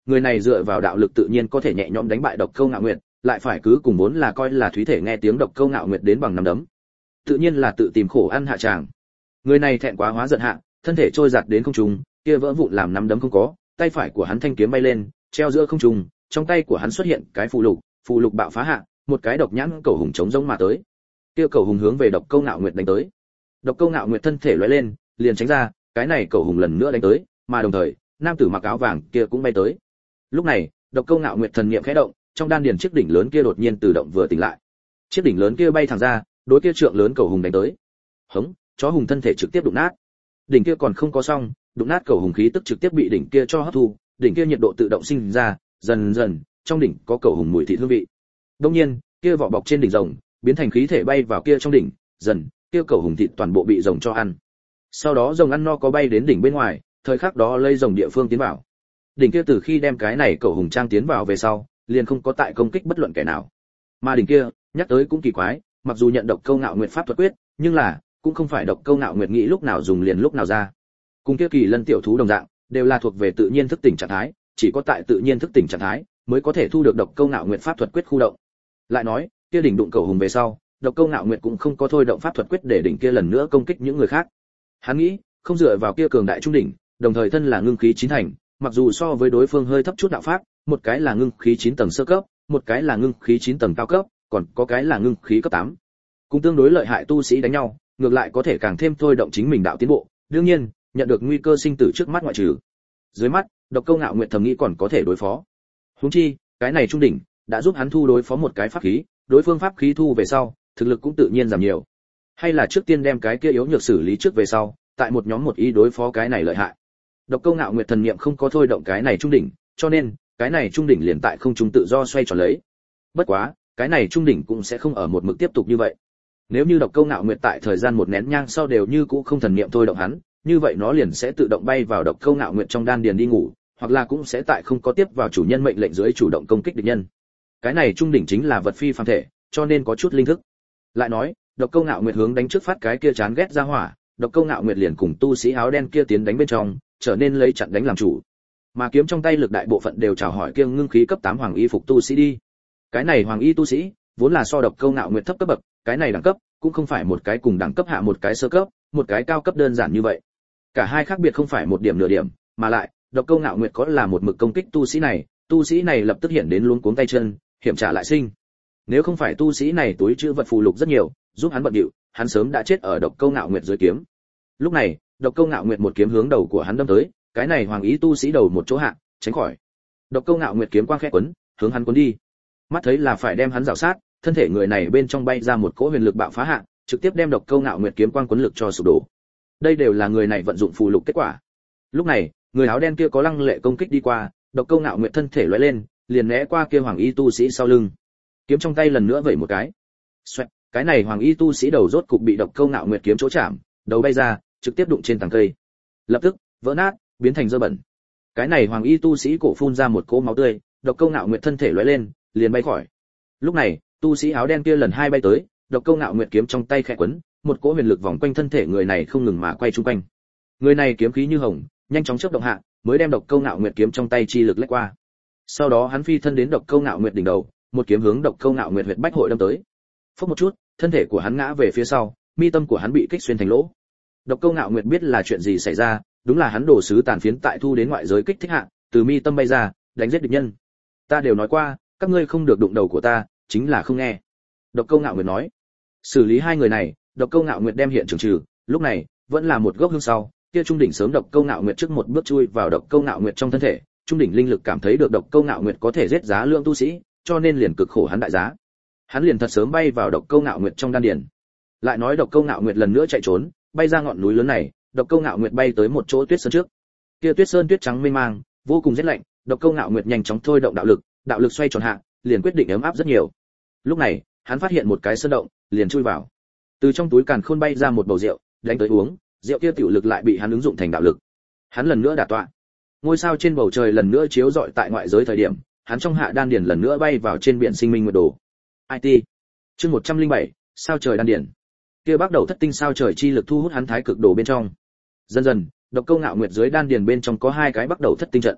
người này dựa vào đạo lực tự nhiên có thể nhẹ nhõm đánh bại Độc Câu Ngạo Nguyệt, lại phải cứ cùng vốn là coi là Thúy Thể nghe tiếng Độc Câu Ngạo Nguyệt đến bằng nắm đấm. Tự nhiên là tự tìm khổ ăn hạ tràng. Người này thẹn quá hóa giận hạ, thân thể trôi giạt đến không trung, kia vỡ vụn làm nắm đấm không có, tay phải của hắn thanh kiếm bay lên, treo giữa không trung, trong tay của hắn xuất hiện cái phù lục, phù lục bạo phá hạ, một cái độc nhãn cầu hùng chống giống mà tới. Kia cầu hùng hướng về Độc Câu Ngạo Nguyệt đánh tới. Độc Câu Ngạo Nguyệt thân thể lóe lên, liền tránh ra, cái này cầu hùng lần nữa đánh tới, mà đồng thời, nam tử mặc áo vàng kia cũng bay tới. Lúc này, Độc Câu Ngạo Nguyệt thần niệm khẽ động, trong đan điền chiếc đỉnh lớn kia đột nhiên tự động vừa tỉnh lại. Chiếc đỉnh lớn kia bay thẳng ra, đối kia trượng lớn cầu hùng đánh tới. Hống, chó hùng thân thể trực tiếp đụng nát. Đỉnh kia còn không có xong, đụng nát cầu hùng khí tức trực tiếp bị đỉnh kia cho hấp thu, đỉnh kia nhiệt độ tự động sinh ra, dần dần, trong đỉnh có cầu hùng mùi thịt hương vị. Đương nhiên, kia vỏ bọc trên đỉnh rồng, biến thành khí thể bay vào kia trong đỉnh, dần, kia cầu hùng thịt toàn bộ bị rồng cho ăn. Sau đó rồng ăn no có bay đến đỉnh bên ngoài, thời khắc đó lây rồng địa phương tiến vào. Đỉnh kia từ khi đem cái này cầu hùng trang tiến vào về sau, liền không có tại công kích bất luận kẻ nào. Mà đỉnh kia, nhắc tới cũng kỳ quái, mặc dù nhận Độc Câu Ngạo Nguyệt pháp thuật quyết, nhưng là cũng không phải Độc Câu Ngạo Nguyệt nghĩ lúc nào dùng liền lúc nào ra. Cùng kia kỳ lân tiểu thú đồng dạng, đều là thuộc về tự nhiên thức tỉnh trạng thái, chỉ có tại tự nhiên thức tỉnh trạng thái mới có thể thu được Độc Câu Ngạo Nguyệt pháp thuật quyết khu động. Lại nói, kia đỉnh đụng cầu hùng về sau, Độc Câu Ngạo Nguyệt cũng không có thôi động pháp thuật quyết để đỉnh kia lần nữa công kích những người khác. Hắn nghĩ, không dựa vào kia cường đại trung đỉnh, đồng thời thân là ngưng khí chín thành, mặc dù so với đối phương hơi thấp chút đạo pháp, một cái là ngưng khí chín tầng sơ cấp, một cái là ngưng khí chín tầng cao cấp, còn có cái là ngưng khí cấp tám. Cùng tương đối lợi hại tu sĩ đánh nhau, ngược lại có thể càng thêm thôi động chính mình đạo tiến bộ, đương nhiên, nhận được nguy cơ sinh tử trước mắt ngoại trừ. Dưới mắt, Độc Câu Ngạo Nguyệt thầm nghĩ còn có thể đối phó. Huống chi, cái này trung đỉnh đã giúp hắn thu đối phó một cái pháp khí, đối phương pháp khí thu về sau, thực lực cũng tự nhiên giảm nhiều. Hay là trước tiên đem cái kia yếu nhược xử lý trước về sau, tại một nhóm một ý đối phó cái này lợi hại. Độc Câu Ngạo Nguyệt thần niệm không có thôi động cái này trung đỉnh, cho nên, cái này trung đỉnh liền tại không trung tự do xoay tròn lấy. Bất quá, cái này trung đỉnh cũng sẽ không ở một mực tiếp tục như vậy. Nếu như Độc Câu Ngạo Nguyệt tại thời gian một nén nhang sau đều như cũ không thần niệm thôi động hắn, như vậy nó liền sẽ tự động bay vào Độc Câu Ngạo Nguyệt trong đan điền đi ngủ, hoặc là cũng sẽ tại không có tiếp vào chủ nhân mệnh lệnh dưới chủ động công kích địch nhân. Cái này trung đỉnh chính là vật phi phàm thể, cho nên có chút linh thức. Lại nói, Độc Câu Ngạo Nguyệt hướng đánh trước phát cái kia chán ghét ra hỏa, Độc Câu Ngạo Nguyệt liền cùng tu sĩ áo đen kia tiến đánh bên trong, trở nên lấy chặn đánh làm chủ. Mà kiếm trong tay lực đại bộ phận đều chào hỏi kia ngưng khí cấp tám hoàng y phục tu sĩ đi. Cái này hoàng y tu sĩ, vốn là so Độc Câu Ngạo Nguyệt thấp cấp bậc, cái này đẳng cấp cũng không phải một cái cùng đẳng cấp hạ một cái sơ cấp, một cái cao cấp đơn giản như vậy. Cả hai khác biệt không phải một điểm nửa điểm, mà lại, Độc Câu Ngạo Nguyệt có là một mực công kích tu sĩ này, tu sĩ này lập tức hiện đến luống cuống tay chân, hiểm trả lại sinh. Nếu không phải tu sĩ này túi trữ vật phù lục rất nhiều, giúp hắn bận điệu, hắn sớm đã chết ở Độc Câu Ngạo Nguyệt dưới kiếm. Lúc này, Độc Câu Ngạo Nguyệt một kiếm hướng đầu của hắn đâm tới, cái này hoàng ý tu sĩ đầu một chỗ hạ, tránh khỏi. Độc Câu Ngạo Nguyệt kiếm quang khẽ quấn, hướng hắn cuốn đi. Mắt thấy là phải đem hắn rào sát, thân thể người này bên trong bay ra một cỗ huyền lực bạo phá hạ, trực tiếp đem Độc Câu Ngạo Nguyệt kiếm quang quấn lực cho sụp đổ. Đây đều là người này vận dụng phù lục kết quả. Lúc này, người áo đen kia có lăng lệ công kích đi qua, Độc Câu Ngạo Nguyệt thân thể lóe lên, liền né qua kia hoàng y tu sĩ sau lưng. Kiếm trong tay lần nữa vẩy một cái. Xoẹt, cái này hoàng y tu sĩ đầu rốt cục bị Độc Câu Ngạo Nguyệt kiếm chỗ chạm, đầu bay ra, trực tiếp đụng trên tảng cây. Lập tức, vỡ nát, biến thành dơ bẩn. Cái này hoàng y tu sĩ cổ phun ra một cỗ máu tươi, Độc Câu Ngạo Nguyệt thân thể lóe lên, liền bay khỏi. Lúc này, tu sĩ áo đen kia lần hai bay tới, Độc Câu Ngạo Nguyệt kiếm trong tay khẽ quấn, một cỗ huyền lực vòng quanh thân thể người này không ngừng mà quay trung quanh. Người này kiếm khí như hồng, nhanh chóng chớp động hạ, mới đem Độc Câu Ngạo Nguyệt kiếm trong tay chi lực lách qua. Sau đó hắn phi thân đến Độc Câu Ngạo Nguyệt đỉnh đầu, một kiếm hướng Độc Câu Ngạo Nguyệt huyệt bách hội đâm tới. Phốc một chút, thân thể của hắn ngã về phía sau, mi tâm của hắn bị kích xuyên thành lỗ. Độc Câu Ngạo Nguyệt biết là chuyện gì xảy ra, đúng là hắn đổ sứ tàn phiến tại thu đến ngoại giới kích thích hạ, từ mi tâm bay ra, đánh giết địch nhân. Ta đều nói qua, các ngươi không được đụng đầu của ta, chính là không nghe. Độc Câu Ngạo Nguyệt nói. Xử lý hai người này, Độc Câu Ngạo Nguyệt đem hiện trường trừ, lúc này vẫn là một gốc hương sau, kia trung đỉnh sớm Độc Câu Ngạo Nguyệt trước một bước chui vào Độc Câu Ngạo Nguyệt trong thân thể, trung đỉnh linh lực cảm thấy được Độc Câu Ngạo Nguyệt có thể giết giá lượng tu sĩ, cho nên liền cực khổ hắn đại giá. Hắn liền thật sớm bay vào Độc Câu Ngạo Nguyệt trong đan điền. Lại nói Độc Câu Ngạo Nguyệt lần nữa chạy trốn, bay ra ngọn núi lớn này, Độc Câu Ngạo Nguyệt bay tới một chỗ tuyết sơn trước. Kia tuyết sơn tuyết trắng mênh mang, vô cùng rét lạnh, Độc Câu Ngạo Nguyệt nhanh chóng thôi động đạo lực, đạo lực xoay tròn hạ, liền quyết định ấm áp rất nhiều. Lúc này, hắn phát hiện một cái sơn động, liền chui vào. Từ trong túi càn khôn bay ra một bầu rượu, đánh tới uống, rượu kia tiểu lực lại bị hắn ứng dụng thành đạo lực. Hắn lần nữa đả tọa. Ngôi sao trên bầu trời lần nữa chiếu rọi tại ngoại giới thời điểm, hắn trong hạ đan điền lần nữa bay vào trên biển sinh minh nguyệt đồ. i tê. Chương một trăm lẻ bảy, sao trời đan điền. Kia bắt đầu thất tinh sao trời chi lực thu hút hắn thái cực đồ bên trong. Dần dần, Độc Câu Ngạo Nguyệt dưới đan điền bên trong có hai cái bắt đầu thất tinh trận.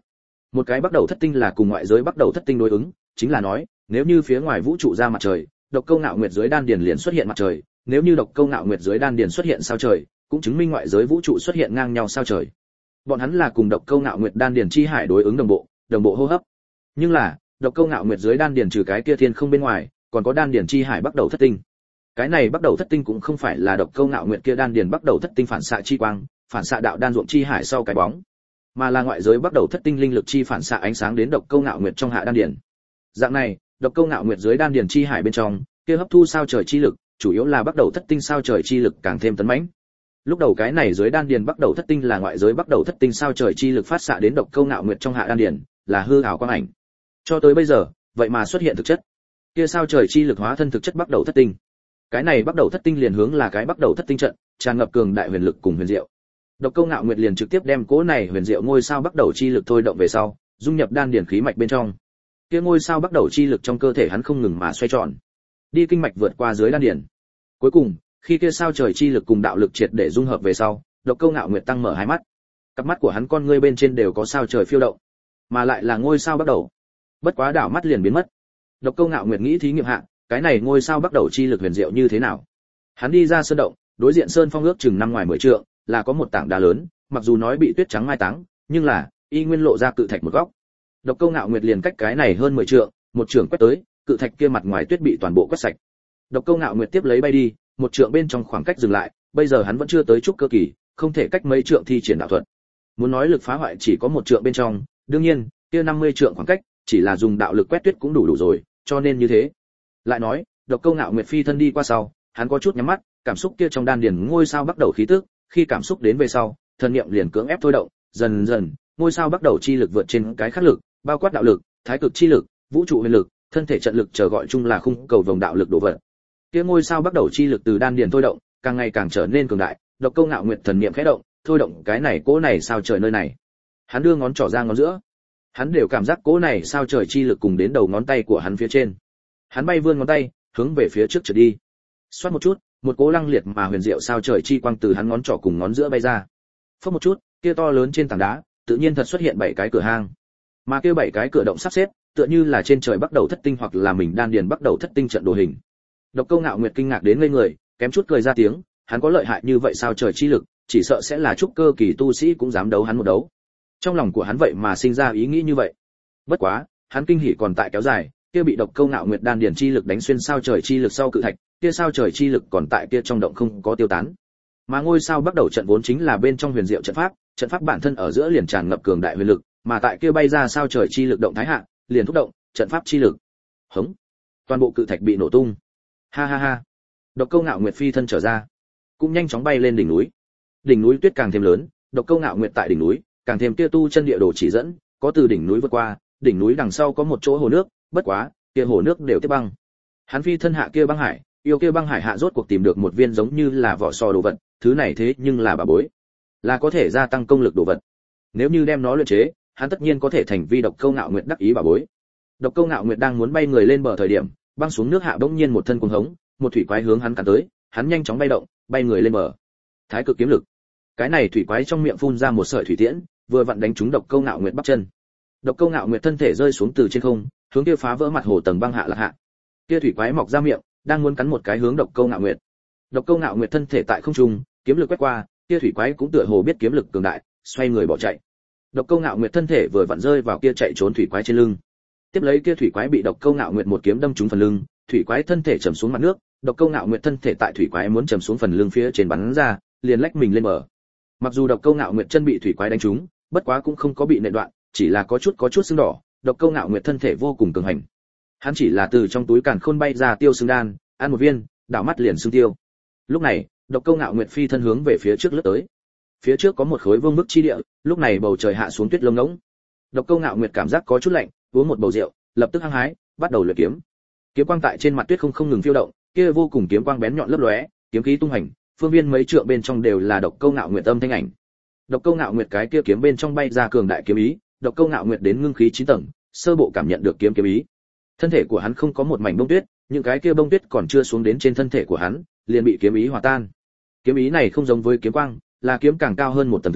Một cái bắt đầu thất tinh là cùng ngoại giới bắt đầu thất tinh đối ứng, chính là nói, nếu như phía ngoài vũ trụ ra mặt trời, độc câu ngạo nguyệt dưới đan điền liền xuất hiện mặt trời, nếu như độc câu ngạo nguyệt dưới đan điền xuất hiện sao trời, cũng chứng minh ngoại giới vũ trụ xuất hiện ngang nhau sao trời. Bọn hắn là cùng độc câu ngạo nguyệt đan điền chi hải đối ứng đồng bộ, đồng bộ hô hấp. Nhưng là, độc câu ngạo nguyệt dưới đan điền trừ cái kia thiên không bên ngoài, còn có đan điền chi hải bắt đầu thất tinh. Cái này bắt đầu thất tinh cũng không phải là độc câu ngạo nguyệt kia đan điền bắt đầu thất tinh phản xạ chi quang, phản xạ đạo đan ruộng chi hải sau cái bóng, mà là ngoại giới bắt đầu thất tinh linh lực chi phản xạ ánh sáng đến độc câu ngạo nguyệt trong hạ đan điền. Dạng này, độc câu ngạo nguyệt dưới đan điền chi hải bên trong, kia hấp thu sao trời chi lực, chủ yếu là bắt đầu thất tinh sao trời chi lực càng thêm tấn mãnh. Lúc đầu cái này dưới đan điền bắt đầu thất tinh là ngoại giới bắt đầu thất tinh sao trời chi lực phát xạ đến độc câu ngạo nguyệt trong hạ đan điền, là hư ảo quang ảnh. Cho tới bây giờ, vậy mà xuất hiện thực chất. Kia sao trời chi lực hóa thân thực chất bắt đầu thất tinh. Cái này bắt đầu thất tinh liền hướng là cái bắt đầu thất tinh trận, tràn ngập cường đại huyền lực cùng huyền diệu. Độc câu ngạo nguyệt liền trực tiếp đem cỗ này huyền diệu ngôi sao bắt đầu chi lực thôi động về sau, dung nhập đan điền khí mạch bên trong. Kia ngôi sao bắt đầu chi lực trong cơ thể hắn không ngừng mà xoay tròn, đi kinh mạch vượt qua dưới đan điền. Cuối cùng, khi kia sao trời chi lực cùng đạo lực triệt để dung hợp về sau, độc câu ngạo nguyệt tăng mở hai mắt. Cặp mắt của hắn con ngươi bên trên đều có sao trời phiêu động, mà lại là ngôi sao bắt đầu. Bất quá đảo mắt liền biến mất. Độc câu ngạo nguyệt nghĩ thí nghiệm hạ, cái này ngôi sao bắt đầu chi lực huyền diệu như thế nào. Hắn đi ra sơn động, đối diện sơn phong ước chừng năm ngoài mười trượng, là có một tảng đá lớn, mặc dù nói bị tuyết trắng mai táng, nhưng là y nguyên lộ ra cự thạch một góc. Độc câu ngạo nguyệt liền cách cái này hơn mười trượng, một trường quét tới, cự thạch kia mặt ngoài tuyết bị toàn bộ quét sạch. Độc câu ngạo nguyệt tiếp lấy bay đi, một trượng bên trong khoảng cách dừng lại, bây giờ hắn vẫn chưa tới trúc cơ kỳ, không thể cách mấy trượng thi triển đạo thuật. Muốn nói lực phá hoại chỉ có một trượng bên trong, đương nhiên, kia năm mươi trượng khoảng cách, chỉ là dùng đạo lực quét tuyết cũng đủ đủ rồi, cho nên như thế. Lại nói, độc câu ngạo nguyệt phi thân đi qua sau, hắn có chút nhắm mắt, cảm xúc kia trong đan điền ngôi sao bắt đầu khí tức, khi cảm xúc đến về sau, thần niệm liền cưỡng ép thôi động, dần dần, ngôi sao bắt đầu chi lực vượt trên cái khắc lực, bao quát đạo lực, thái cực chi lực, vũ trụ huyền lực, thân thể trận lực chờ gọi chung là khung cầu vòng đạo lực đồ vật. Kia ngôi sao bắt đầu chi lực từ đan điền thôi động, càng ngày càng trở nên cường đại, độc câu ngạo nguyệt thần niệm khẽ động, thôi động cái này cỗ này sao trời nơi này. Hắn đưa ngón trỏ ra ngón giữa, hắn đều cảm giác cỗ này sao trời chi lực cùng đến đầu ngón tay của hắn phía trên. Hắn bay vươn ngón tay, hướng về phía trước trượt đi. Xoát một chút, một cỗ lăng liệt mà huyền diệu sao trời chi quang từ hắn ngón trỏ cùng ngón giữa bay ra. Phốc một chút, kia to lớn trên tảng đá, tự nhiên thật xuất hiện bảy cái cửa hang. Mà kia bảy cái cửa động sắp xếp, tựa như là trên trời bắt đầu thất tinh hoặc là mình đan điền bắt đầu thất tinh trận đồ hình. Độc câu ngạo nguyệt kinh ngạc đến ngây người, kém chút cười ra tiếng, hắn có lợi hại như vậy sao trời chi lực, chỉ sợ sẽ là trúc cơ kỳ tu sĩ cũng dám đấu hắn một đấu. Trong lòng của hắn vậy mà sinh ra ý nghĩ như vậy. Bất quá, hắn kinh hỉ còn tại kéo dài, kia bị độc câu ngạo nguyệt đan điền chi lực đánh xuyên sao trời chi lực sau cự thạch, kia sao trời chi lực còn tại kia trong động không có tiêu tán. Mà ngôi sao bắt đầu trận vốn chính là bên trong huyền diệu trận pháp, trận pháp bản thân ở giữa liền tràn ngập cường đại huyền lực, mà tại kia bay ra sao trời chi lực động thái hạ, liền thúc động trận pháp chi lực. Hống! Toàn bộ cự thạch bị nổ tung. Ha ha ha! Độc câu ngạo nguyệt phi thân trở ra, cũng nhanh chóng bay lên đỉnh núi. Đỉnh núi tuyết càng thêm lớn, độc câu ngạo nguyệt tại đỉnh núi, càng thêm kia tu chân địa đồ chỉ dẫn, có từ đỉnh núi vượt qua, đỉnh núi đằng sau có một chỗ hồ nước, bất quá, kia hồ nước đều tiếp băng. Hắn phi thân hạ kia băng hải, yêu kia băng hải hạ rốt cuộc tìm được một viên giống như là vỏ sò đồ vật, thứ này thế nhưng là bà bối, là có thể gia tăng công lực đồ vật. Nếu như đem nó luyện chế, hắn tất nhiên có thể thành vi độc câu ngạo nguyệt đắc ý bà bối. Độc câu ngạo nguyệt đang muốn bay người lên bờ thời điểm, băng xuống nước hạ bỗng nhiên một thân cuồng hống, một thủy quái hướng hắn cắn tới, hắn nhanh chóng bay động, bay người lên bờ. Thái cực kiếm lực. Cái này thủy quái trong miệng phun ra một sợi thủy tiễn, vừa vặn đánh trúng độc câu ngạo nguyệt bắp chân. Độc câu ngạo nguyệt thân thể rơi xuống từ trên không, hướng kia phá vỡ mặt hồ tầng băng hạ lạc hạ. Kia thủy quái mọc ra miệng, đang muốn cắn một cái hướng độc câu ngạo nguyệt. Độc câu ngạo nguyệt thân thể tại không trung, kiếm lực quét qua, kia thủy quái cũng tựa hồ biết kiếm lực cường đại, xoay người bỏ chạy. Độc câu ngạo nguyệt thân thể vừa vặn rơi vào kia chạy trốn thủy quái trên lưng. Tiếp lấy kia thủy quái bị độc câu ngạo nguyệt một kiếm đâm trúng phần lưng, thủy quái thân thể trầm xuống mặt nước, độc câu ngạo nguyệt thân thể tại thủy quái muốn trầm xuống phần lưng phía trên bắn ra, liền lách mình lên bờ. Mặc dù độc câu ngạo nguyệt chân bị thủy quái đánh trúng, bất quá cũng không có bị nện đoạn, chỉ là có chút có chút sưng đỏ. Độc câu ngạo nguyệt thân thể vô cùng cường hành. Hắn chỉ là từ trong túi càn khôn bay ra tiêu xương đan, ăn một viên, đảo mắt liền xương tiêu. Lúc này, độc câu ngạo nguyệt phi thân hướng về phía trước lướt tới. Phía trước có một khối vương bức chi địa, lúc này bầu trời hạ xuống tuyết lông ngỗng. Độc câu ngạo nguyệt cảm giác có chút lạnh, uống một bầu rượu, lập tức hăng hái, bắt đầu luyện kiếm. Kiếm quang tại trên mặt tuyết không không ngừng phiêu động, kia vô cùng kiếm quang bén nhọn lấp lóe, kiếm khí tung hành, phương viên mấy trượng bên trong đều là độc câu ngạo nguyệt âm thanh ảnh. Độc câu ngạo nguyệt cái kia kiếm bên trong bay ra cường đại kiếm ý, độc câu ngạo nguyệt đến ngưng khí chín tầng, sơ bộ cảm nhận được kiếm kiếm ý. Thân thể của hắn không có một mảnh bông tuyết, những cái kia bông tuyết còn chưa xuống đến trên thân thể của hắn, liền bị kiếm ý hòa tan. Kiếm ý này không giống với kiếm quang, là kiếm càng cao hơn một tầng thứ,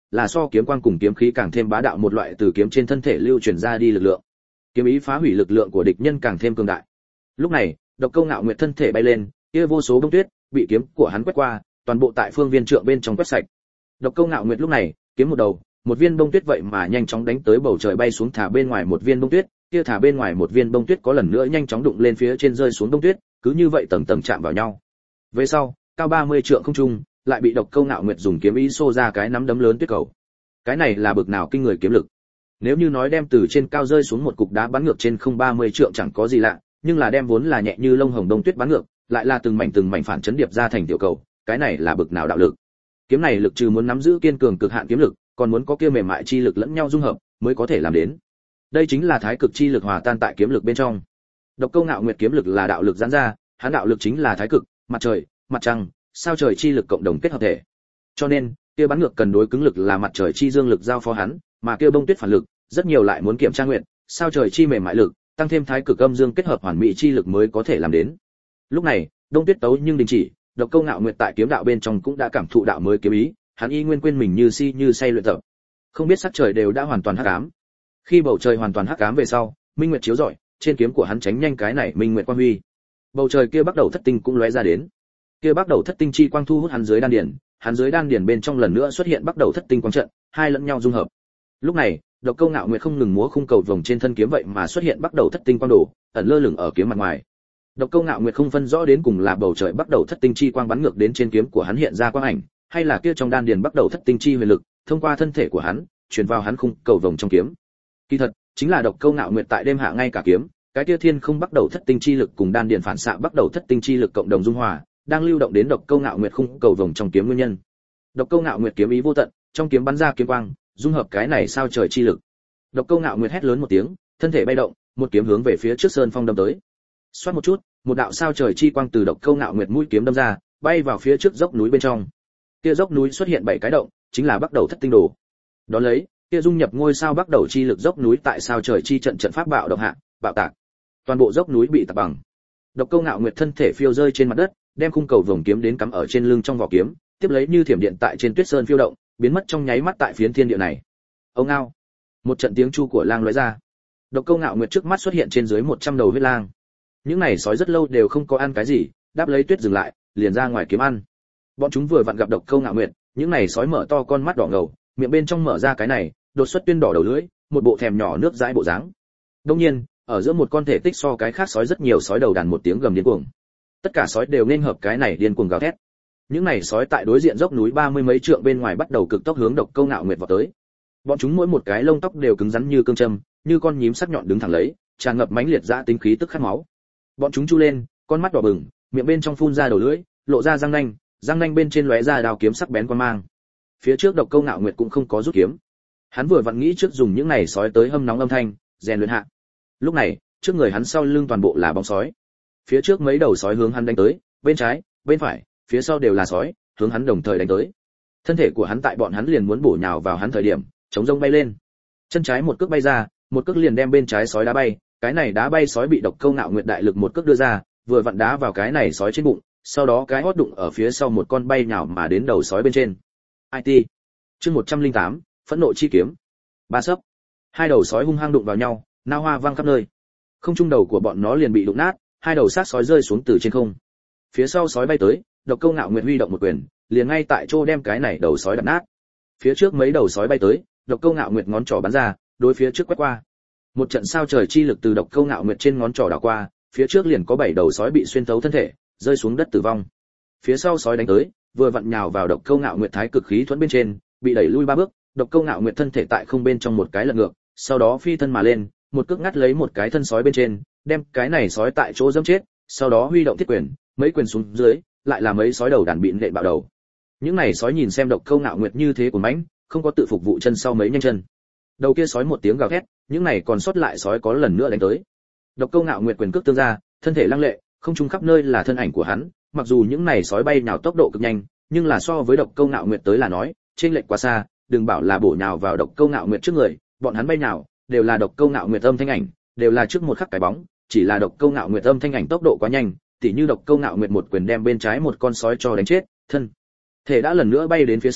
là so kiếm quang cùng kiếm khí càng thêm bá đạo một loại từ kiếm trên thân thể lưu truyền ra đi lực lượng. Kiếm ý phá hủy lực lượng của địch nhân càng thêm cường đại. Lúc này, Độc Câu Ngạo Nguyệt thân thể bay lên, kia vô số bông tuyết bị kiếm của hắn quét qua, toàn bộ tại phương viên trượng bên trong quét sạch. Độc Câu Ngạo Nguyệt lúc này, kiếm một đầu, một viên bông tuyết vậy mà nhanh chóng đánh tới bầu trời bay xuống thả bên ngoài một viên bông tuyết, kia thả bên ngoài một viên bông tuyết có lần nữa nhanh chóng đụng lên phía trên rơi xuống bông tuyết, cứ như vậy tầng tầng chạm vào nhau. Về sau, cao ba mươi trượng không trung, lại bị Độc Câu Ngạo Nguyệt dùng kiếm ý xô ra cái nắm đấm lớn tuyết cầu. Cái này là bực nào kinh người kiếm lực. Nếu như nói đem từ trên cao rơi xuống một cục đá bắn ngược trên không ba mươi trượng chẳng có gì lạ, nhưng là đem vốn là nhẹ như lông hồng đông tuyết bắn ngược, lại là từng mảnh từng mảnh phản chấn điệp ra thành tiểu cầu, cái này là bực nào đạo lực. Kiếm này lực trừ muốn nắm giữ kiên cường cực hạn kiếm lực, còn muốn có kia mềm mại chi lực lẫn nhau dung hợp, mới có thể làm đến. Đây chính là thái cực chi lực hòa tan tại kiếm lực bên trong. Độc Câu Ngạo Nguyệt kiếm lực là đạo lực giãn ra, hắn đạo lực chính là thái cực, mặt trời, mặt trăng, sao trời chi lực cộng đồng kết hợp thể. Cho nên, kia bắn ngược cần đối cứng lực là mặt trời chi dương lực giao phó hắn, mà kia bông tuyết phản lực, rất nhiều lại muốn kiểm tra nguyện, sao trời chi mềm mại lực, tăng thêm thái cực âm dương kết hợp hoàn mỹ chi lực mới có thể làm đến. Lúc này, đông tuyết tấu nhưng đình chỉ, Độc Câu Ngạo Nguyệt tại kiếm đạo bên trong cũng đã cảm thụ đạo mới kiếm ý, hắn y nguyên quên mình như si như say luyện tập. Không biết sắc trời đều đã hoàn toàn hắc ám. Khi bầu trời hoàn toàn hắc ám về sau, minh nguyệt chiếu rọi, trên kiếm của hắn tránh nhanh cái này minh nguyệt quang huy. Bầu trời kia bắt đầu thất tinh cũng lóe ra đến. Kia bắt đầu thất tinh chi quang thu hút hắn dưới đan điền, hắn dưới đan điền bên trong lần nữa xuất hiện bắt đầu thất tinh quang trận, hai lẫn nhau dung hợp. Lúc này, Độc Câu Ngạo Nguyệt không ngừng múa khung cầu vòng trên thân kiếm vậy mà xuất hiện bắt đầu thất tinh quang đồ, ẩn lơ lửng ở kiếm mặt ngoài. Độc Câu Ngạo Nguyệt không phân rõ đến cùng là bầu trời bắt đầu thất tinh chi quang bắn ngược đến trên kiếm của hắn hiện ra quang ảnh, hay là kia trong đan điền bắt đầu thất tinh chi huyền lực, thông qua thân thể của hắn, truyền vào hắn khung cầu vòng trong kiếm. Kỳ thật, chính là Độc Câu Ngạo Nguyệt tại đêm hạ ngay cả kiếm, cái kia thiên không bắt đầu thất tinh chi lực cùng đan điền phản xạ bắt đầu thất tinh chi lực cộng đồng dung hòa, đang lưu động đến Độc Câu Ngạo Nguyệt khung cầu vòng trong kiếm nguyên nhân. Độc Câu Ngạo Nguyệt kiếm ý vô tận, trong kiếm bắn ra kiếm quang, dung hợp cái này sao trời chi lực. Độc Câu Ngạo Nguyệt hét lớn một tiếng, thân thể bay động, một kiếm hướng về phía trước sơn phong đâm tới. Xoát một chút, một đạo sao trời chi quang từ Độc Câu Ngạo Nguyệt mũi kiếm đâm ra, bay vào phía trước dốc núi bên trong. Kia dốc núi xuất hiện bảy cái động, chính là bắt đầu thất tinh đồ. Đó lấy, kia dung nhập ngôi sao bắt đầu chi lực dốc núi tại sao trời chi trận trận pháp bạo động hạ, bạo tạc. Toàn bộ dốc núi bị tạc bằng. Độc Câu Ngạo Nguyệt thân thể phiêu rơi trên mặt đất, đem khung cầu vòng kiếm đến cắm ở trên lưng trong vỏ kiếm, tiếp lấy như thiểm điện tại trên tuyết sơn phiêu động, biến mất trong nháy mắt tại phiến thiên địa này. Ông ao, một trận tiếng chu của lang lóe ra. Độc Câu Ngạo Nguyệt trước mắt xuất hiện trên dưới một trăm đầu huyết lang. Những này sói rất lâu đều không có ăn cái gì, đáp lấy tuyết dừng lại, liền ra ngoài kiếm ăn. Bọn chúng vừa vặn gặp Độc Câu Ngạo Nguyệt, những này sói mở to con mắt đỏ ngầu, miệng bên trong mở ra cái này, đột xuất tuyên đỏ đầu lưỡi, một bộ thèm nhỏ nước dãi bộ dáng. Đương nhiên, ở giữa một con thể tích so cái khác sói rất nhiều sói đầu đàn một tiếng gầm điên cuồng. Tất cả sói đều nên hợp cái này điên cuồng gào thét. Những này sói tại đối diện dốc núi ba mươi mấy trượng bên ngoài bắt đầu cực tốc hướng Độc Câu Ngạo Nguyệt vào tới. Bọn chúng mỗi một cái lông tóc đều cứng rắn như cương châm, như con nhím sắc nhọn đứng thẳng lấy, tràn ngập mãnh liệt dã tính khí tức khát máu. Bọn chúng chu lên, con mắt đỏ bừng, miệng bên trong phun ra đầu lưỡi, lộ ra răng nanh, răng nanh bên trên lóe ra đao kiếm sắc bén quan mang. Phía trước Độc Câu Ngạo Nguyệt cũng không có rút kiếm. Hắn vừa vặn nghĩ trước dùng những này sói tới hâm nóng âm thanh, rèn luyện hạ. Lúc này, trước người hắn sau lưng toàn bộ là bóng sói. Phía trước mấy đầu sói hướng hắn đánh tới, bên trái, bên phải, phía sau đều là sói, hướng hắn đồng thời đánh tới. Thân thể của hắn tại bọn hắn liền muốn bổ nhào vào hắn thời điểm, chống rông bay lên. Chân trái một cước bay ra, một cước liền đem bên trái sói đá bay, cái này đá bay sói bị Độc Câu Ngạo Nguyệt đại lực một cước đưa ra, vừa vặn đá vào cái này sói trên bụng, sau đó cái hót đụng ở phía sau một con bay nhào mà đến đầu sói bên trên. i tê. Chương một trăm lẻ tám, phẫn nộ chi kiếm. Ba sấp. Hai đầu sói hung hăng đụng vào nhau, nao hoa văng khắp nơi. Không trung đầu của bọn nó liền bị đụng nát, hai đầu xác sói rơi xuống từ trên không. Phía sau sói bay tới, Độc Câu Ngạo Nguyệt huy động một quyền, liền ngay tại chỗ đem cái này đầu sói đập nát. Phía trước mấy đầu sói bay tới, Độc Câu Ngạo Nguyệt ngón trỏ bắn ra, đối phía trước quét qua. Một trận sao trời chi lực từ Độc Câu Ngạo Nguyệt trên ngón trỏ đảo qua, phía trước liền có bảy đầu sói bị xuyên thấu thân thể, rơi xuống đất tử vong. Phía sau sói đánh tới, vừa vặn nhào vào Độc Câu Ngạo Nguyệt thái cực khí thuẫn bên trên, bị đẩy lui ba bước, Độc Câu Ngạo Nguyệt thân thể tại không bên trong một cái lật ngược, sau đó phi thân mà lên, một cước ngắt lấy một cái thân sói bên trên, đem cái này sói tại chỗ giẫm chết, sau đó huy động thiết quyền, mấy quyền xuống dưới, lại là mấy sói đầu đàn bị nện bạo đầu. Những này sói nhìn xem Độc Câu Ngạo Nguyệt như thế của mãnh, không có tự phục vụ chân sau mấy nhanh chân. Đầu kia sói một tiếng gào thét, những này còn sót lại sói có lần nữa đánh tới. Độc Câu Ngạo Nguyệt quyền cước tương ra, thân thể lăng lệ, không trung khắp nơi là thân ảnh của hắn, mặc dù những này sói bay nhào tốc độ cực nhanh, nhưng là so với Độc Câu Ngạo Nguyệt tới là nói, trên lệch quá xa, đừng bảo là bổ nhào vào Độc Câu Ngạo Nguyệt trước người, bọn hắn bay nhào, đều là Độc Câu Ngạo Nguyệt âm thanh ảnh, đều là trước một khắc cái bóng, chỉ là Độc Câu Ngạo Nguyệt âm thanh ảnh tốc độ quá nhanh, tỉ như Độc Câu Ngạo Nguyệt một quyền đem bên trái một con sói cho đánh chết, thân thể đã lần nữa bay đến phía sau,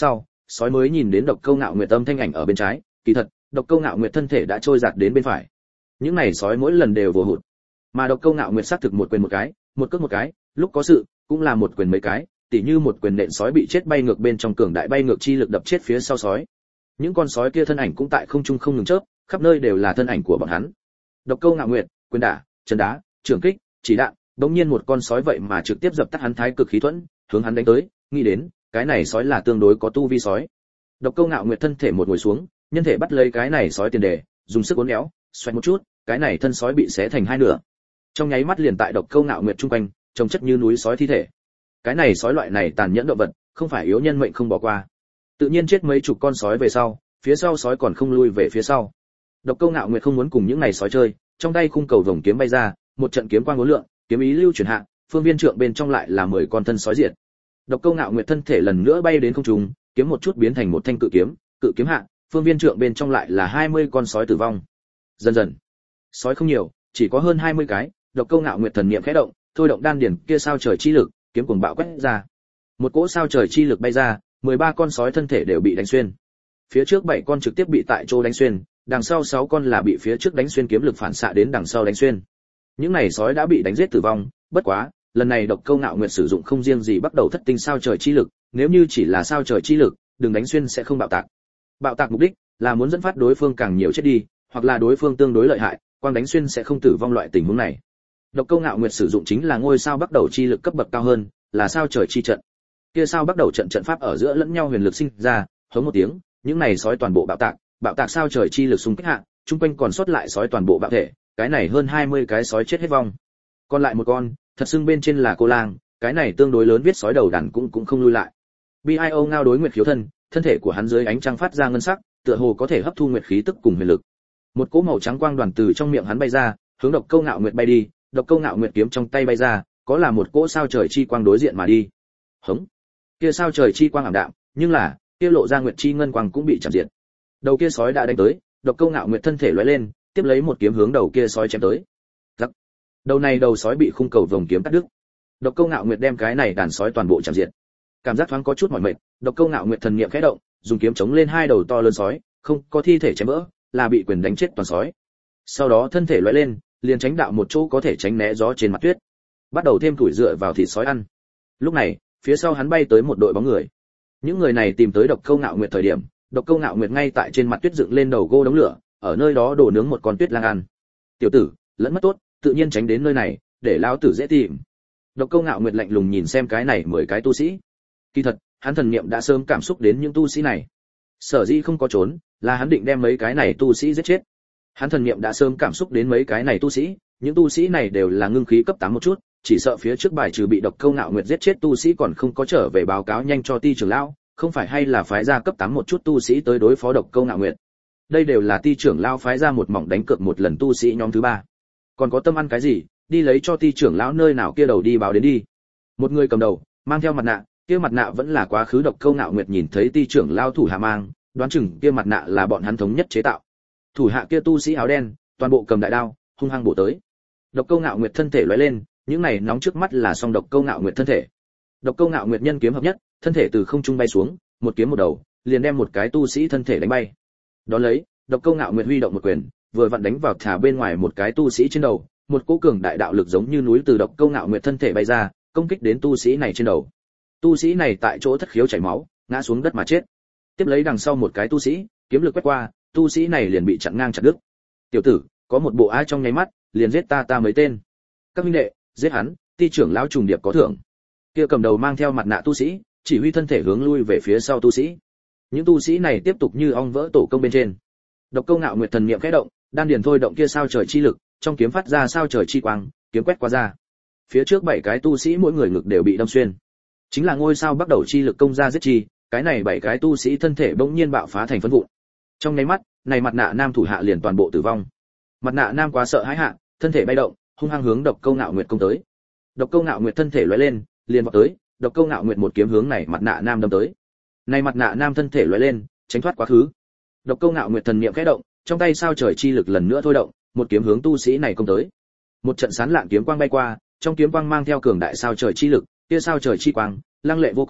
sói mới nhìn đến Độc Câu Ngạo Nguyệt âm thanh ảnh ở bên trái, kỳ thật, Độc Câu Ngạo Nguyệt thân thể đã trôi giạt đến bên phải. Những này sói mỗi lần đều vô hụt, mà Độc Câu Ngạo Nguyệt xác thực một quyền một cái, một cước một cái, lúc có sự, cũng là một quyền mấy cái, tỉ như một quyền nện sói bị chết bay ngược bên trong cường đại bay ngược chi lực đập chết phía sau sói. Những con sói kia thân ảnh cũng tại không trung không ngừng chớp, khắp nơi đều là thân ảnh của bọn hắn. Độc Câu Ngạo Nguyệt, quyền đả, chân đá, trưởng kích, chỉ đạn, đống nhiên một con sói vậy mà trực tiếp dập tắt hắn thái cực khí thuẫn, hướng hắn đánh tới, nghĩ đến, cái này sói là tương đối có tu vi sói. Độc Câu Ngạo Nguyệt thân thể một ngồi xuống, nhân thể bắt lấy cái này sói tiền đề, dùng sức uốn éo, xoay một chút, cái này thân sói bị xé thành hai nửa. Trong nháy mắt liền tại Độc Câu Ngạo Nguyệt trung quanh, trông chất như núi sói thi thể. Cái này sói loại này tàn nhẫn động vật, không phải yếu nhân mệnh không bỏ qua. Tự nhiên chết mấy chục con sói về sau, phía sau sói còn không lui về phía sau. Độc Câu Ngạo Nguyệt không muốn cùng những này sói chơi, trong tay khung cầu vồng kiếm bay ra, một trận kiếm quang uốn lượn, kiếm ý lưu chuyển hạ, phương viên trượng bên trong lại là mười con thân sói diệt. Độc Câu Ngạo Nguyệt thân thể lần nữa bay đến không trung, kiếm một chút biến thành một thanh cự kiếm, cự kiếm hạ, phương viên trượng bên trong lại là hai mươi con sói tử vong. Dần dần, sói không nhiều, chỉ có hơn hai mươi cái, Độc Câu Ngạo Nguyệt thần niệm khẽ động, thôi động đan điển kia sao trời chi lực, kiếm cuồng bạo quét ra. Một cỗ sao trời chi lực bay ra, mười ba con sói thân thể đều bị đánh xuyên. Phía trước bảy con trực tiếp bị tại chỗ đánh xuyên, đằng sau sáu con là bị phía trước đánh xuyên kiếm lực phản xạ đến đằng sau đánh xuyên. Những này sói đã bị đánh giết tử vong, bất quá, lần này Độc Câu Ngạo Nguyệt sử dụng không riêng gì bắt đầu thất tinh sao trời chi lực, nếu như chỉ là sao trời chi lực, đừng đánh xuyên sẽ không bạo tạc. Bạo tạc mục đích là muốn dẫn phát đối phương càng nhiều chết đi, hoặc là đối phương tương đối lợi hại, quang đánh xuyên sẽ không tử vong loại tình huống này. Độc Câu Ngạo Nguyệt sử dụng chính là ngôi sao bắt đầu chi lực cấp bậc cao hơn, là sao trời chi trận. Kia sao bắt đầu trận trận pháp ở giữa lẫn nhau huyền lực sinh ra, hống một tiếng, những này sói toàn bộ bạo tạc, bạo tạc sao trời chi lực xung kích hạ, trung quanh còn sót lại sói toàn bộ bạo thể, cái này hơn hai mươi cái sói chết hết vong. Còn lại một con, thật xưng bên trên là cô lang, cái này tương đối lớn viết sói đầu đàn cũng cũng không lui lại. Bio ngao đối nguyệt khiếu thân, thân thể của hắn dưới ánh trăng phát ra ngân sắc, tựa hồ có thể hấp thu nguyệt khí tức cùng huyền lực. Một cỗ màu trắng quang đoàn từ trong miệng hắn bay ra, hướng Độc Câu Ngạo Nguyệt bay đi, Độc Câu Ngạo Nguyệt kiếm trong tay bay ra, có là một cỗ sao trời chi quang đối diện mà đi. Hống. Kia sao trời chi quang ảm đạm, nhưng là, kia lộ ra nguyệt chi ngân quang cũng bị chạm diệt. Đầu kia sói đã đánh tới, Độc Câu Ngạo Nguyệt thân thể lóe lên, tiếp lấy một kiếm hướng đầu kia sói chém tới. Rắc. Đầu này đầu sói bị khung cầu vồng kiếm cắt đứt. Độc Câu Ngạo Nguyệt đem cái này đàn sói toàn bộ chạm diệt. Cảm giác thoáng có chút mỏi mệt, Độc Câu Ngạo Nguyệt thần niệm khẽ động, dùng kiếm chống lên hai đầu to lớn sói, không có thi thể chém vỡ, là bị quyền đánh chết toàn sói. Sau đó thân thể lóe lên, liền tránh đạo một chỗ có thể tránh né gió trên mặt tuyết, bắt đầu thêm củi dựa vào thịt sói ăn. Lúc này, phía sau hắn bay tới một đội bóng người. Những người này tìm tới Độc Câu Ngạo Nguyệt thời điểm, Độc Câu Ngạo Nguyệt ngay tại trên mặt tuyết dựng lên đầu gô đống lửa, ở nơi đó đổ nướng một con tuyết lang ăn. Tiểu tử, lẫn mất tốt, tự nhiên tránh đến nơi này, để lão tử dễ tìm. Độc Câu Ngạo Nguyệt lạnh lùng nhìn xem cái này mười cái tu sĩ. Kỳ thật, hắn thần niệm đã sớm cảm xúc đến những tu sĩ này. Sở dĩ không có trốn, là hắn định đem mấy cái này tu sĩ giết chết. Hắn thần niệm đã sớm cảm xúc đến mấy cái này tu sĩ, những tu sĩ này đều là ngưng khí cấp tám một chút, chỉ sợ phía trước bài trừ bị Độc Câu Ngạo Nguyệt giết chết tu sĩ còn không có trở về báo cáo nhanh cho Ti trưởng lão, không phải hay là phái ra cấp tám một chút tu sĩ tới đối phó Độc Câu Ngạo Nguyệt. Đây đều là Ti trưởng lão phái ra một mỏng đánh cược một lần tu sĩ nhóm thứ ba. Còn có tâm ăn cái gì, đi lấy cho Ti trưởng lão nơi nào kia đầu đi báo đến đi. Một người cầm đầu, mang theo mặt nạ, kia mặt nạ vẫn là quá khứ Độc Câu Ngạo Nguyệt nhìn thấy Ti trưởng lão thủ hạ mang, đoán chừng kia mặt nạ là bọn hắn thống nhất chế tạo. Thủ hạ kia tu sĩ áo đen, toàn bộ cầm đại đao, hung hăng bổ tới. Độc Câu Ngạo Nguyệt thân thể lóe lên, những này nóng trước mắt là song Độc Câu Ngạo Nguyệt thân thể. Độc Câu Ngạo Nguyệt nhân kiếm hợp nhất, thân thể từ không trung bay xuống, một kiếm một đầu, liền đem một cái tu sĩ thân thể đánh bay. Đón lấy, Độc Câu Ngạo Nguyệt huy động một quyền, vừa vặn đánh vào thả bên ngoài một cái tu sĩ trên đầu, một cỗ cường đại đạo lực giống như núi từ Độc Câu Ngạo Nguyệt thân thể bay ra, công kích đến tu sĩ này trên đầu. Tu sĩ này tại chỗ thất khiếu chảy máu, ngã xuống đất mà chết. Tiếp lấy đằng sau một cái tu sĩ, kiếm lực quét qua, tu sĩ này liền bị chặn ngang chặt đứt. Tiểu tử, có một bộ ai trong nháy mắt, liền giết ta ta mấy tên. Các huynh đệ, giết hắn, Ti trưởng lão trùng điệp có thưởng. Kia cầm đầu mang theo mặt nạ tu sĩ, chỉ huy thân thể hướng lui về phía sau tu sĩ. Những tu sĩ này tiếp tục như ong vỡ tổ công bên trên. Độc Câu Ngạo Nguyệt thần niệm khẽ động, đan điền thôi động kia sao trời chi lực, trong kiếm phát ra sao trời chi quang, kiếm quét qua ra. Phía trước bảy cái tu sĩ mỗi người ngực đều bị đâm xuyên. Chính là ngôi sao bắt đầu chi lực công ra giết chi, cái này bảy cái tu sĩ thân thể bỗng nhiên bạo phá thành phấn vụn. Trong nháy mắt, này mặt nạ nam thủ hạ liền toàn bộ tử vong. Mặt nạ nam quá sợ hãi hạ, thân thể bay động, hung hăng hướng Độc Câu Ngạo Nguyệt công tới. Độc Câu Ngạo Nguyệt thân thể lóe lên, liền vọt tới, Độc Câu Ngạo Nguyệt một kiếm hướng này mặt nạ nam đâm tới. Này mặt nạ nam thân thể lóe lên, tránh thoát quá khứ. Độc Câu Ngạo Nguyệt thần niệm khẽ động, trong tay sao trời chi lực lần nữa thôi động, một kiếm hướng tu sĩ này công tới. Một trận sán lạn kiếm quang bay qua, trong kiếm quang mang theo cường đại sao trời chi lực, kia sao trời chi quang, lăng lệ vô cùng,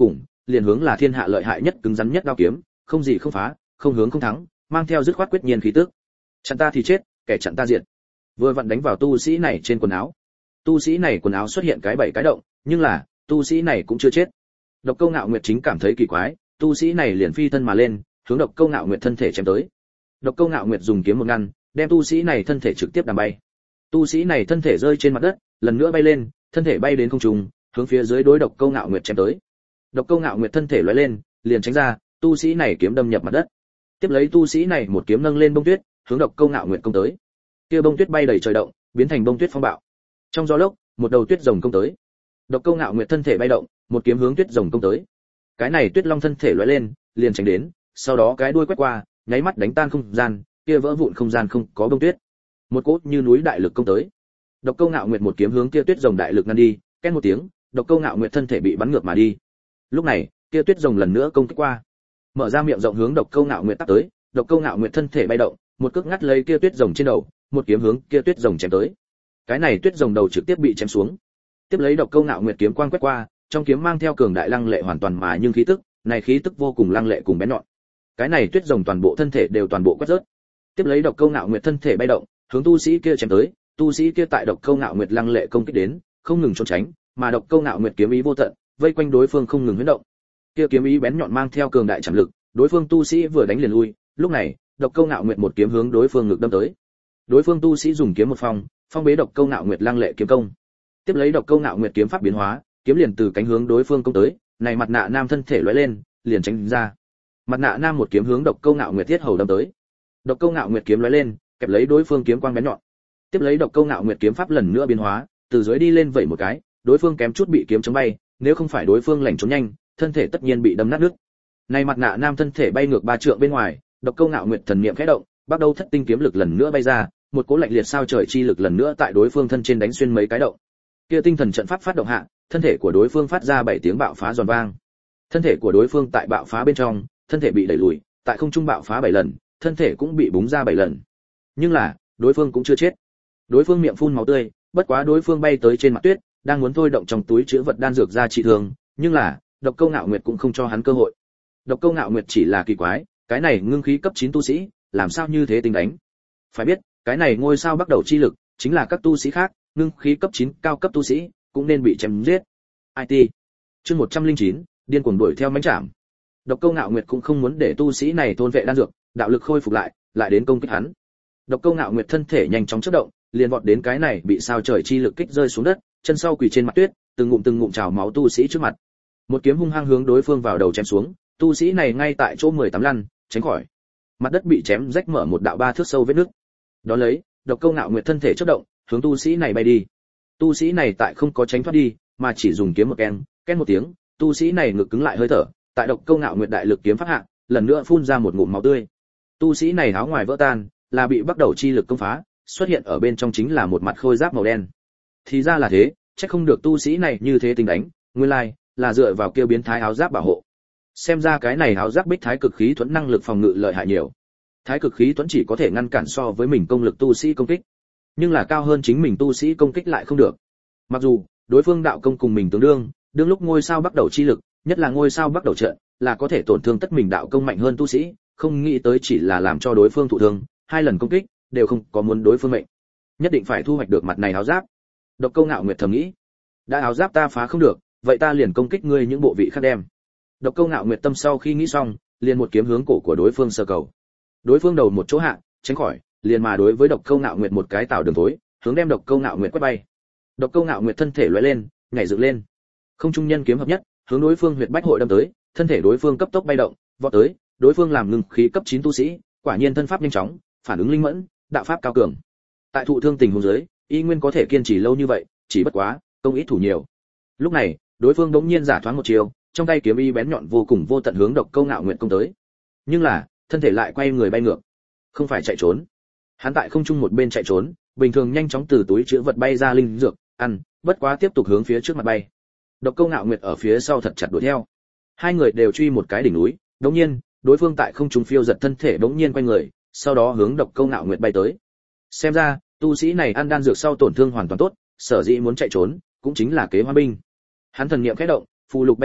liền hướng là thiên hạ lợi hại nhất cứng rắn nhất đao kiếm, không gì không phá, không hướng không thắng, mang theo dứt khoát quyết nhiên khí tức. Chặn ta thì chết, kẻ chặn ta diệt. Vừa vặn đánh vào tu sĩ này trên quần áo. Tu sĩ này quần áo xuất hiện cái bảy cái động, nhưng là, tu sĩ này cũng chưa chết. Độc Câu Ngạo Nguyệt chính cảm thấy kỳ quái, tu sĩ này liền phi thân mà lên, hướng Độc Câu Ngạo Nguyệt thân thể chém tới. Độc Câu Ngạo Nguyệt dùng kiếm một ngăn, đem tu sĩ này thân thể trực tiếp đàm bay. Tu sĩ này thân thể rơi trên mặt đất, lần nữa bay lên, thân thể bay đến không trung, hướng phía dưới đối Độc Câu Ngạo Nguyệt chém tới. Độc Câu Ngạo Nguyệt thân thể lóe lên, liền tránh ra, tu sĩ này kiếm đâm nhập mặt đất. Tiếp lấy tu sĩ này một kiếm nâng lên bông tuyết, hướng Độc Câu Ngạo Nguyệt công tới. Kia bông tuyết bay đầy trời động, biến thành bông tuyết phong bạo. Trong gió lốc, một đầu tuyết rồng công tới. Độc Câu Ngạo Nguyệt thân thể bay động, một kiếm hướng tuyết rồng công tới. Cái này tuyết long thân thể lóe lên, liền tránh đến, sau đó cái đuôi quét qua, nháy mắt đánh tan không gian, kia vỡ vụn không gian không có bông tuyết. Một cỗ như núi đại lực công tới. Độc Câu Ngạo Nguyệt một kiếm hướng kia tuyết rồng đại lực ngăn đi, két một tiếng, Độc Câu Ngạo Nguyệt thân thể bị bắn ngược mà đi. Lúc này, kia tuyết rồng lần nữa công kích qua, mở ra miệng rộng hướng Độc Câu Ngạo Nguyệt tát tới. Độc Câu Ngạo Nguyệt thân thể bay động, một cước ngắt lấy kia tuyết rồng trên đầu, một kiếm hướng kia tuyết rồng chém tới. Cái này tuyết rồng đầu trực tiếp bị chém xuống. Tiếp lấy Độc Câu Ngạo Nguyệt kiếm quang quét qua, trong kiếm mang theo cường đại lăng lệ hoàn toàn mà nhưng khí tức, này khí tức vô cùng lăng lệ cùng bén nhọn. Cái này tuyết rồng toàn bộ thân thể đều toàn bộ quét rớt. Tiếp lấy Độc Câu Ngạo Nguyệt thân thể bay động, hướng tu sĩ kia chém tới, tu sĩ kia tại Độc Câu Ngạo Nguyệt lăng lệ công kích đến, không ngừng trốn tránh, mà Độc Câu Ngạo Nguyệt kiếm ý vô tận, vây quanh đối phương không ngừng huyễn động. Kia kiếm ý bén nhọn mang theo cường đại trảm lực, đối phương tu sĩ vừa đánh liền lui, lúc này, Độc Câu Ngạo Nguyệt một kiếm hướng đối phương ngực đâm tới. Đối phương tu sĩ dùng kiếm một phong, phong bế Độc Câu Ngạo Nguyệt lăng lệ kiếm công. Tiếp lấy Độc Câu Ngạo Nguyệt kiếm pháp biến hóa, kiếm liền từ cánh hướng đối phương công tới, này mặt nạ nam thân thể lóe lên, liền tránh ra. Mặt nạ nam một kiếm hướng Độc Câu Ngạo Nguyệt thiết hầu đâm tới. Độc Câu Ngạo Nguyệt kiếm lóe lên, kẹp lấy đối phương kiếm quang bén nhọn. Tiếp lấy Độc Câu Ngạo Nguyệt kiếm pháp lần nữa biến hóa, từ dưới đi lên vẩy một cái, đối phương kém chút bị kiếm chống bay, nếu không phải đối phương lảnh trốn nhanh, thân thể tất nhiên bị đâm nát nước. Này mặt nạ nam thân thể bay ngược ba trượng bên ngoài, Độc Câu Ngạo Nguyệt thần niệm khẽ động, bắt đầu thất tinh kiếm lực lần nữa bay ra, một cỗ lạnh liệt sao trời chi lực lần nữa tại đối phương thân trên đánh xuyên mấy cái động. Kia tinh thần trận pháp phát động hạ, thân thể của đối phương phát ra bảy tiếng bạo phá giòn vang. Thân thể của đối phương tại bạo phá bên trong, thân thể bị đẩy lùi, tại không trung bạo phá bảy lần, thân thể cũng bị búng ra bảy lần. Nhưng là, đối phương cũng chưa chết. Đối phương miệng phun máu tươi, bất quá đối phương bay tới trên mặt tuyết, đang muốn thôi động trong túi chứa vật đan dược ra trị thương, nhưng là, Độc Câu Ngạo Nguyệt cũng không cho hắn cơ hội. Độc Câu Ngạo Nguyệt chỉ là kỳ quái, cái này ngưng khí cấp chín tu sĩ, làm sao như thế tính đánh? Phải biết, cái này ngôi sao bắt đầu chi lực, chính là các tu sĩ khác, ngưng khí cấp chín cao cấp tu sĩ, cũng nên bị chém giết. i tê. Chương một trăm lẻ chín, điên cuồng đuổi theo mãnh trảm. Độc Câu Ngạo Nguyệt cũng không muốn để tu sĩ này thôn vệ đan dược, đạo lực khôi phục lại, lại đến công kích hắn. Độc Câu Ngạo Nguyệt thân thể nhanh chóng chớp động, liền vọt đến cái này bị sao trời chi lực kích rơi xuống đất, chân sau quỳ trên mặt tuyết, từng ngụm từng ngụm trào máu tu sĩ trước mặt. Một kiếm hung hăng hướng đối phương vào đầu chém xuống, tu sĩ này ngay tại chỗ mười tám lăn, tránh khỏi. Mặt đất bị chém rách mở một đạo ba thước sâu vết nứt. Đó lấy, Độc Câu Ngạo Nguyệt thân thể chớp động, hướng tu sĩ này bay đi. Tu sĩ này tại không có tránh thoát đi, mà chỉ dùng kiếm một ken, ken một tiếng, tu sĩ này ngực cứng lại hơi thở, tại Độc Câu Ngạo Nguyệt đại lực kiếm phát hạ, lần nữa phun ra một ngụm máu tươi. Tu sĩ này áo ngoài vỡ tan, là bị bắt đầu chi lực công phá, xuất hiện ở bên trong chính là một mặt khôi giáp màu đen. Thì ra là thế, chắc không được tu sĩ này như thế tình đánh, nguyên lai là dựa vào kia biến thái áo giáp bảo hộ. Xem ra cái này áo giáp bích thái cực khí thuẫn năng lực phòng ngự lợi hại nhiều. Thái cực khí thuẫn chỉ có thể ngăn cản so với mình công lực tu sĩ công kích, nhưng là cao hơn chính mình tu sĩ công kích lại không được. Mặc dù đối phương đạo công cùng mình tương đương, đương lúc ngôi sao bắt đầu chi lực, nhất là ngôi sao bắt đầu trận, là có thể tổn thương tất mình đạo công mạnh hơn tu sĩ, không nghĩ tới chỉ là làm cho đối phương thụ thương, hai lần công kích đều không có muốn đối phương mệnh. Nhất định phải thu hoạch được mặt này áo giáp. Độc Câu Ngạo Nguyệt thầm nghĩ, đã áo giáp ta phá không được, vậy ta liền công kích ngươi những bộ vị khác đem. Độc Câu Ngạo Nguyệt tâm sau khi nghĩ xong, liền một kiếm hướng cổ của đối phương sơ cầu. Đối phương đầu một chỗ hạ, tránh khỏi, liền mà đối với Độc Câu Ngạo Nguyệt một cái tạo đường thối, hướng đem Độc Câu Ngạo Nguyệt quét bay. Độc Câu Ngạo Nguyệt thân thể lóe lên, nhảy dựng lên. Không trung nhân kiếm hợp nhất, hướng đối phương huyệt bách hội đâm tới, thân thể đối phương cấp tốc bay động, vọt tới, đối phương làm ngưng khí cấp chín tu sĩ, quả nhiên thân pháp nhanh chóng, phản ứng linh mẫn, đạo pháp cao cường. Tại thụ thương tình huống dưới, y nguyên có thể kiên trì lâu như vậy, chỉ bất quá, công ít thủ nhiều. Lúc này, đối phương đống nhiên giả thoáng một chiều, trong tay kiếm y bén nhọn vô cùng vô tận hướng Độc Câu Ngạo Nguyệt công tới. Nhưng là, thân thể lại quay người bay ngược, không phải chạy trốn. Hắn tại không trung một bên chạy trốn, bình thường nhanh chóng từ túi chứa vật bay ra linh dược, ăn, bất quá tiếp tục hướng phía trước mặt bay. Độc Câu Ngạo Nguyệt ở phía sau thật chặt đuổi theo. Hai người đều truy một cái đỉnh núi, đống nhiên, đối phương tại không trung phiêu giật thân thể đống nhiên quay người, sau đó hướng Độc Câu Ngạo Nguyệt bay tới. Xem ra, tu sĩ này ăn đan dược sau tổn thương hoàn toàn tốt, sở dĩ muốn chạy trốn, cũng chính là kế hoa binh. Hắn thần niệm khẽ động, phù lục bay ra,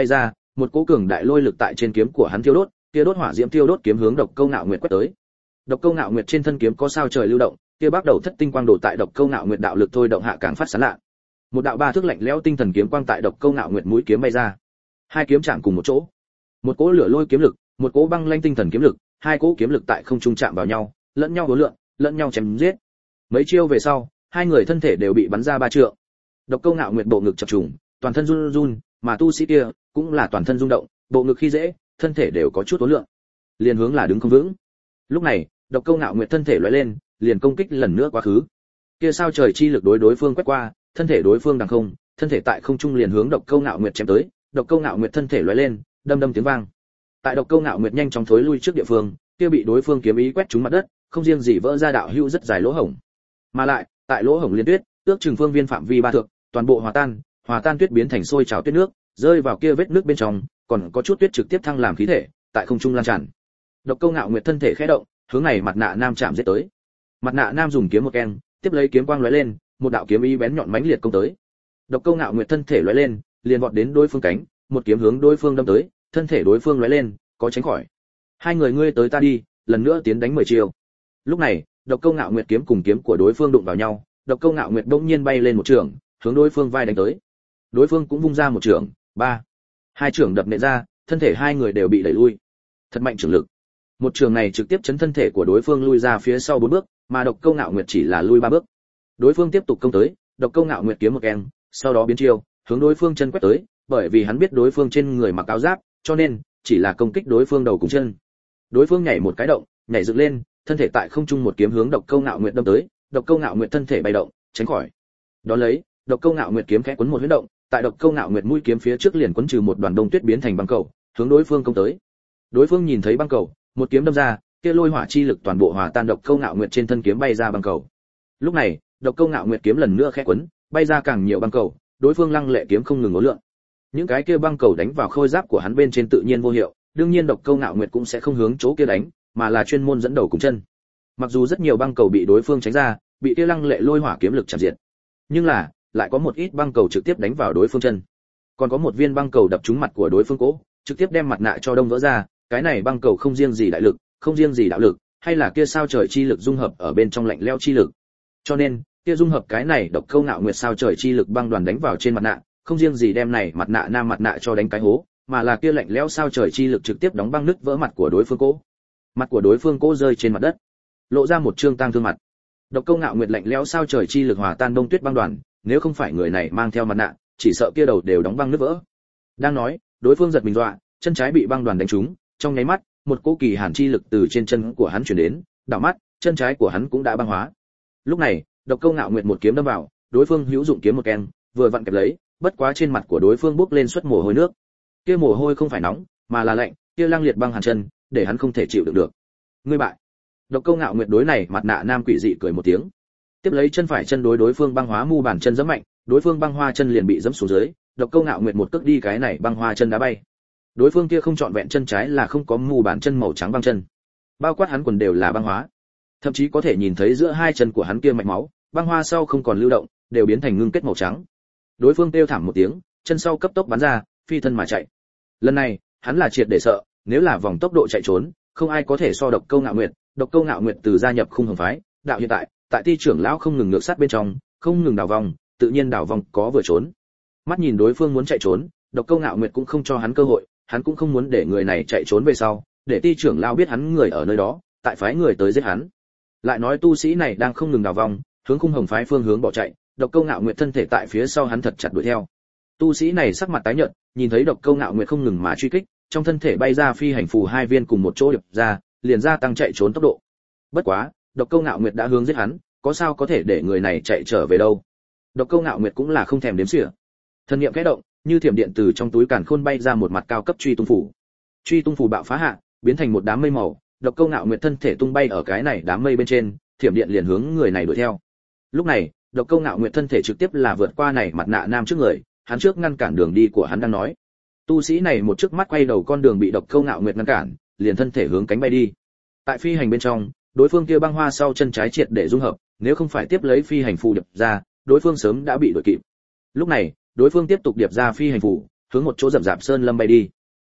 một cỗ cường đại lôi lực tại trên kiếm của hắn thiêu đốt, kia đốt hỏa diễm thiêu đốt kiếm hướng Độc Câu Ngạo Nguyệt quét tới. Độc Câu Ngạo Nguyệt trên thân kiếm có sao trời lưu động, kia bắt đầu thất tinh quang đổ tại Độc Câu Ngạo Nguyệt đạo lực thôi động hạ càng phát sáng lạ. Một đạo ba thước lạnh lẽo tinh thần kiếm quang tại Độc Câu Ngạo Nguyệt mũi kiếm bay ra. Hai kiếm chạm cùng một chỗ. Một cỗ lửa lôi kiếm lực, một cỗ băng lanh tinh thần kiếm lực, hai cỗ kiếm lực tại không trung chạm vào nhau, lẫn nhau đối lượng, lẫn nhau chém giết. Mấy chiêu về sau, hai người thân thể đều bị bắn ra ba trượng. Độc Câu Ngạo Nguyệt bộ ngực chập trùng, toàn thân run run, mà tu sĩ kia cũng là toàn thân rung động, bộ ngực khi dễ, thân thể đều có chút uốn lượn. Liền hướng là đứng không vững. Lúc này, Độc Câu Ngạo Nguyệt thân thể lóe lên, liền công kích lần nữa quá khứ. Kia sao trời chi lực đối đối phương quét qua, thân thể đối phương đằng không, thân thể tại không trung liền hướng Độc Câu Ngạo Nguyệt chém tới, Độc Câu Ngạo Nguyệt thân thể lóe lên, đâm đâm tiếng vang. Tại Độc Câu Ngạo Nguyệt nhanh chóng thối lui trước địa phương, kia bị đối phương kiếm ý quét trúng mặt đất, không riêng gì vỡ ra đạo hữu rất dài lỗ hổng, mà lại, tại lỗ hổng liên tuyết, ước chừng phương viên phạm vi ba thước, toàn bộ hòa tan, hòa tan tuyết biến thành sôi trào tuyết nước, rơi vào kia vết nước bên trong, còn có chút tuyết trực tiếp thăng làm khí thể, tại không trung lan tràn. Độc Câu Ngạo Nguyệt thân thể khẽ động, hướng này mặt nạ nam chạm giết tới. Mặt nạ nam dùng kiếm một keng, tiếp lấy kiếm quang lóe lên, một đạo kiếm ý bén nhọn mãnh liệt công tới. Độc Câu Ngạo Nguyệt thân thể lóe lên, liền vọt đến đối phương cánh, một kiếm hướng đối phương đâm tới, thân thể đối phương lóe lên, có tránh khỏi. Hai người ngươi tới ta đi, lần nữa tiến đánh mười chiêu. Lúc này, Độc Câu Ngạo Nguyệt kiếm cùng kiếm của đối phương đụng vào nhau, Độc Câu Ngạo Nguyệt bỗng nhiên bay lên một trường, hướng đối phương vai đánh tới. Đối phương cũng vung ra một trường, ba. Hai trường đập nện ra, thân thể hai người đều bị đẩy lui. Thật mạnh trường lực. Một trường này trực tiếp chấn thân thể của đối phương lui ra phía sau bốn bước, mà Độc Câu Ngạo Nguyệt chỉ là lui ba bước. Đối phương tiếp tục công tới, Độc Câu Ngạo Nguyệt kiếm một keng, sau đó biến chiêu, hướng đối phương chân quét tới, bởi vì hắn biết đối phương trên người mặc áo giáp, cho nên chỉ là công kích đối phương đầu cùng chân. Đối phương nhảy một cái động, nhảy dựng lên, thân thể tại không trung một kiếm hướng Độc Câu Ngạo Nguyệt đâm tới, Độc Câu Ngạo Nguyệt thân thể bay động, tránh khỏi. Đó lấy, Độc Câu Ngạo Nguyệt kiếm khẽ quấn một huyết động, tại Độc Câu Ngạo Nguyệt mũi kiếm phía trước liền quấn trừ một đoàn đông tuyết biến thành băng cầu, hướng đối phương công tới. Đối phương nhìn thấy băng cầu, một kiếm đâm ra, kia lôi hỏa chi lực toàn bộ hòa tan Độc Câu Ngạo Nguyệt trên thân kiếm bay ra băng cầu. Lúc này, Độc Câu Ngạo Nguyệt kiếm lần nữa khẽ quấn, bay ra càng nhiều băng cầu, đối phương lăng lệ kiếm không ngừng ngốn lượn. Những cái kia băng cầu đánh vào khôi giáp của hắn bên trên tự nhiên vô hiệu, đương nhiên Độc Câu Ngạo Nguyệt cũng sẽ không hướng chỗ kia đánh, mà là chuyên môn dẫn đầu cùng chân. Mặc dù rất nhiều băng cầu bị đối phương tránh ra, bị kia lăng lệ lôi hỏa kiếm lực chạm diệt, nhưng là lại có một ít băng cầu trực tiếp đánh vào đối phương chân. Còn có một viên băng cầu đập trúng mặt của đối phương cố, trực tiếp đem mặt nạ cho đông vỡ ra, cái này băng cầu không riêng gì đại lực, không riêng gì đạo lực, hay là kia sao trời chi lực dung hợp ở bên trong lạnh lẽo chi lực. Cho nên, kia dung hợp cái này Độc Câu Ngạo Nguyệt sao trời chi lực băng đoàn đánh vào trên mặt nạ, không riêng gì đem này mặt nạ nam mặt nạ cho đánh cái hố, mà là kia lạnh lẽo sao trời chi lực trực tiếp đóng băng nứt vỡ mặt của đối phương cố. Mặt của đối phương cố rơi trên mặt đất, lộ ra một trương tang thương mặt. Độc Câu Ngạo Nguyệt lạnh lẽo sao trời chi lực hòa tan đông tuyết băng đoàn, nếu không phải người này mang theo mặt nạ, chỉ sợ kia đầu đều đóng băng nứt vỡ. Đang nói, đối phương giật mình dọa, chân trái bị băng đoàn đánh trúng, trong nháy mắt, một cỗ kỳ hàn chi lực từ trên chân của hắn truyền đến, đảo mắt, chân trái của hắn cũng đã băng hóa. Lúc này, Độc Câu Ngạo Nguyệt một kiếm đâm vào, đối phương hữu dụng kiếm một keng, vừa vặn kẹp lấy, bất quá trên mặt của đối phương bốc lên suất mồ hôi nước. Kia mồ hôi không phải nóng, mà là lạnh, kia lăng liệt băng hàn chân, để hắn không thể chịu đựng được. Ngươi bại. Độc Câu Ngạo Nguyệt đối này mặt nạ nam quỷ dị cười một tiếng. Tiếp lấy chân phải chân đối đối phương băng hóa mu bàn chân giẫm mạnh, đối phương băng hoa chân liền bị giẫm xuống dưới, Độc Câu Ngạo Nguyệt một cước đi cái này băng hoa chân đá bay. Đối phương kia không chọn vẹn chân trái là không có mu bàn chân màu trắng băng chân, bao quát hắn quần đều là băng hóa, thậm chí có thể nhìn thấy giữa hai chân của hắn kia mạch máu, băng hoa sau không còn lưu động, đều biến thành ngưng kết màu trắng. Đối phương kêu thảm một tiếng, chân sau cấp tốc bắn ra, phi thân mà chạy. Lần này, hắn là triệt để sợ, nếu là vòng tốc độ chạy trốn, không ai có thể so Độc Câu Ngạo Nguyệt. Độc Câu Ngạo Nguyệt từ gia nhập Khung Hồng phái, đạo hiện tại, tại Ti trưởng lão không ngừng ngược sát bên trong, không ngừng đảo vòng, tự nhiên đảo vòng có vừa trốn. Mắt nhìn đối phương muốn chạy trốn, Độc Câu Ngạo Nguyệt cũng không cho hắn cơ hội, hắn cũng không muốn để người này chạy trốn về sau, để Ti trưởng lão biết hắn người ở nơi đó, tại phái người tới giết hắn. Lại nói tu sĩ này đang không ngừng đảo vòng, hướng Khung Hồng phái phương hướng bỏ chạy, Độc Câu Ngạo Nguyệt thân thể tại phía sau hắn thật chặt đuổi theo. Tu sĩ này sắc mặt tái nhợt, nhìn thấy Độc Câu Ngạo Nguyệt không ngừng mà truy kích, trong thân thể bay ra phi hành phù hai viên cùng một chỗ điệp ra, liền gia tăng chạy trốn tốc độ. Bất quá, Độc Câu Ngạo Nguyệt đã hướng giết hắn, có sao có thể để người này chạy trở về đâu. Độc Câu Ngạo Nguyệt cũng là không thèm đếm xỉa. Thần niệm khẽ động, như thiểm điện từ trong túi càn khôn bay ra một mặt cao cấp truy tung phủ. Truy tung phủ bạo phá hạ, biến thành một đám mây màu, Độc Câu Ngạo Nguyệt thân thể tung bay ở cái này đám mây bên trên, thiểm điện liền hướng người này đuổi theo. Lúc này, Độc Câu Ngạo Nguyệt thân thể trực tiếp là vượt qua này mặt nạ nam trước người, hắn trước ngăn cản đường đi của hắn đang nói. Tu sĩ này một trước mắt quay đầu con đường bị Độc Câu Ngạo Nguyệt ngăn cản, liền thân thể hướng cánh bay đi. Tại phi hành bên trong, đối phương kia băng hoa sau chân trái triệt để dung hợp, nếu không phải tiếp lấy phi hành phù điệp ra, đối phương sớm đã bị đuổi kịp. Lúc này, đối phương tiếp tục điệp ra phi hành phù, hướng một chỗ rậm rạp sơn lâm bay đi.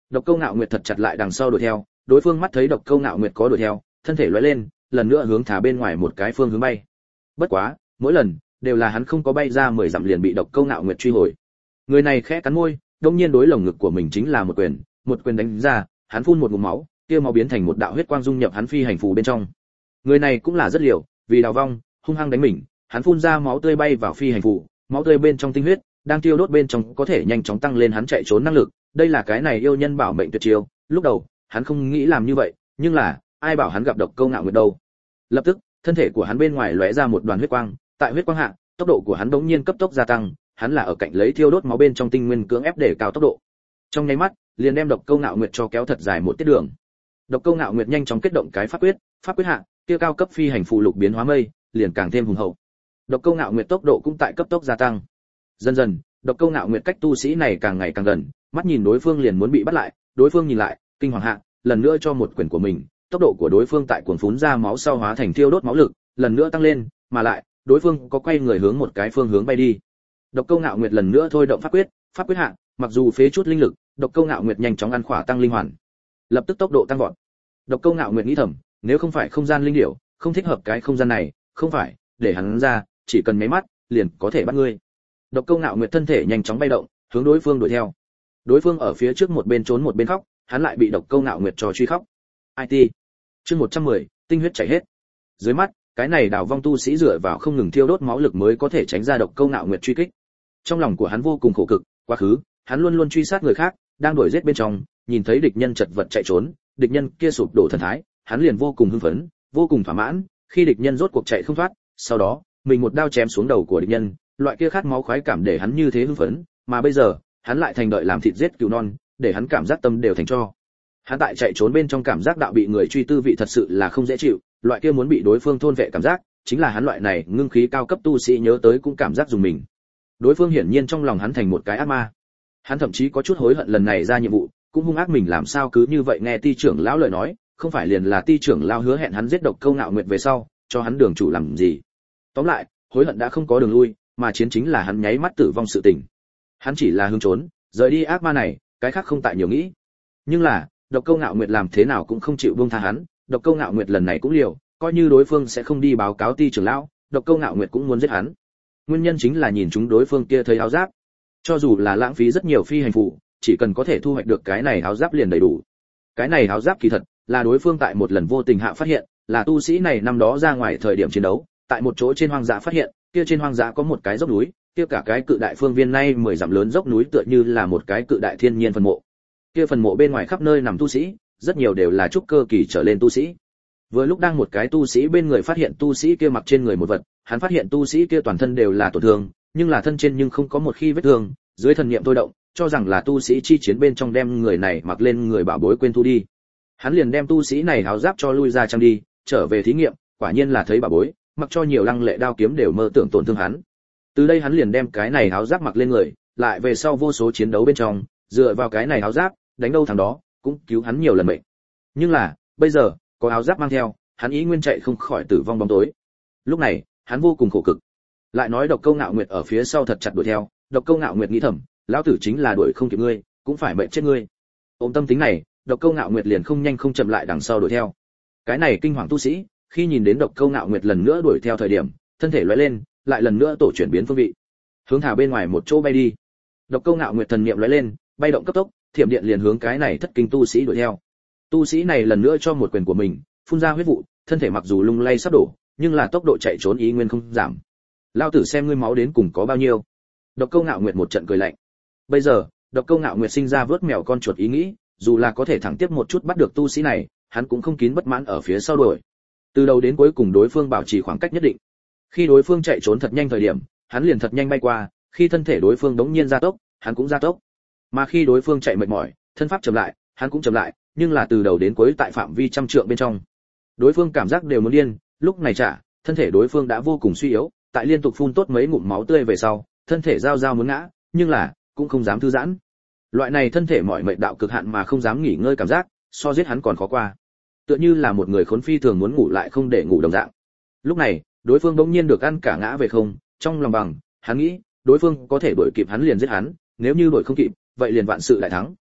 Độc Câu Ngạo Nguyệt thật chặt lại đằng sau đuổi theo, đối phương mắt thấy Độc Câu Ngạo Nguyệt có đuổi theo, thân thể lóe lên, lần nữa hướng thả bên ngoài một cái phương hướng bay. Bất quá, mỗi lần đều là hắn không có bay ra mười dặm liền bị Độc Câu Ngạo Nguyệt truy hồi. Người này khẽ cắn môi, đột nhiên đối lồng ngực của mình chính là một quyền, một quyền đánh ra, hắn phun một ngụm máu, kia máu biến thành một đạo huyết quang dung nhập hắn phi hành phù bên trong. Người này cũng là rất liều, vì đào vong, hung hăng đánh mình, hắn phun ra máu tươi bay vào phi hành phù, máu tươi bên trong tinh huyết đang tiêu đốt bên trong có thể nhanh chóng tăng lên hắn chạy trốn năng lực, đây là cái này yêu nhân bảo mệnh tuyệt chiêu. Lúc đầu, hắn không nghĩ làm như vậy, nhưng là, ai bảo hắn gặp Độc Câu Ngạo Nguyệt đâu. Lập tức, thân thể của hắn bên ngoài lóe ra một đoàn huyết quang, tại huyết quang hạ, tốc độ của hắn bỗng nhiên cấp tốc gia tăng, hắn là ở cạnh lấy thiêu đốt máu bên trong tinh nguyên cưỡng ép để cao tốc độ. Trong nháy mắt, liền đem Độc Câu Ngạo Nguyệt cho kéo thật dài một tiết đường. Độc Câu Ngạo Nguyệt nhanh chóng kết động cái pháp quyết, pháp quyết hạ, kia cao cấp phi hành phù lục biến hóa mây, liền càng thêm hùng hậu. Độc Câu Ngạo Nguyệt tốc độ cũng tại cấp tốc gia tăng. Dần dần, Độc Câu Ngạo Nguyệt cách tu sĩ này càng ngày càng gần, mắt nhìn đối phương liền muốn bị bắt lại, đối phương nhìn lại, kinh hoàng hạ, lần nữa cho một quyền của mình, tốc độ của đối phương tại cuồng phún ra máu sau hóa thành thiêu đốt máu lực, lần nữa tăng lên, mà lại, đối phương có quay người hướng một cái phương hướng bay đi. Độc Câu Ngạo Nguyệt lần nữa thôi động pháp quyết, pháp quyết hạ, mặc dù phế chút linh lực, Độc Câu Ngạo Nguyệt nhanh chóng ăn khỏa tăng linh hoàn, lập tức tốc độ tăng vọt. Độc Câu Ngạo Nguyệt nghĩ thầm, nếu không phải không gian linh điểu, không thích hợp cái không gian này, không phải, để hắn ra, chỉ cần mấy mắt, liền có thể bắt ngươi. Độc Câu Ngạo Nguyệt thân thể nhanh chóng bay động, hướng đối phương đuổi theo. Đối phương ở phía trước một bên trốn một bên khóc, hắn lại bị Độc Câu Ngạo Nguyệt cho truy khóc. i tê. Chương một trăm mười, tinh huyết chảy hết. Dưới mắt, cái này đào vong tu sĩ dựa vào không ngừng thiêu đốt máu lực mới có thể tránh ra Độc Câu Ngạo Nguyệt truy kích. Trong lòng của hắn vô cùng khổ cực, quá khứ, hắn luôn luôn truy sát người khác, đang đuổi giết bên trong, nhìn thấy địch nhân chật vật chạy trốn, địch nhân kia sụp đổ thần thái, hắn liền vô cùng hưng phấn, vô cùng thỏa mãn, khi địch nhân rốt cuộc chạy không thoát, sau đó, mình một đao chém xuống đầu của địch nhân, loại kia khát máu khoái cảm để hắn như thế hưng phấn, mà bây giờ, hắn lại thành đợi làm thịt giết cừu non, để hắn cảm giác tâm đều thành cho. Hắn tại chạy trốn bên trong cảm giác đạo bị người truy tư vị thật sự là không dễ chịu, loại kia muốn bị đối phương thôn vệ cảm giác, chính là hắn loại này ngưng khí cao cấp tu sĩ nhớ tới cũng cảm giác dùng mình. Đối phương hiển nhiên trong lòng hắn thành một cái ác ma. Hắn thậm chí có chút hối hận lần này ra nhiệm vụ, cũng hung ác mình làm sao cứ như vậy nghe Ti trưởng lão lời nói, không phải liền là Ti trưởng lão hứa hẹn hắn giết Độc Câu Ngạo Nguyệt về sau, cho hắn đường chủ làm gì. Tóm lại, hối hận đã không có đường lui, mà chiến chính là hắn nháy mắt tử vong sự tình. Hắn chỉ là hướng trốn, rời đi ác ma này, cái khác không tại nhiều nghĩ. Nhưng là, Độc Câu Ngạo Nguyệt làm thế nào cũng không chịu buông tha hắn, Độc Câu Ngạo Nguyệt lần này cũng liều, coi như đối phương sẽ không đi báo cáo Ti trưởng lão, Độc Câu Ngạo Nguyệt cũng muốn giết hắn. Nguyên nhân chính là nhìn chúng đối phương kia thấy áo giáp. Cho dù là lãng phí rất nhiều phi hành phụ, chỉ cần có thể thu hoạch được cái này áo giáp liền đầy đủ. Cái này áo giáp kỳ thật là đối phương tại một lần vô tình hạ phát hiện, là tu sĩ này năm đó ra ngoài thời điểm chiến đấu, tại một chỗ trên hoang dã phát hiện, kia trên hoang dã có một cái dốc núi, kia cả cái cự đại phương viên nay mười dặm lớn dốc núi tựa như là một cái cự đại thiên nhiên phần mộ. Kia phần mộ bên ngoài khắp nơi nằm tu sĩ, rất nhiều đều là trúc cơ kỳ trở lên tu sĩ. Vừa lúc đang một cái tu sĩ bên người phát hiện tu sĩ kia mặc trên người một vật, hắn phát hiện tu sĩ kia toàn thân đều là tổn thương, nhưng là thân trên nhưng không có một khi vết thương, dưới thần niệm thôi động, cho rằng là tu sĩ chi chiến bên trong đem người này mặc lên người bảo bối quên thu đi. Hắn liền đem tu sĩ này háo giáp cho lui ra trang đi, trở về thí nghiệm, quả nhiên là thấy bảo bối, mặc cho nhiều lăng lệ đao kiếm đều mơ tưởng tổn thương hắn. Từ đây hắn liền đem cái này háo giáp mặc lên người, lại về sau vô số chiến đấu bên trong, dựa vào cái này háo giáp, đánh đâu thằng đó, cũng cứu hắn nhiều lần mệnh. Nhưng là, bây giờ, có áo giáp mang theo, hắn ý nguyên chạy không khỏi tử vong bóng tối. Lúc này, hắn vô cùng khổ cực. Lại nói Độc Câu Ngạo Nguyệt ở phía sau thật chặt đuổi theo, Độc Câu Ngạo Nguyệt nghĩ thầm, lão tử chính là đuổi không kịp ngươi, cũng phải mệnh chết ngươi. Ôm tâm tính này, Độc Câu Ngạo Nguyệt liền không nhanh không chậm lại đằng sau đuổi theo. Cái này kinh hoàng tu sĩ, khi nhìn đến Độc Câu Ngạo Nguyệt lần nữa đuổi theo thời điểm, thân thể lóe lên, lại lần nữa tổ chuyển biến phương vị, hướng thả bên ngoài một chỗ bay đi. Độc Câu Ngạo Nguyệt thần niệm lóe lên, bay động cấp tốc, thiểm điện liền hướng cái này thất kinh tu sĩ đuổi theo. Tu sĩ này lần nữa cho một quyền của mình, phun ra huyết vụ, thân thể mặc dù lung lay sắp đổ, nhưng là tốc độ chạy trốn ý nguyên không giảm. Lão tử xem ngươi máu đến cùng có bao nhiêu. Độc Câu Ngạo Nguyệt một trận cười lạnh. Bây giờ, Độc Câu Ngạo Nguyệt sinh ra vớt mèo con chuột ý nghĩ, dù là có thể thẳng tiếp một chút bắt được tu sĩ này, hắn cũng không kín bất mãn ở phía sau đuổi. Từ đầu đến cuối cùng đối phương bảo trì khoảng cách nhất định. Khi đối phương chạy trốn thật nhanh thời điểm, hắn liền thật nhanh bay qua, khi thân thể đối phương đống nhiên gia tốc, hắn cũng gia tốc. Mà khi đối phương chạy mệt mỏi, thân pháp chậm lại, hắn cũng chậm lại, nhưng là từ đầu đến cuối tại phạm vi trăm trượng bên trong. Đối phương cảm giác đều muốn điên, lúc này trả, thân thể đối phương đã vô cùng suy yếu, tại liên tục phun tốt mấy ngụm máu tươi về sau, thân thể giao giao muốn ngã, nhưng là cũng không dám thư giãn. Loại này thân thể mỏi mệt đạo cực hạn mà không dám nghỉ ngơi cảm giác, so giết hắn còn khó qua. Tựa như là một người khốn phi thường muốn ngủ lại không để ngủ đồng dạng. Lúc này, đối phương bỗng nhiên được ăn cả ngã về không, trong lòng bằng, hắn nghĩ, đối phương có thể đuổi kịp hắn liền giết hắn, nếu như đuổi không kịp, vậy liền vạn sự đại thắng.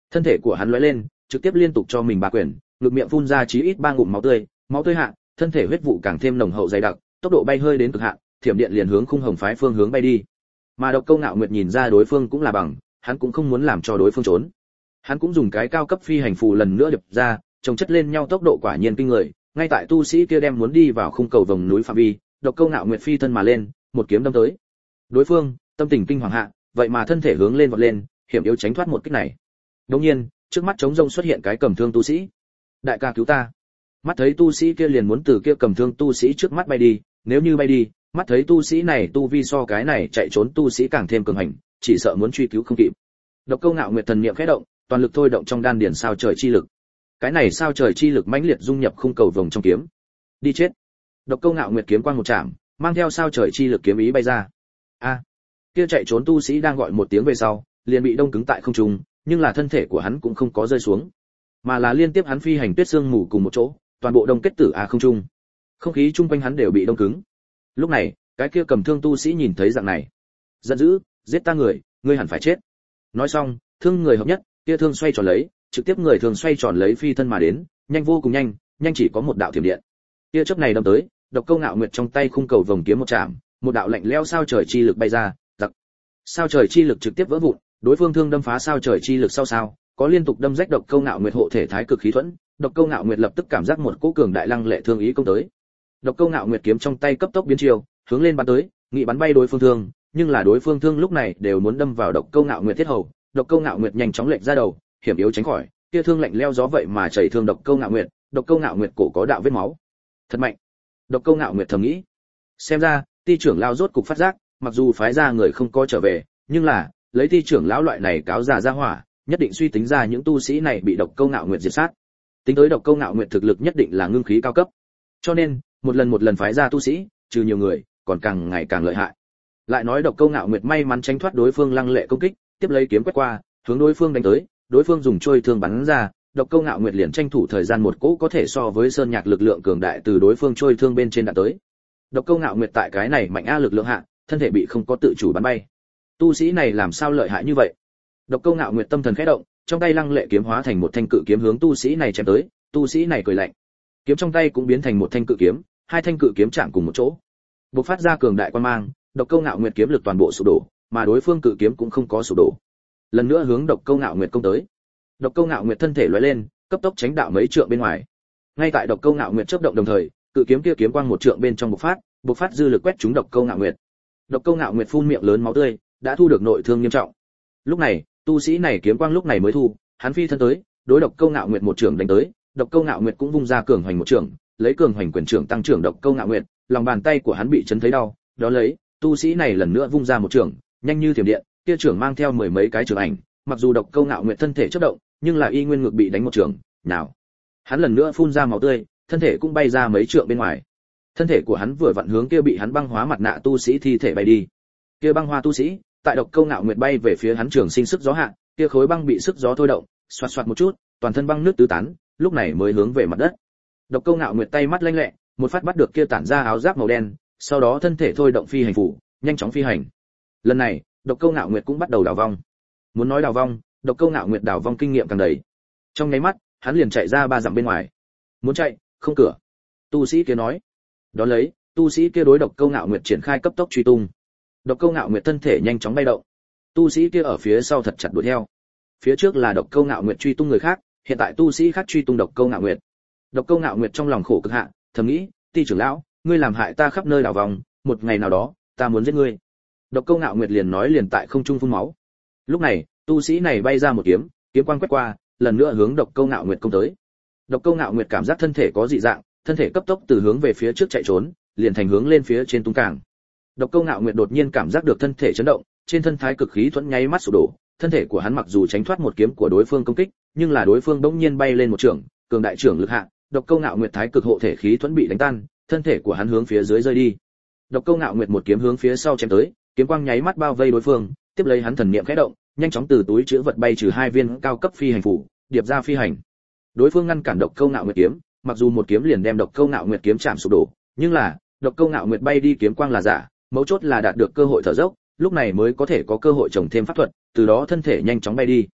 Thân thể của hắn lóe lên, trực tiếp liên tục cho mình ba quyền, ngực miệng phun ra chí ít ba ngụm máu tươi, máu tươi hạ, thân thể huyết vụ càng thêm nồng hậu dày đặc, tốc độ bay hơi đến cực hạn, thiểm điện liền hướng khung hồng phái phương hướng bay đi. Mà Độc Câu Ngạo Nguyệt nhìn ra đối phương cũng là bằng, hắn cũng không muốn làm cho đối phương trốn. Hắn cũng dùng cái cao cấp phi hành phù lần nữa điệp ra, chồng chất lên nhau tốc độ quả nhiên kinh người, ngay tại tu sĩ kia đem muốn đi vào khung cầu vòng núi phạm vi, Độc Câu Ngạo Nguyệt phi thân mà lên, một kiếm đâm tới. Đối phương, tâm tình kinh hoàng hạ, vậy mà thân thể hướng lên vọt lên, hiểm yếu tránh thoát một kích này. Đương nhiên, trước mắt trống rông xuất hiện cái cầm thương tu sĩ. Đại ca cứu ta! Mắt thấy tu sĩ kia liền muốn từ kia cầm thương tu sĩ trước mắt bay đi, nếu như bay đi, mắt thấy tu sĩ này tu vi so cái này chạy trốn tu sĩ càng thêm cường hành, chỉ sợ muốn truy cứu không kịp. Độc Câu Ngạo Nguyệt thần niệm khẽ động, toàn lực thôi động trong đan điền sao trời chi lực. Cái này sao trời chi lực mãnh liệt dung nhập khung cầu vòng trong kiếm. Đi chết! Độc Câu Ngạo Nguyệt kiếm quang một chạm, mang theo sao trời chi lực kiếm ý bay ra. A! Kia chạy trốn tu sĩ đang gọi một tiếng về sau, liền bị đông cứng tại không trung, nhưng là thân thể của hắn cũng không có rơi xuống, mà là liên tiếp hắn phi hành tuyết sương mù cùng một chỗ, toàn bộ đông kết tử a không trung. Không khí chung quanh hắn đều bị đông cứng. Lúc này, cái kia cầm thương tu sĩ nhìn thấy dạng này, giận dữ, giết ta người, ngươi hẳn phải chết. Nói xong, thương người hợp nhất, kia thương xoay tròn lấy, trực tiếp người thường xoay tròn lấy phi thân mà đến, nhanh vô cùng nhanh, nhanh chỉ có một đạo thiểm điện. Kia chớp này đâm tới, Độc Câu Ngạo Nguyệt trong tay khung cầu vòng kiếm một chạm, một đạo lạnh lẽo sao trời chi lực bay ra, giặc. Sao trời chi lực trực tiếp vỡ vụn, đối phương thương đâm phá sao trời chi lực sau sao, có liên tục đâm rách Độc Câu Ngạo Nguyệt hộ thể thái cực khí thuẫn, Độc Câu Ngạo Nguyệt lập tức cảm giác một cỗ cường đại lăng lệ thương ý công tới. Độc Câu Ngạo Nguyệt kiếm trong tay cấp tốc biến chiều, hướng lên bắn tới, nghị bắn bay đối phương thương, nhưng là đối phương thương lúc này đều muốn đâm vào Độc Câu Ngạo Nguyệt thiết hầu, Độc Câu Ngạo Nguyệt nhanh chóng lệch ra đầu, hiểm yếu tránh khỏi, kia thương lạnh leo gió vậy mà chảy thương Độc Câu Ngạo Nguyệt, Độc Câu Ngạo Nguyệt cổ có đạo vết máu. Thật mạnh. Độc Câu Ngạo Nguyệt thầm nghĩ. Xem ra, Ti trưởng lão rốt cục phát giác, mặc dù phái ra người không có trở về, nhưng là, lấy Ti trưởng lão loại này cáo già ra hỏa, nhất định suy tính ra những tu sĩ này bị Độc Câu Ngạo Nguyệt diệt sát. Tính tới Độc Câu Ngạo Nguyệt thực lực nhất định là ngưng khí cao cấp. Cho nên, một lần một lần phái ra tu sĩ, trừ nhiều người, còn càng ngày càng lợi hại. Lại nói Độc Câu Ngạo Nguyệt may mắn tránh thoát đối phương lăng lệ công kích, tiếp lấy kiếm quét qua, hướng đối phương đánh tới, đối phương dùng trôi thương bắn ra, Độc Câu Ngạo Nguyệt liền tranh thủ thời gian một cỗ có thể so với sơn nhạc lực lượng cường đại từ đối phương trôi thương bên trên đạn tới. Độc Câu Ngạo Nguyệt tại cái này mạnh a lực lượng hạ, thân thể bị không có tự chủ bắn bay. Tu sĩ này làm sao lợi hại như vậy? Độc Câu Ngạo Nguyệt tâm thần khẽ động, trong tay lăng lệ kiếm hóa thành một thanh cự kiếm hướng tu sĩ này chém tới, tu sĩ này cười lạnh. Kiếm trong tay cũng biến thành một thanh cự kiếm, hai thanh cự kiếm chạm cùng một chỗ. Bộc phát ra cường đại quang mang, Độc Câu Ngạo Nguyệt kiếm lực toàn bộ sụp đổ, mà đối phương cự kiếm cũng không có sụp đổ. Lần nữa hướng Độc Câu Ngạo Nguyệt công tới. Độc Câu Ngạo Nguyệt thân thể lóe lên, cấp tốc tránh đạo mấy trượng bên ngoài. Ngay tại Độc Câu Ngạo Nguyệt chớp động đồng thời, cự kiếm kia kiếm quang một trượng bên trong bộc phát, bộc phát dư lực quét trúng Độc Câu Ngạo Nguyệt. Độc Câu Ngạo Nguyệt phun miệng lớn máu tươi, đã thu được nội thương nghiêm trọng. Lúc này, tu sĩ này kiếm quang lúc này mới thu, hắn phi thân tới, đối Độc Câu Ngạo Nguyệt một trường đánh tới, Độc Câu Ngạo Nguyệt cũng vung ra cường hoành một trường, lấy cường hoành quyền trưởng tăng trưởng Độc Câu Ngạo Nguyệt, lòng bàn tay của hắn bị chấn thấy đau, đó lấy, tu sĩ này lần nữa vung ra một trường, nhanh như thiểm điện, kia trường mang theo mười mấy cái trường ảnh, mặc dù Độc Câu Ngạo Nguyệt thân thể chớp động, nhưng là y nguyên ngược bị đánh một trường, nào. Hắn lần nữa phun ra máu tươi, thân thể cũng bay ra mấy trượng bên ngoài. Thân thể của hắn vừa vặn hướng kia bị hắn băng hóa mặt nạ tu sĩ thi thể bay đi. Kia băng hoa tu sĩ, tại Độc Câu Ngạo Nguyệt bay về phía hắn trường sinh sức gió hạ, kia khối băng bị sức gió thôi động, xoạt xoạt một chút, toàn thân băng nước tứ tán, lúc này mới hướng về mặt đất. Độc Câu Ngạo Nguyệt tay mắt lanh lẹ, một phát bắt được kia tản ra áo giáp màu đen, sau đó thân thể thôi động phi hành phủ, nhanh chóng phi hành. Lần này, Độc Câu Ngạo Nguyệt cũng bắt đầu đào vong. Muốn nói đào vong, Độc Câu Ngạo Nguyệt đào vong kinh nghiệm càng đầy. Trong nháy mắt, hắn liền chạy ra ba dặm bên ngoài. Muốn chạy, không cửa. Tu sĩ kia nói. Đó lấy, tu sĩ kia đối Độc Câu Ngạo Nguyệt triển khai cấp tốc truy tung. Độc Câu Ngạo Nguyệt thân thể nhanh chóng bay động. Tu sĩ kia ở phía sau thật chặt đuổi theo. Phía trước là Độc Câu Ngạo Nguyệt truy tung người khác, hiện tại tu sĩ khác truy tung Độc Câu Ngạo Nguyệt. Độc Câu Ngạo Nguyệt trong lòng khổ cực hạ, thầm nghĩ, Ti trưởng lão, ngươi làm hại ta khắp nơi đào vòng, một ngày nào đó, ta muốn giết ngươi. Độc Câu Ngạo Nguyệt liền nói liền tại không trung phun máu. Lúc này, tu sĩ này bay ra một kiếm, kiếm quang quét qua, lần nữa hướng Độc Câu Ngạo Nguyệt công tới. Độc Câu Ngạo Nguyệt cảm giác thân thể có dị dạng, thân thể cấp tốc từ hướng về phía trước chạy trốn, liền thành hướng lên phía trên tung càng. Độc Câu Ngạo Nguyệt đột nhiên cảm giác được thân thể chấn động, trên thân thái cực khí thuẫn nháy mắt sụp đổ, thân thể của hắn mặc dù tránh thoát một kiếm của đối phương công kích, nhưng là đối phương bỗng nhiên bay lên một trường, cường đại trưởng lực hạ, Độc Câu Ngạo Nguyệt thái cực hộ thể khí thuẫn bị đánh tan, thân thể của hắn hướng phía dưới rơi đi. Độc Câu Ngạo Nguyệt một kiếm hướng phía sau chém tới, kiếm quang nháy mắt bao vây đối phương, tiếp lấy hắn thần niệm khẽ động, nhanh chóng từ túi trữ vật bay trừ hai viên cao cấp phi hành phủ, điệp ra phi hành. Đối phương ngăn cản Độc Câu Ngạo Nguyệt kiếm, mặc dù một kiếm liền đem Độc Câu Ngạo Nguyệt kiếm chạm sụp đổ, nhưng là, Độc Câu Ngạo Nguyệt bay đi kiếm quang là giả, mấu chốt là đạt được cơ hội thở dốc, lúc này mới có thể có cơ hội trồng thêm pháp thuật, từ đó thân thể nhanh chóng bay đi.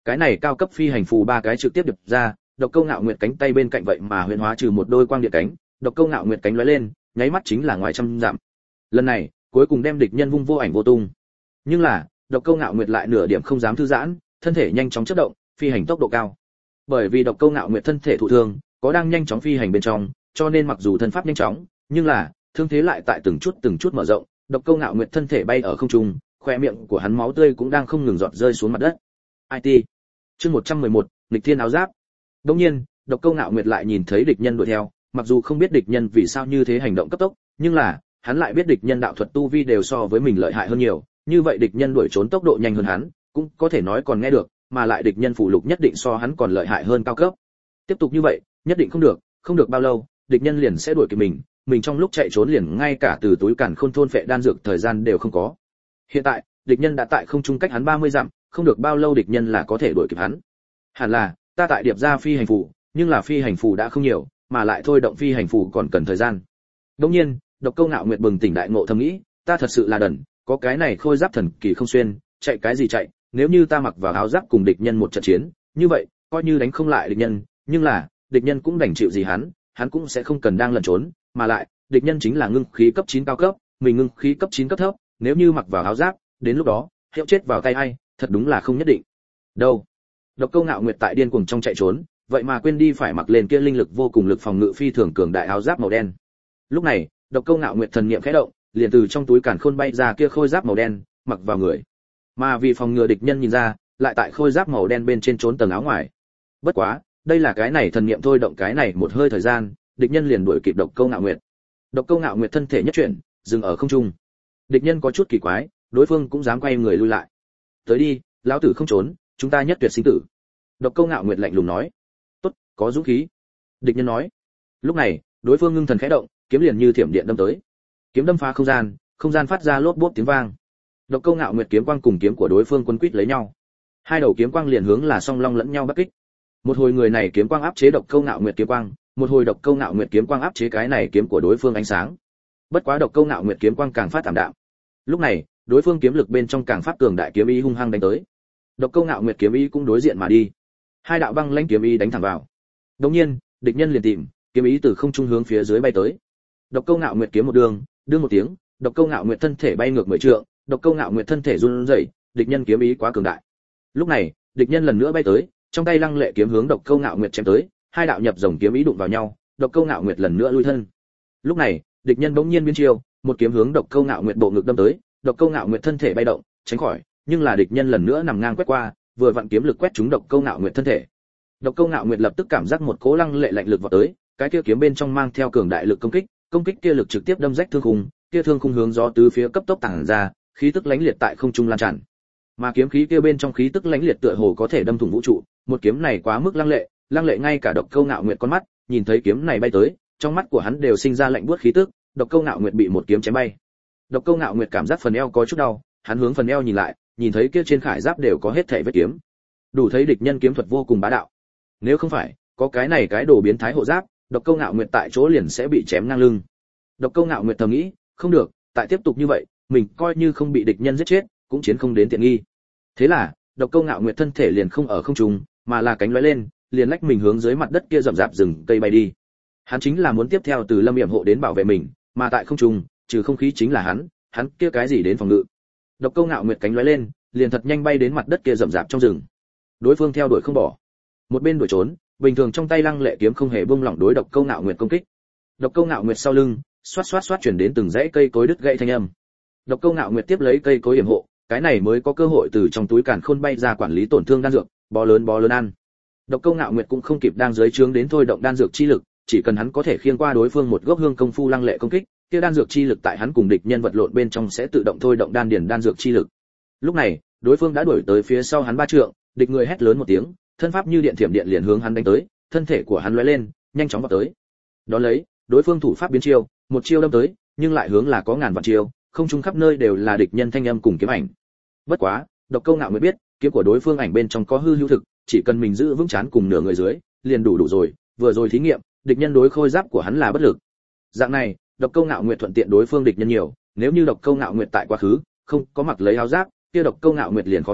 Cái này cao cấp phi hành phù ba cái trực tiếp điệp ra, Độc Câu Ngạo Nguyệt cánh tay bên cạnh vậy mà huyền hóa trừ một đôi quang điện cánh, Độc Câu Ngạo Nguyệt cánh lóe lên, nháy mắt chính là ngoài trăm dặm. Lần này, cuối cùng đem địch nhân vung vô ảnh vô tung. Nhưng là, Độc Câu Ngạo Nguyệt lại nửa điểm không dám thư giãn, thân thể nhanh chóng chớp động, phi hành tốc độ cao. Bởi vì Độc Câu Ngạo Nguyệt thân thể thụ thương, có đang nhanh chóng phi hành bên trong, cho nên mặc dù thân pháp nhanh chóng, nhưng là thương thế lại tại từng chút từng chút mở rộng. Độc Câu Ngạo Nguyệt thân thể bay ở không trung, khoe miệng của hắn máu tươi cũng đang không ngừng giọt rơi xuống mặt đất. i tê chương một trăm mười một, nghịch thiên áo giáp. Đương nhiên, Độc Câu Ngạo Nguyệt lại nhìn thấy địch nhân đuổi theo, mặc dù không biết địch nhân vì sao như thế hành động cấp tốc, nhưng là hắn lại biết địch nhân đạo thuật tu vi đều so với mình lợi hại hơn nhiều, như vậy địch nhân đuổi trốn tốc độ nhanh hơn hắn, cũng có thể nói còn nghe được, mà lại địch nhân phụ lục nhất định so hắn còn lợi hại hơn cao cấp. Tiếp tục như vậy, nhất định không được, không được bao lâu, địch nhân liền sẽ đuổi kịp mình, mình trong lúc chạy trốn liền ngay cả từ túi càn khôn thôn phệ đan dược thời gian đều không có. Hiện tại, địch nhân đã tại không trung cách hắn ba mươi dặm, không được bao lâu địch nhân là có thể đuổi kịp hắn. Hẳn là, ta tại điệp ra phi hành phù, nhưng là phi hành phù đã không nhiều, mà lại thôi động phi hành phù còn cần thời gian. Đương nhiên, Độc Câu Ngạo Nguyệt bừng tỉnh đại ngộ thầm nghĩ, ta thật sự là đần, có cái này khôi giáp thần kỳ không xuyên, chạy cái gì chạy, nếu như ta mặc vào áo giáp cùng địch nhân một trận chiến, như vậy, coi như đánh không lại địch nhân, nhưng là, địch nhân cũng đành chịu gì hắn, hắn cũng sẽ không cần đang lẩn trốn, mà lại, địch nhân chính là ngưng khí cấp chín cao cấp, mình ngưng khí cấp chín cấp thấp, nếu như mặc vào áo giáp, đến lúc đó, hiệu chết vào tay ai, thật đúng là không nhất định. Đâu? Độc Câu Ngạo Nguyệt tại điên cuồng trong chạy trốn, vậy mà quên đi phải mặc lên kia linh lực vô cùng lực phòng ngự phi thường cường đại áo giáp màu đen. Lúc này, Độc Câu Ngạo Nguyệt thần niệm khẽ động, liền từ trong túi càn khôn bay ra kia khôi giáp màu đen, mặc vào người. Mà vì phòng ngừa địch nhân nhìn ra, lại tại khôi giáp màu đen bên trên trốn tầng áo ngoài. Bất quá, đây là cái này thần niệm thôi động cái này một hơi thời gian, địch nhân liền đuổi kịp Độc Câu Ngạo Nguyệt. Độc Câu Ngạo Nguyệt thân thể nhất chuyển, dừng ở không trung. Địch nhân có chút kỳ quái, đối phương cũng dám quay người lui lại. Tới đi, lão tử không trốn, chúng ta nhất tuyệt sinh tử. Độc Câu Ngạo Nguyệt lạnh lùng nói. Tốt, có dũng khí. Địch nhân nói. Lúc này, đối phương ngưng thần khẽ động, kiếm liền như thiểm điện đâm tới. Kiếm đâm phá không gian, không gian phát ra lốp bốp tiếng vang. Độc Câu Ngạo Nguyệt kiếm quang cùng kiếm của đối phương quân quýt lấy nhau. Hai đầu kiếm quang liền hướng là song long lẫn nhau bắt kích. Một hồi người này kiếm quang áp chế Độc Câu Ngạo Nguyệt kiếm quang, một hồi Độc Câu Ngạo Nguyệt kiếm quang áp chế cái này kiếm của đối phương ánh sáng. Bất quá Độc Câu Ngạo Nguyệt kiếm quang càng phát tạm đạm. Lúc này, đối phương kiếm lực bên trong càng phát cường đại kiếm ý hung hăng đánh tới. Độc Câu Ngạo Nguyệt kiếm ý cũng đối diện mà đi. Hai đạo băng lãnh kiếm ý đánh thẳng vào. Đột nhiên, địch nhân liền tìm, kiếm ý từ không trung hướng phía dưới bay tới. Độc Câu Ngạo Nguyệt kiếm một đường, đưa một tiếng, Độc Câu Ngạo Nguyệt thân thể bay ngược mười trượng, Độc Câu Ngạo Nguyệt thân thể run rẩy, địch nhân kiếm ý quá cường đại. Lúc này, địch nhân lần nữa bay tới, trong tay lăng lệ kiếm hướng Độc Câu Ngạo Nguyệt chém tới, hai đạo nhập rồng kiếm ý đụng vào nhau, Độc Câu Ngạo Nguyệt lần nữa lui thân. Lúc này, địch nhân bỗng nhiên biến chiêu, một kiếm hướng Độc Câu Ngạo Nguyệt bộ ngực đâm tới, Độc Câu Ngạo Nguyệt thân thể bay động, tránh khỏi, nhưng là địch nhân lần nữa nằm ngang quét qua, vừa vặn kiếm lực quét trúng Độc Câu Ngạo Nguyệt thân thể. Độc Câu Ngạo Nguyệt lập tức cảm giác một cỗ lăng lệ lạnh lực vọt tới, cái kia kiếm bên trong mang theo cường đại lực công kích, công kích kia lực trực tiếp đâm rách thương khung, kia thương khung hướng gió tứ phía cấp tốc tản ra, khí tức lãnh liệt tại không trung lan tràn. Mà kiếm khí kia bên trong khí tức lãnh liệt tựa hồ có thể đâm thủng vũ trụ, một kiếm này quá mức lăng lệ, lăng lệ ngay cả Độc Câu Ngạo Nguyệt con mắt, nhìn thấy kiếm này bay tới, trong mắt của hắn đều sinh ra lạnh buốt khí tức, Độc Câu Ngạo Nguyệt bị một kiếm chém bay. Độc Câu Ngạo Nguyệt cảm giác phần eo có chút đau, hắn hướng phần eo nhìn lại, nhìn thấy kia trên khải giáp đều có hết thảy vết kiếm. Đủ thấy địch nhân kiếm thuật vô cùng bá đạo. Nếu không phải có cái này cái đồ biến thái hộ giáp, Độc Câu Ngạo Nguyệt tại chỗ liền sẽ bị chém ngang lưng. Độc Câu Ngạo Nguyệt thầm nghĩ, không được, tại tiếp tục như vậy, mình coi như không bị địch nhân giết chết, cũng chiến không đến tiện nghi. Thế là, Độc Câu Ngạo Nguyệt thân thể liền không ở không trung, mà là cánh lóe lên, liền lách mình hướng dưới mặt đất kia rậm rạp rừng cây bay đi. Hắn chính là muốn tiếp theo từ Lâm Yểm hộ đến bảo vệ mình, mà tại không trung, trừ không khí chính là hắn, hắn kia cái gì đến phòng ngự. Độc Câu Ngạo Nguyệt cánh lóe lên, liền thật nhanh bay đến mặt đất kia rậm rạp trong rừng. Đối phương theo đuổi không bỏ. Một bên đuổi trốn, bình thường trong tay lăng lệ kiếm không hề buông lỏng đối Độc Câu Ngạo Nguyệt công kích. Độc Câu Ngạo Nguyệt sau lưng, xoát xoát xoát chuyển đến từng dãy cây cối đứt gãy thanh âm. Độc Câu Ngạo Nguyệt tiếp lấy cây cối yểm hộ, cái này mới có cơ hội từ trong túi càn khôn bay ra quản lý tổn thương đan dược, bó lớn bó lớn ăn. Độc Câu Ngạo Nguyệt cũng không kịp đang dưới trướng đến thôi động đan dược chi lực, chỉ cần hắn có thể khiêng qua đối phương một gốc hương công phu lăng lệ công kích, kia đan dược chi lực tại hắn cùng địch nhân vật lộn bên trong sẽ tự động thôi động đan điền đan dược chi lực. Lúc này, đối phương đã đuổi tới phía sau hắn ba trượng, địch người hét lớn một tiếng, thân pháp như điện thiểm điện liền hướng hắn đánh tới, thân thể của hắn lóe lên, nhanh chóng vọt tới. Đó lấy, đối phương thủ pháp biến chiêu, một chiêu đâm tới, nhưng lại hướng là có ngàn vạn chiêu, không trung khắp nơi đều là địch nhân thanh âm cùng kiếm ảnh. Bất quá, Độc Câu Ngạo mới biết, kiếm của đối phương ảnh bên trong có hư hữu thực, chỉ cần mình giữ vững chán cùng nửa người dưới, liền đủ đủ rồi, vừa rồi thí nghiệm, địch nhân đối khôi giáp của hắn là bất lực. Dạng này, Độc Câu Ngạo Nguyệt thuận tiện đối phương địch nhân nhiều, nếu như Độc Câu Ngạo Nguyệt tại quá khứ, không có mặc lấy áo giáp, kia Độc Câu Ngạo Nguyệt liền khó chịu,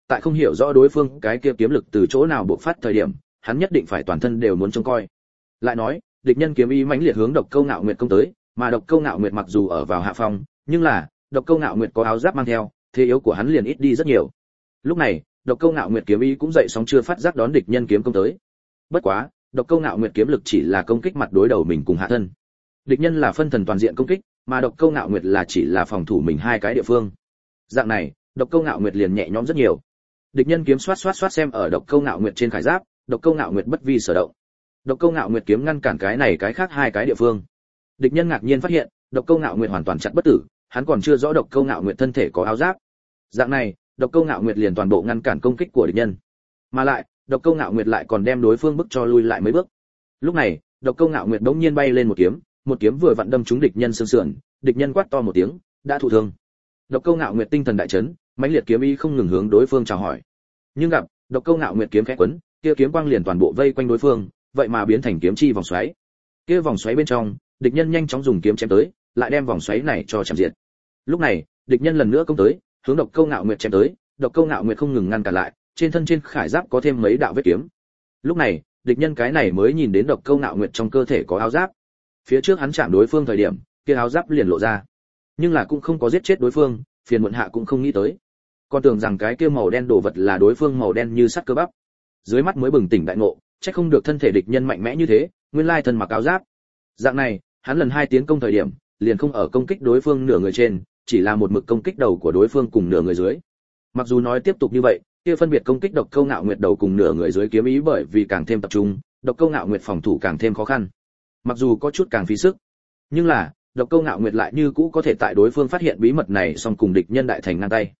tại không hiểu rõ đối phương cái kia kiếm lực từ chỗ nào bộc phát thời điểm, hắn nhất định phải toàn thân đều muốn trông coi. Lại nói, địch nhân kiếm ý mãnh liệt hướng Độc Câu Ngạo Nguyệt công tới, mà Độc Câu Ngạo Nguyệt mặc dù ở vào hạ phong, nhưng là, Độc Câu Ngạo Nguyệt có áo giáp mang theo, thế yếu của hắn liền ít đi rất nhiều. Lúc này, Độc Câu Ngạo Nguyệt kiếm ý cũng dậy sóng chưa phát giác đón địch nhân kiếm công tới. Bất quá, Độc Câu Ngạo Nguyệt kiếm lực chỉ là công kích mặt đối đầu mình cùng hạ thân. Địch nhân là phân thần toàn diện công kích, mà Độc Câu Ngạo Nguyệt là chỉ là phòng thủ mình hai cái địa phương. Dạng này, Độc Câu Ngạo Nguyệt liền nhẹ nhõm rất nhiều. Địch nhân kiếm xoát xoát xoát xem ở Độc Câu Ngạo Nguyệt trên khải giáp, Độc Câu Ngạo Nguyệt bất vi sở động. Độc Câu Ngạo Nguyệt kiếm ngăn cản cái này cái khác hai cái địa phương. Địch nhân ngạc nhiên phát hiện, Độc Câu Ngạo Nguyệt hoàn toàn chặn bất tử, hắn còn chưa rõ Độc Câu Ngạo Nguyệt thân thể có áo giáp. Dạng này, Độc Câu Ngạo Nguyệt liền toàn bộ ngăn cản công kích của địch nhân. Mà lại, Độc Câu Ngạo Nguyệt lại còn đem đối phương bức cho lui lại mấy bước. Lúc này, Độc Câu Ngạo Nguyệt bỗng nhiên bay lên một kiếm, một kiếm vừa vặn đâm trúng địch nhân xương sườn, địch nhân quát to một tiếng, đã thụ thương. Độc Câu Ngạo Nguyệt tinh thần đại chấn, mãnh liệt kiếm ý không ngừng hướng đối phương chào hỏi. Nhưng gặp, Độc Câu Ngạo Nguyệt kiếm khẽ quấn, kia kiếm quang liền toàn bộ vây quanh đối phương, vậy mà biến thành kiếm chi vòng xoáy. Kia vòng xoáy bên trong, địch nhân nhanh chóng dùng kiếm chém tới, lại đem vòng xoáy này cho chém diệt. Lúc này, địch nhân lần nữa công tới, hướng Độc Câu Ngạo Nguyệt chém tới, Độc Câu Ngạo Nguyệt không ngừng ngăn cản lại, trên thân trên khải giáp có thêm mấy đạo vết kiếm. Lúc này, địch nhân cái này mới nhìn đến Độc Câu Ngạo Nguyệt trong cơ thể có áo giáp. Phía trước hắn chạm đối phương thời điểm, kia áo giáp liền lộ ra. Nhưng là cũng không có giết chết đối phương, phiền muộn hạ cũng không nghĩ tới. Còn tưởng rằng cái kia màu đen đồ vật là đối phương màu đen như sắt cơ bắp. Dưới mắt mới bừng tỉnh đại ngộ, chắc không được thân thể địch nhân mạnh mẽ như thế, nguyên lai thân mặc áo giáp. Dạng này, hắn lần hai tiến công thời điểm, liền không ở công kích đối phương nửa người trên, chỉ là một mực công kích đầu của đối phương cùng nửa người dưới. Mặc dù nói tiếp tục như vậy, kia phân biệt công kích Độc Câu Ngạo Nguyệt đầu cùng nửa người dưới kiếm ý bởi vì càng thêm tập trung, Độc Câu Ngạo Nguyệt phòng thủ càng thêm khó khăn. Mặc dù có chút càng phí sức, nhưng là, Độc Câu Ngạo Nguyệt lại như cũ có thể tại đối phương phát hiện bí mật này xong cùng địch nhân đại thành ngang tay.